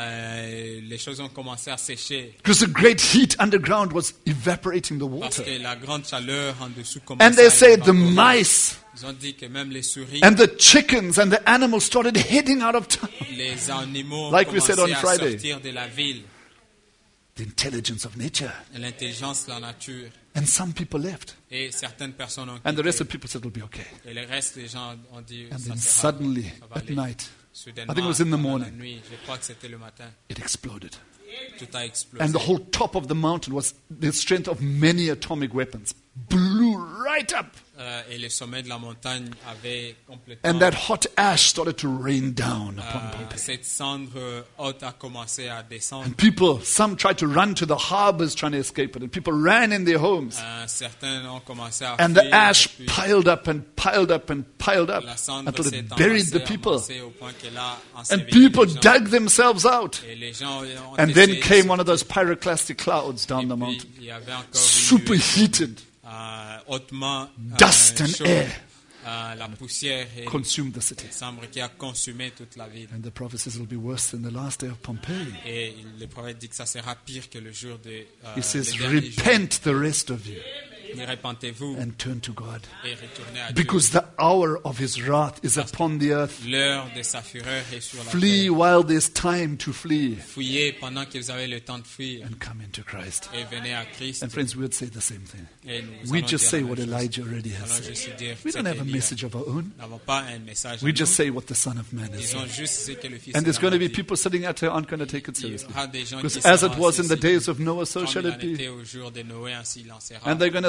Speaker 3: Les choses ont commencé à sécher
Speaker 2: because the great heat underground was evaporating the
Speaker 3: parce
Speaker 2: water.
Speaker 3: que la grande chaleur en dessous commençait
Speaker 2: And they
Speaker 3: à
Speaker 2: say the
Speaker 3: évaporer.
Speaker 2: mice
Speaker 3: Ils ont dit que même les souris,
Speaker 2: and the chickens and the animals started heading out of town.
Speaker 3: les animaux
Speaker 2: Like we
Speaker 3: commençaient
Speaker 2: said on
Speaker 3: à
Speaker 2: Friday.
Speaker 3: sortir de la ville.
Speaker 2: The intelligence of nature.
Speaker 3: L'intelligence de la nature.
Speaker 2: And some people left.
Speaker 3: Et certaines personnes ont
Speaker 2: And the rest
Speaker 3: quitté.
Speaker 2: of the people said it'll be okay.
Speaker 3: Et le reste des gens ont dit
Speaker 2: And
Speaker 3: ça
Speaker 2: then
Speaker 3: sera,
Speaker 2: suddenly,
Speaker 3: ça va
Speaker 2: at
Speaker 3: aller.
Speaker 2: night,
Speaker 3: Soudainement,
Speaker 2: I think it was in the
Speaker 3: pendant la
Speaker 2: morning.
Speaker 3: nuit, je crois que c'était le matin,
Speaker 2: it exploded.
Speaker 3: tout a explosé.
Speaker 2: And the whole top of the mountain was the strength of many atomic weapons. Blew right up.
Speaker 3: Et le sommet de la montagne avait complètement...
Speaker 2: And that hot ash started to rain down upon Pompeii.
Speaker 3: cette cendre haute a commencé à descendre.
Speaker 2: And people, some tried to run to the harbors trying to escape it. And people ran in their homes.
Speaker 3: Certains ont commencé à
Speaker 2: And the
Speaker 3: fuir,
Speaker 2: ash
Speaker 3: et puis
Speaker 2: piled up and piled up and piled up
Speaker 3: la cendre
Speaker 2: until
Speaker 3: s'est
Speaker 2: it buried the
Speaker 3: amassée,
Speaker 2: people.
Speaker 3: amassée au point qu'elle a
Speaker 2: And
Speaker 3: enseveli
Speaker 2: people
Speaker 3: les gens.
Speaker 2: dug themselves out.
Speaker 3: Et les gens ont
Speaker 2: And
Speaker 3: essayé
Speaker 2: then
Speaker 3: de
Speaker 2: came one of
Speaker 3: sortir.
Speaker 2: those pyroclastic clouds down the
Speaker 3: Et puis,
Speaker 2: mountain.
Speaker 3: il y avait encore une
Speaker 2: Superheated,
Speaker 3: hautement
Speaker 2: dust and
Speaker 3: chaude.
Speaker 2: air
Speaker 3: La poussière et
Speaker 2: consumed the city.
Speaker 3: le sombre qui a consumé toute la ville.
Speaker 2: And the prophet says it'll be worse than the last day of Pompeii.
Speaker 3: Et le prophète dit que ça sera pire que le jour de
Speaker 2: He says,
Speaker 3: le dernier jour.
Speaker 2: repent the rest of you
Speaker 3: Mais repentez-vous
Speaker 2: and turn to God.
Speaker 3: et retournez à
Speaker 2: Because
Speaker 3: Dieu.
Speaker 2: the hour of his wrath is upon the earth.
Speaker 3: L'heure de sa fureur est sur la
Speaker 2: Flee
Speaker 3: terre.
Speaker 2: while there's time to flee
Speaker 3: Fuyez pendant que vous avez le temps de fuir
Speaker 2: and come into Christ.
Speaker 3: et venez à Christ.
Speaker 2: And friends, we would say the same thing.
Speaker 3: Et nous
Speaker 2: We
Speaker 3: allons
Speaker 2: just
Speaker 3: dire
Speaker 2: say
Speaker 3: la
Speaker 2: what
Speaker 3: même chose.
Speaker 2: Elijah already has
Speaker 3: Allons
Speaker 2: said.
Speaker 3: juste dire
Speaker 2: We don't
Speaker 3: ce
Speaker 2: have a
Speaker 3: qu'Élie
Speaker 2: message of our own.
Speaker 3: Nous n'avons pas un message.
Speaker 2: We
Speaker 3: de
Speaker 2: just
Speaker 3: nous.
Speaker 2: say what the Son of Man has
Speaker 3: Disons
Speaker 2: said.
Speaker 3: juste ce que le Fils
Speaker 2: And there's
Speaker 3: de
Speaker 2: going to
Speaker 3: l'homme a
Speaker 2: be
Speaker 3: dit.
Speaker 2: people sitting out there who aren't going to take it
Speaker 3: Il y
Speaker 2: seriously.
Speaker 3: aura des gens
Speaker 2: Because
Speaker 3: qui
Speaker 2: as
Speaker 3: seront
Speaker 2: it was in the
Speaker 3: assis
Speaker 2: days of Noah, so
Speaker 3: comme
Speaker 2: shall
Speaker 3: il
Speaker 2: it
Speaker 3: en
Speaker 2: be.
Speaker 3: était au jour de Noé, ainsi il en sera.
Speaker 2: And they're going to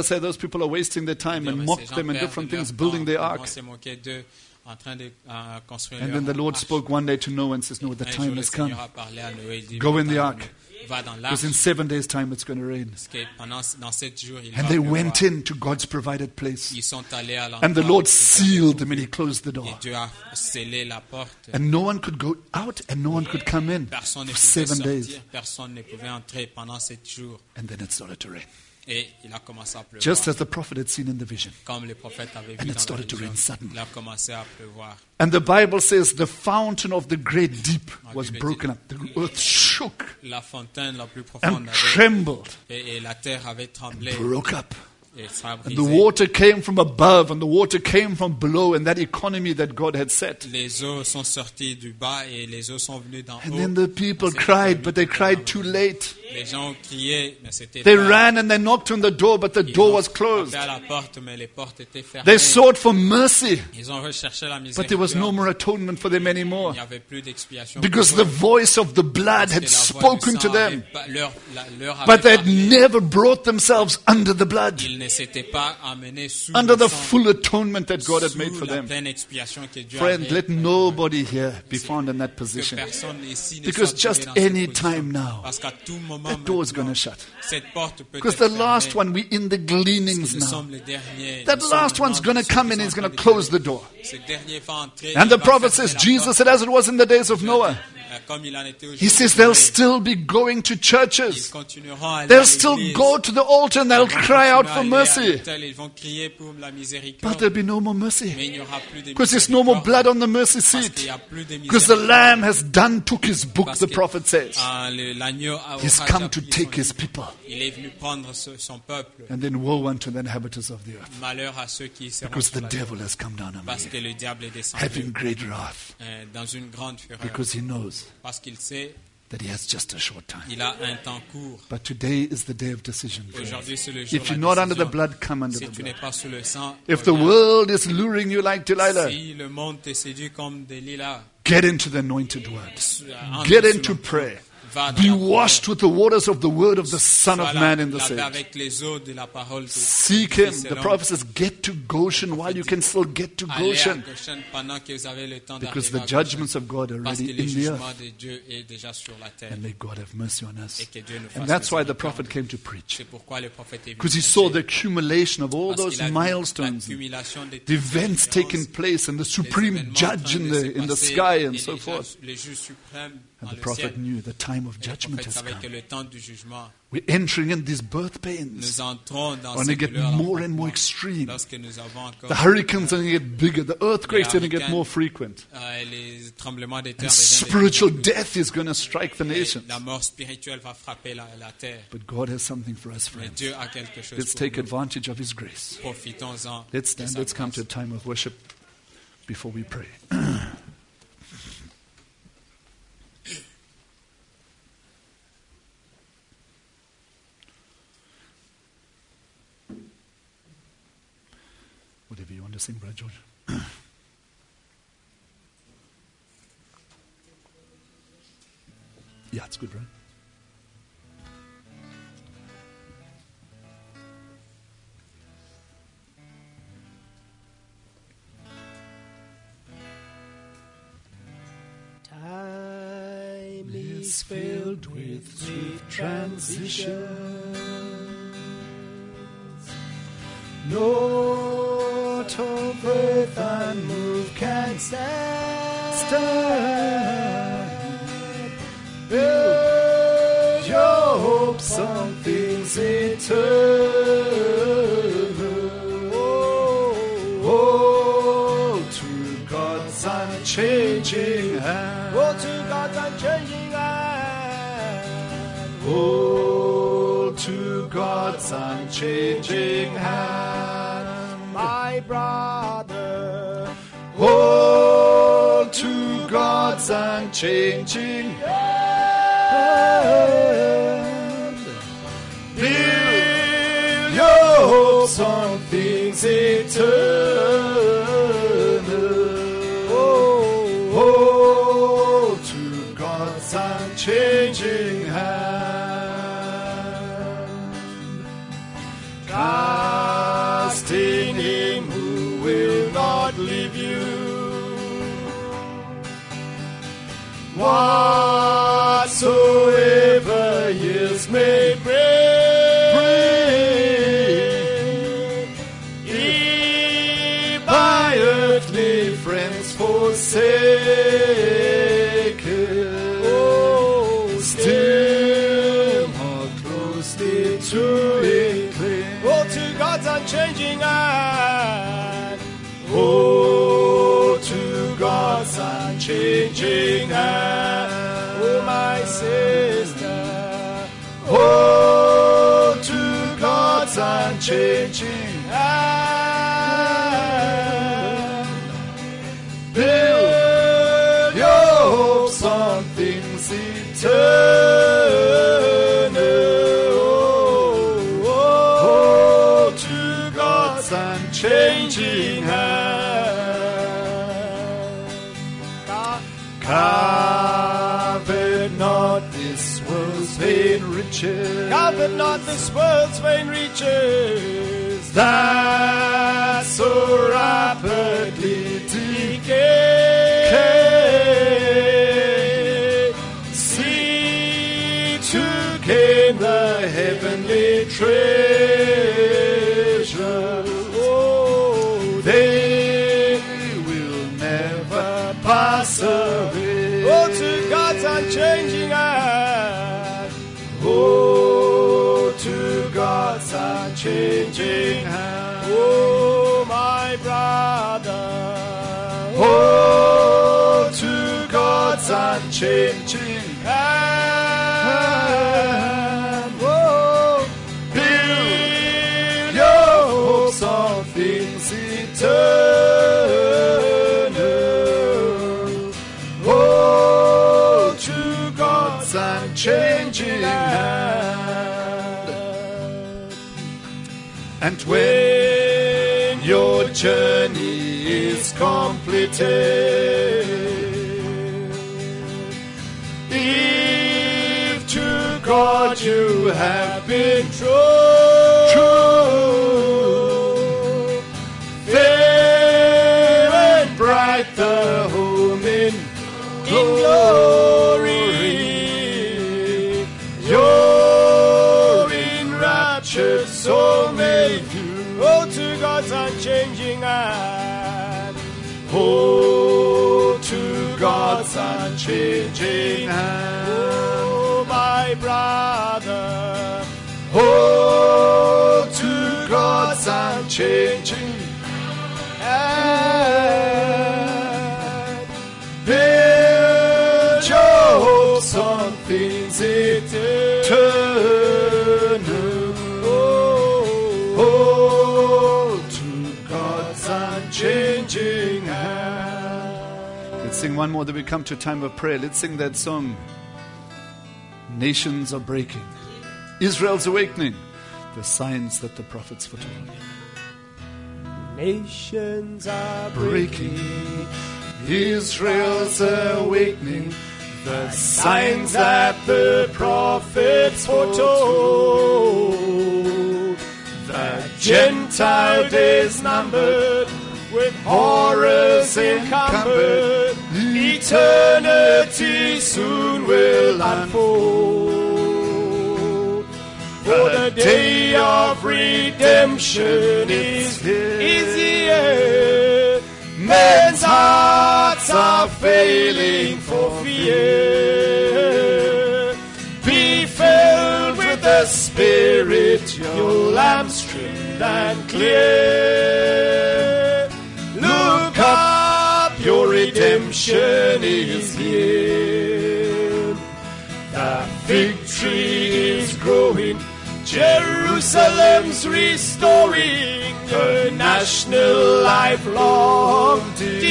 Speaker 2: say those people are wasting their time and
Speaker 3: Mais
Speaker 2: mocked
Speaker 3: ces gens
Speaker 2: them and
Speaker 3: perdent
Speaker 2: different
Speaker 3: leur
Speaker 2: things building
Speaker 3: temps.
Speaker 2: their
Speaker 3: Ils
Speaker 2: ark.
Speaker 3: vont se moquer d'eux en train de construire
Speaker 2: And
Speaker 3: leur
Speaker 2: then the Lord
Speaker 3: arche.
Speaker 2: spoke one day to Noah and says, no, the
Speaker 3: Un jour,
Speaker 2: time
Speaker 3: le
Speaker 2: has come.
Speaker 3: Seigneur a parlé à Noé, il dit,
Speaker 2: Go in the
Speaker 3: va
Speaker 2: ark.
Speaker 3: Va dans
Speaker 2: Because
Speaker 3: l'arche,
Speaker 2: in 7 days' time it's going to rain.
Speaker 3: parce que dans 7 jours, il
Speaker 2: And
Speaker 3: va
Speaker 2: they
Speaker 3: pleuvoir.
Speaker 2: went in to God's provided place.
Speaker 3: Ils sont allés à
Speaker 2: And the
Speaker 3: l'endroit
Speaker 2: Lord
Speaker 3: où Dieu
Speaker 2: sealed
Speaker 3: a
Speaker 2: them and He
Speaker 3: trouvé.
Speaker 2: closed the
Speaker 3: Et
Speaker 2: door.
Speaker 3: Dieu a scellé la porte.
Speaker 2: And no one could go out and no one could come in
Speaker 3: Personne ne
Speaker 2: for
Speaker 3: pouvait
Speaker 2: 7 days.
Speaker 3: sortir, personne ne pouvait entrer pendant 7 jours.
Speaker 2: And then it started to rain.
Speaker 3: Et il a commencé à pleuvoir.
Speaker 2: Just as the prophet had seen in the vision.
Speaker 3: Comme le prophète avait
Speaker 2: And
Speaker 3: vu
Speaker 2: it
Speaker 3: dans la
Speaker 2: started to rain
Speaker 3: vision,
Speaker 2: suddenly.
Speaker 3: il a commencé à pleuvoir.
Speaker 2: And the Bible says the fountain of the great deep was broken up. The earth shook
Speaker 3: La fontaine la plus
Speaker 2: and
Speaker 3: profonde avait,
Speaker 2: trembled,
Speaker 3: et la terre avait tremblé.
Speaker 2: broke up.
Speaker 3: Et ça a
Speaker 2: And the
Speaker 3: brisé.
Speaker 2: water came from above and the water came from below, and that economy that God had set.
Speaker 3: Les eaux sont sorties du bas et les eaux sont venues d'en
Speaker 2: And
Speaker 3: haut.
Speaker 2: then the people cried, but they cried too late.
Speaker 3: Les gens ont crié, mais c'était
Speaker 2: They
Speaker 3: pas.
Speaker 2: ran and they knocked on the door, but the
Speaker 3: Ils
Speaker 2: door
Speaker 3: ont
Speaker 2: was closed.
Speaker 3: frappé à la porte, mais les portes étaient fermées.
Speaker 2: They sought for mercy,
Speaker 3: Ils ont recherché la
Speaker 2: but there was no
Speaker 3: miséricorde.
Speaker 2: more atonement for them
Speaker 3: Il
Speaker 2: anymore.
Speaker 3: n'y avait plus d'expiation.
Speaker 2: Because
Speaker 3: pour
Speaker 2: the
Speaker 3: eux.
Speaker 2: voice of the blood
Speaker 3: Parce
Speaker 2: had
Speaker 3: que la voix du
Speaker 2: spoken
Speaker 3: sang
Speaker 2: to them,
Speaker 3: avait pas- leur
Speaker 2: but they
Speaker 3: avait
Speaker 2: had
Speaker 3: parlé.
Speaker 2: never brought themselves under the blood,
Speaker 3: Ils ne s'étaient pas amenés sous
Speaker 2: under
Speaker 3: le
Speaker 2: the
Speaker 3: sang,
Speaker 2: full atonement that God had
Speaker 3: sous
Speaker 2: made for
Speaker 3: la
Speaker 2: them.
Speaker 3: pleine expiation que Dieu
Speaker 2: Friend,
Speaker 3: avait.
Speaker 2: let nobody here be found in that
Speaker 3: Que
Speaker 2: position.
Speaker 3: personne ici ne
Speaker 2: Because
Speaker 3: soit
Speaker 2: just
Speaker 3: trouvé dans cette
Speaker 2: any
Speaker 3: position.
Speaker 2: time now,
Speaker 3: Parce qu'à tout moment
Speaker 2: that door is going
Speaker 3: maintenant,
Speaker 2: to shut.
Speaker 3: cette porte peut
Speaker 2: Because
Speaker 3: être
Speaker 2: the
Speaker 3: fermée.
Speaker 2: last one, we're in the gleanings
Speaker 3: Nous
Speaker 2: now.
Speaker 3: sommes les derniers.
Speaker 2: That
Speaker 3: Nous sommes
Speaker 2: last one's
Speaker 3: maintenant
Speaker 2: going to
Speaker 3: ceux
Speaker 2: come
Speaker 3: qui
Speaker 2: and
Speaker 3: sont
Speaker 2: he's
Speaker 3: en train
Speaker 2: going to
Speaker 3: de
Speaker 2: close the
Speaker 3: fermer.
Speaker 2: door.
Speaker 3: Ce dernier va entrer.
Speaker 2: And
Speaker 3: il
Speaker 2: the
Speaker 3: va
Speaker 2: prophet
Speaker 3: fermer
Speaker 2: says,
Speaker 3: la
Speaker 2: Jesus
Speaker 3: porte.
Speaker 2: said, as it was in the days of Noah.
Speaker 3: Comme il en était au jour
Speaker 2: He
Speaker 3: de
Speaker 2: says they'll
Speaker 3: Noé.
Speaker 2: still be going to
Speaker 3: Ils
Speaker 2: churches.
Speaker 3: continueront à aller
Speaker 2: They'll
Speaker 3: à
Speaker 2: still
Speaker 3: l'église.
Speaker 2: go to the altar and they'll
Speaker 3: Ils vont
Speaker 2: cry out
Speaker 3: continuer à
Speaker 2: for
Speaker 3: aller à
Speaker 2: mercy.
Speaker 3: l'autel, ils vont crier pour la
Speaker 2: But
Speaker 3: miséricorde.
Speaker 2: there'll be no more mercy.
Speaker 3: Mais il n'y aura plus de
Speaker 2: Because there's no more
Speaker 3: miséricorde.
Speaker 2: blood on the mercy
Speaker 3: Parce qu'il
Speaker 2: seat.
Speaker 3: n'y a plus de
Speaker 2: Because the
Speaker 3: miséricorde.
Speaker 2: Lamb has done, took his book,
Speaker 3: Parce
Speaker 2: the
Speaker 3: que,
Speaker 2: prophet says.
Speaker 3: l'agneau
Speaker 2: He's
Speaker 3: aura
Speaker 2: come
Speaker 3: déjà
Speaker 2: to
Speaker 3: pris
Speaker 2: take
Speaker 3: son
Speaker 2: his
Speaker 3: livre.
Speaker 2: people.
Speaker 3: Il est venu prendre son peuple.
Speaker 2: And then woe unto the inhabitants of the earth.
Speaker 3: Malheur à ceux qui seront
Speaker 2: Because
Speaker 3: sur
Speaker 2: the
Speaker 3: la terre.
Speaker 2: devil has come down on
Speaker 3: Parce
Speaker 2: me,
Speaker 3: que le diable est descendu
Speaker 2: having great wrath.
Speaker 3: dans une grande fureur.
Speaker 2: Because he knows
Speaker 3: Parce qu'il sait
Speaker 2: that he has just a short time.
Speaker 3: il a un temps court.
Speaker 2: But today is the day of decision. friends.
Speaker 3: Aujourd'hui, c'est le jour
Speaker 2: If
Speaker 3: de
Speaker 2: you're
Speaker 3: la
Speaker 2: not under the
Speaker 3: décision.
Speaker 2: blood, come under
Speaker 3: Si
Speaker 2: the
Speaker 3: tu n'es
Speaker 2: blood.
Speaker 3: pas sous le sang,
Speaker 2: If the
Speaker 3: reviens.
Speaker 2: world is luring you like Delilah,
Speaker 3: Si le monde te séduit comme Delilah,
Speaker 2: get into the anointed word.
Speaker 3: entre
Speaker 2: Get
Speaker 3: sous
Speaker 2: into
Speaker 3: l'onction.
Speaker 2: prayer.
Speaker 3: Va dans
Speaker 2: Be
Speaker 3: la
Speaker 2: washed with the waters of the word of the Son of
Speaker 3: Sois
Speaker 2: Man in the
Speaker 3: lavé
Speaker 2: sage.
Speaker 3: avec les eaux de la parole de
Speaker 2: Seek
Speaker 3: du
Speaker 2: him.
Speaker 3: Fils
Speaker 2: The
Speaker 3: et l'homme.
Speaker 2: prophet says, get to Goshen while you can still get to
Speaker 3: Allez à
Speaker 2: Goshen.
Speaker 3: Goshen pendant que vous avez le temps
Speaker 2: Because
Speaker 3: d'arriver
Speaker 2: the
Speaker 3: à
Speaker 2: judgments
Speaker 3: Goshen.
Speaker 2: of God are
Speaker 3: Parce que
Speaker 2: already
Speaker 3: le
Speaker 2: in the
Speaker 3: jugement
Speaker 2: earth.
Speaker 3: de Dieu est déjà sur la terre.
Speaker 2: And may God have mercy on us.
Speaker 3: Et que Dieu nous fasse
Speaker 2: And that's why the
Speaker 3: miséricorde.
Speaker 2: prophet came to preach.
Speaker 3: C'est pourquoi le prophète est venu
Speaker 2: Because he saw the
Speaker 3: prêcher.
Speaker 2: accumulation of all
Speaker 3: Parce
Speaker 2: those
Speaker 3: qu'il a vu
Speaker 2: milestones,
Speaker 3: l'accumulation de
Speaker 2: the
Speaker 3: toutes ces
Speaker 2: events taking
Speaker 3: différences,
Speaker 2: place, and the
Speaker 3: les
Speaker 2: supreme
Speaker 3: événements en
Speaker 2: judge
Speaker 3: train
Speaker 2: in
Speaker 3: de se
Speaker 2: the
Speaker 3: passer,
Speaker 2: sky
Speaker 3: et
Speaker 2: and so
Speaker 3: les
Speaker 2: forth.
Speaker 3: juges suprêmes
Speaker 2: And
Speaker 3: dans
Speaker 2: the
Speaker 3: le
Speaker 2: prophet
Speaker 3: ciel.
Speaker 2: knew the time of
Speaker 3: Et le
Speaker 2: judgment
Speaker 3: prophète
Speaker 2: has
Speaker 3: savait que
Speaker 2: come.
Speaker 3: le temps du jugement,
Speaker 2: We're entering in these birth pains.
Speaker 3: nous entrons dans
Speaker 2: Are going to
Speaker 3: cette
Speaker 2: get
Speaker 3: douleur
Speaker 2: more and more
Speaker 3: d'enfantement.
Speaker 2: extreme.
Speaker 3: Lorsque nous avons encore
Speaker 2: The hurricanes are going to get bigger. The earthquakes are going to get more frequent.
Speaker 3: les tremblements de terre
Speaker 2: And
Speaker 3: deviennent de
Speaker 2: spiritual
Speaker 3: plus en plus.
Speaker 2: death is going to strike the
Speaker 3: Et
Speaker 2: nations.
Speaker 3: la mort spirituelle va frapper la terre.
Speaker 2: But God has something for us,
Speaker 3: Mais
Speaker 2: friends.
Speaker 3: Dieu a quelque chose
Speaker 2: Let's
Speaker 3: pour
Speaker 2: take
Speaker 3: nous.
Speaker 2: advantage of His grace.
Speaker 3: Profitons-en.
Speaker 2: Let's
Speaker 3: de
Speaker 2: stand.
Speaker 3: sa
Speaker 2: Let's come to a
Speaker 3: grâce.
Speaker 2: time of worship before we pray. Whatever you want to sing, Brother George. Yeah, it's good, right?
Speaker 1: Time is filled with swift transitions. Not of earth unmoved can stand. Build your hopes on things eternal. Oh, to God's unchanging hand. Oh, to God's unchanging hand. Oh, to God's unchanging hand. My brother. Oh, to God's unchanging hand. Build your hopes on things eternal. Oh, to God's unchanging hand. God leave you. Whatsoever years may bring, if by earthly friends forsaken, oh, still more closely to Him cling. Oh, to God's unchanging hand. Oh, to God's unchanging hand. Oh, my sister. Oh, to God's unchanging hand. Build your hopes on things eternal. Oh, to God's unchanging hand. Covet not this world's vain riches. Covet not this world's vain riches that so rapidly decay. Seek to gain the heavenly treasure. Oh, they will never pass away. Oh, to God's unchanging hand. Oh, to God's unchanging hand. Oh, my brother. Oh, to God's unchanging hand. Oh, build your hopes on things eternal. Oh, to God's unchanging hand. And when your journey is completed, if to God you have been true, fair and bright the home in glory, your enraptured soul may view. Oh, to God's unchanging hand. Oh, to God's unchanging hand. Oh, my brother. Oh, to God's unchanging hand. Build your hopes on things eternal. Oh, to God's unchanging hand.
Speaker 2: Let's sing one more, then we come to a time of prayer. Let's sing that song. Nations are breaking. Israel's awakening. The signs that the prophets foretold.
Speaker 1: Nations are breaking.
Speaker 2: Israel's awakening. The signs that the prophets foretold. The Gentile days numbered, with horrors encumbered, eternity soon will unfold. For the day of redemption is here. Men's hearts are failing for fear. Be filled with the Spirit, your lamps trimmed and clear. Look up, your redemption is here. The victory is growing, Jerusalem's restoring, her national lifelong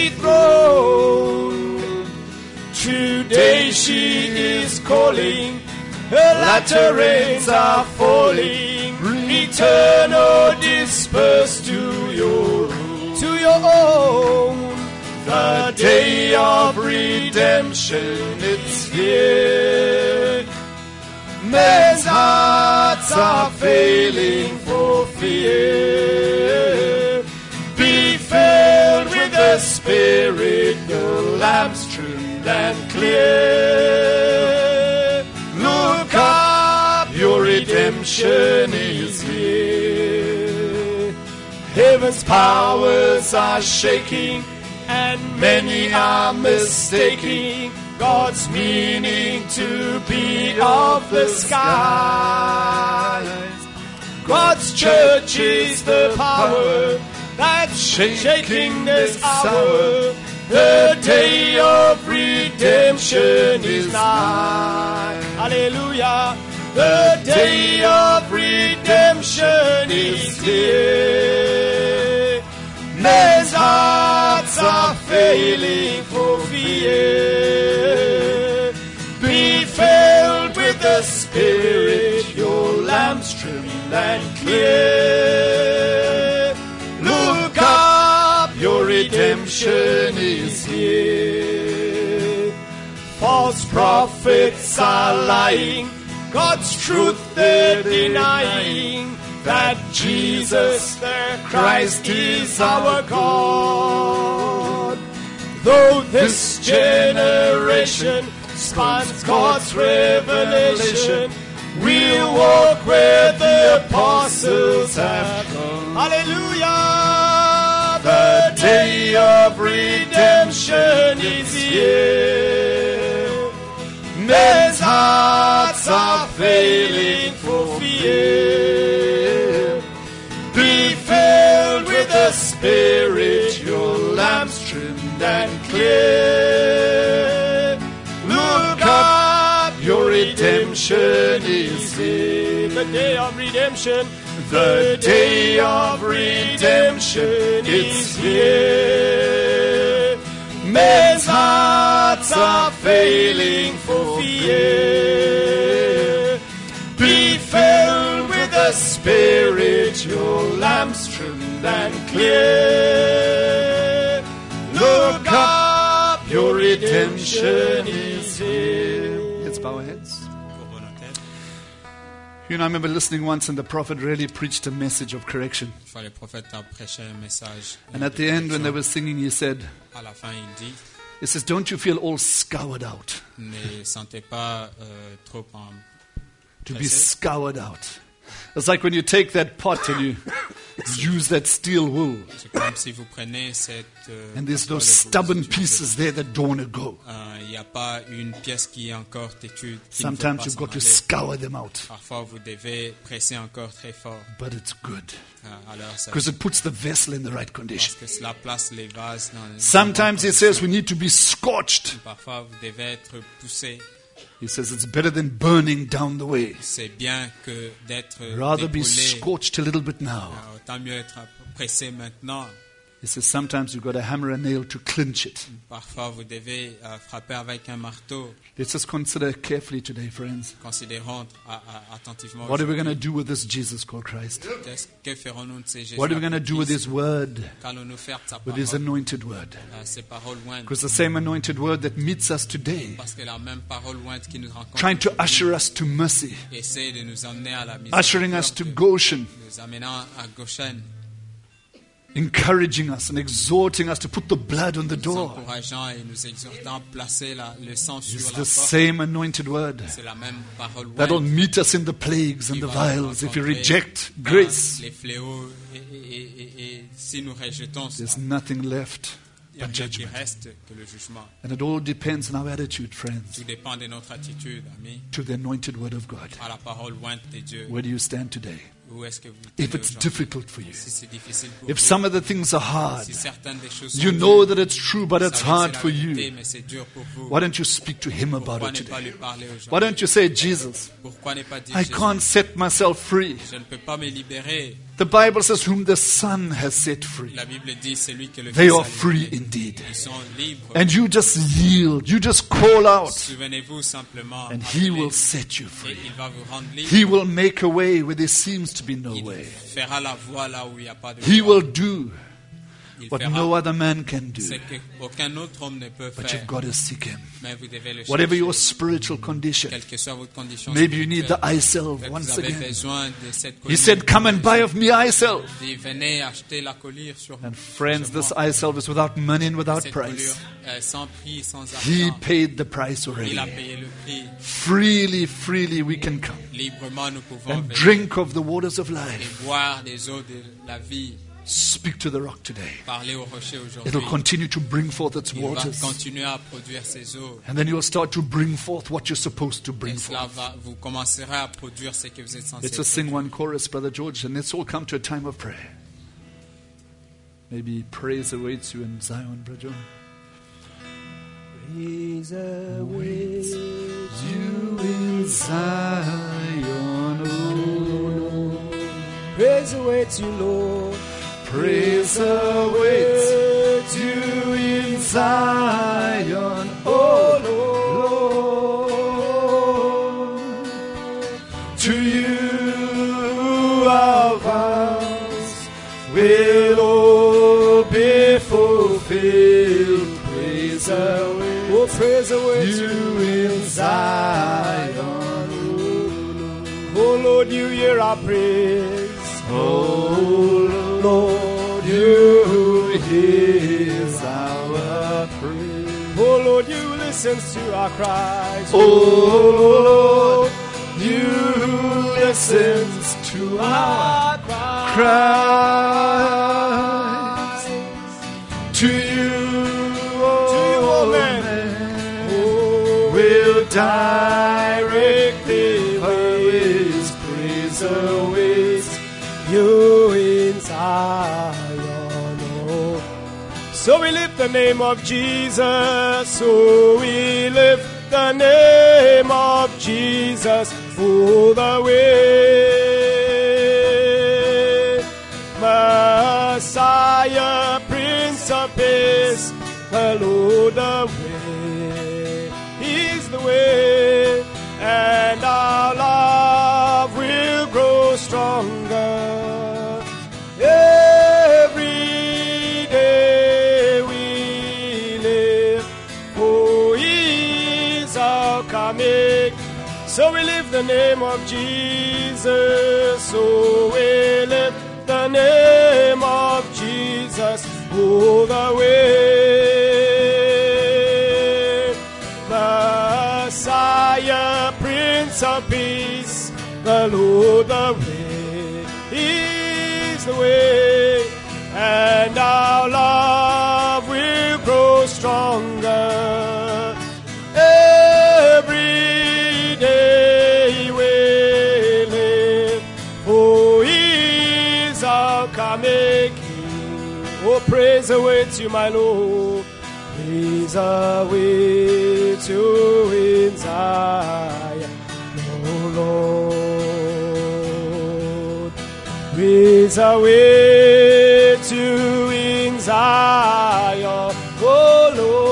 Speaker 2: dethroned. Today she is calling, her latter rains are falling, return or disperse to your own. The day of redemption, it's here. Men's hearts are failing for fear. Be filled with the
Speaker 1: and clear. Look up, your redemption is here. Heaven's powers are shaking, and many are mistaking God's meaning to be of the skies. God's church is the power that's shaking this hour. The day of redemption is nigh. Hallelujah. The day of redemption is here. Men's hearts are failing for fear. Be filled with the Spirit, your lamps trimmed and clear. Look up, your redemption is here. False prophets are lying, God's truth they're denying, that Jesus the Christ is our God. Though this generation spans God's revelation, we'll walk where the apostles have gone. Hallelujah! The day of redemption is here. Men's hearts are failing for fear. Be filled with the Spirit, your lamps trimmed and clear. Look up, your redemption is here. The day of redemption, the day of redemption is here. Men's hearts are failing for fear. Be filled with the Spirit, your lamps trimmed and clear. Look up, your redemption is here.
Speaker 2: Let's bow our heads. You know, I remember listening once and the prophet really preached a message of correction.
Speaker 3: Une fois, le prophète a prêché un message.
Speaker 2: And at the end when they were singing, he said,
Speaker 3: À la fin, il dit,
Speaker 2: he says, don't you feel all scoured out?
Speaker 3: ne sentez pas trop en
Speaker 2: To be scoured out. It's like when you take that pot and you use that steel wool.
Speaker 3: C'est comme si vous prenez cette
Speaker 2: And there's
Speaker 3: casserole
Speaker 2: those
Speaker 3: et vous
Speaker 2: stubborn
Speaker 3: utilisez.
Speaker 2: pieces there that don't want to go.
Speaker 3: Il n'y a pas une pièce qui est encore têtue. Qui ne veut
Speaker 2: Sometimes
Speaker 3: pas
Speaker 2: you've
Speaker 3: s'en
Speaker 2: got to
Speaker 3: aller.
Speaker 2: scour them out.
Speaker 3: Parfois, vous devez presser encore très fort.
Speaker 2: But it's good.
Speaker 3: Alors, ça,
Speaker 2: Because it puts the vessel in the right
Speaker 3: parce
Speaker 2: condition.
Speaker 3: que cela place les vases dans les
Speaker 2: Sometimes he
Speaker 3: bonnes
Speaker 2: says we
Speaker 3: conditions.
Speaker 2: need to be scorched.
Speaker 3: Parfois, vous devez être poussé.
Speaker 2: He says it's better than burning down the way.
Speaker 3: C'est bien que d'être
Speaker 2: Rather be
Speaker 3: déboulé.
Speaker 2: scorched a little bit now.
Speaker 3: Autant mieux être pressé maintenant.
Speaker 2: He says sometimes you've got to hammer a nail to clinch it.
Speaker 3: Parfois, vous devez frapper avec un marteau.
Speaker 2: Let's just consider carefully today, friends.
Speaker 3: Considérons attentivement.
Speaker 2: What are we going to
Speaker 3: aujourd'hui.
Speaker 2: do with this Jesus called Christ?
Speaker 3: Que ferons-nous de ces Jésus?
Speaker 2: What are we going to do with His word,
Speaker 3: Qu'allons-nous faire de sa
Speaker 2: with His
Speaker 3: parole?
Speaker 2: anointed word?
Speaker 3: Ces paroles lointes.
Speaker 2: Because the same anointed word that meets us today,
Speaker 3: Parce que la même parole lointe qui nous rencontre
Speaker 2: trying to usher us to mercy,
Speaker 3: essaie de nous emmener à la
Speaker 2: ushering us to
Speaker 3: miséricorde,
Speaker 2: Goshen,
Speaker 3: nous amenant à Goshen,
Speaker 2: encouraging us and exhorting us to put the blood on the
Speaker 3: nous
Speaker 2: door.
Speaker 3: encourageant et nous exhortant à placer le sang sur
Speaker 2: It's
Speaker 3: la
Speaker 2: the
Speaker 3: porte.
Speaker 2: same anointed word
Speaker 3: C'est la même parole
Speaker 2: that'll
Speaker 3: lointe
Speaker 2: meet us in the plagues and
Speaker 3: qui
Speaker 2: the
Speaker 3: va nous
Speaker 2: vials if you
Speaker 3: rencontrer
Speaker 2: reject
Speaker 3: dans
Speaker 2: grace.
Speaker 3: les fléaux et si nous rejetons
Speaker 2: There's
Speaker 3: cela,
Speaker 2: nothing left
Speaker 3: il n'y a
Speaker 2: but
Speaker 3: rien qui
Speaker 2: judgment.
Speaker 3: reste que le jugement.
Speaker 2: And it all depends on our attitude, friends,
Speaker 3: Tout dépend de notre attitude, amis,
Speaker 2: to the anointed word of God.
Speaker 3: à la parole lointe de Dieu.
Speaker 2: Where do you stand today?
Speaker 3: Où est-ce que vous
Speaker 2: If
Speaker 3: tenez
Speaker 2: it's
Speaker 3: aujourd'hui?
Speaker 2: difficult for you,
Speaker 3: Si c'est difficile pour
Speaker 2: if
Speaker 3: vous,
Speaker 2: some of the things are hard,
Speaker 3: si certaines des choses
Speaker 2: you
Speaker 3: sont
Speaker 2: know
Speaker 3: dures,
Speaker 2: that it's true, but
Speaker 3: vous
Speaker 2: it's
Speaker 3: savez que
Speaker 2: hard
Speaker 3: c'est
Speaker 2: for
Speaker 3: la vérité,
Speaker 2: you.
Speaker 3: mais c'est dur pour vous.
Speaker 2: Why don't you speak to Him about
Speaker 3: Pourquoi
Speaker 2: it
Speaker 3: ne pas
Speaker 2: today?
Speaker 3: lui parler
Speaker 2: Why
Speaker 3: aujourd'hui?
Speaker 2: don't you say, Jesus,
Speaker 3: Pourquoi ne pas dire
Speaker 2: I
Speaker 3: Jésus,
Speaker 2: can't set myself free.
Speaker 3: je ne peux pas me libérer.
Speaker 2: The Bible says, whom the Son has set free,
Speaker 3: La Bible dit celui que le
Speaker 2: they
Speaker 3: Fils
Speaker 2: are
Speaker 3: a
Speaker 2: free
Speaker 3: libéré.
Speaker 2: indeed.
Speaker 3: Ils sont libres.
Speaker 2: And you just yield, you just call out,
Speaker 3: Souvenez-vous simplement.
Speaker 2: and He
Speaker 3: appelez,
Speaker 2: will set you
Speaker 3: et
Speaker 2: free.
Speaker 3: il va vous rendre libre.
Speaker 2: He will make a way where there seems to be no
Speaker 3: Il
Speaker 2: way.
Speaker 3: fera la voie là où il n'y a pas de
Speaker 2: He
Speaker 3: voie.
Speaker 2: will do
Speaker 3: il
Speaker 2: what
Speaker 3: fera
Speaker 2: no other man can do.
Speaker 3: ce qu'aucun autre homme ne peut
Speaker 2: But
Speaker 3: faire.
Speaker 2: you've got to seek Him.
Speaker 3: Mais vous devez le
Speaker 2: Whatever your
Speaker 3: chercher,
Speaker 2: spiritual condition,
Speaker 3: quelle que soit votre condition
Speaker 2: maybe you need the
Speaker 3: spirituelle.
Speaker 2: eye salve
Speaker 3: Peut-être
Speaker 2: once
Speaker 3: vous avez
Speaker 2: again.
Speaker 3: besoin de cette
Speaker 2: He
Speaker 3: collier.
Speaker 2: said, come and buy of me eye salve.
Speaker 3: Il dit, venez acheter la collier sur
Speaker 2: And
Speaker 3: sur
Speaker 2: friends, this
Speaker 3: moi.
Speaker 2: eye salve is without money and without
Speaker 3: Cette
Speaker 2: price.
Speaker 3: collier, sans prix, sans
Speaker 2: He
Speaker 3: argent.
Speaker 2: paid the price already.
Speaker 3: Il a payé le prix.
Speaker 2: Freely, freely we can come
Speaker 3: Librement, nous pouvons
Speaker 2: and
Speaker 3: venir
Speaker 2: drink of the waters of
Speaker 3: et
Speaker 2: life.
Speaker 3: boire des eaux de la vie.
Speaker 2: Speak to the rock today.
Speaker 3: Parler au rocher aujourd'hui.
Speaker 2: It'll continue to bring forth its
Speaker 3: Il va
Speaker 2: waters.
Speaker 3: continuer à produire ses eaux.
Speaker 2: And then you'll start to bring forth what you're supposed to
Speaker 3: Et
Speaker 2: bring
Speaker 3: cela
Speaker 2: forth.
Speaker 3: va, vous commencerez à produire ce que vous êtes censé
Speaker 2: Let's just sing one chorus, Brother George, and let's all come to a time of prayer. Maybe praise awaits you in Zion, Brother John.
Speaker 1: Praise awaits
Speaker 2: You in Zion, oh,
Speaker 1: Praise awaits you, Lord.
Speaker 2: praise awaits you in Zion, oh Lord. To you our vows will all be fulfilled. Praise awaits
Speaker 1: Oh, praise awaits you.
Speaker 2: you in Zion,
Speaker 1: Oh, Lord, you hear our praise.
Speaker 2: oh Lord, you hear our praise.
Speaker 1: Oh, Lord, you listen to our cries.
Speaker 2: Oh Lord, you listen to our cries. To you,
Speaker 1: oh
Speaker 2: man,
Speaker 1: Oh,
Speaker 2: will direct the ways. Praise awaits
Speaker 1: you in Zion. Oh. So we lift the name of Jesus. So we lift the name of Jesus all the way. Messiah, Prince of Peace, the Lord the way. He's the way, and our love will grow stronger. Every day we live, for He is our coming. So we lift the name of Jesus. So we lift the name of Jesus all the way. Messiah, Prince of Peace, the Lord the way. He's the way, and our love will grow stronger. Every day we live, for He is our coming King. Oh, praise awaits you, my Lord. Praise awaits you in Zion, oh Lord. Praise awaits you in Zion, oh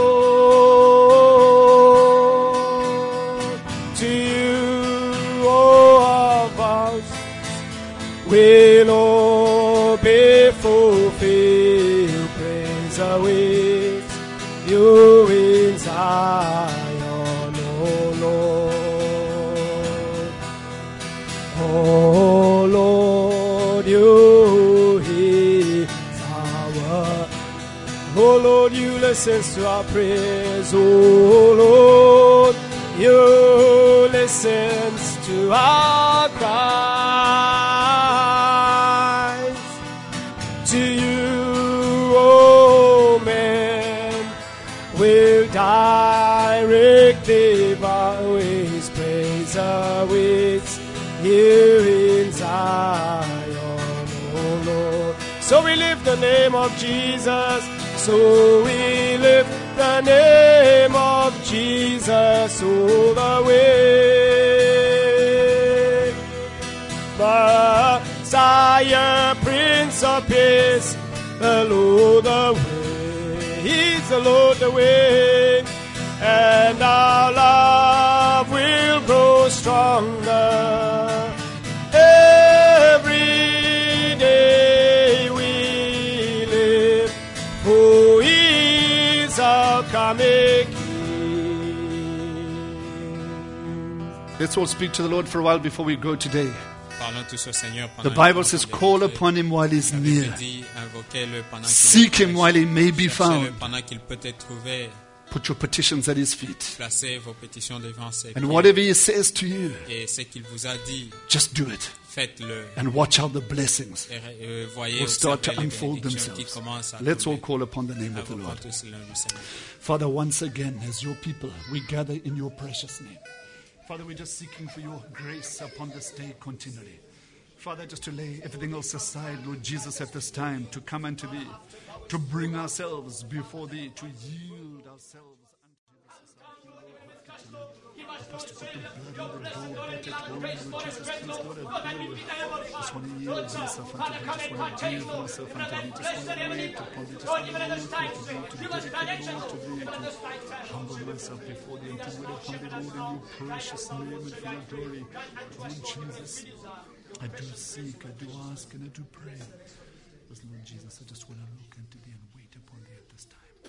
Speaker 1: Lord. To you, oh, our vows will all be fulfilled. Praise awaits you in Zion, oh Lord. Oh Lord, you hear our. Oh Lord, you listen to our prayers. Oh Lord, you listen to our cries. To you, oh man, will direct the ways. Praise awaits you in Zion, oh Lord. So we lift the name of Jesus. So we lift the name of Jesus all the way. Messiah, Prince of Peace, the Lord the way. He's the Lord the way, and our love will grow stronger. Every day we live, coming King.
Speaker 2: Let's all speak to the Lord for a while before we go today.
Speaker 3: Parlons tous au Seigneur
Speaker 2: The
Speaker 3: pendant
Speaker 2: Bible says, call upon him while he's
Speaker 3: La
Speaker 2: near.
Speaker 3: Bible dit, invoquez-le pendant qu'il
Speaker 2: Seek
Speaker 3: est
Speaker 2: him
Speaker 3: proche.
Speaker 2: while he may be
Speaker 3: Cherchez-le
Speaker 2: found.
Speaker 3: pendant qu'il peut être trouvé.
Speaker 2: Put your petitions at his feet.
Speaker 3: Placez vos pétitions devant ses
Speaker 2: And
Speaker 3: pieds.
Speaker 2: whatever he says to you,
Speaker 3: Et ce qu'il vous a dit,
Speaker 2: just do it.
Speaker 3: faites-le.
Speaker 2: And watch out the blessings
Speaker 3: Et voyez,
Speaker 2: will start to
Speaker 3: observez les
Speaker 2: unfold
Speaker 3: bénédictions qui
Speaker 2: themselves.
Speaker 3: commencent à
Speaker 2: Let's all
Speaker 3: tomber.
Speaker 2: call upon the name of the
Speaker 3: Invoquons
Speaker 2: Lord.
Speaker 3: tous le nom du Seigneur.
Speaker 2: Father, once again, as your people, we gather in your precious name. Father, we're just seeking for your grace upon this day continually. Father, just to lay everything else aside, Lord Jesus, at this time, to come unto thee, to bring ourselves before thee, to yield ourselves unto this. Help us to put the blood on the door, but at home, Lord Jesus, please, Lord, I pray you. Just want to yield myself unto thee, just want to give myself unto thee, just want to wait upon thee, just want to wait to dedicate Lord to thee, to humble myself before thee, and to wait upon thee, Lord, in your precious name and for your glory. Lord Jesus, I do seek, I do ask, and I do pray. Because, Lord Jesus, I just want to look into thee and wait upon thee at this time.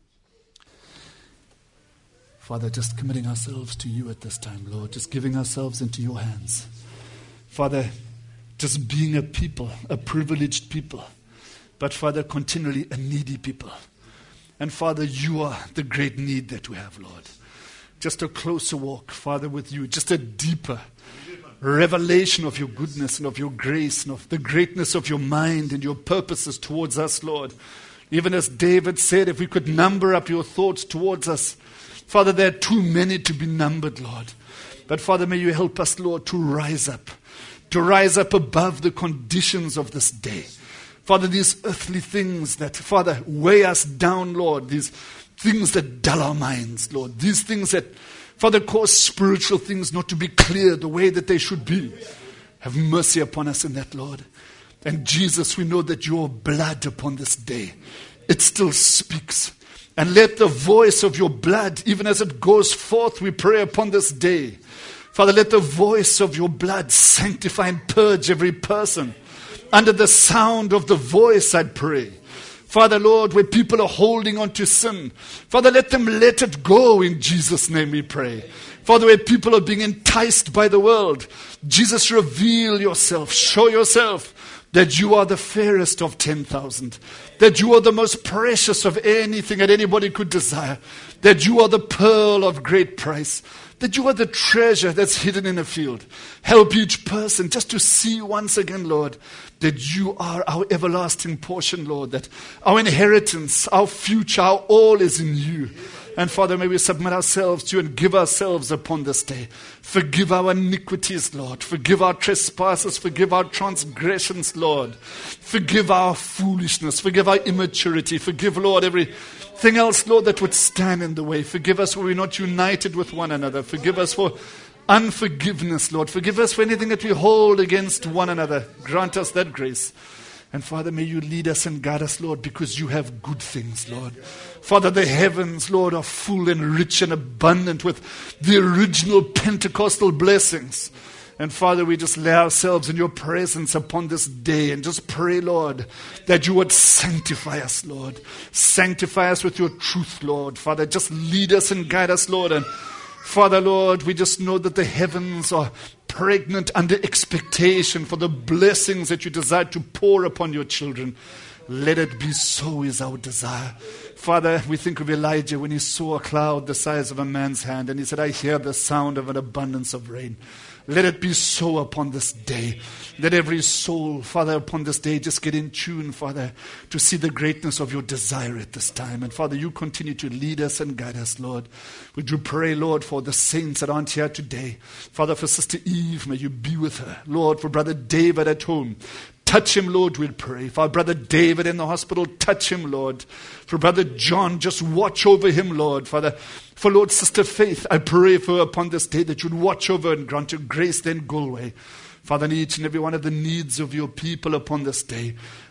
Speaker 2: Father, just committing ourselves to you at this time, Lord, just giving ourselves into your hands. Father, just being a people, a privileged people, but Father, continually a needy people. And Father, you are the great need that we have, Lord. Just a closer walk, Father, with you, just a deeper revelation of your goodness and of your grace and of the greatness of your mind and your purposes towards us, Lord. Even as David said, if we could number up your thoughts towards us, Father, there are too many to be numbered, Lord. But Father, may you help us, Lord, to rise up above the conditions of this day. Father, these earthly things that, Father, weigh us down, Lord, these things that dull our minds, Lord, these things that, Father, cause spiritual things not to be clear the way that they should be. Have mercy upon us in that, Lord. And Jesus, we know that your blood upon this day, it still speaks. And let the voice of your blood, even as it goes forth, we pray upon this day. Father, let the voice of your blood sanctify and purge every person. Under the sound of the voice, I pray. Father, Lord, where people are holding on to sin, Father, let them let it go in Jesus' name, we pray. Father, where people are being enticed by the world, Jesus, reveal yourself, show yourself that you are the fairest of 10,000, that you are the most precious of anything that anybody could desire, that you are the pearl of great price, that you are the treasure that's hidden in a field. Help each person just to see once again, Lord, that you are our everlasting portion, Lord, that our inheritance, our future, our all is in you. And Father, may we submit ourselves to you and give ourselves upon this day. Forgive our iniquities, Lord. Forgive our trespasses. Forgive our transgressions, Lord. Forgive our foolishness. Forgive our immaturity. Forgive, Lord, everything else, Lord, that would stand in the way. Forgive us where we're not united with one another. Forgive us for unforgiveness, Lord. Forgive us for anything that we hold against one another. Grant us that grace. And Father, may you lead us and guide us, Lord, because you have good things, Lord. Father, the heavens, Lord, are full and rich and abundant with the original Pentecostal blessings. And Father, we just lay ourselves in your presence upon this day and just pray, Lord, that you would sanctify us, Lord. Sanctify us with your truth, Lord. Father, just lead us and guide us, Lord. And Father, Lord, we just know that the heavens are pregnant under expectation for the blessings that you desire to pour upon your children. Let it be so is our desire. Father, we think of Elijah when he saw a cloud the size of a man's hand and he said, I hear the sound of an abundance of rain. Let it be so upon this day. Let every soul, Father, upon this day just get in tune, Father, to see the greatness of your desire at this time. And Father, you continue to lead us and guide us, Lord. We do pray, Lord, for the saints that aren't here today. Father, for Sister Eve, may you be with her. Lord, for Brother David at home. Touch him, Lord, we'll pray. For our Brother David in the hospital, touch him, Lord. For Brother John, just watch over him, Lord. Father, for Lord, Sister Faith, I pray for her upon this day that you'd watch over and grant her grace then Galway. Father, in each and every one of the needs of your people upon this day,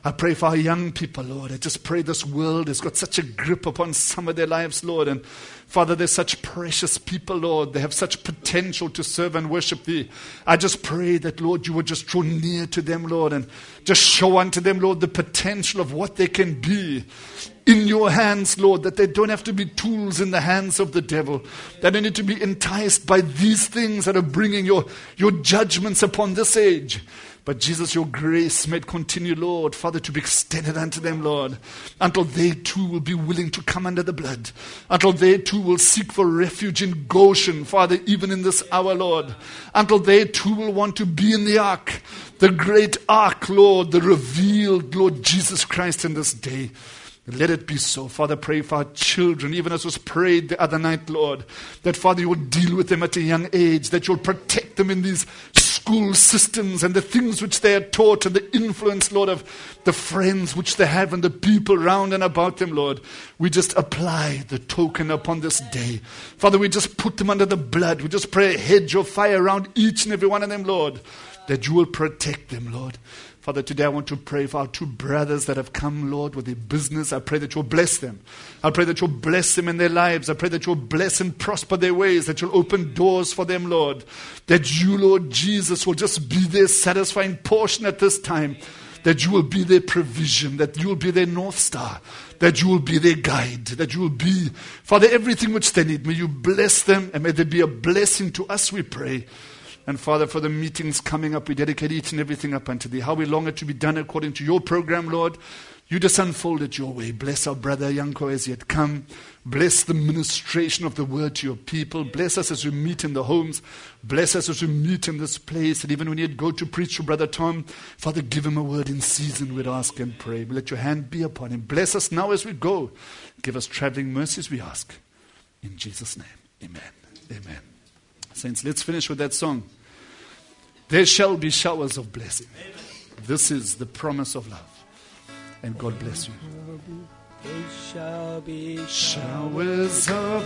Speaker 2: I pray for our young people, Lord. I just pray this world has got such a grip upon some of their lives, Lord. And Father, they're such precious people, Lord. They have such potential to serve and worship Thee. I just pray that, Lord, You would just draw near to them, Lord, and just show unto them, Lord, the potential of what they can be in Your hands, Lord, that they don't have to be tools in the hands of the devil. They don't need to be enticed by these things that are bringing Your judgments upon this age. But Jesus, Your grace may continue, Lord, Father, to be extended unto them, Lord, until they too will be willing to come under the blood, until they too will seek for refuge in Goshen, Father, even in this hour, Lord, until they too will want to be in the ark, the great ark, Lord, the revealed Lord Jesus Christ in this day. Let it be so. Father, pray for our children, even as was prayed the other night, Lord, that, Father, You will deal with them at a young age, that You'll protect them in these school systems and the things which they are taught and the influence, Lord, of the friends which they have and the people round and about them, Lord. We just apply the token upon this day. Father, we just put them under the blood. We just pray a hedge of fire around each and every one of them, Lord, that You will protect them, Lord. Father, today I want to pray for our two brothers that have come, Lord, with their business. I pray that You'll bless them. I pray that You'll bless them in their lives. I pray that You'll bless and prosper their ways, that You'll open doors for them, Lord. That You, Lord Jesus, will just be their satisfying portion at this time. That You will be their provision, that You will be their North Star, that You will be their guide, that You will be, Father, everything which they need. May You bless them, and may they be a blessing to us, we pray. And Father, for the meetings coming up, we dedicate each and everything up unto Thee. How we long it to be done according to Your program, Lord. You just unfold it Your way. Bless our brother Yanko as he had come. Bless the ministration of the word to Your people. Bless us as we meet in the homes. Bless us as we meet in this place. And even when He'd go to preach to Brother Tom, Father, give him a word in season, we'd ask and pray. Let Your hand be upon him. Bless us now as we go. Give us traveling mercies, we ask. In Jesus' name, amen. Amen. Saints, let's finish with that song. There shall be showers of blessing. Amen. This is the promise of love. And God bless you.
Speaker 1: There shall be
Speaker 2: showers of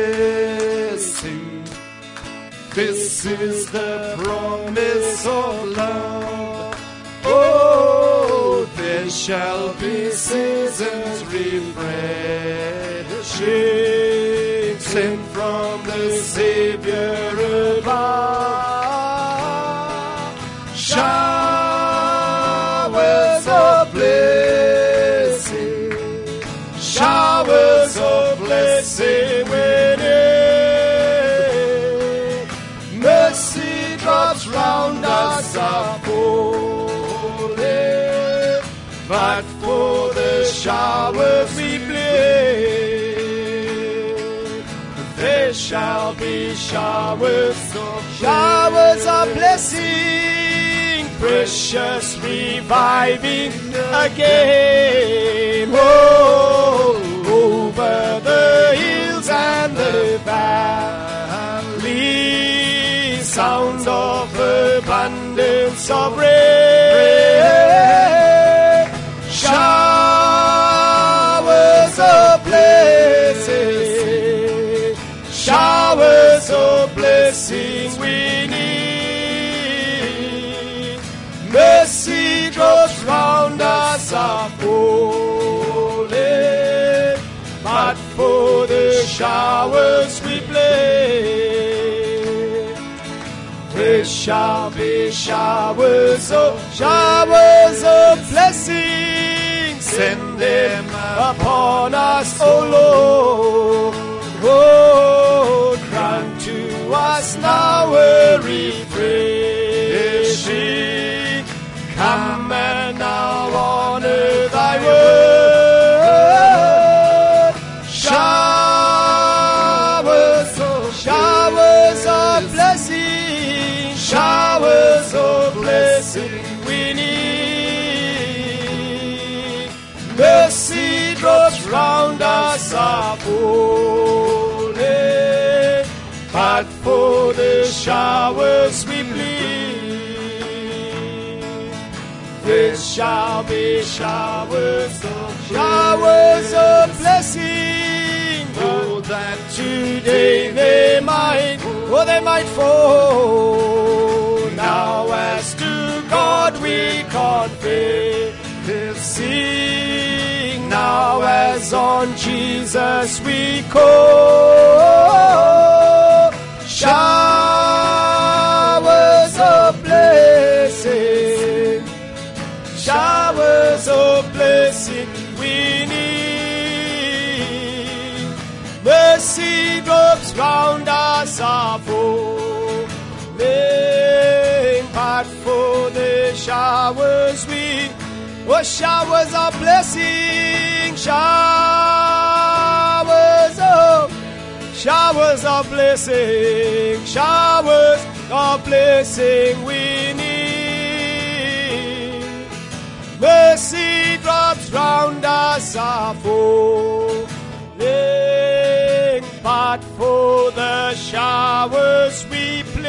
Speaker 2: blessing. This is the promise of love. Oh, there shall be seasons refreshing, sent from the Savior above. Showers of blessing, showers of blessing waiting. Mercy drops round us are falling, but for the showers we play. There shall be showers of blessing, precious reviving again. Oh, over the hills and the valleys, sounds of abundance of rain. Showers of blessing, showers of blessing we need. Mercy drops round us are falling, but for the showers we play. There shall be showers of blessing. Send them upon us, O Lord. Oh, grant to us now a refreshing. Come and now honor Thy word. Showers of blessing, showers of blessing we need. Mercy drops round us are falling, but for the showers we plead. There shall be showers of blessing, oh, that today they might fall. Now as to God we confess,
Speaker 1: sing now as on Jesus we call. Showers of blessing, showers of blessing we need. Mercy drops round us are falling, but for the showers we, oh, showers of blessing, showers of blessing, showers of blessing we need. Mercy drops round us are falling, but for the showers we plead.